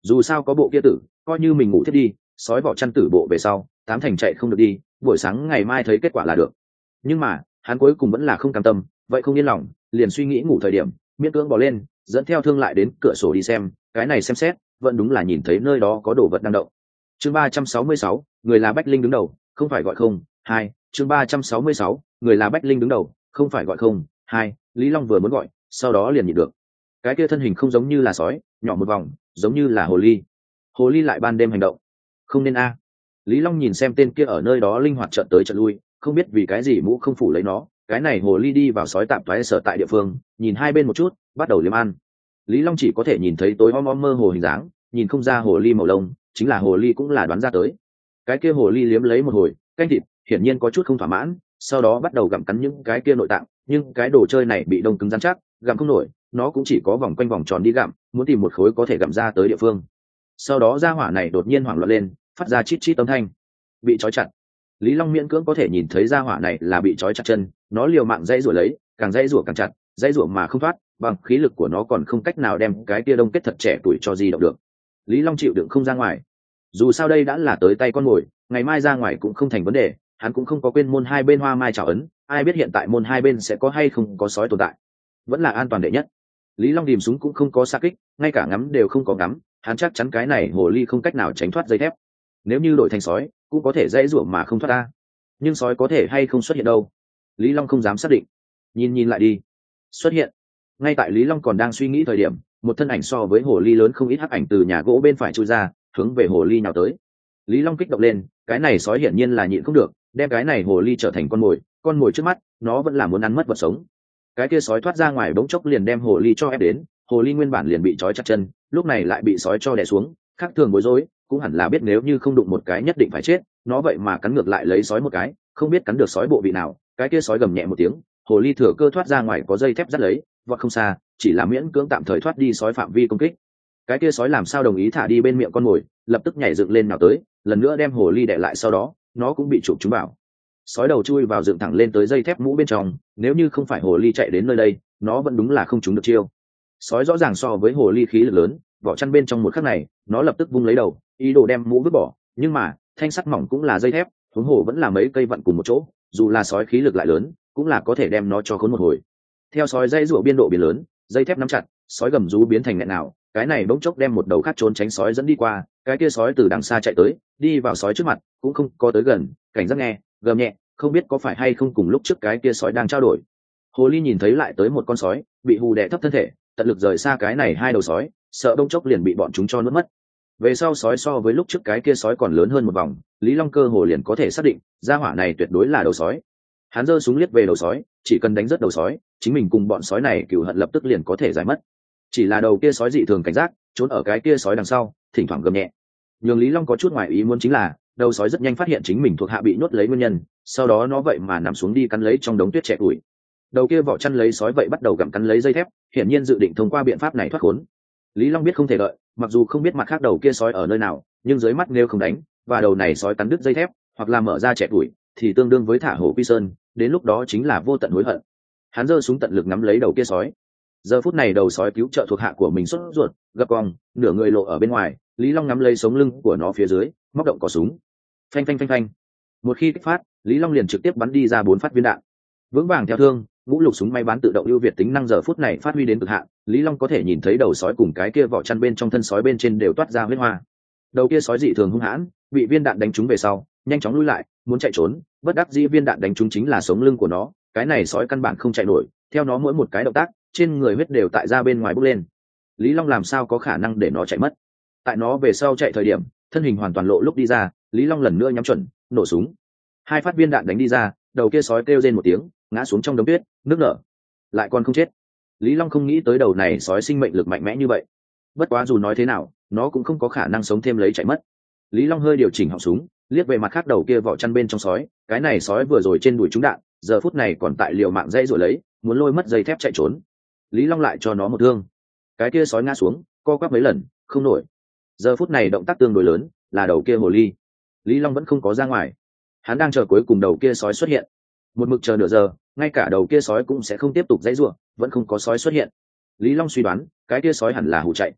dù sao có bộ kia tử, coi như mình ngủ thiết đi, sói vỏ chăn tử bộ về sau tám thành chạy không được đi, buổi sáng ngày mai thấy kết quả là được. Nhưng mà hắn cuối cùng vẫn là không cam tâm, vậy không yên lòng, liền suy nghĩ ngủ thời điểm miễn cưỡng bỏ lên, dẫn theo thương lại đến cửa sổ đi xem. Cái này xem xét vẫn đúng là nhìn thấy nơi đó có đồ vật đang động. Chương ba trăm sáu mươi sáu, người là Bách Linh đứng đầu, không phải gọi không. Hai, chương ba trăm sáu mươi sáu, người là Bách Linh đứng đầu, không phải gọi không. Hai, Lý Long vừa muốn gọi, sau đó liền nhịn được. Cái kia thân hình không giống như là sói, nhỏ một vòng, giống như là hồ ly. Hồ ly lại ban đêm hành động, không nên a. Lý Long nhìn xem tên kia ở nơi đó linh hoạt chợt tới chợt lui, không biết vì cái gì mũ không phủ lấy nó. Cái này hồ ly đi vào sói tạm thoái sở tại địa phương, nhìn hai bên một chút, bắt đầu liếm ăn. Lý Long chỉ có thể nhìn thấy tối om om mơ hồ hình dáng, nhìn không ra hồ ly màu lông, chính là hồ ly cũng là đoán ra tới. Cái kia hồ ly liếm lấy một hồi canh thịt, hiển nhiên có chút không thỏa mãn, sau đó bắt đầu gặm cắn những cái kia nội tạng, nhưng cái đồ chơi này bị đông cứng rắn chắc, gặm không nổi, nó cũng chỉ có vòng quanh vòng tròn đi gặm, muốn tìm một khối có thể gặm ra tới địa phương. Sau đó gia hỏa này đột nhiên hoảng loạn lên, phát ra chít chít âm thanh. Bị trói chặt. Lý Long miễn cưỡng có thể nhìn thấy gia hỏa này là bị trói chặt chân, nó liều mạng dãy rủa lấy, càng dãy rủa càng chặt, dãy rủa mà không thoát, bằng khí lực của nó còn không cách nào đem cái tia đông kết thật trẻ tuổi cho di động được. Lý Long chịu đựng không ra ngoài, dù sao đây đã là tới tay con mồi, ngày mai ra ngoài cũng không thành vấn đề. Hắn cũng không có quên môn hai bên hoa mai chào ấn, ai biết hiện tại môn hai bên sẽ có hay không có sói tồn tại, vẫn là an toàn đệ nhất. Lý Long tìm súng cũng không có xa kích, ngay cả ngắm đều không có ngắm, hắn chắc chắn cái này hồ ly không cách nào tránh thoát dây thép. Nếu như đổi thành sói cũng có thể dãy rủa mà không thoát ra, nhưng sói có thể hay không xuất hiện đâu, Lý Long không dám xác định. Nhìn nhìn lại đi, xuất hiện. Ngay tại Lý Long còn đang suy nghĩ thời điểm, một thân ảnh so với hồ ly lớn không ít hắc ảnh từ nhà gỗ bên phải chui ra, hướng về hồ ly nhào tới. Lý Long kích động lên, cái này sói hiển nhiên là nhịn không được, đem cái này hồ ly trở thành con mồi, con mồi trước mắt nó vẫn là muốn ăn mất vật sống. Cái kia sói thoát ra ngoài bỗng chốc liền đem hồ ly cho ép đến, hồ ly nguyên bản liền bị trói chặt chân, lúc này lại bị sói cho đè xuống, khác thường bối rối, cũng hẳn là biết nếu như không đụng một cái nhất định phải chết, nó vậy mà cắn ngược lại lấy sói một cái, không biết cắn được sói bộ vị nào. Cái kia sói gầm nhẹ một tiếng, hồ ly thừa cơ thoát ra ngoài có dây thép dắt lấy, vọt không xa, chỉ là miễn cưỡng tạm thời thoát đi sói phạm vi công kích. Cái kia sói làm sao đồng ý thả đi bên miệng con mồi, lập tức nhảy dựng lên nào tới, lần nữa đem hồ ly đè lại, sau đó nó cũng bị chụp trúng vào. Sói đầu chui vào dựng thẳng lên tới dây thép mũ bên trong, nếu như không phải hồ ly chạy đến nơi đây, nó vẫn đúng là không trúng được chiêu. Sói rõ ràng so với hồ ly khí lực lớn, vỏ chăn bên trong một khắc này, nó lập tức vung lấy đầu, ý đồ đem mũ vứt bỏ, nhưng mà thanh sắt mỏng cũng là dây thép, huống hồ vẫn là mấy cây vặn cùng một chỗ, dù là sói khí lực lại lớn, cũng là có thể đem nó cho khốn một hồi. Theo sói dây rủa biên độ biến lớn, dây thép nắm chặt, sói gầm rú biến thành nghẹn nào, cái này bỗng chốc đem một đầu khác trốn tránh sói dẫn đi qua, cái kia sói từ đằng xa chạy tới, đi vào sói trước mặt, cũng không có tới gần, cảnh giác nghe, gầm nhẹ, không biết có phải hay không cùng lúc trước cái kia sói đang trao đổi. Hồ ly nhìn thấy lại tới một con sói, bị hù đè thấp thân thể, tận lực rời xa cái này hai đầu sói, sợ bỗng chốc liền bị bọn chúng cho nuốt mất. Về sau sói so với lúc trước cái kia sói còn lớn hơn một vòng, Lý Long cơ hồ liền có thể xác định, gia hỏa này tuyệt đối là đầu sói. Hắn giơ súng liếc về đầu sói, chỉ cần đánh rớt đầu sói, chính mình cùng bọn sói này cừu hận lập tức liền có thể giải mất. Chỉ là đầu kia sói dị thường cảnh giác, trốn ở cái kia sói đằng sau, thỉnh thoảng gầm nhẹ. Nhưng Lý Long có chút ngoài ý muốn chính là, đầu sói rất nhanh phát hiện chính mình thuộc hạ bị nhốt lấy nguyên nhân, sau đó nó vậy mà nằm xuống đi cắn lấy trong đống tuyết trẻ tuổi. Đầu kia vỏ chăn lấy sói vậy bắt đầu gặm cắn lấy dây thép, hiển nhiên dự định thông qua biện pháp này thoát khốn. Lý Long biết không thể đợi, mặc dù không biết mặt khác đầu kia sói ở nơi nào, nhưng dưới mắt nếu không đánh, và đầu này sói cắn đứt dây thép, hoặc là mở ra trẻ tuổi, thì tương đương với thả hổ quy sơn, đến lúc đó chính là vô tận hối hận. Hắn giơ súng tận lực nắm lấy đầu kia sói. Giờ phút này đầu sói cứu trợ thuộc hạ của mình sốt ruột, gập cong, nửa người lộ ở bên ngoài, Lý Long nắm lấy sống lưng của nó phía dưới, móc động cò súng. Phanh phanh phanh phanh. Một khi kích phát, Lý Long liền trực tiếp bắn đi ra bốn phát viên đạn. Vững vàng theo thương, ngũ lục súng may bán tự động ưu việt tính năng giờ phút này phát huy đến cực hạn, Lý Long có thể nhìn thấy đầu sói cùng cái kia vỏ chăn bên trong thân sói bên trên đều toát ra huyết hoa. Đầu kia sói dị thường hung hãn, bị viên đạn đánh trúng về sau, nhanh chóng lui lại, muốn chạy trốn, bất đắc dĩ viên đạn đánh trúng chính là sống lưng của nó, cái này sói căn bản không chạy nổi, theo nó mỗi một cái động tác, trên người huyết đều tại ra bên ngoài bốc lên. Lý Long làm sao có khả năng để nó chạy mất? Tại nó về sau chạy thời điểm, thân hình hoàn toàn lộ lúc đi ra, Lý Long lần nữa nhắm chuẩn, nổ súng. Hai phát viên đạn đánh đi ra, đầu kia sói kêu rên một tiếng, ngã xuống trong đống tuyết, nước nở, lại còn không chết. Lý Long không nghĩ tới đầu này sói sinh mệnh lực mạnh mẽ như vậy. Bất quá dù nói thế nào, nó cũng không có khả năng sống thêm lấy chạy mất. Lý Long hơi điều chỉnh họng súng, liếc về mặt khác đầu kia vỏ chăn bên trong sói, cái này sói vừa rồi trên đùi trúng đạn, giờ phút này còn tại liều mạng dây rồi lấy, muốn lôi mất dây thép chạy trốn. Lý Long lại cho nó một thương. Cái kia sói ngã xuống, co quắp mấy lần, không nổi. Giờ phút này động tác tương đối lớn, là đầu kia hồ ly. Lý Long vẫn không có ra ngoài, hắn đang chờ cuối cùng đầu kia sói xuất hiện. Một mực chờ nửa giờ, ngay cả đầu kia sói cũng sẽ không tiếp tục dãy rủa, vẫn không có sói xuất hiện. Lý Long suy đoán, cái kia sói hẳn là hù chạy.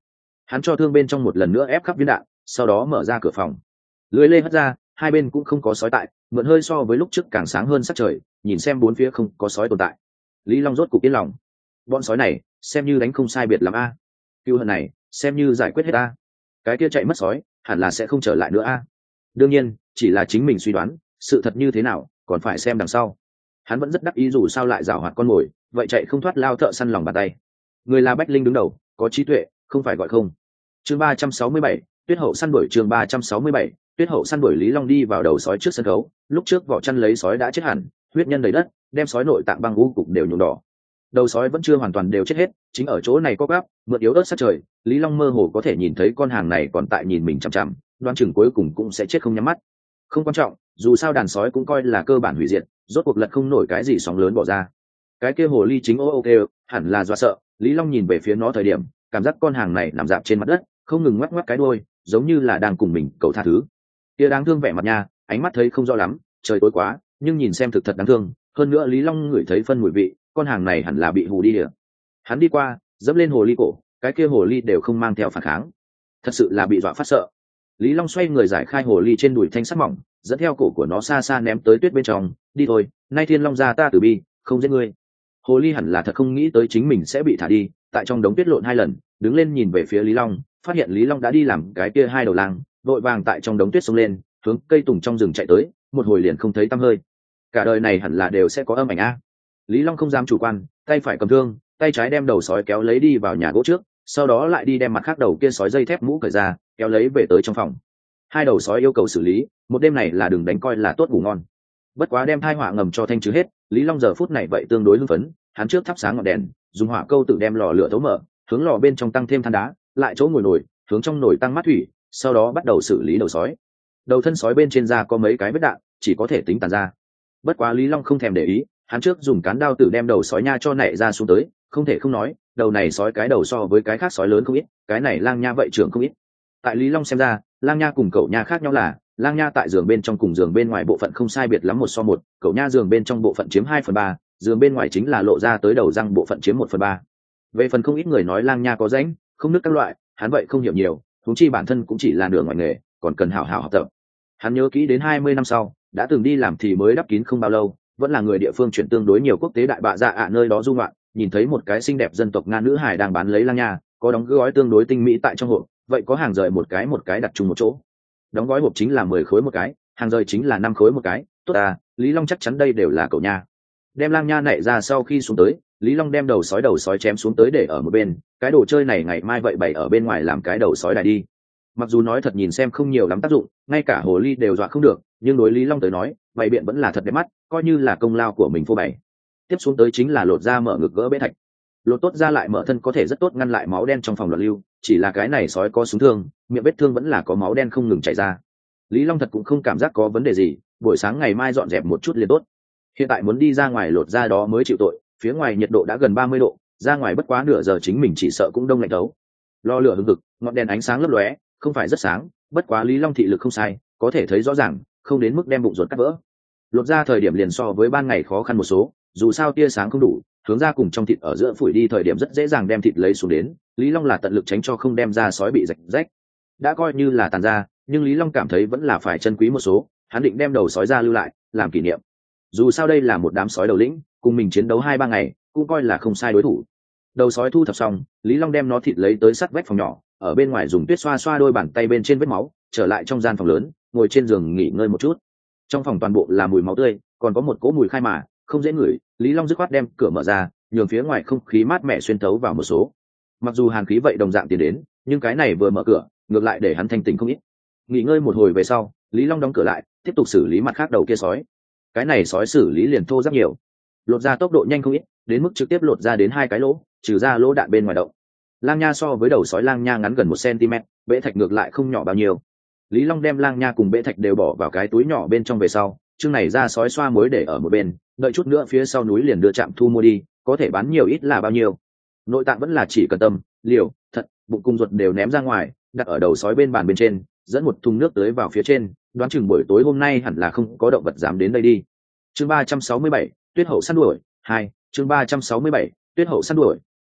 Hắn cho thương bên trong một lần nữa ép khắp viên đạn, sau đó mở ra cửa phòng. Lưới lê hất ra, hai bên cũng không có sói tại, mượn hơi so với lúc trước càng sáng hơn sắc trời, nhìn xem bốn phía không có sói tồn tại. Lý Long rốt cục yên lòng. Bọn sói này, xem như đánh không sai biệt lắm a. Cừu hận này, xem như giải quyết hết a. Cái kia chạy mất sói, hẳn là sẽ không trở lại nữa a. Đương nhiên, chỉ là chính mình suy đoán, sự thật như thế nào, còn phải xem đằng sau. Hắn vẫn rất đắc ý dù sao lại giảo hoạt con mồi, vậy chạy không thoát lao thợ săn lòng bàn tay. Người là Bách Linh đứng đầu, có trí tuệ, không phải gọi không. Chương ba trăm sáu mươi bảy, Tuyết hậu săn đuổi chương ba trăm sáu mươi bảy, Tuyết hậu săn đuổi. Lý Long đi vào đầu sói trước sân khấu, lúc trước vỏ chăn lấy sói đã chết hẳn, huyết nhân đầy đất, đem sói nội tạng băng u cục đều nhuộm đỏ. Đầu sói vẫn chưa hoàn toàn đều chết hết, chính ở chỗ này có gắp, mượn yếu ớt sát trời, Lý Long mơ hồ có thể nhìn thấy con hàng này còn tại nhìn mình chằm chằm, đoán chừng cuối cùng cũng sẽ chết không nhắm mắt. Không quan trọng, dù sao đàn sói cũng coi là cơ bản hủy diệt, rốt cuộc lật không nổi cái gì sóng lớn bỏ ra. Cái kia hồ ly chính ô ok, hẳn là do sợ. Lý Long nhìn về phía nó thời điểm, cảm giác con hàng này nằm dạp trên mặt đất, không ngừng ngoắc ngoắc cái đuôi, giống như là đang cùng mình cầu tha thứ. Kia đáng thương vẻ mặt nha, ánh mắt thấy không rõ lắm, trời tối quá, nhưng nhìn xem thực thật đáng thương. Hơn nữa Lý Long ngửi thấy phân mùi vị, con hàng này hẳn là bị hù đi địa. Hắn đi qua, dẫm lên hồ ly cổ, cái kia hồ ly đều không mang theo phản kháng, thật sự là bị dọa phát sợ. Lý Long xoay người giải khai hồ ly trên đùi thanh sắt mỏng, dẫn theo cổ của nó xa xa ném tới tuyết bên trong. Đi thôi, nay Thiên Long gia ta tử bi, không giết ngươi. Hồ ly hẳn là thật không nghĩ tới chính mình sẽ bị thả đi, tại trong đống tuyết lộn hai lần, đứng lên nhìn về phía Lý Long, phát hiện Lý Long đã đi làm cái kia hai đầu lang, vội vàng tại trong đống tuyết xông lên, hướng cây tùng trong rừng chạy tới, một hồi liền không thấy tăm hơi. Cả đời này hẳn là đều sẽ có âm ảnh a. Lý Long không dám chủ quan, tay phải cầm thương, tay trái đem đầu sói kéo lấy đi vào nhà gỗ trước, sau đó lại đi đem mặt khác đầu kia sói dây thép mũ cởi ra, kéo lấy về tới trong phòng. Hai đầu sói yêu cầu xử lý, một đêm này là đừng đánh coi là tốt ngủ ngon. Bất quá đem thai họa ngầm cho thanh trừ hết, Lý Long giờ phút này vậy tương đối hưng phấn, hắn trước thắp sáng ngọn đèn, dùng hỏa câu tự đem lò lửa thấu mở, hướng lò bên trong tăng thêm than đá, lại chỗ ngồi nồi, hướng trong nồi tăng mát thủy, sau đó bắt đầu xử lý đầu sói. Đầu thân sói bên trên da có mấy cái vết đạn, chỉ có thể tính tàn ra. Bất quá Lý Long không thèm để ý, hắn trước dùng cán đao tử đem đầu sói nha cho nảy ra xuống tới, không thể không nói, đầu này sói cái đầu so với cái khác sói lớn không ít, cái này lang nha vậy trưởng không ít. Tại Lý Long xem ra, lang nha cùng cậu nha khác nhau là, lang nha tại giường bên trong cùng giường bên ngoài bộ phận không sai biệt lắm một so một, cậu nha giường bên trong bộ phận chiếm hai phần ba, giường bên ngoài chính là lộ ra tới đầu răng bộ phận chiếm một phần ba. Về phần không ít người nói lang nha có rãnh, không nứt các loại, hắn vậy không hiểu nhiều, huống chi bản thân cũng chỉ là nửa ngoài nghề, còn cần hảo hảo học tập. Hắn nhớ kỹ đến hai mươi năm sau, đã từng đi làm thì mới đắp kín không bao lâu, vẫn là người địa phương chuyển tương đối nhiều quốc tế đại bạ dạ ạ nơi đó du ngoạn, nhìn thấy một cái xinh đẹp dân tộc Nga nữ hài đang bán lấy lang nha, có đóng gói tương đối tinh mỹ tại trong hộp, vậy có hàng rời một cái một cái đặt chung một chỗ. Đóng gói hộp chính là mười khối một cái, hàng rời chính là năm khối một cái. Tốt à, Lý Long chắc chắn đây đều là cậu nha. Đem lang nha nảy ra sau khi xuống tới, Lý Long đem đầu sói đầu sói chém xuống tới để ở một bên, cái đồ chơi này ngày mai vậy bày ở bên ngoài làm cái đầu sói đài đi. Mặc dù nói thật nhìn xem không nhiều lắm tác dụng, ngay cả hồ ly đều dọa không được, nhưng đối Lý Long tới nói, bày biện vẫn là thật đẹp mắt, coi như là công lao của mình phô bày. Tiếp xuống tới chính là lột da mở ngực gỡ bế thạch. Lột tốt ra lại mở thân có thể rất tốt ngăn lại máu đen trong phòng loạn lưu, chỉ là cái này sói có súng thương, miệng vết thương vẫn là có máu đen không ngừng chảy ra. Lý Long thật cũng không cảm giác có vấn đề gì, buổi sáng ngày mai dọn dẹp một chút liền tốt. Hiện tại muốn đi ra ngoài lột da đó mới chịu tội, phía ngoài nhiệt độ đã gần ba mươi độ, ra ngoài bất quá nửa giờ chính mình chỉ sợ cũng đông lạnh thấu. Lò lửa hừng hực, ngọn đèn ánh sáng lấp lóe, không phải rất sáng, bất quá Lý Long thị lực không sai, có thể thấy rõ ràng, không đến mức đem bụng ruột cắt vỡ. Lột ra thời điểm liền so với ban ngày khó khăn một số, dù sao tia sáng không đủ, hướng ra cùng trong thịt ở giữa phủi đi thời điểm rất dễ dàng đem thịt lấy xuống đến. Lý Long là tận lực tránh cho không đem ra sói bị rạch rách. Đã coi như là tàn ra, nhưng Lý Long cảm thấy vẫn là phải trân quý một số, hắn định đem đầu sói ra lưu lại, làm kỷ niệm. Dù sao đây là một đám sói đầu lĩnh, cùng mình chiến đấu hai ba ngày, cũng coi là không sai đối thủ. Đầu sói thu thập xong, Lý Long đem nó thịt lấy tới sát vách phòng nhỏ, ở bên ngoài dùng tuyết xoa xoa đôi bàn tay bên trên vết máu, trở lại trong gian phòng lớn, ngồi trên giường nghỉ ngơi một chút. Trong phòng toàn bộ là mùi máu tươi, còn có một cỗ mùi khai mà không dễ ngửi. Lý Long dứt khoát đem cửa mở ra, nhường phía ngoài không khí mát mẻ xuyên thấu vào một số. Mặc dù hàn khí vậy đồng dạng tiến đến, nhưng cái này vừa mở cửa, ngược lại để hắn thanh tỉnh không ít. Nghỉ ngơi một hồi về sau, Lý Long đóng cửa lại, tiếp tục xử lý mặt khác đầu kia sói. Cái này sói xử lý liền thô rất nhiều, lột ra tốc độ nhanh không ít, đến mức trực tiếp lột ra đến hai cái lỗ, trừ ra lỗ đạn bên ngoài động. Lang nha so với đầu sói lang nha ngắn gần một cm, bệ thạch ngược lại không nhỏ bao nhiêu. Lý Long đem lang nha cùng bệ thạch đều bỏ vào cái túi nhỏ bên trong về sau, chương này ra sói xoa muối để ở một bên, đợi chút nữa phía sau núi liền đưa trạm thu mua đi, có thể bán nhiều ít là bao nhiêu. Nội tạng vẫn là chỉ cần tâm, liều, thận, bụng cung ruột đều ném ra ngoài, đặt ở đầu sói bên bàn bên trên, dẫn một thùng nước tới vào phía trên, đoán chừng buổi tối hôm nay hẳn là không có động vật dám đến đây đi. Chương ba trăm sáu mươi bảy, Tuyết hậu săn đuổi hai. Chương ba trăm sáu mươi bảy, Tuyết hậu săn đuổi hai.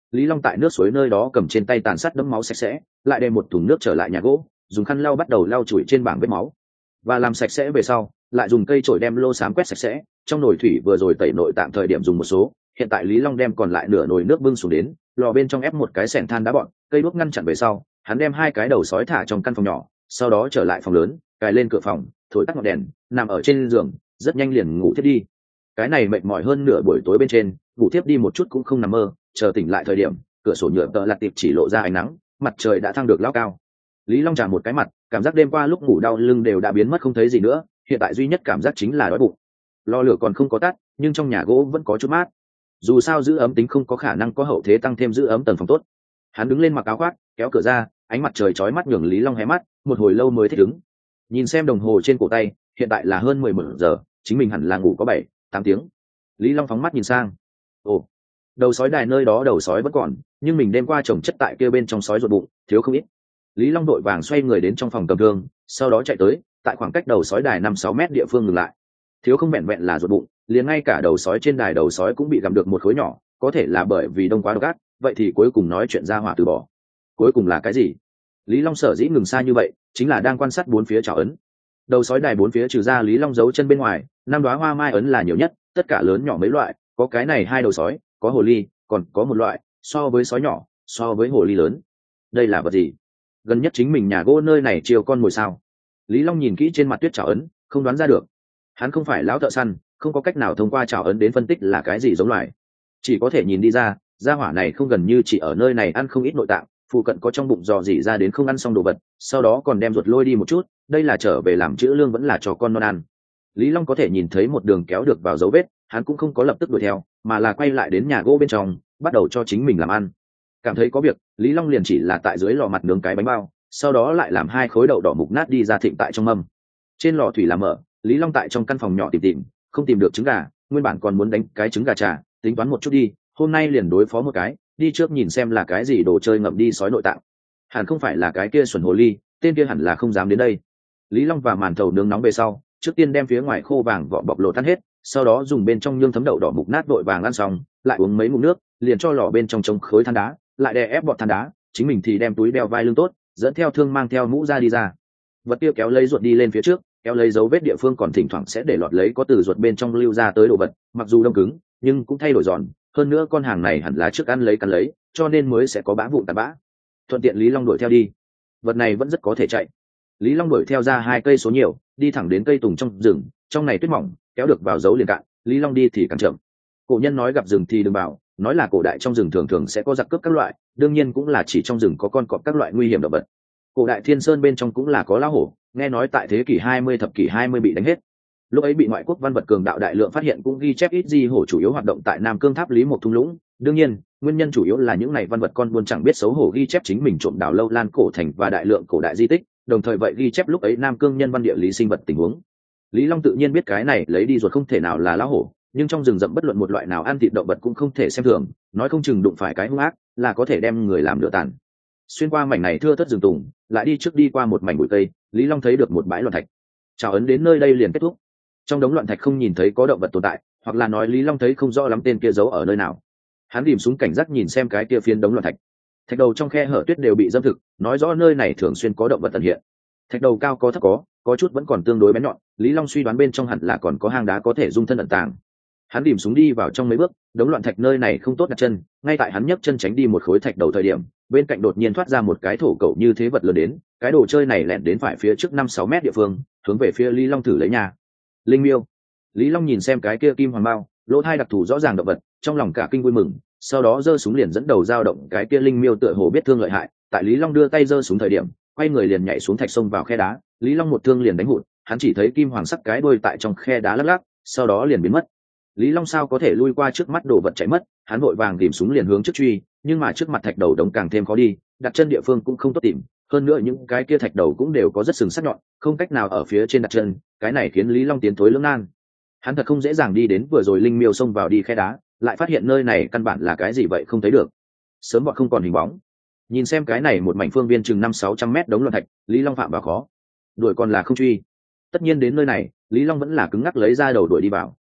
Lý Long tại nước suối nơi đó cầm trên tay tàn sát đẫm máu sạch sẽ, lại đem một thùng nước trở lại nhà gỗ, dùng khăn lau bắt đầu lau chùi trên bảng vết máu, và làm sạch sẽ về sau, lại dùng cây chổi đem lô xám quét sạch sẽ. Trong nồi thủy vừa rồi tẩy nội tạm thời điểm dùng một số, hiện tại Lý Long đem còn lại nửa nồi nước bưng xuống đến, lò bên trong ép một cái xẻng than đá bọn, cây đuốc ngăn chặn về sau, hắn đem hai cái đầu sói thả trong căn phòng nhỏ, sau đó trở lại phòng lớn, cài lên cửa phòng, thổi tắt ngọn đèn, nằm ở trên giường, rất nhanh liền ngủ thiếp đi. Cái này mệt mỏi hơn nửa buổi tối bên trên, ngủ thiếp đi một chút cũng không nằm mơ, chờ tỉnh lại thời điểm, cửa sổ nhựa tợ lạt tiệp chỉ lộ ra ánh nắng, mặt trời đã thăng được lao cao. Lý Long trà một cái mặt, cảm giác đêm qua lúc ngủ đau lưng đều đã biến mất không thấy gì nữa, hiện tại duy nhất cảm giác chính là đói bụng. Lò lửa còn không có tắt, nhưng trong nhà gỗ vẫn có chút mát. Dù sao giữ ấm tính không có khả năng có hậu thế tăng thêm giữ ấm tầng phòng tốt. Hắn đứng lên mặc áo khoác, kéo cửa ra, ánh mặt trời chói mắt nhường Lý Long hé mắt, một hồi lâu mới thích ứng. Nhìn xem đồng hồ trên cổ tay, hiện tại là hơn mười một giờ, chính mình hẳn là ngủ có bảy, tám tiếng. Lý Long phóng mắt nhìn sang. Ồ, đầu sói đài nơi đó đầu sói vẫn còn, nhưng mình đêm qua trồng chất tại kia bên trong sói ruột bụng, thiếu không ít. Lý Long đội vàng xoay người đến trong phòng cầm thương, sau đó chạy tới, tại khoảng cách đầu sói đài năm sáu mét địa phương ngừng lại. Thiếu không vẹn vẹn là ruột bụng, liền ngay cả đầu sói trên đài đầu sói cũng bị gặm được một khối nhỏ, có thể là bởi vì đông quá độc ác, vậy thì cuối cùng nói chuyện ra hỏa từ bỏ. Cuối cùng là cái gì? Lý Long sở dĩ ngừng xa như vậy, chính là đang quan sát bốn phía trảo ấn. Đầu sói đài bốn phía trừ ra Lý Long giấu chân bên ngoài, năm đóa hoa mai ấn là nhiều nhất, tất cả lớn nhỏ mấy loại, có cái này hai đầu sói, có hồ ly, còn có một loại so với sói nhỏ, so với hồ ly lớn. Đây là vật gì? Gần nhất chính mình nhà gỗ nơi này chiều con mồi sao? Lý Long nhìn kỹ trên mặt tuyết trảo ấn, không đoán ra được. Hắn không phải lão thợ săn, không có cách nào thông qua trảo ấn đến phân tích là cái gì giống loài, chỉ có thể nhìn đi ra, gia hỏa này không gần như chỉ ở nơi này ăn không ít nội tạng, phụ cận có trong bụng dò dỉ ra đến không ăn xong đồ vật, sau đó còn đem ruột lôi đi một chút, đây là trở về làm chữ lương vẫn là cho con non ăn. Lý Long có thể nhìn thấy một đường kéo được vào dấu vết, hắn cũng không có lập tức đuổi theo, mà là quay lại đến nhà gỗ bên trong, bắt đầu cho chính mình làm ăn. Cảm thấy có việc, Lý Long liền chỉ là tại dưới lò mặt nướng cái bánh bao, sau đó lại làm hai khối đậu đỏ mục nát đi ra thịnh tại trong mâm. Trên lò thủy làm mở, Lý Long tại trong căn phòng nhỏ tìm tìm, không tìm được trứng gà, nguyên bản còn muốn đánh cái trứng gà trà, tính toán một chút đi, hôm nay liền đối phó một cái, đi trước nhìn xem là cái gì đồ chơi ngậm đi sói nội tạng. Hẳn không phải là cái kia xuẩn hồ ly, tên kia hẳn là không dám đến đây. Lý Long và màn thầu nướng nóng về sau, trước tiên đem phía ngoài khô vàng vỏ bọc lột tan hết, sau đó dùng bên trong nhương thấm đậu đỏ mục nát vội vàng ăn xong, lại uống mấy ngụm nước, liền cho lò bên trong trống khối than đá, lại đè ép bọt than đá, chính mình thì đem túi đeo vai lưng tốt, dẫn theo thương mang theo mũ ra đi ra. Vật tiêu kéo lấy ruột đi lên phía trước, kéo lấy dấu vết địa phương còn thỉnh thoảng sẽ để lọt lấy có từ ruột bên trong lưu ra tới đồ vật, mặc dù đông cứng, nhưng cũng thay đổi giòn, hơn nữa con hàng này hẳn là trước ăn lấy cắn lấy, cho nên mới sẽ có bã vụn tạt bã. Thuận tiện Lý Long đuổi theo đi. Vật này vẫn rất có thể chạy. Lý Long đuổi theo ra hai cây số nhiều, đi thẳng đến cây tùng trong rừng, trong này tuyết mỏng, kéo được vào dấu liền cạn, Lý Long đi thì càng chậm. Cổ nhân nói gặp rừng thì đừng bảo, nói là cổ đại trong rừng thường thường sẽ có giặc cướp các loại, đương nhiên cũng là chỉ trong rừng có con cọp các loại nguy hiểm động vật. Cổ đại Thiên Sơn bên trong cũng là có lão hổ, nghe nói tại thế kỷ hai mươi thập kỷ hai mươi bị đánh hết. Lúc ấy bị ngoại quốc văn vật cường đạo đại lượng phát hiện, cũng ghi chép ít di hổ chủ yếu hoạt động tại Nam Cương Tháp Lý Mộc thung lũng. Đương nhiên, nguyên nhân chủ yếu là những này văn vật con buôn chẳng biết xấu hổ ghi chép chính mình trộm đào lâu lan cổ thành và đại lượng cổ đại di tích, đồng thời vậy ghi chép lúc ấy Nam Cương nhân văn địa lý sinh vật tình huống. Lý Long tự nhiên biết cái này lấy đi ruột không thể nào là lão hổ, nhưng trong rừng rậm bất luận một loại nào ăn thịt động vật cũng không thể xem thường, nói không chừng đụng phải cái hung ác là có thể đem người làm lửa tàn. Xuyên qua mảnh này thưa thớt rừng tùng, lại đi trước đi qua một mảnh bụi cây, Lý Long thấy được một bãi loạn thạch. Chào ấn đến nơi đây liền kết thúc. Trong đống loạn thạch không nhìn thấy có động vật tồn tại, hoặc là nói Lý Long thấy không rõ lắm tên kia giấu ở nơi nào. Hắn tìm súng cảnh giác nhìn xem cái kia phiến đống loạn thạch. Thạch đầu trong khe hở tuyết đều bị dâm thực, nói rõ nơi này thường xuyên có động vật tận hiện. Thạch đầu cao có thấp có, có chút vẫn còn tương đối bén nhọn, Lý Long suy đoán bên trong hẳn là còn có hang đá có thể dung thân ẩn tàng. Hắn tìm súng đi vào trong mấy bước, đống loạn thạch nơi này không tốt đặt chân, ngay tại hắn nhấc chân tránh đi một khối thạch đầu thời điểm, bên cạnh đột nhiên thoát ra một cái thổ cẩu như thế vật lớn đến, cái đồ chơi này lẹn đến phải phía trước năm sáu mét địa phương, hướng về phía Lý Long thử lấy nhà. Linh miêu. Lý Long nhìn xem cái kia kim hoàng bao, lỗ thai đặc thù rõ ràng động vật, trong lòng cả kinh vui mừng, sau đó giơ súng liền dẫn đầu dao động cái kia linh miêu tựa hồ biết thương lợi hại, tại Lý Long đưa tay giơ súng thời điểm, quay người liền nhảy xuống thạch sông vào khe đá, Lý Long một thương liền đánh hụt, hắn chỉ thấy kim hoàng sắc cái đuôi tại trong khe đá lắc lắc, sau đó liền biến mất. Lý Long sao có thể lui qua trước mắt đồ vật chạy mất, hắn vội vàng tìm súng liền hướng trước truy, nhưng mà trước mặt thạch đầu đống càng thêm khó đi, đặt chân địa phương cũng không tốt tìm, hơn nữa những cái kia thạch đầu cũng đều có rất sừng sắc nhọn, không cách nào ở phía trên đặt chân, cái này khiến Lý Long tiến thối lưỡng nan. Hắn thật không dễ dàng đi đến vừa rồi linh miêu xông vào đi khe đá, lại phát hiện nơi này căn bản là cái gì vậy không thấy được, sớm bọn không còn hình bóng. Nhìn xem cái này một mảnh phương viên chừng năm sáu trăm mét đống loạn thạch, Lý Long phạm vào khó, đuổi còn là không truy. Tất nhiên đến nơi này, Lý Long vẫn là cứng ngắc lấy ra đầu đuổi đi vào.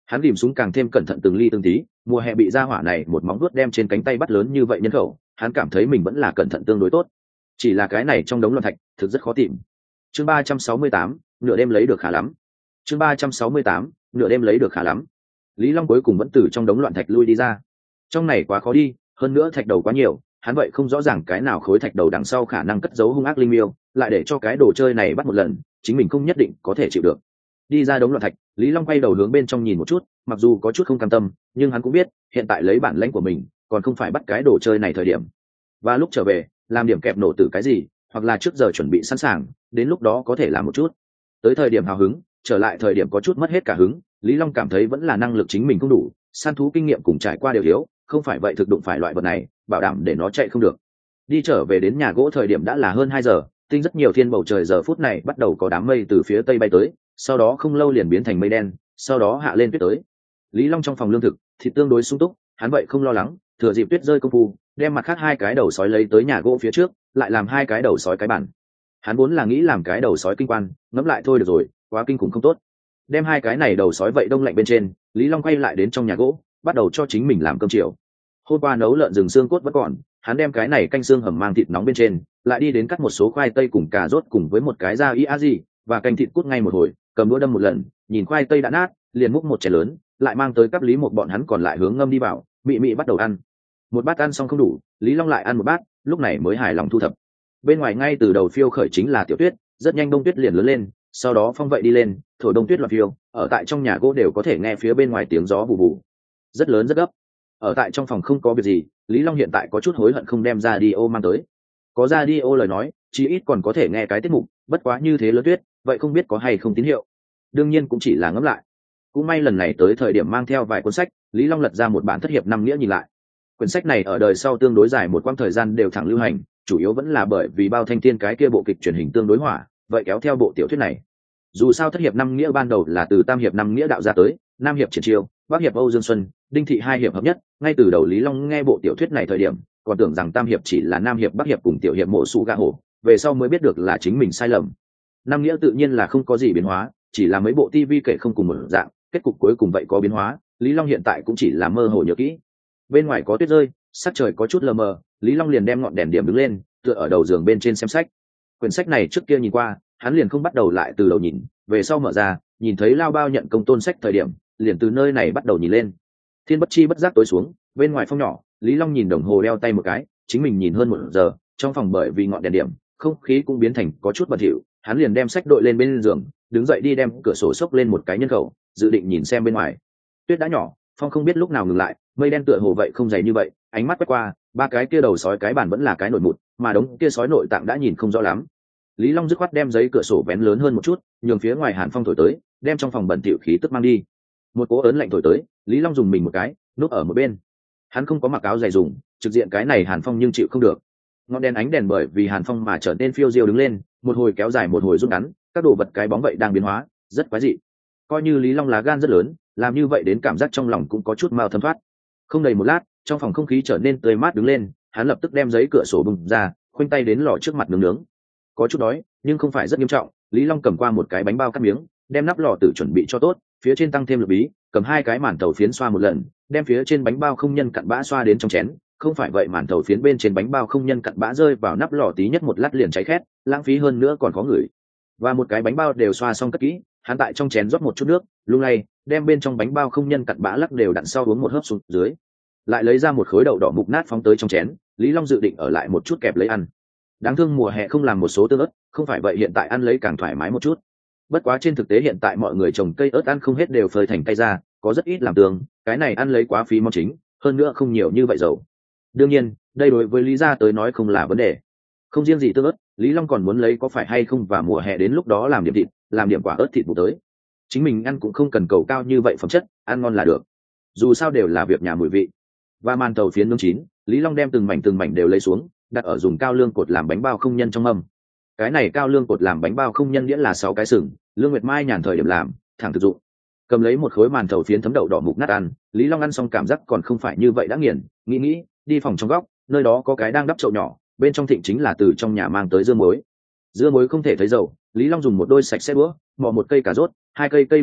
Hắn ghìm súng càng thêm cẩn thận từng ly từng tí, mùa hè bị ra hỏa này một móng vuốt đem trên cánh tay bắt lớn như vậy nhân khẩu, hắn cảm thấy mình vẫn là cẩn thận tương đối tốt. Chỉ là cái này trong đống loạn thạch thực rất khó tìm. Chương ba trăm sáu mươi tám, nửa đêm lấy được khá lắm. Chương ba trăm sáu mươi tám, nửa đêm lấy được khá lắm. Lý Long cuối cùng vẫn từ trong đống loạn thạch lui đi ra. Trong này quá khó đi, hơn nữa thạch đầu quá nhiều, hắn vậy không rõ ràng cái nào khối thạch đầu đằng sau khả năng cất giấu hung ác linh miêu, lại để cho cái đồ chơi này bắt một lần, chính mình không nhất định có thể chịu được. Đi ra đống loạn thạch, Lý Long quay đầu hướng bên trong nhìn một chút, mặc dù có chút không cam tâm, nhưng hắn cũng biết, hiện tại lấy bản lãnh của mình, còn không phải bắt cái đồ chơi này thời điểm. Và lúc trở về, làm điểm kẹp nổ tử cái gì, hoặc là trước giờ chuẩn bị sẵn sàng, đến lúc đó có thể làm một chút. Tới thời điểm hào hứng, trở lại thời điểm có chút mất hết cả hứng, Lý Long cảm thấy vẫn là năng lực chính mình không đủ, săn thú kinh nghiệm cùng trải qua đều thiếu, không phải vậy thực đụng phải loại vật này, bảo đảm để nó chạy không được. Đi trở về đến nhà gỗ thời điểm đã là hơn hai giờ, tinh rất nhiều thiên bầu trời giờ phút này bắt đầu có đám mây từ phía tây bay tới, sau đó không lâu liền biến thành mây đen, sau đó hạ lên tuyết tới. Lý Long trong phòng lương thực thì tương đối sung túc, hắn vậy không lo lắng, thừa dịp tuyết rơi công phu, đem mặt khác hai cái đầu sói lấy tới nhà gỗ phía trước, lại làm hai cái đầu sói cái bản. Hắn vốn là nghĩ làm cái đầu sói kinh quan, ngẫm lại thôi được rồi, quá kinh khủng không tốt. Đem hai cái này đầu sói vậy đông lạnh bên trên, Lý Long quay lại đến trong nhà gỗ, bắt đầu cho chính mình làm cơm chiều. Hôm qua nấu lợn rừng xương cốt vẫn còn, hắn đem cái này canh xương hầm mang thịt nóng bên trên, lại đi đến cắt một số khoai tây cùng cà rốt cùng với một cái da y a gì và canh thịt cút ngay một hồi, cầm đũa đâm một lần, nhìn khoai tây đã nát, liền múc một chén lớn, lại mang tới cấp Lý một bọn hắn còn lại hướng ngâm đi vào, mị mị bắt đầu ăn. Một bát ăn xong không đủ, Lý Long lại ăn một bát, lúc này mới hài lòng thu thập. Bên ngoài ngay từ đầu phiêu khởi chính là tiểu tuyết, rất nhanh đông tuyết liền lớn lên, sau đó phong vậy đi lên, thổi đông tuyết loạn phiêu, ở tại trong nhà gỗ đều có thể nghe phía bên ngoài tiếng gió bù bù, rất lớn rất gấp. Ở tại trong phòng không có việc gì, Lý Long hiện tại có chút hối hận không đem ra đi ô mang tới. Có ra đi ô lời nói, chí ít còn có thể nghe cái tiết mục, bất quá như thế lớn tuyết, vậy không biết có hay không tín hiệu. Đương nhiên cũng chỉ là ngẫm lại. Cũng may lần này tới thời điểm mang theo vài cuốn sách, Lý Long lật ra một bản thất hiệp năm nghĩa nhìn lại. Quyển sách này ở đời sau tương đối dài một quãng thời gian đều thẳng lưu hành, chủ yếu vẫn là bởi vì Bao Thanh Thiên cái kia bộ kịch truyền hình tương đối hỏa, vậy kéo theo bộ tiểu thuyết này. Dù sao thất hiệp năm nghĩa ban đầu là từ tam hiệp năm nghĩa đạo ra tới, nam hiệp triển chiêu, bắc hiệp Âu Dương Xuân, đinh thị hai hiệp hợp nhất, ngay từ đầu Lý Long nghe bộ tiểu thuyết này thời điểm, còn tưởng rằng tam hiệp chỉ là nam hiệp bắc hiệp cùng tiểu hiệp mộ sụ gà hổ, về sau mới biết được là chính mình sai lầm. Năm nghĩa tự nhiên là không có gì biến hóa, chỉ là mấy bộ tivi kể không cùng một dạng, kết cục cuối cùng vậy có biến hóa, Lý Long hiện tại cũng chỉ là mơ hồ nhớ kỹ. Bên ngoài có tuyết rơi, sắc trời có chút lờ mờ, Lý Long liền đem ngọn đèn điểm đứng lên, tựa ở đầu giường bên trên xem sách. Quyển sách này trước kia nhìn qua, hắn liền không bắt đầu lại từ đầu nhìn, về sau mở ra, nhìn thấy Lao Bao nhận công tôn sách thời điểm, liền từ nơi này bắt đầu nhìn lên. Thiên bất chi bất giác tối xuống, bên ngoài phong nhỏ, Lý Long nhìn đồng hồ đeo tay một cái, chính mình nhìn hơn một giờ, trong phòng bởi vì ngọn đèn điểm, không khí cũng biến thành có chút bẩn thỉu, hắn liền đem sách đội lên bên giường, đứng dậy đi đem cửa sổ xốc lên một cái nhân khẩu, dự định nhìn xem bên ngoài. Tuyết đã nhỏ, phong không biết lúc nào ngừng lại, mây đen tựa hồ vậy không dày như vậy, ánh mắt quét qua, ba cái kia đầu sói cái bản vẫn là cái nổi mụt, mà đống kia sói nội tạng đã nhìn không rõ lắm. Lý Long dứt khoát đem giấy cửa sổ vén lớn hơn một chút, nhường phía ngoài hàn phong thổi tới, đem trong phòng bẩn thỉu khí tức mang đi. Một cỗ ớn lạnh thổi tới, Lý Long dùng mình một cái, núp ở một bên. Hắn không có mặc áo dày dùng, trực diện cái này hàn phong nhưng chịu không được. Ngọn đèn ánh đèn bởi vì hàn phong mà trở nên phiêu diêu đứng lên, một hồi kéo dài một hồi rút ngắn, các đồ vật cái bóng vậy đang biến hóa, rất quái dị. Coi như Lý Long lá gan rất lớn, làm như vậy đến cảm giác trong lòng cũng có chút mao thấm thoát. Không đầy một lát, trong phòng không khí trở nên tươi mát đứng lên, hắn lập tức đem giấy cửa sổ bung ra, khoanh tay đến lò trước mặt nướng nướng. Có chút đói, nhưng không phải rất nghiêm trọng, Lý Long cầm qua một cái bánh bao cắt miếng, đem nắp lò tự chuẩn bị cho tốt, phía trên tăng thêm lược bí, cầm hai cái màn tàu phiến xoa một lần, đem phía trên bánh bao không nhân cặn bã xoa đến trong chén, không phải vậy màn tàu phiến bên trên bánh bao không nhân cặn bã rơi vào nắp lò tí nhất một lát liền cháy khét, lãng phí hơn nữa còn khó ngửi. Và một cái bánh bao đều xoa xong cất kỹ, hắn tại trong chén rót một chút nước, lung lay, đem bên trong bánh bao không nhân cặn bã lắc đều đặn sau uống một hớp xuống dưới, lại lấy ra một khối đậu đỏ mục nát phóng tới trong chén. Lý Long dự định ở lại một chút kẹp lấy ăn. Đáng thương mùa hè không làm một số tương ớt, không phải vậy hiện tại ăn lấy càng thoải mái một chút. Bất quá trên thực tế hiện tại mọi người trồng cây ớt ăn không hết đều phơi thành cây ra, có rất ít làm tương, cái này ăn lấy quá phí món chính, hơn nữa không nhiều như vậy dầu. Đương nhiên, đây đối với Lý gia tới nói không là vấn đề. Không riêng gì tương ớt, Lý Long còn muốn lấy có phải hay không và mùa hè đến lúc đó làm điểm thịt, làm điểm quả ớt thịt bù tới. Chính mình ăn cũng không cần cầu cao như vậy phẩm chất, ăn ngon là được. Dù sao đều là việc nhà mùi vị. Và màn tàu phiến nướng chín, Lý Long đem từng mảnh từng mảnh đều lấy xuống, đặt ở dùng cao lương cột làm bánh bao không nhân trong mâm. Cái này cao lương cột làm bánh bao không nhân nghĩa là sáu cái sừng, Lương Nguyệt Mai nhàn thời điểm làm, thẳng thực dụng. Cầm lấy một khối màn tàu phiến thấm đậu đỏ mục nát ăn, Lý Long ăn xong cảm giác còn không phải như vậy đã nghiền, nghĩ nghĩ, đi phòng trong góc, nơi đó có cái đang đắp chậu nhỏ, bên trong thịnh chính là từ trong nhà mang tới dưa muối. Dưa muối không thể thấy dầu, Lý Long dùng một đôi sạch sẽ đũa, mò một cây cà rốt, hai cây cây đậu đũa,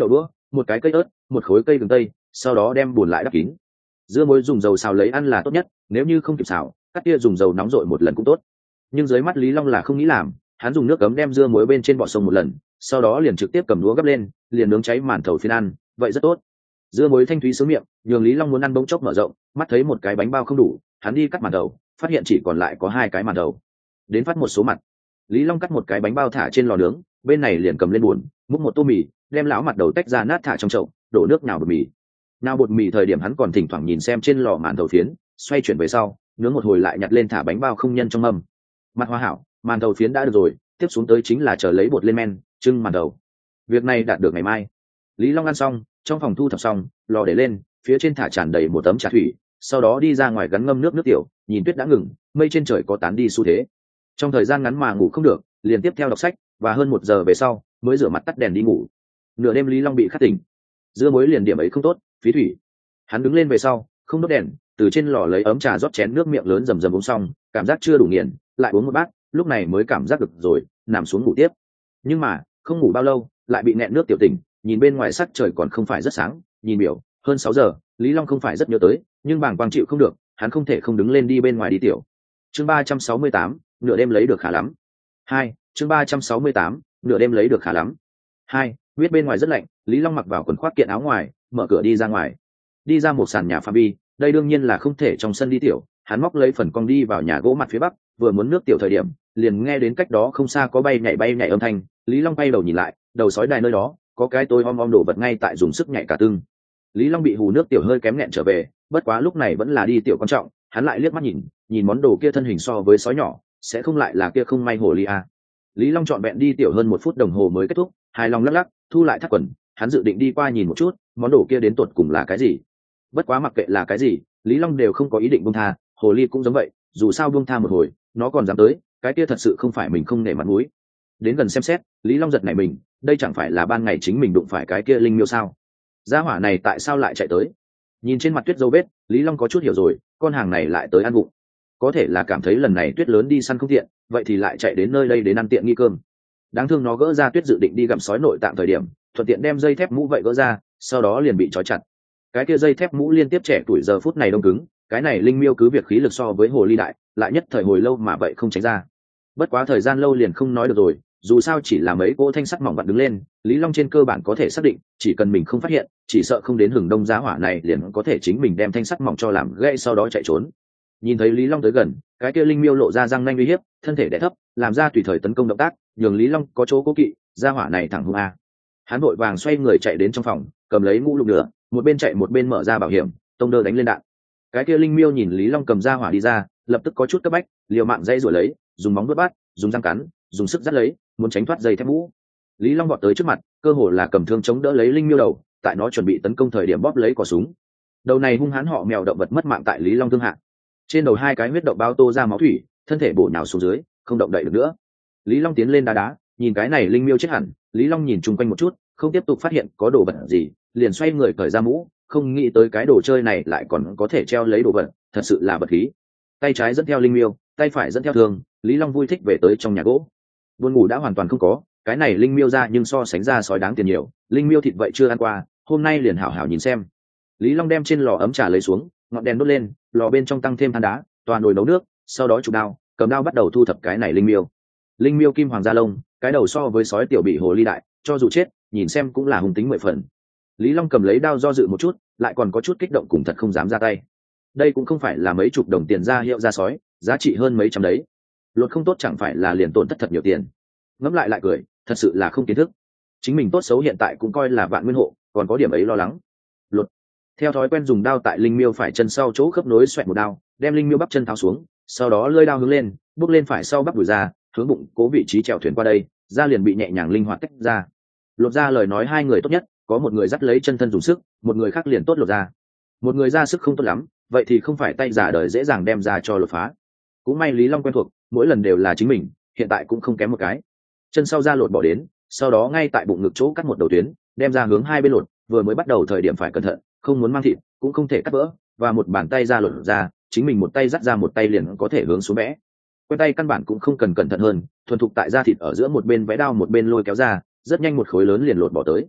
một cái cây ớt, một khối cây gừng tây, sau đó đem buồn lại đắp kín. Dưa muối dùng dầu xào lấy ăn là tốt nhất, nếu như không kịp xào, cắt tia dùng dầu nóng rội một lần cũng tốt. Nhưng dưới mắt Lý Long là không nghĩ làm, hắn dùng nước cấm đem dưa muối bên trên bọt sông một lần, sau đó liền trực tiếp cầm đũa gấp lên, liền nướng cháy màn thầu phiến ăn, vậy rất tốt. Dưa muối thanh thúy sướng miệng, nhường Lý Long muốn ăn bỗng chốc mở rộng, mắt thấy một cái bánh bao không đủ, hắn đi cắt màn thầu, phát hiện chỉ còn lại có hai cái màn thầu. Đến phát một số mặt, Lý Long cắt một cái bánh bao thả trên lò nướng, bên này liền cầm lên buồn, múc một tô mì, đem lão mặt đầu tách ra nát thả trong chậu, đổ nước nào bột mì. Nào bột mì thời điểm hắn còn thỉnh thoảng nhìn xem trên lò màn thầu phiến, xoay chuyển về sau, nướng một hồi lại nhặt lên thả bánh bao không nhân trong mâm. Mặt hoa hảo, màn thầu phiến đã được rồi, tiếp xuống tới chính là chờ lấy bột lên men, trưng màn thầu. Việc này đạt được ngày mai. Lý Long ăn xong, trong phòng thu thập xong, lò để lên, phía trên thả tràn đầy một tấm trà thủy, sau đó đi ra ngoài gắn ngâm nước nước tiểu, nhìn tuyết đã ngừng, mây trên trời có tán đi xu thế. Trong thời gian ngắn mà ngủ không được, liền tiếp theo đọc sách, và hơn một giờ về sau mới rửa mặt tắt đèn đi ngủ. Nửa đêm Lý Long bị khát tỉnh, dưa muối liền điểm ấy không tốt, phí thủy. Hắn đứng lên về sau, không đốt đèn, từ trên lò lấy ấm trà rót chén nước miệng lớn rầm rầm uống xong, cảm giác chưa đủ nghiền, lại uống một bát, lúc này mới cảm giác được rồi, nằm xuống ngủ tiếp. Nhưng mà không ngủ bao lâu, lại bị nghẹn nước tiểu tỉnh, nhìn bên ngoài sắc trời còn không phải rất sáng, nhìn biểu hơn sáu giờ, Lý Long không phải rất nhớ tới, nhưng bàng quang chịu không được, hắn không thể không đứng lên đi bên ngoài đi tiểu. Chương ba trăm sáu mươi tám, nửa đêm lấy được khá lắm. Hai, chương ba trăm sáu mươi tám, nửa đêm lấy được khá lắm. Hai, biết bên ngoài rất lạnh, Lý Long mặc vào quần khoác kiện áo ngoài, mở cửa đi ra ngoài. Đi ra một sàn nhà pha bi, đây đương nhiên là không thể trong sân đi tiểu, hắn móc lấy phần cong đi vào nhà gỗ mặt phía bắc, vừa muốn nước tiểu thời điểm, liền nghe đến cách đó không xa có bay nhảy bay nhảy âm thanh, Lý Long bay đầu nhìn lại, đầu sói đài nơi đó, có cái tối om om đổ vật ngay tại dùng sức nhảy cả tưng. Lý Long bị hù nước tiểu hơi kém nghẹn trở về, bất quá lúc này vẫn là đi tiểu quan trọng, hắn lại liếc mắt nhìn, nhìn món đồ kia thân hình so với sói nhỏ, sẽ không lại là kia không may hồ ly à. Lý Long trọn vẹn đi tiểu hơn một phút đồng hồ mới kết thúc, hài lòng lắc lắc, thu lại thắt quần, hắn dự định đi qua nhìn một chút, món đồ kia đến tột cùng là cái gì. Bất quá mặc kệ là cái gì, Lý Long đều không có ý định buông tha, hồ ly cũng giống vậy, dù sao buông tha một hồi, nó còn dám tới, cái kia thật sự không phải mình không nể mặt mũi. Đến gần xem xét, Lý Long giật nảy mình, đây chẳng phải là ban ngày chính mình đụng phải cái kia linh miêu sao? Gia hỏa này tại sao lại chạy tới? Nhìn trên mặt tuyết dấu vết, Lý Long có chút hiểu rồi, con hàng này lại tới ăn vụng. Có thể là cảm thấy lần này tuyết lớn đi săn không tiện, vậy thì lại chạy đến nơi đây đến ăn tiện nghi cơm. Đáng thương nó gỡ ra tuyết dự định đi gặm sói nội tạng thời điểm, thuận tiện đem dây thép mũ vậy gỡ ra, sau đó liền bị trói chặt. Cái kia dây thép mũ liên tiếp trẻ tuổi giờ phút này đông cứng, cái này linh miêu cứ việc khí lực so với hồ ly đại, lại nhất thời hồi lâu mà vậy không tránh ra. Bất quá thời gian lâu liền không nói được rồi, dù sao chỉ là mấy cỗ thanh sắt mỏng vặn đứng lên, Lý Long trên cơ bản có thể xác định, chỉ cần mình không phát hiện, chỉ sợ không đến hừng đông giá hỏa này liền có thể chính mình đem thanh sắt mỏng cho làm gãy sau đó chạy trốn. Nhìn thấy Lý Long tới gần, cái kia linh miêu lộ ra răng nanh uy hiếp, thân thể đè thấp, làm ra tùy thời tấn công động tác, nhường Lý Long có chỗ cố kỵ, giá hỏa này thẳng hung a. Hắn vội vàng xoay người chạy đến trong phòng, cầm lấy ngũ lục lửa, một bên chạy một bên mở ra bảo hiểm, tông đơ đánh lên đạn. Cái kia linh miêu nhìn Lý Long cầm ra hỏa đi ra, lập tức có chút cấp bách, liều mạng dây rồi lấy, dùng móng vuốt bắt, dùng răng cắn, dùng sức dắt lấy, muốn tránh thoát dây thép mũ. Lý Long vọt tới trước mặt, cơ hồ là cầm thương chống đỡ lấy linh miêu đầu, tại nó chuẩn bị tấn công thời điểm bóp lấy cò súng. Đầu này hung hãn họ mèo động vật mất mạng tại Lý Long thương hạ. Trên đầu hai cái huyết động bao tô ra máu thủy, thân thể bổ nhào xuống dưới, không động đậy được nữa. Lý Long tiến lên đá đá, nhìn cái này linh miêu chết hẳn, Lý Long nhìn chung quanh một chút, không tiếp tục phát hiện có đồ vật gì, liền xoay người cởi ra mũ, không nghĩ tới cái đồ chơi này lại còn có thể treo lấy đồ vật, thật sự là vật khí. Tay trái dẫn theo linh miêu, tay phải dẫn theo thương, Lý Long vui thích về tới trong nhà gỗ. Buồn ngủ đã hoàn toàn không có, cái này linh miêu ra nhưng so sánh ra sói đáng tiền nhiều, linh miêu thịt vậy chưa ăn qua, hôm nay liền hảo hảo nhìn xem. Lý Long đem trên lò ấm trà lấy xuống, ngọn đèn đốt lên, lò bên trong tăng thêm than đá, toàn nồi nấu nước, sau đó chụp đao, cầm đao bắt đầu thu thập cái này linh miêu. Linh miêu kim hoàng da lông, cái đầu so với sói tiểu bị hồ ly đại, cho dù chết, nhìn xem cũng là hung tính mười phần. Lý Long cầm lấy đao do dự một chút, lại còn có chút kích động cùng thật không dám ra tay. Đây cũng không phải là mấy chục đồng tiền ra hiệu ra sói, giá trị hơn mấy trăm đấy. Luật không tốt chẳng phải là liền tổn thất thật nhiều tiền. Ngẫm lại lại cười, thật sự là không kiến thức. Chính mình tốt xấu hiện tại cũng coi là vạn nguyên hộ, còn có điểm ấy lo lắng. Luật theo thói quen dùng đao tại linh miêu phải chân sau chỗ khớp nối xoẹt một đao, đem linh miêu bắp chân tháo xuống, sau đó lơi đao hướng lên, bước lên phải sau bắp đùi ra, hướng bụng cố vị trí chèo thuyền qua đây, da liền bị nhẹ nhàng linh hoạt tách ra. Lột ra lời nói hai người tốt nhất, có một người dắt lấy chân thân dùng sức, một người khác liền tốt lột ra. Một người ra sức không tốt lắm, vậy thì không phải tay giả đời dễ dàng đem ra cho lột phá. Cũng may Lý Long quen thuộc, mỗi lần đều là chính mình, hiện tại cũng không kém một cái. Chân sau ra lột bỏ đến, sau đó ngay tại bụng ngực chỗ cắt một đầu tuyến, đem ra hướng hai bên lột, vừa mới bắt đầu thời điểm phải cẩn thận, không muốn mang thịt, cũng không thể cắt vỡ, và một bàn tay ra lột ra, chính mình một tay dắt ra một tay liền có thể hướng xuống bẽ. Quen tay căn bản cũng không cần cẩn thận hơn, thuần thục tại da thịt ở giữa một bên vẽ đao một bên lôi kéo ra, rất nhanh một khối lớn liền lột bỏ tới.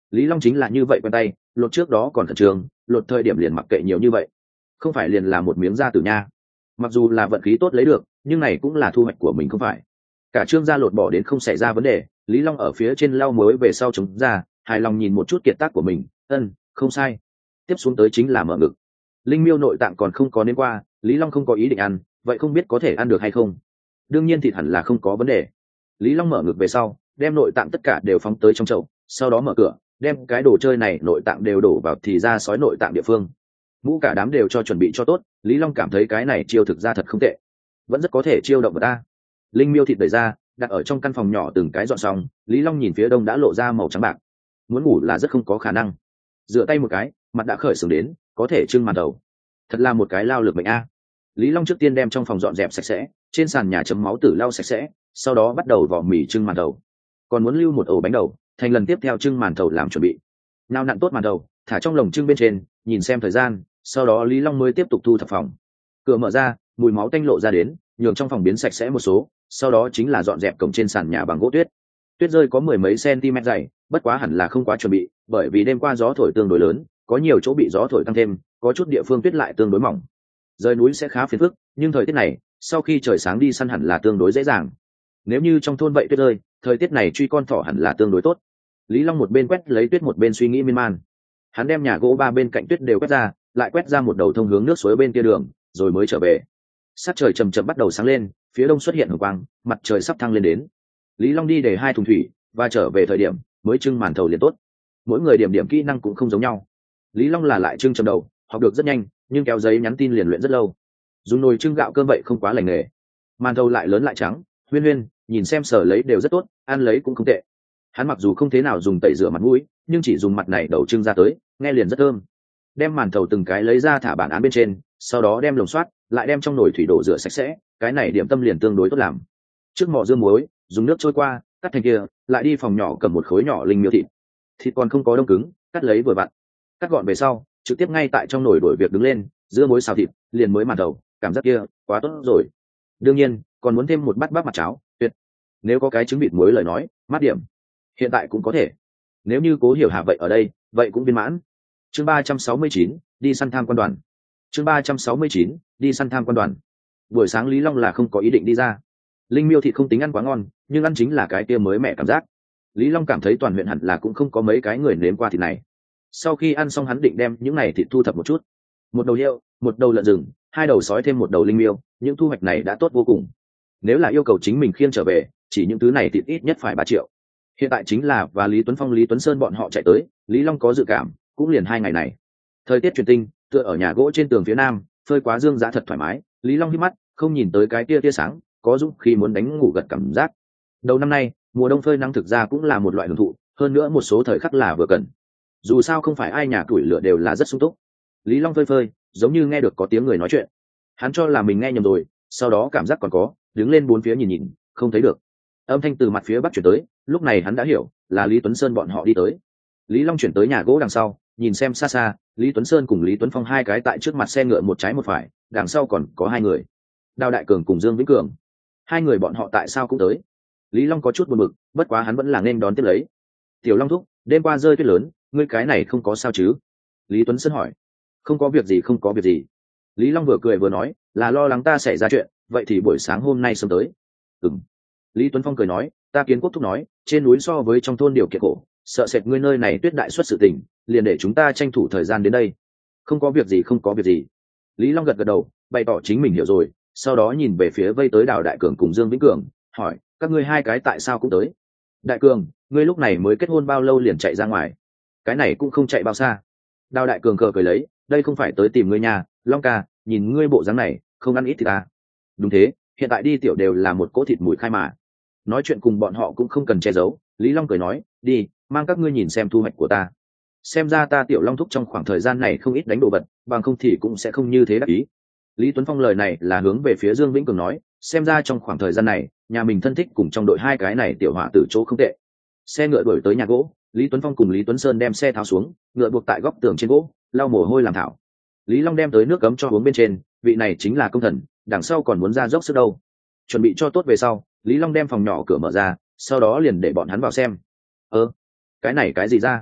Lý Long chính là như vậy quen tay, lột trước đó còn khẩn trương, lột thời điểm liền mặc kệ nhiều như vậy, không phải liền là một miếng da tử nha. Mặc dù là vận khí tốt lấy được, nhưng này cũng là thu hoạch của mình không phải. Cả trương da lột bỏ đến không xảy ra vấn đề, Lý Long ở phía trên lau muối về sau chống ra, hài lòng nhìn một chút kiệt tác của mình, ân, không sai. Tiếp xuống tới chính là mở ngực. Linh miêu nội tạng còn không có nên qua, Lý Long không có ý định ăn, vậy không biết có thể ăn được hay không. Đương nhiên thịt hẳn là không có vấn đề. Lý Long mở ngực về sau, đem nội tạng tất cả đều phóng tới trong chậu, sau đó mở cửa, đem cái đồ chơi này nội tạng đều đổ vào thì ra sói nội tạng địa phương. Mũ cả đám đều cho chuẩn bị cho tốt, Lý Long cảm thấy cái này chiêu thực ra thật không tệ, vẫn rất có thể chiêu động vật ta. Linh miêu thịt đẩy ra, đặt ở trong căn phòng nhỏ từng cái dọn xong, Lý Long nhìn phía đông đã lộ ra màu trắng bạc, muốn ngủ là rất không có khả năng. Dựa tay một cái, mặt đã khởi sướng đến, có thể trưng màn đầu. Thật là một cái lao lực mệnh a. Lý Long trước tiên đem trong phòng dọn dẹp sạch sẽ, trên sàn nhà chấm máu tử lau sạch sẽ, sau đó bắt đầu vò mì trưng màn đầu. Còn muốn lưu một ổ bánh đầu, thành lần tiếp theo trưng màn đầu làm chuẩn bị. Nào nặn tốt màn đầu, thả trong lồng trưng bên trên, nhìn xem thời gian, sau đó Lý Long mới tiếp tục thu thập phòng. Cửa mở ra, mùi máu tanh lộ ra đến, nhường trong phòng biến sạch sẽ một số, sau đó chính là dọn dẹp cổng trên sàn nhà bằng gỗ tuyết. Tuyết rơi có mười mấy cm dày, bất quá hẳn là không quá chuẩn bị, bởi vì đêm qua gió thổi tương đối lớn, có nhiều chỗ bị gió thổi tăng thêm, có chút địa phương tuyết lại tương đối mỏng. Rời núi sẽ khá phiền phức, nhưng thời tiết này, sau khi trời sáng đi săn hẳn là tương đối dễ dàng. Nếu như trong thôn vậy tuyết rơi, thời tiết này truy con thỏ hẳn là tương đối tốt. Lý Long một bên quét lấy tuyết một bên suy nghĩ miên man. Hắn đem nhà gỗ ba bên cạnh tuyết đều quét ra, lại quét ra một đầu thông hướng nước suối bên kia đường, rồi mới trở về. Sát trời chầm chậm bắt đầu sáng lên, phía đông xuất hiện hồng quang, mặt trời sắp thăng lên đến. Lý Long đi để hai thùng thủy và trở về thời điểm mới trưng màn thầu liền tốt. Mỗi người điểm điểm kỹ năng cũng không giống nhau. Lý Long là lại trưng chầm đầu, học được rất nhanh, nhưng kéo giấy nhắn tin liền luyện rất lâu. Dùng nồi trưng gạo cơm vậy không quá lành nghề. Màn thầu lại lớn lại trắng, huyên huyên, nhìn xem sở lấy đều rất tốt, ăn lấy cũng không tệ. Hắn mặc dù không thế nào dùng tẩy rửa mặt mũi, nhưng chỉ dùng mặt này đầu trưng ra tới, nghe liền rất thơm. Đem màn thầu từng cái lấy ra thả bản án bên trên, sau đó đem lồng xoát, lại đem trong nồi thủy đổ rửa sạch sẽ, cái này điểm tâm liền tương đối tốt làm. Trước mỏ dưa muối, dùng nước trôi qua, cắt thành kia, lại đi phòng nhỏ cầm một khối nhỏ linh miêu thịt. Thịt còn không có đông cứng, cắt lấy vừa vặn. Cắt gọn về sau, trực tiếp ngay tại trong nồi đổi việc đứng lên, dưa muối xào thịt, liền mới màn thầu, cảm giác kia quá tốt rồi. Đương nhiên, còn muốn thêm một bát bắp mặt cháo, tuyệt. Nếu có cái trứng vịt muối lời nói, mát điểm. Hiện tại cũng có thể. Nếu như Cố Hiểu Hà vậy ở đây, vậy cũng viên mãn. Chương ba trăm sáu mươi chín, đi săn tham quan đoàn. Chương ba trăm sáu mươi chín, đi săn tham quan đoàn. Buổi sáng Lý Long là không có ý định đi ra. Linh miêu thịt không tính ăn quá ngon, nhưng ăn chính là cái kia mới mẻ cảm giác. Lý Long cảm thấy toàn huyện hẳn là cũng không có mấy cái người nếm qua thịt này. Sau khi ăn xong hắn định đem những này thịt thu thập một chút. Một đầu heo, một đầu lợn rừng, hai đầu sói thêm một đầu linh miêu, những thu hoạch này đã tốt vô cùng. Nếu là yêu cầu chính mình khiêng trở về, chỉ những thứ này thịt ít nhất phải ba triệu. Hiện tại chính là và Lý Tuấn Phong, Lý Tuấn Sơn bọn họ chạy tới, Lý Long có dự cảm, cũng liền hai ngày này. Thời tiết chuyển tinh, tựa ở nhà gỗ trên tường phía nam, phơi quá dương giá thật thoải mái, Lý Long hít mắt, không nhìn tới cái tia tia sáng, có dũng khi muốn đánh ngủ gật cảm giác. Đầu năm nay, mùa đông phơi nắng thực ra cũng là một loại hưởng thụ, hơn nữa một số thời khắc là vừa cần. Dù sao không phải ai nhà tuổi lửa đều là rất sung túc. Lý Long phơi phơi, giống như nghe được có tiếng người nói chuyện. Hắn cho là mình nghe nhầm rồi, sau đó cảm giác còn có, đứng lên bốn phía nhìn nhìn, không thấy được. Âm thanh từ mặt phía bắc chuyển tới, lúc này hắn đã hiểu, là Lý Tuấn Sơn bọn họ đi tới. Lý Long chuyển tới nhà gỗ đằng sau, nhìn xem xa xa, Lý Tuấn Sơn cùng Lý Tuấn Phong hai cái tại trước mặt xe ngựa một trái một phải, đằng sau còn có hai người. Đào Đại Cường cùng Dương Vĩnh Cường. Hai người bọn họ tại sao cũng tới? Lý Long có chút buồn bực, bất quá hắn vẫn là nên đón tiếp lấy. Tiểu Long thúc, đêm qua rơi tuyết lớn, ngươi cái này không có sao chứ? Lý Tuấn Sơn hỏi. Không có việc gì, không có việc gì. Lý Long vừa cười vừa nói, là lo lắng ta xảy ra chuyện, vậy thì buổi sáng hôm nay sớm tới. Ừm. Lý Tuấn Phong cười nói, ta Kiến Quốc thúc nói, trên núi so với trong thôn điều kiện khổ, sợ sệt ngươi nơi này tuyết đại xuất sự tình, liền để chúng ta tranh thủ thời gian đến đây. Không có việc gì, không có việc gì. Lý Long gật gật đầu, bày tỏ chính mình hiểu rồi, sau đó nhìn về phía vây tới Đào Đại Cường cùng Dương Vĩnh Cường, hỏi, các ngươi hai cái tại sao cũng tới? Đại Cường, ngươi lúc này mới kết hôn bao lâu liền chạy ra ngoài? Cái này cũng không chạy bao xa. Đào Đại Cường cờ cười lấy, đây không phải tới tìm ngươi nhà, Long ca, nhìn ngươi bộ dáng này, không ăn ít thì ta. Đúng thế, hiện tại đi tiểu đều là một cỗ thịt mùi khai mà. Nói chuyện cùng bọn họ cũng không cần che giấu, Lý Long cười nói, đi, mang các ngươi nhìn xem thu hoạch của ta. Xem ra ta Tiểu Long thúc trong khoảng thời gian này không ít đánh đồ vật, bằng không thì cũng sẽ không như thế đắc ý. Lý Tuấn Phong lời này là hướng về phía Dương Vĩnh Cường nói, xem ra trong khoảng thời gian này, nhà mình thân thích cùng trong đội hai cái này tiểu hỏa tử chỗ không tệ. Xe ngựa đuổi tới nhà gỗ, Lý Tuấn Phong cùng Lý Tuấn Sơn đem xe tháo xuống, ngựa buộc tại góc tường trên gỗ, lau mồ hôi làm thảo. Lý Long đem tới nước cấm cho uống bên trên, vị này chính là công thần, đằng sau còn muốn ra dốc sức đâu. Chuẩn bị cho tốt về sau, Lý Long đem phòng nhỏ cửa mở ra, sau đó liền để bọn hắn vào xem. Ơ, cái này cái gì ra?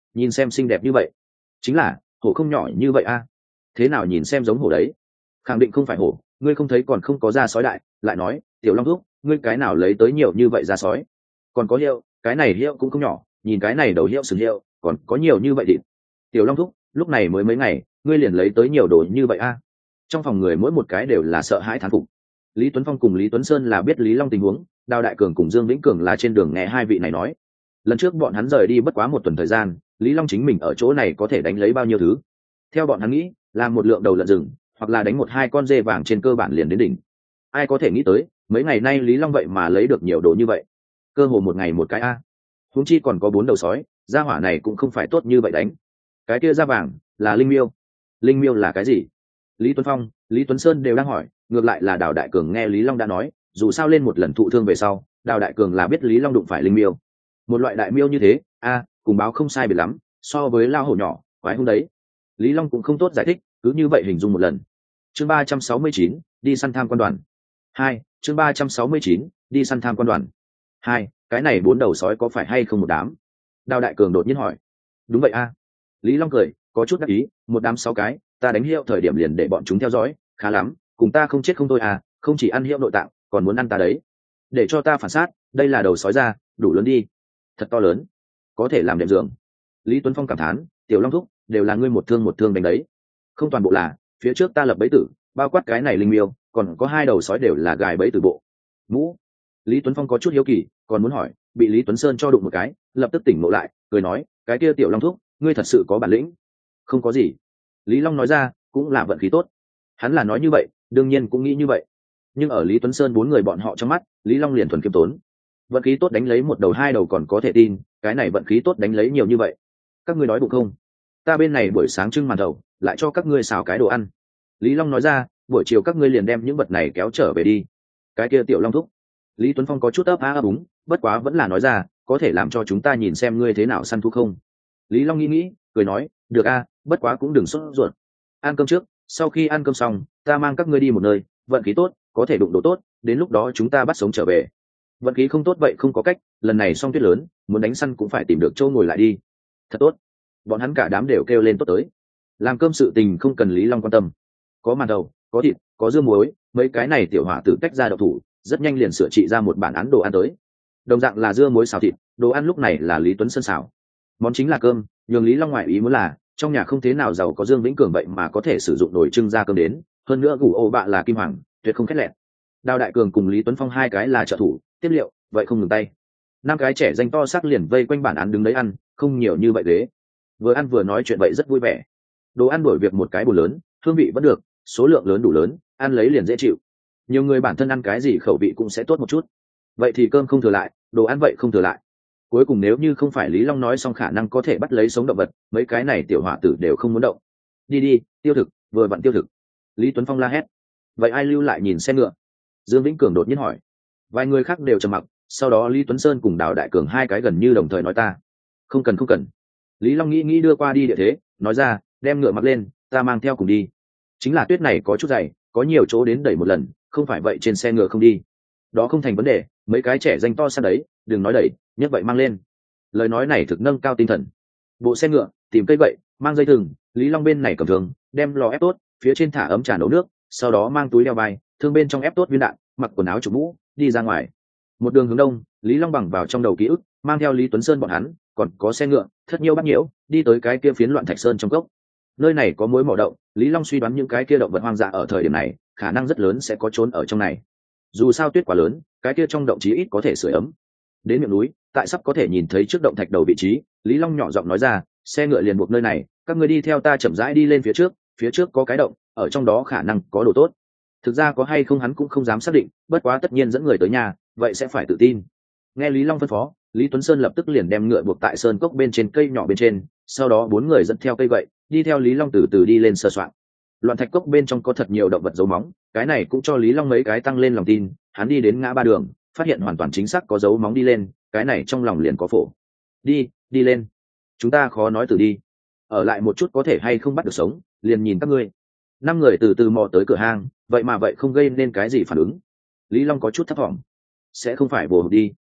nhìn xem xinh đẹp như vậy. Chính là hổ không nhỏ như vậy a, thế nào nhìn xem giống hổ đấy? Khẳng định không phải hổ, ngươi không thấy còn không có da sói đại. Lại nói tiểu long thúc, ngươi cái nào lấy tới nhiều như vậy da sói? Còn có hiệu, cái này hiệu cũng không nhỏ, nhìn cái này đầu hiệu sừng hiệu còn có nhiều như vậy thịt. Tiểu long thúc, lúc này mới mấy ngày ngươi liền lấy tới nhiều đồ như vậy a? Trong phòng người mỗi một cái đều là sợ hãi thán phục. Lý Tuấn Phong cùng Lý Tuấn Sơn là biết Lý Long tình huống, Đào Đại Cường cùng Dương Vĩnh Cường là trên đường nghe hai vị này nói. Lần trước bọn hắn rời đi bất quá một tuần thời gian, Lý Long chính mình ở chỗ này có thể đánh lấy bao nhiêu thứ. Theo bọn hắn nghĩ, là một lượng đầu lợn rừng, hoặc là đánh một hai con dê vàng trên cơ bản liền đến đỉnh. Ai có thể nghĩ tới, mấy ngày nay Lý Long vậy mà lấy được nhiều đồ như vậy. Cơ hồ một ngày một cái a. Huống chi còn có bốn đầu sói, gia hỏa này cũng không phải tốt như vậy đánh. Cái kia da vàng là linh miêu. Linh miêu là cái gì? Lý Tuấn Phong, Lý Tuấn Sơn đều đang hỏi, ngược lại là Đào Đại Cường nghe Lý Long đã nói, dù sao lên một lần thụ thương về sau, Đào Đại Cường là biết Lý Long đụng phải linh miêu. Một loại đại miêu như thế, a, cùng báo không sai biệt lắm, so với lao hổ nhỏ, quái hung đấy. Lý Long cũng không tốt giải thích, cứ như vậy hình dung một lần. Chương ba trăm sáu mươi chín, đi săn tham quan đoàn. Hai, chương ba trăm sáu mươi chín, đi săn tham quan đoàn. Hai, cái này bốn đầu sói có phải hay không một đám? Đào Đại Cường đột nhiên hỏi. Đúng vậy a. Lý Long cười, có chút đắc ý, một đám sáu cái, ta đánh hiệu thời điểm liền để bọn chúng theo dõi, khá lắm, cùng ta không chết không thôi à, không chỉ ăn hiệu nội tạng, còn muốn ăn ta đấy. Để cho ta phản sát, đây là đầu sói ra, đủ lớn đi. Thật to lớn, có thể làm đệm giường. Lý Tuấn Phong cảm thán, tiểu long thúc, đều là ngươi một thương một thương đánh đấy. Không toàn bộ là, phía trước ta lập bẫy tử, bao quát cái này linh miêu, còn có hai đầu sói đều là gài bẫy tử bộ. Mũ. Lý Tuấn Phong có chút hiếu kỳ, còn muốn hỏi, bị Lý Tuấn Sơn cho đụng một cái, lập tức tỉnh ngộ lại, cười nói, cái kia tiểu long thúc, ngươi thật sự có bản lĩnh. Không có gì. Lý Long nói ra, cũng là vận khí tốt. Hắn là nói như vậy, đương nhiên cũng nghĩ như vậy. Nhưng ở Lý Tuấn Sơn bốn người bọn họ trong mắt, Lý Long liền thuần kiêm tốn. Vận khí tốt đánh lấy một đầu hai đầu còn có thể tin, cái này vận khí tốt đánh lấy nhiều như vậy. Các ngươi nói bụng không? Ta bên này buổi sáng trưng màn đầu, lại cho các ngươi xào cái đồ ăn. Lý Long nói ra, buổi chiều các ngươi liền đem những vật này kéo trở về đi. Cái kia tiểu Long thúc. Lý Tuấn Phong có chút ấp á ấp úng, bất quá vẫn là nói ra, có thể làm cho chúng ta nhìn xem ngươi thế nào săn thú không? Lý Long nghĩ nghĩ, cười nói, được a, bất quá cũng đừng sốt ruột. Ăn cơm trước, sau khi ăn cơm xong, ta mang các ngươi đi một nơi, vận khí tốt, có thể đụng độ tốt, đến lúc đó chúng ta bắt sống trở về. Vận khí không tốt vậy không có cách, lần này xong tuyết lớn, muốn đánh săn cũng phải tìm được chỗ ngồi lại đi. Thật tốt. Bọn hắn cả đám đều kêu lên tốt tới. Làm cơm sự tình không cần Lý Long quan tâm. Có màn đầu, có thịt, có dưa muối, mấy cái này tiểu hỏa tử tách ra đậu thủ, rất nhanh liền sửa trị ra một bản án đồ ăn tới. Đồng dạng là dưa muối xào thịt, đồ ăn lúc này là Lý Tuấn Sơn xào. Món chính là cơm, nhường Lý Long ngoại ý muốn là, trong nhà không thế nào giàu có Dương Vĩnh Cường vậy mà có thể sử dụng nồi trưng ra cơm đến, hơn nữa gù ô bạ là kim hoàng, tuyệt không khét lẹt. Đào Đại Cường cùng Lý Tuấn Phong hai cái là trợ thủ, tiếp liệu, vậy không ngừng tay. Năm cái trẻ danh to sắc liền vây quanh bản án đứng đấy ăn, không nhiều như vậy ghế. Vừa ăn vừa nói chuyện vậy rất vui vẻ. Đồ ăn đổi việc một cái bồn lớn, hương vị vẫn được, số lượng lớn đủ lớn, ăn lấy liền dễ chịu. Nhiều người bản thân ăn cái gì khẩu vị cũng sẽ tốt một chút. Vậy thì cơm không thừa lại, đồ ăn vậy không thừa lại. Cuối cùng nếu như không phải Lý Long nói xong khả năng có thể bắt lấy sống động vật, mấy cái này tiểu hỏa tử đều không muốn động. Đi đi, tiêu thực, vừa vặn tiêu thực. Lý Tuấn Phong la hét. Vậy ai lưu lại nhìn xe ngựa? Dương Vĩnh Cường đột nhiên hỏi. Vài người khác đều trầm mặc, sau đó Lý Tuấn Sơn cùng Đào Đại Cường hai cái gần như đồng thời nói ta. Không cần không cần. Lý Long nghĩ nghĩ đưa qua đi địa thế, nói ra, đem ngựa mặc lên, ta mang theo cùng đi. Chính là tuyết này có chút dày, có nhiều chỗ đến đẩy một lần, không phải vậy trên xe ngựa không đi. Đó không thành vấn đề, mấy cái trẻ danh to sang đấy, đừng nói đẩy, nhất vậy mang lên. Lời nói này thực nâng cao tinh thần. Bộ xe ngựa, tìm cây gậy, mang dây thừng, Lý Long bên này cầm thường, đem lò ép tốt, phía trên thả ấm trà nấu nước, sau đó mang túi đeo vai, thương bên trong ép tốt viên đạn, mặc quần áo chụp mũ, đi ra ngoài. Một đường hướng đông, Lý Long bằng vào trong đầu ký ức, mang theo Lý Tuấn Sơn bọn hắn, còn có xe ngựa, thất nhiêu bắt nhiễu, đi tới cái kia phiến loạn thạch sơn trong cốc. Nơi này có mối mỏ động, Lý Long suy đoán những cái kia động vật hoang dã ở thời điểm này, khả năng rất lớn sẽ có trốn ở trong này. Dù sao tuyết quá lớn, cái kia trong động chí ít có thể sưởi ấm. Đến miệng núi, tại sắp có thể nhìn thấy trước động thạch đầu vị trí, Lý Long nhỏ giọng nói ra, xe ngựa liền buộc nơi này, các người đi theo ta chậm rãi đi lên phía trước, phía trước có cái động, ở trong đó khả năng có đồ tốt. Thực ra có hay không hắn cũng không dám xác định, bất quá tất nhiên dẫn người tới nhà, vậy sẽ phải tự tin. Nghe Lý Long phân phó, Lý Tuấn Sơn lập tức liền đem ngựa buộc tại sơn cốc bên trên cây nhỏ bên trên, sau đó bốn người dẫn theo cây gậy, đi theo Lý Long từ từ đi lên sơ soạn. Loạn thạch cốc bên trong có thật nhiều động vật dấu móng, cái này cũng cho Lý Long mấy cái tăng lên lòng tin, hắn đi đến ngã ba đường, phát hiện hoàn toàn chính xác có dấu móng đi lên, cái này trong lòng liền có phổ. Đi, đi lên. Chúng ta khó nói từ đi. Ở lại một chút có thể hay không bắt được sống, liền nhìn các ngươi. Năm người từ từ mò tới cửa hang, vậy mà vậy không gây nên cái gì phản ứng. Lý Long có chút thấp thỏm. Sẽ không phải bồ hụt đi.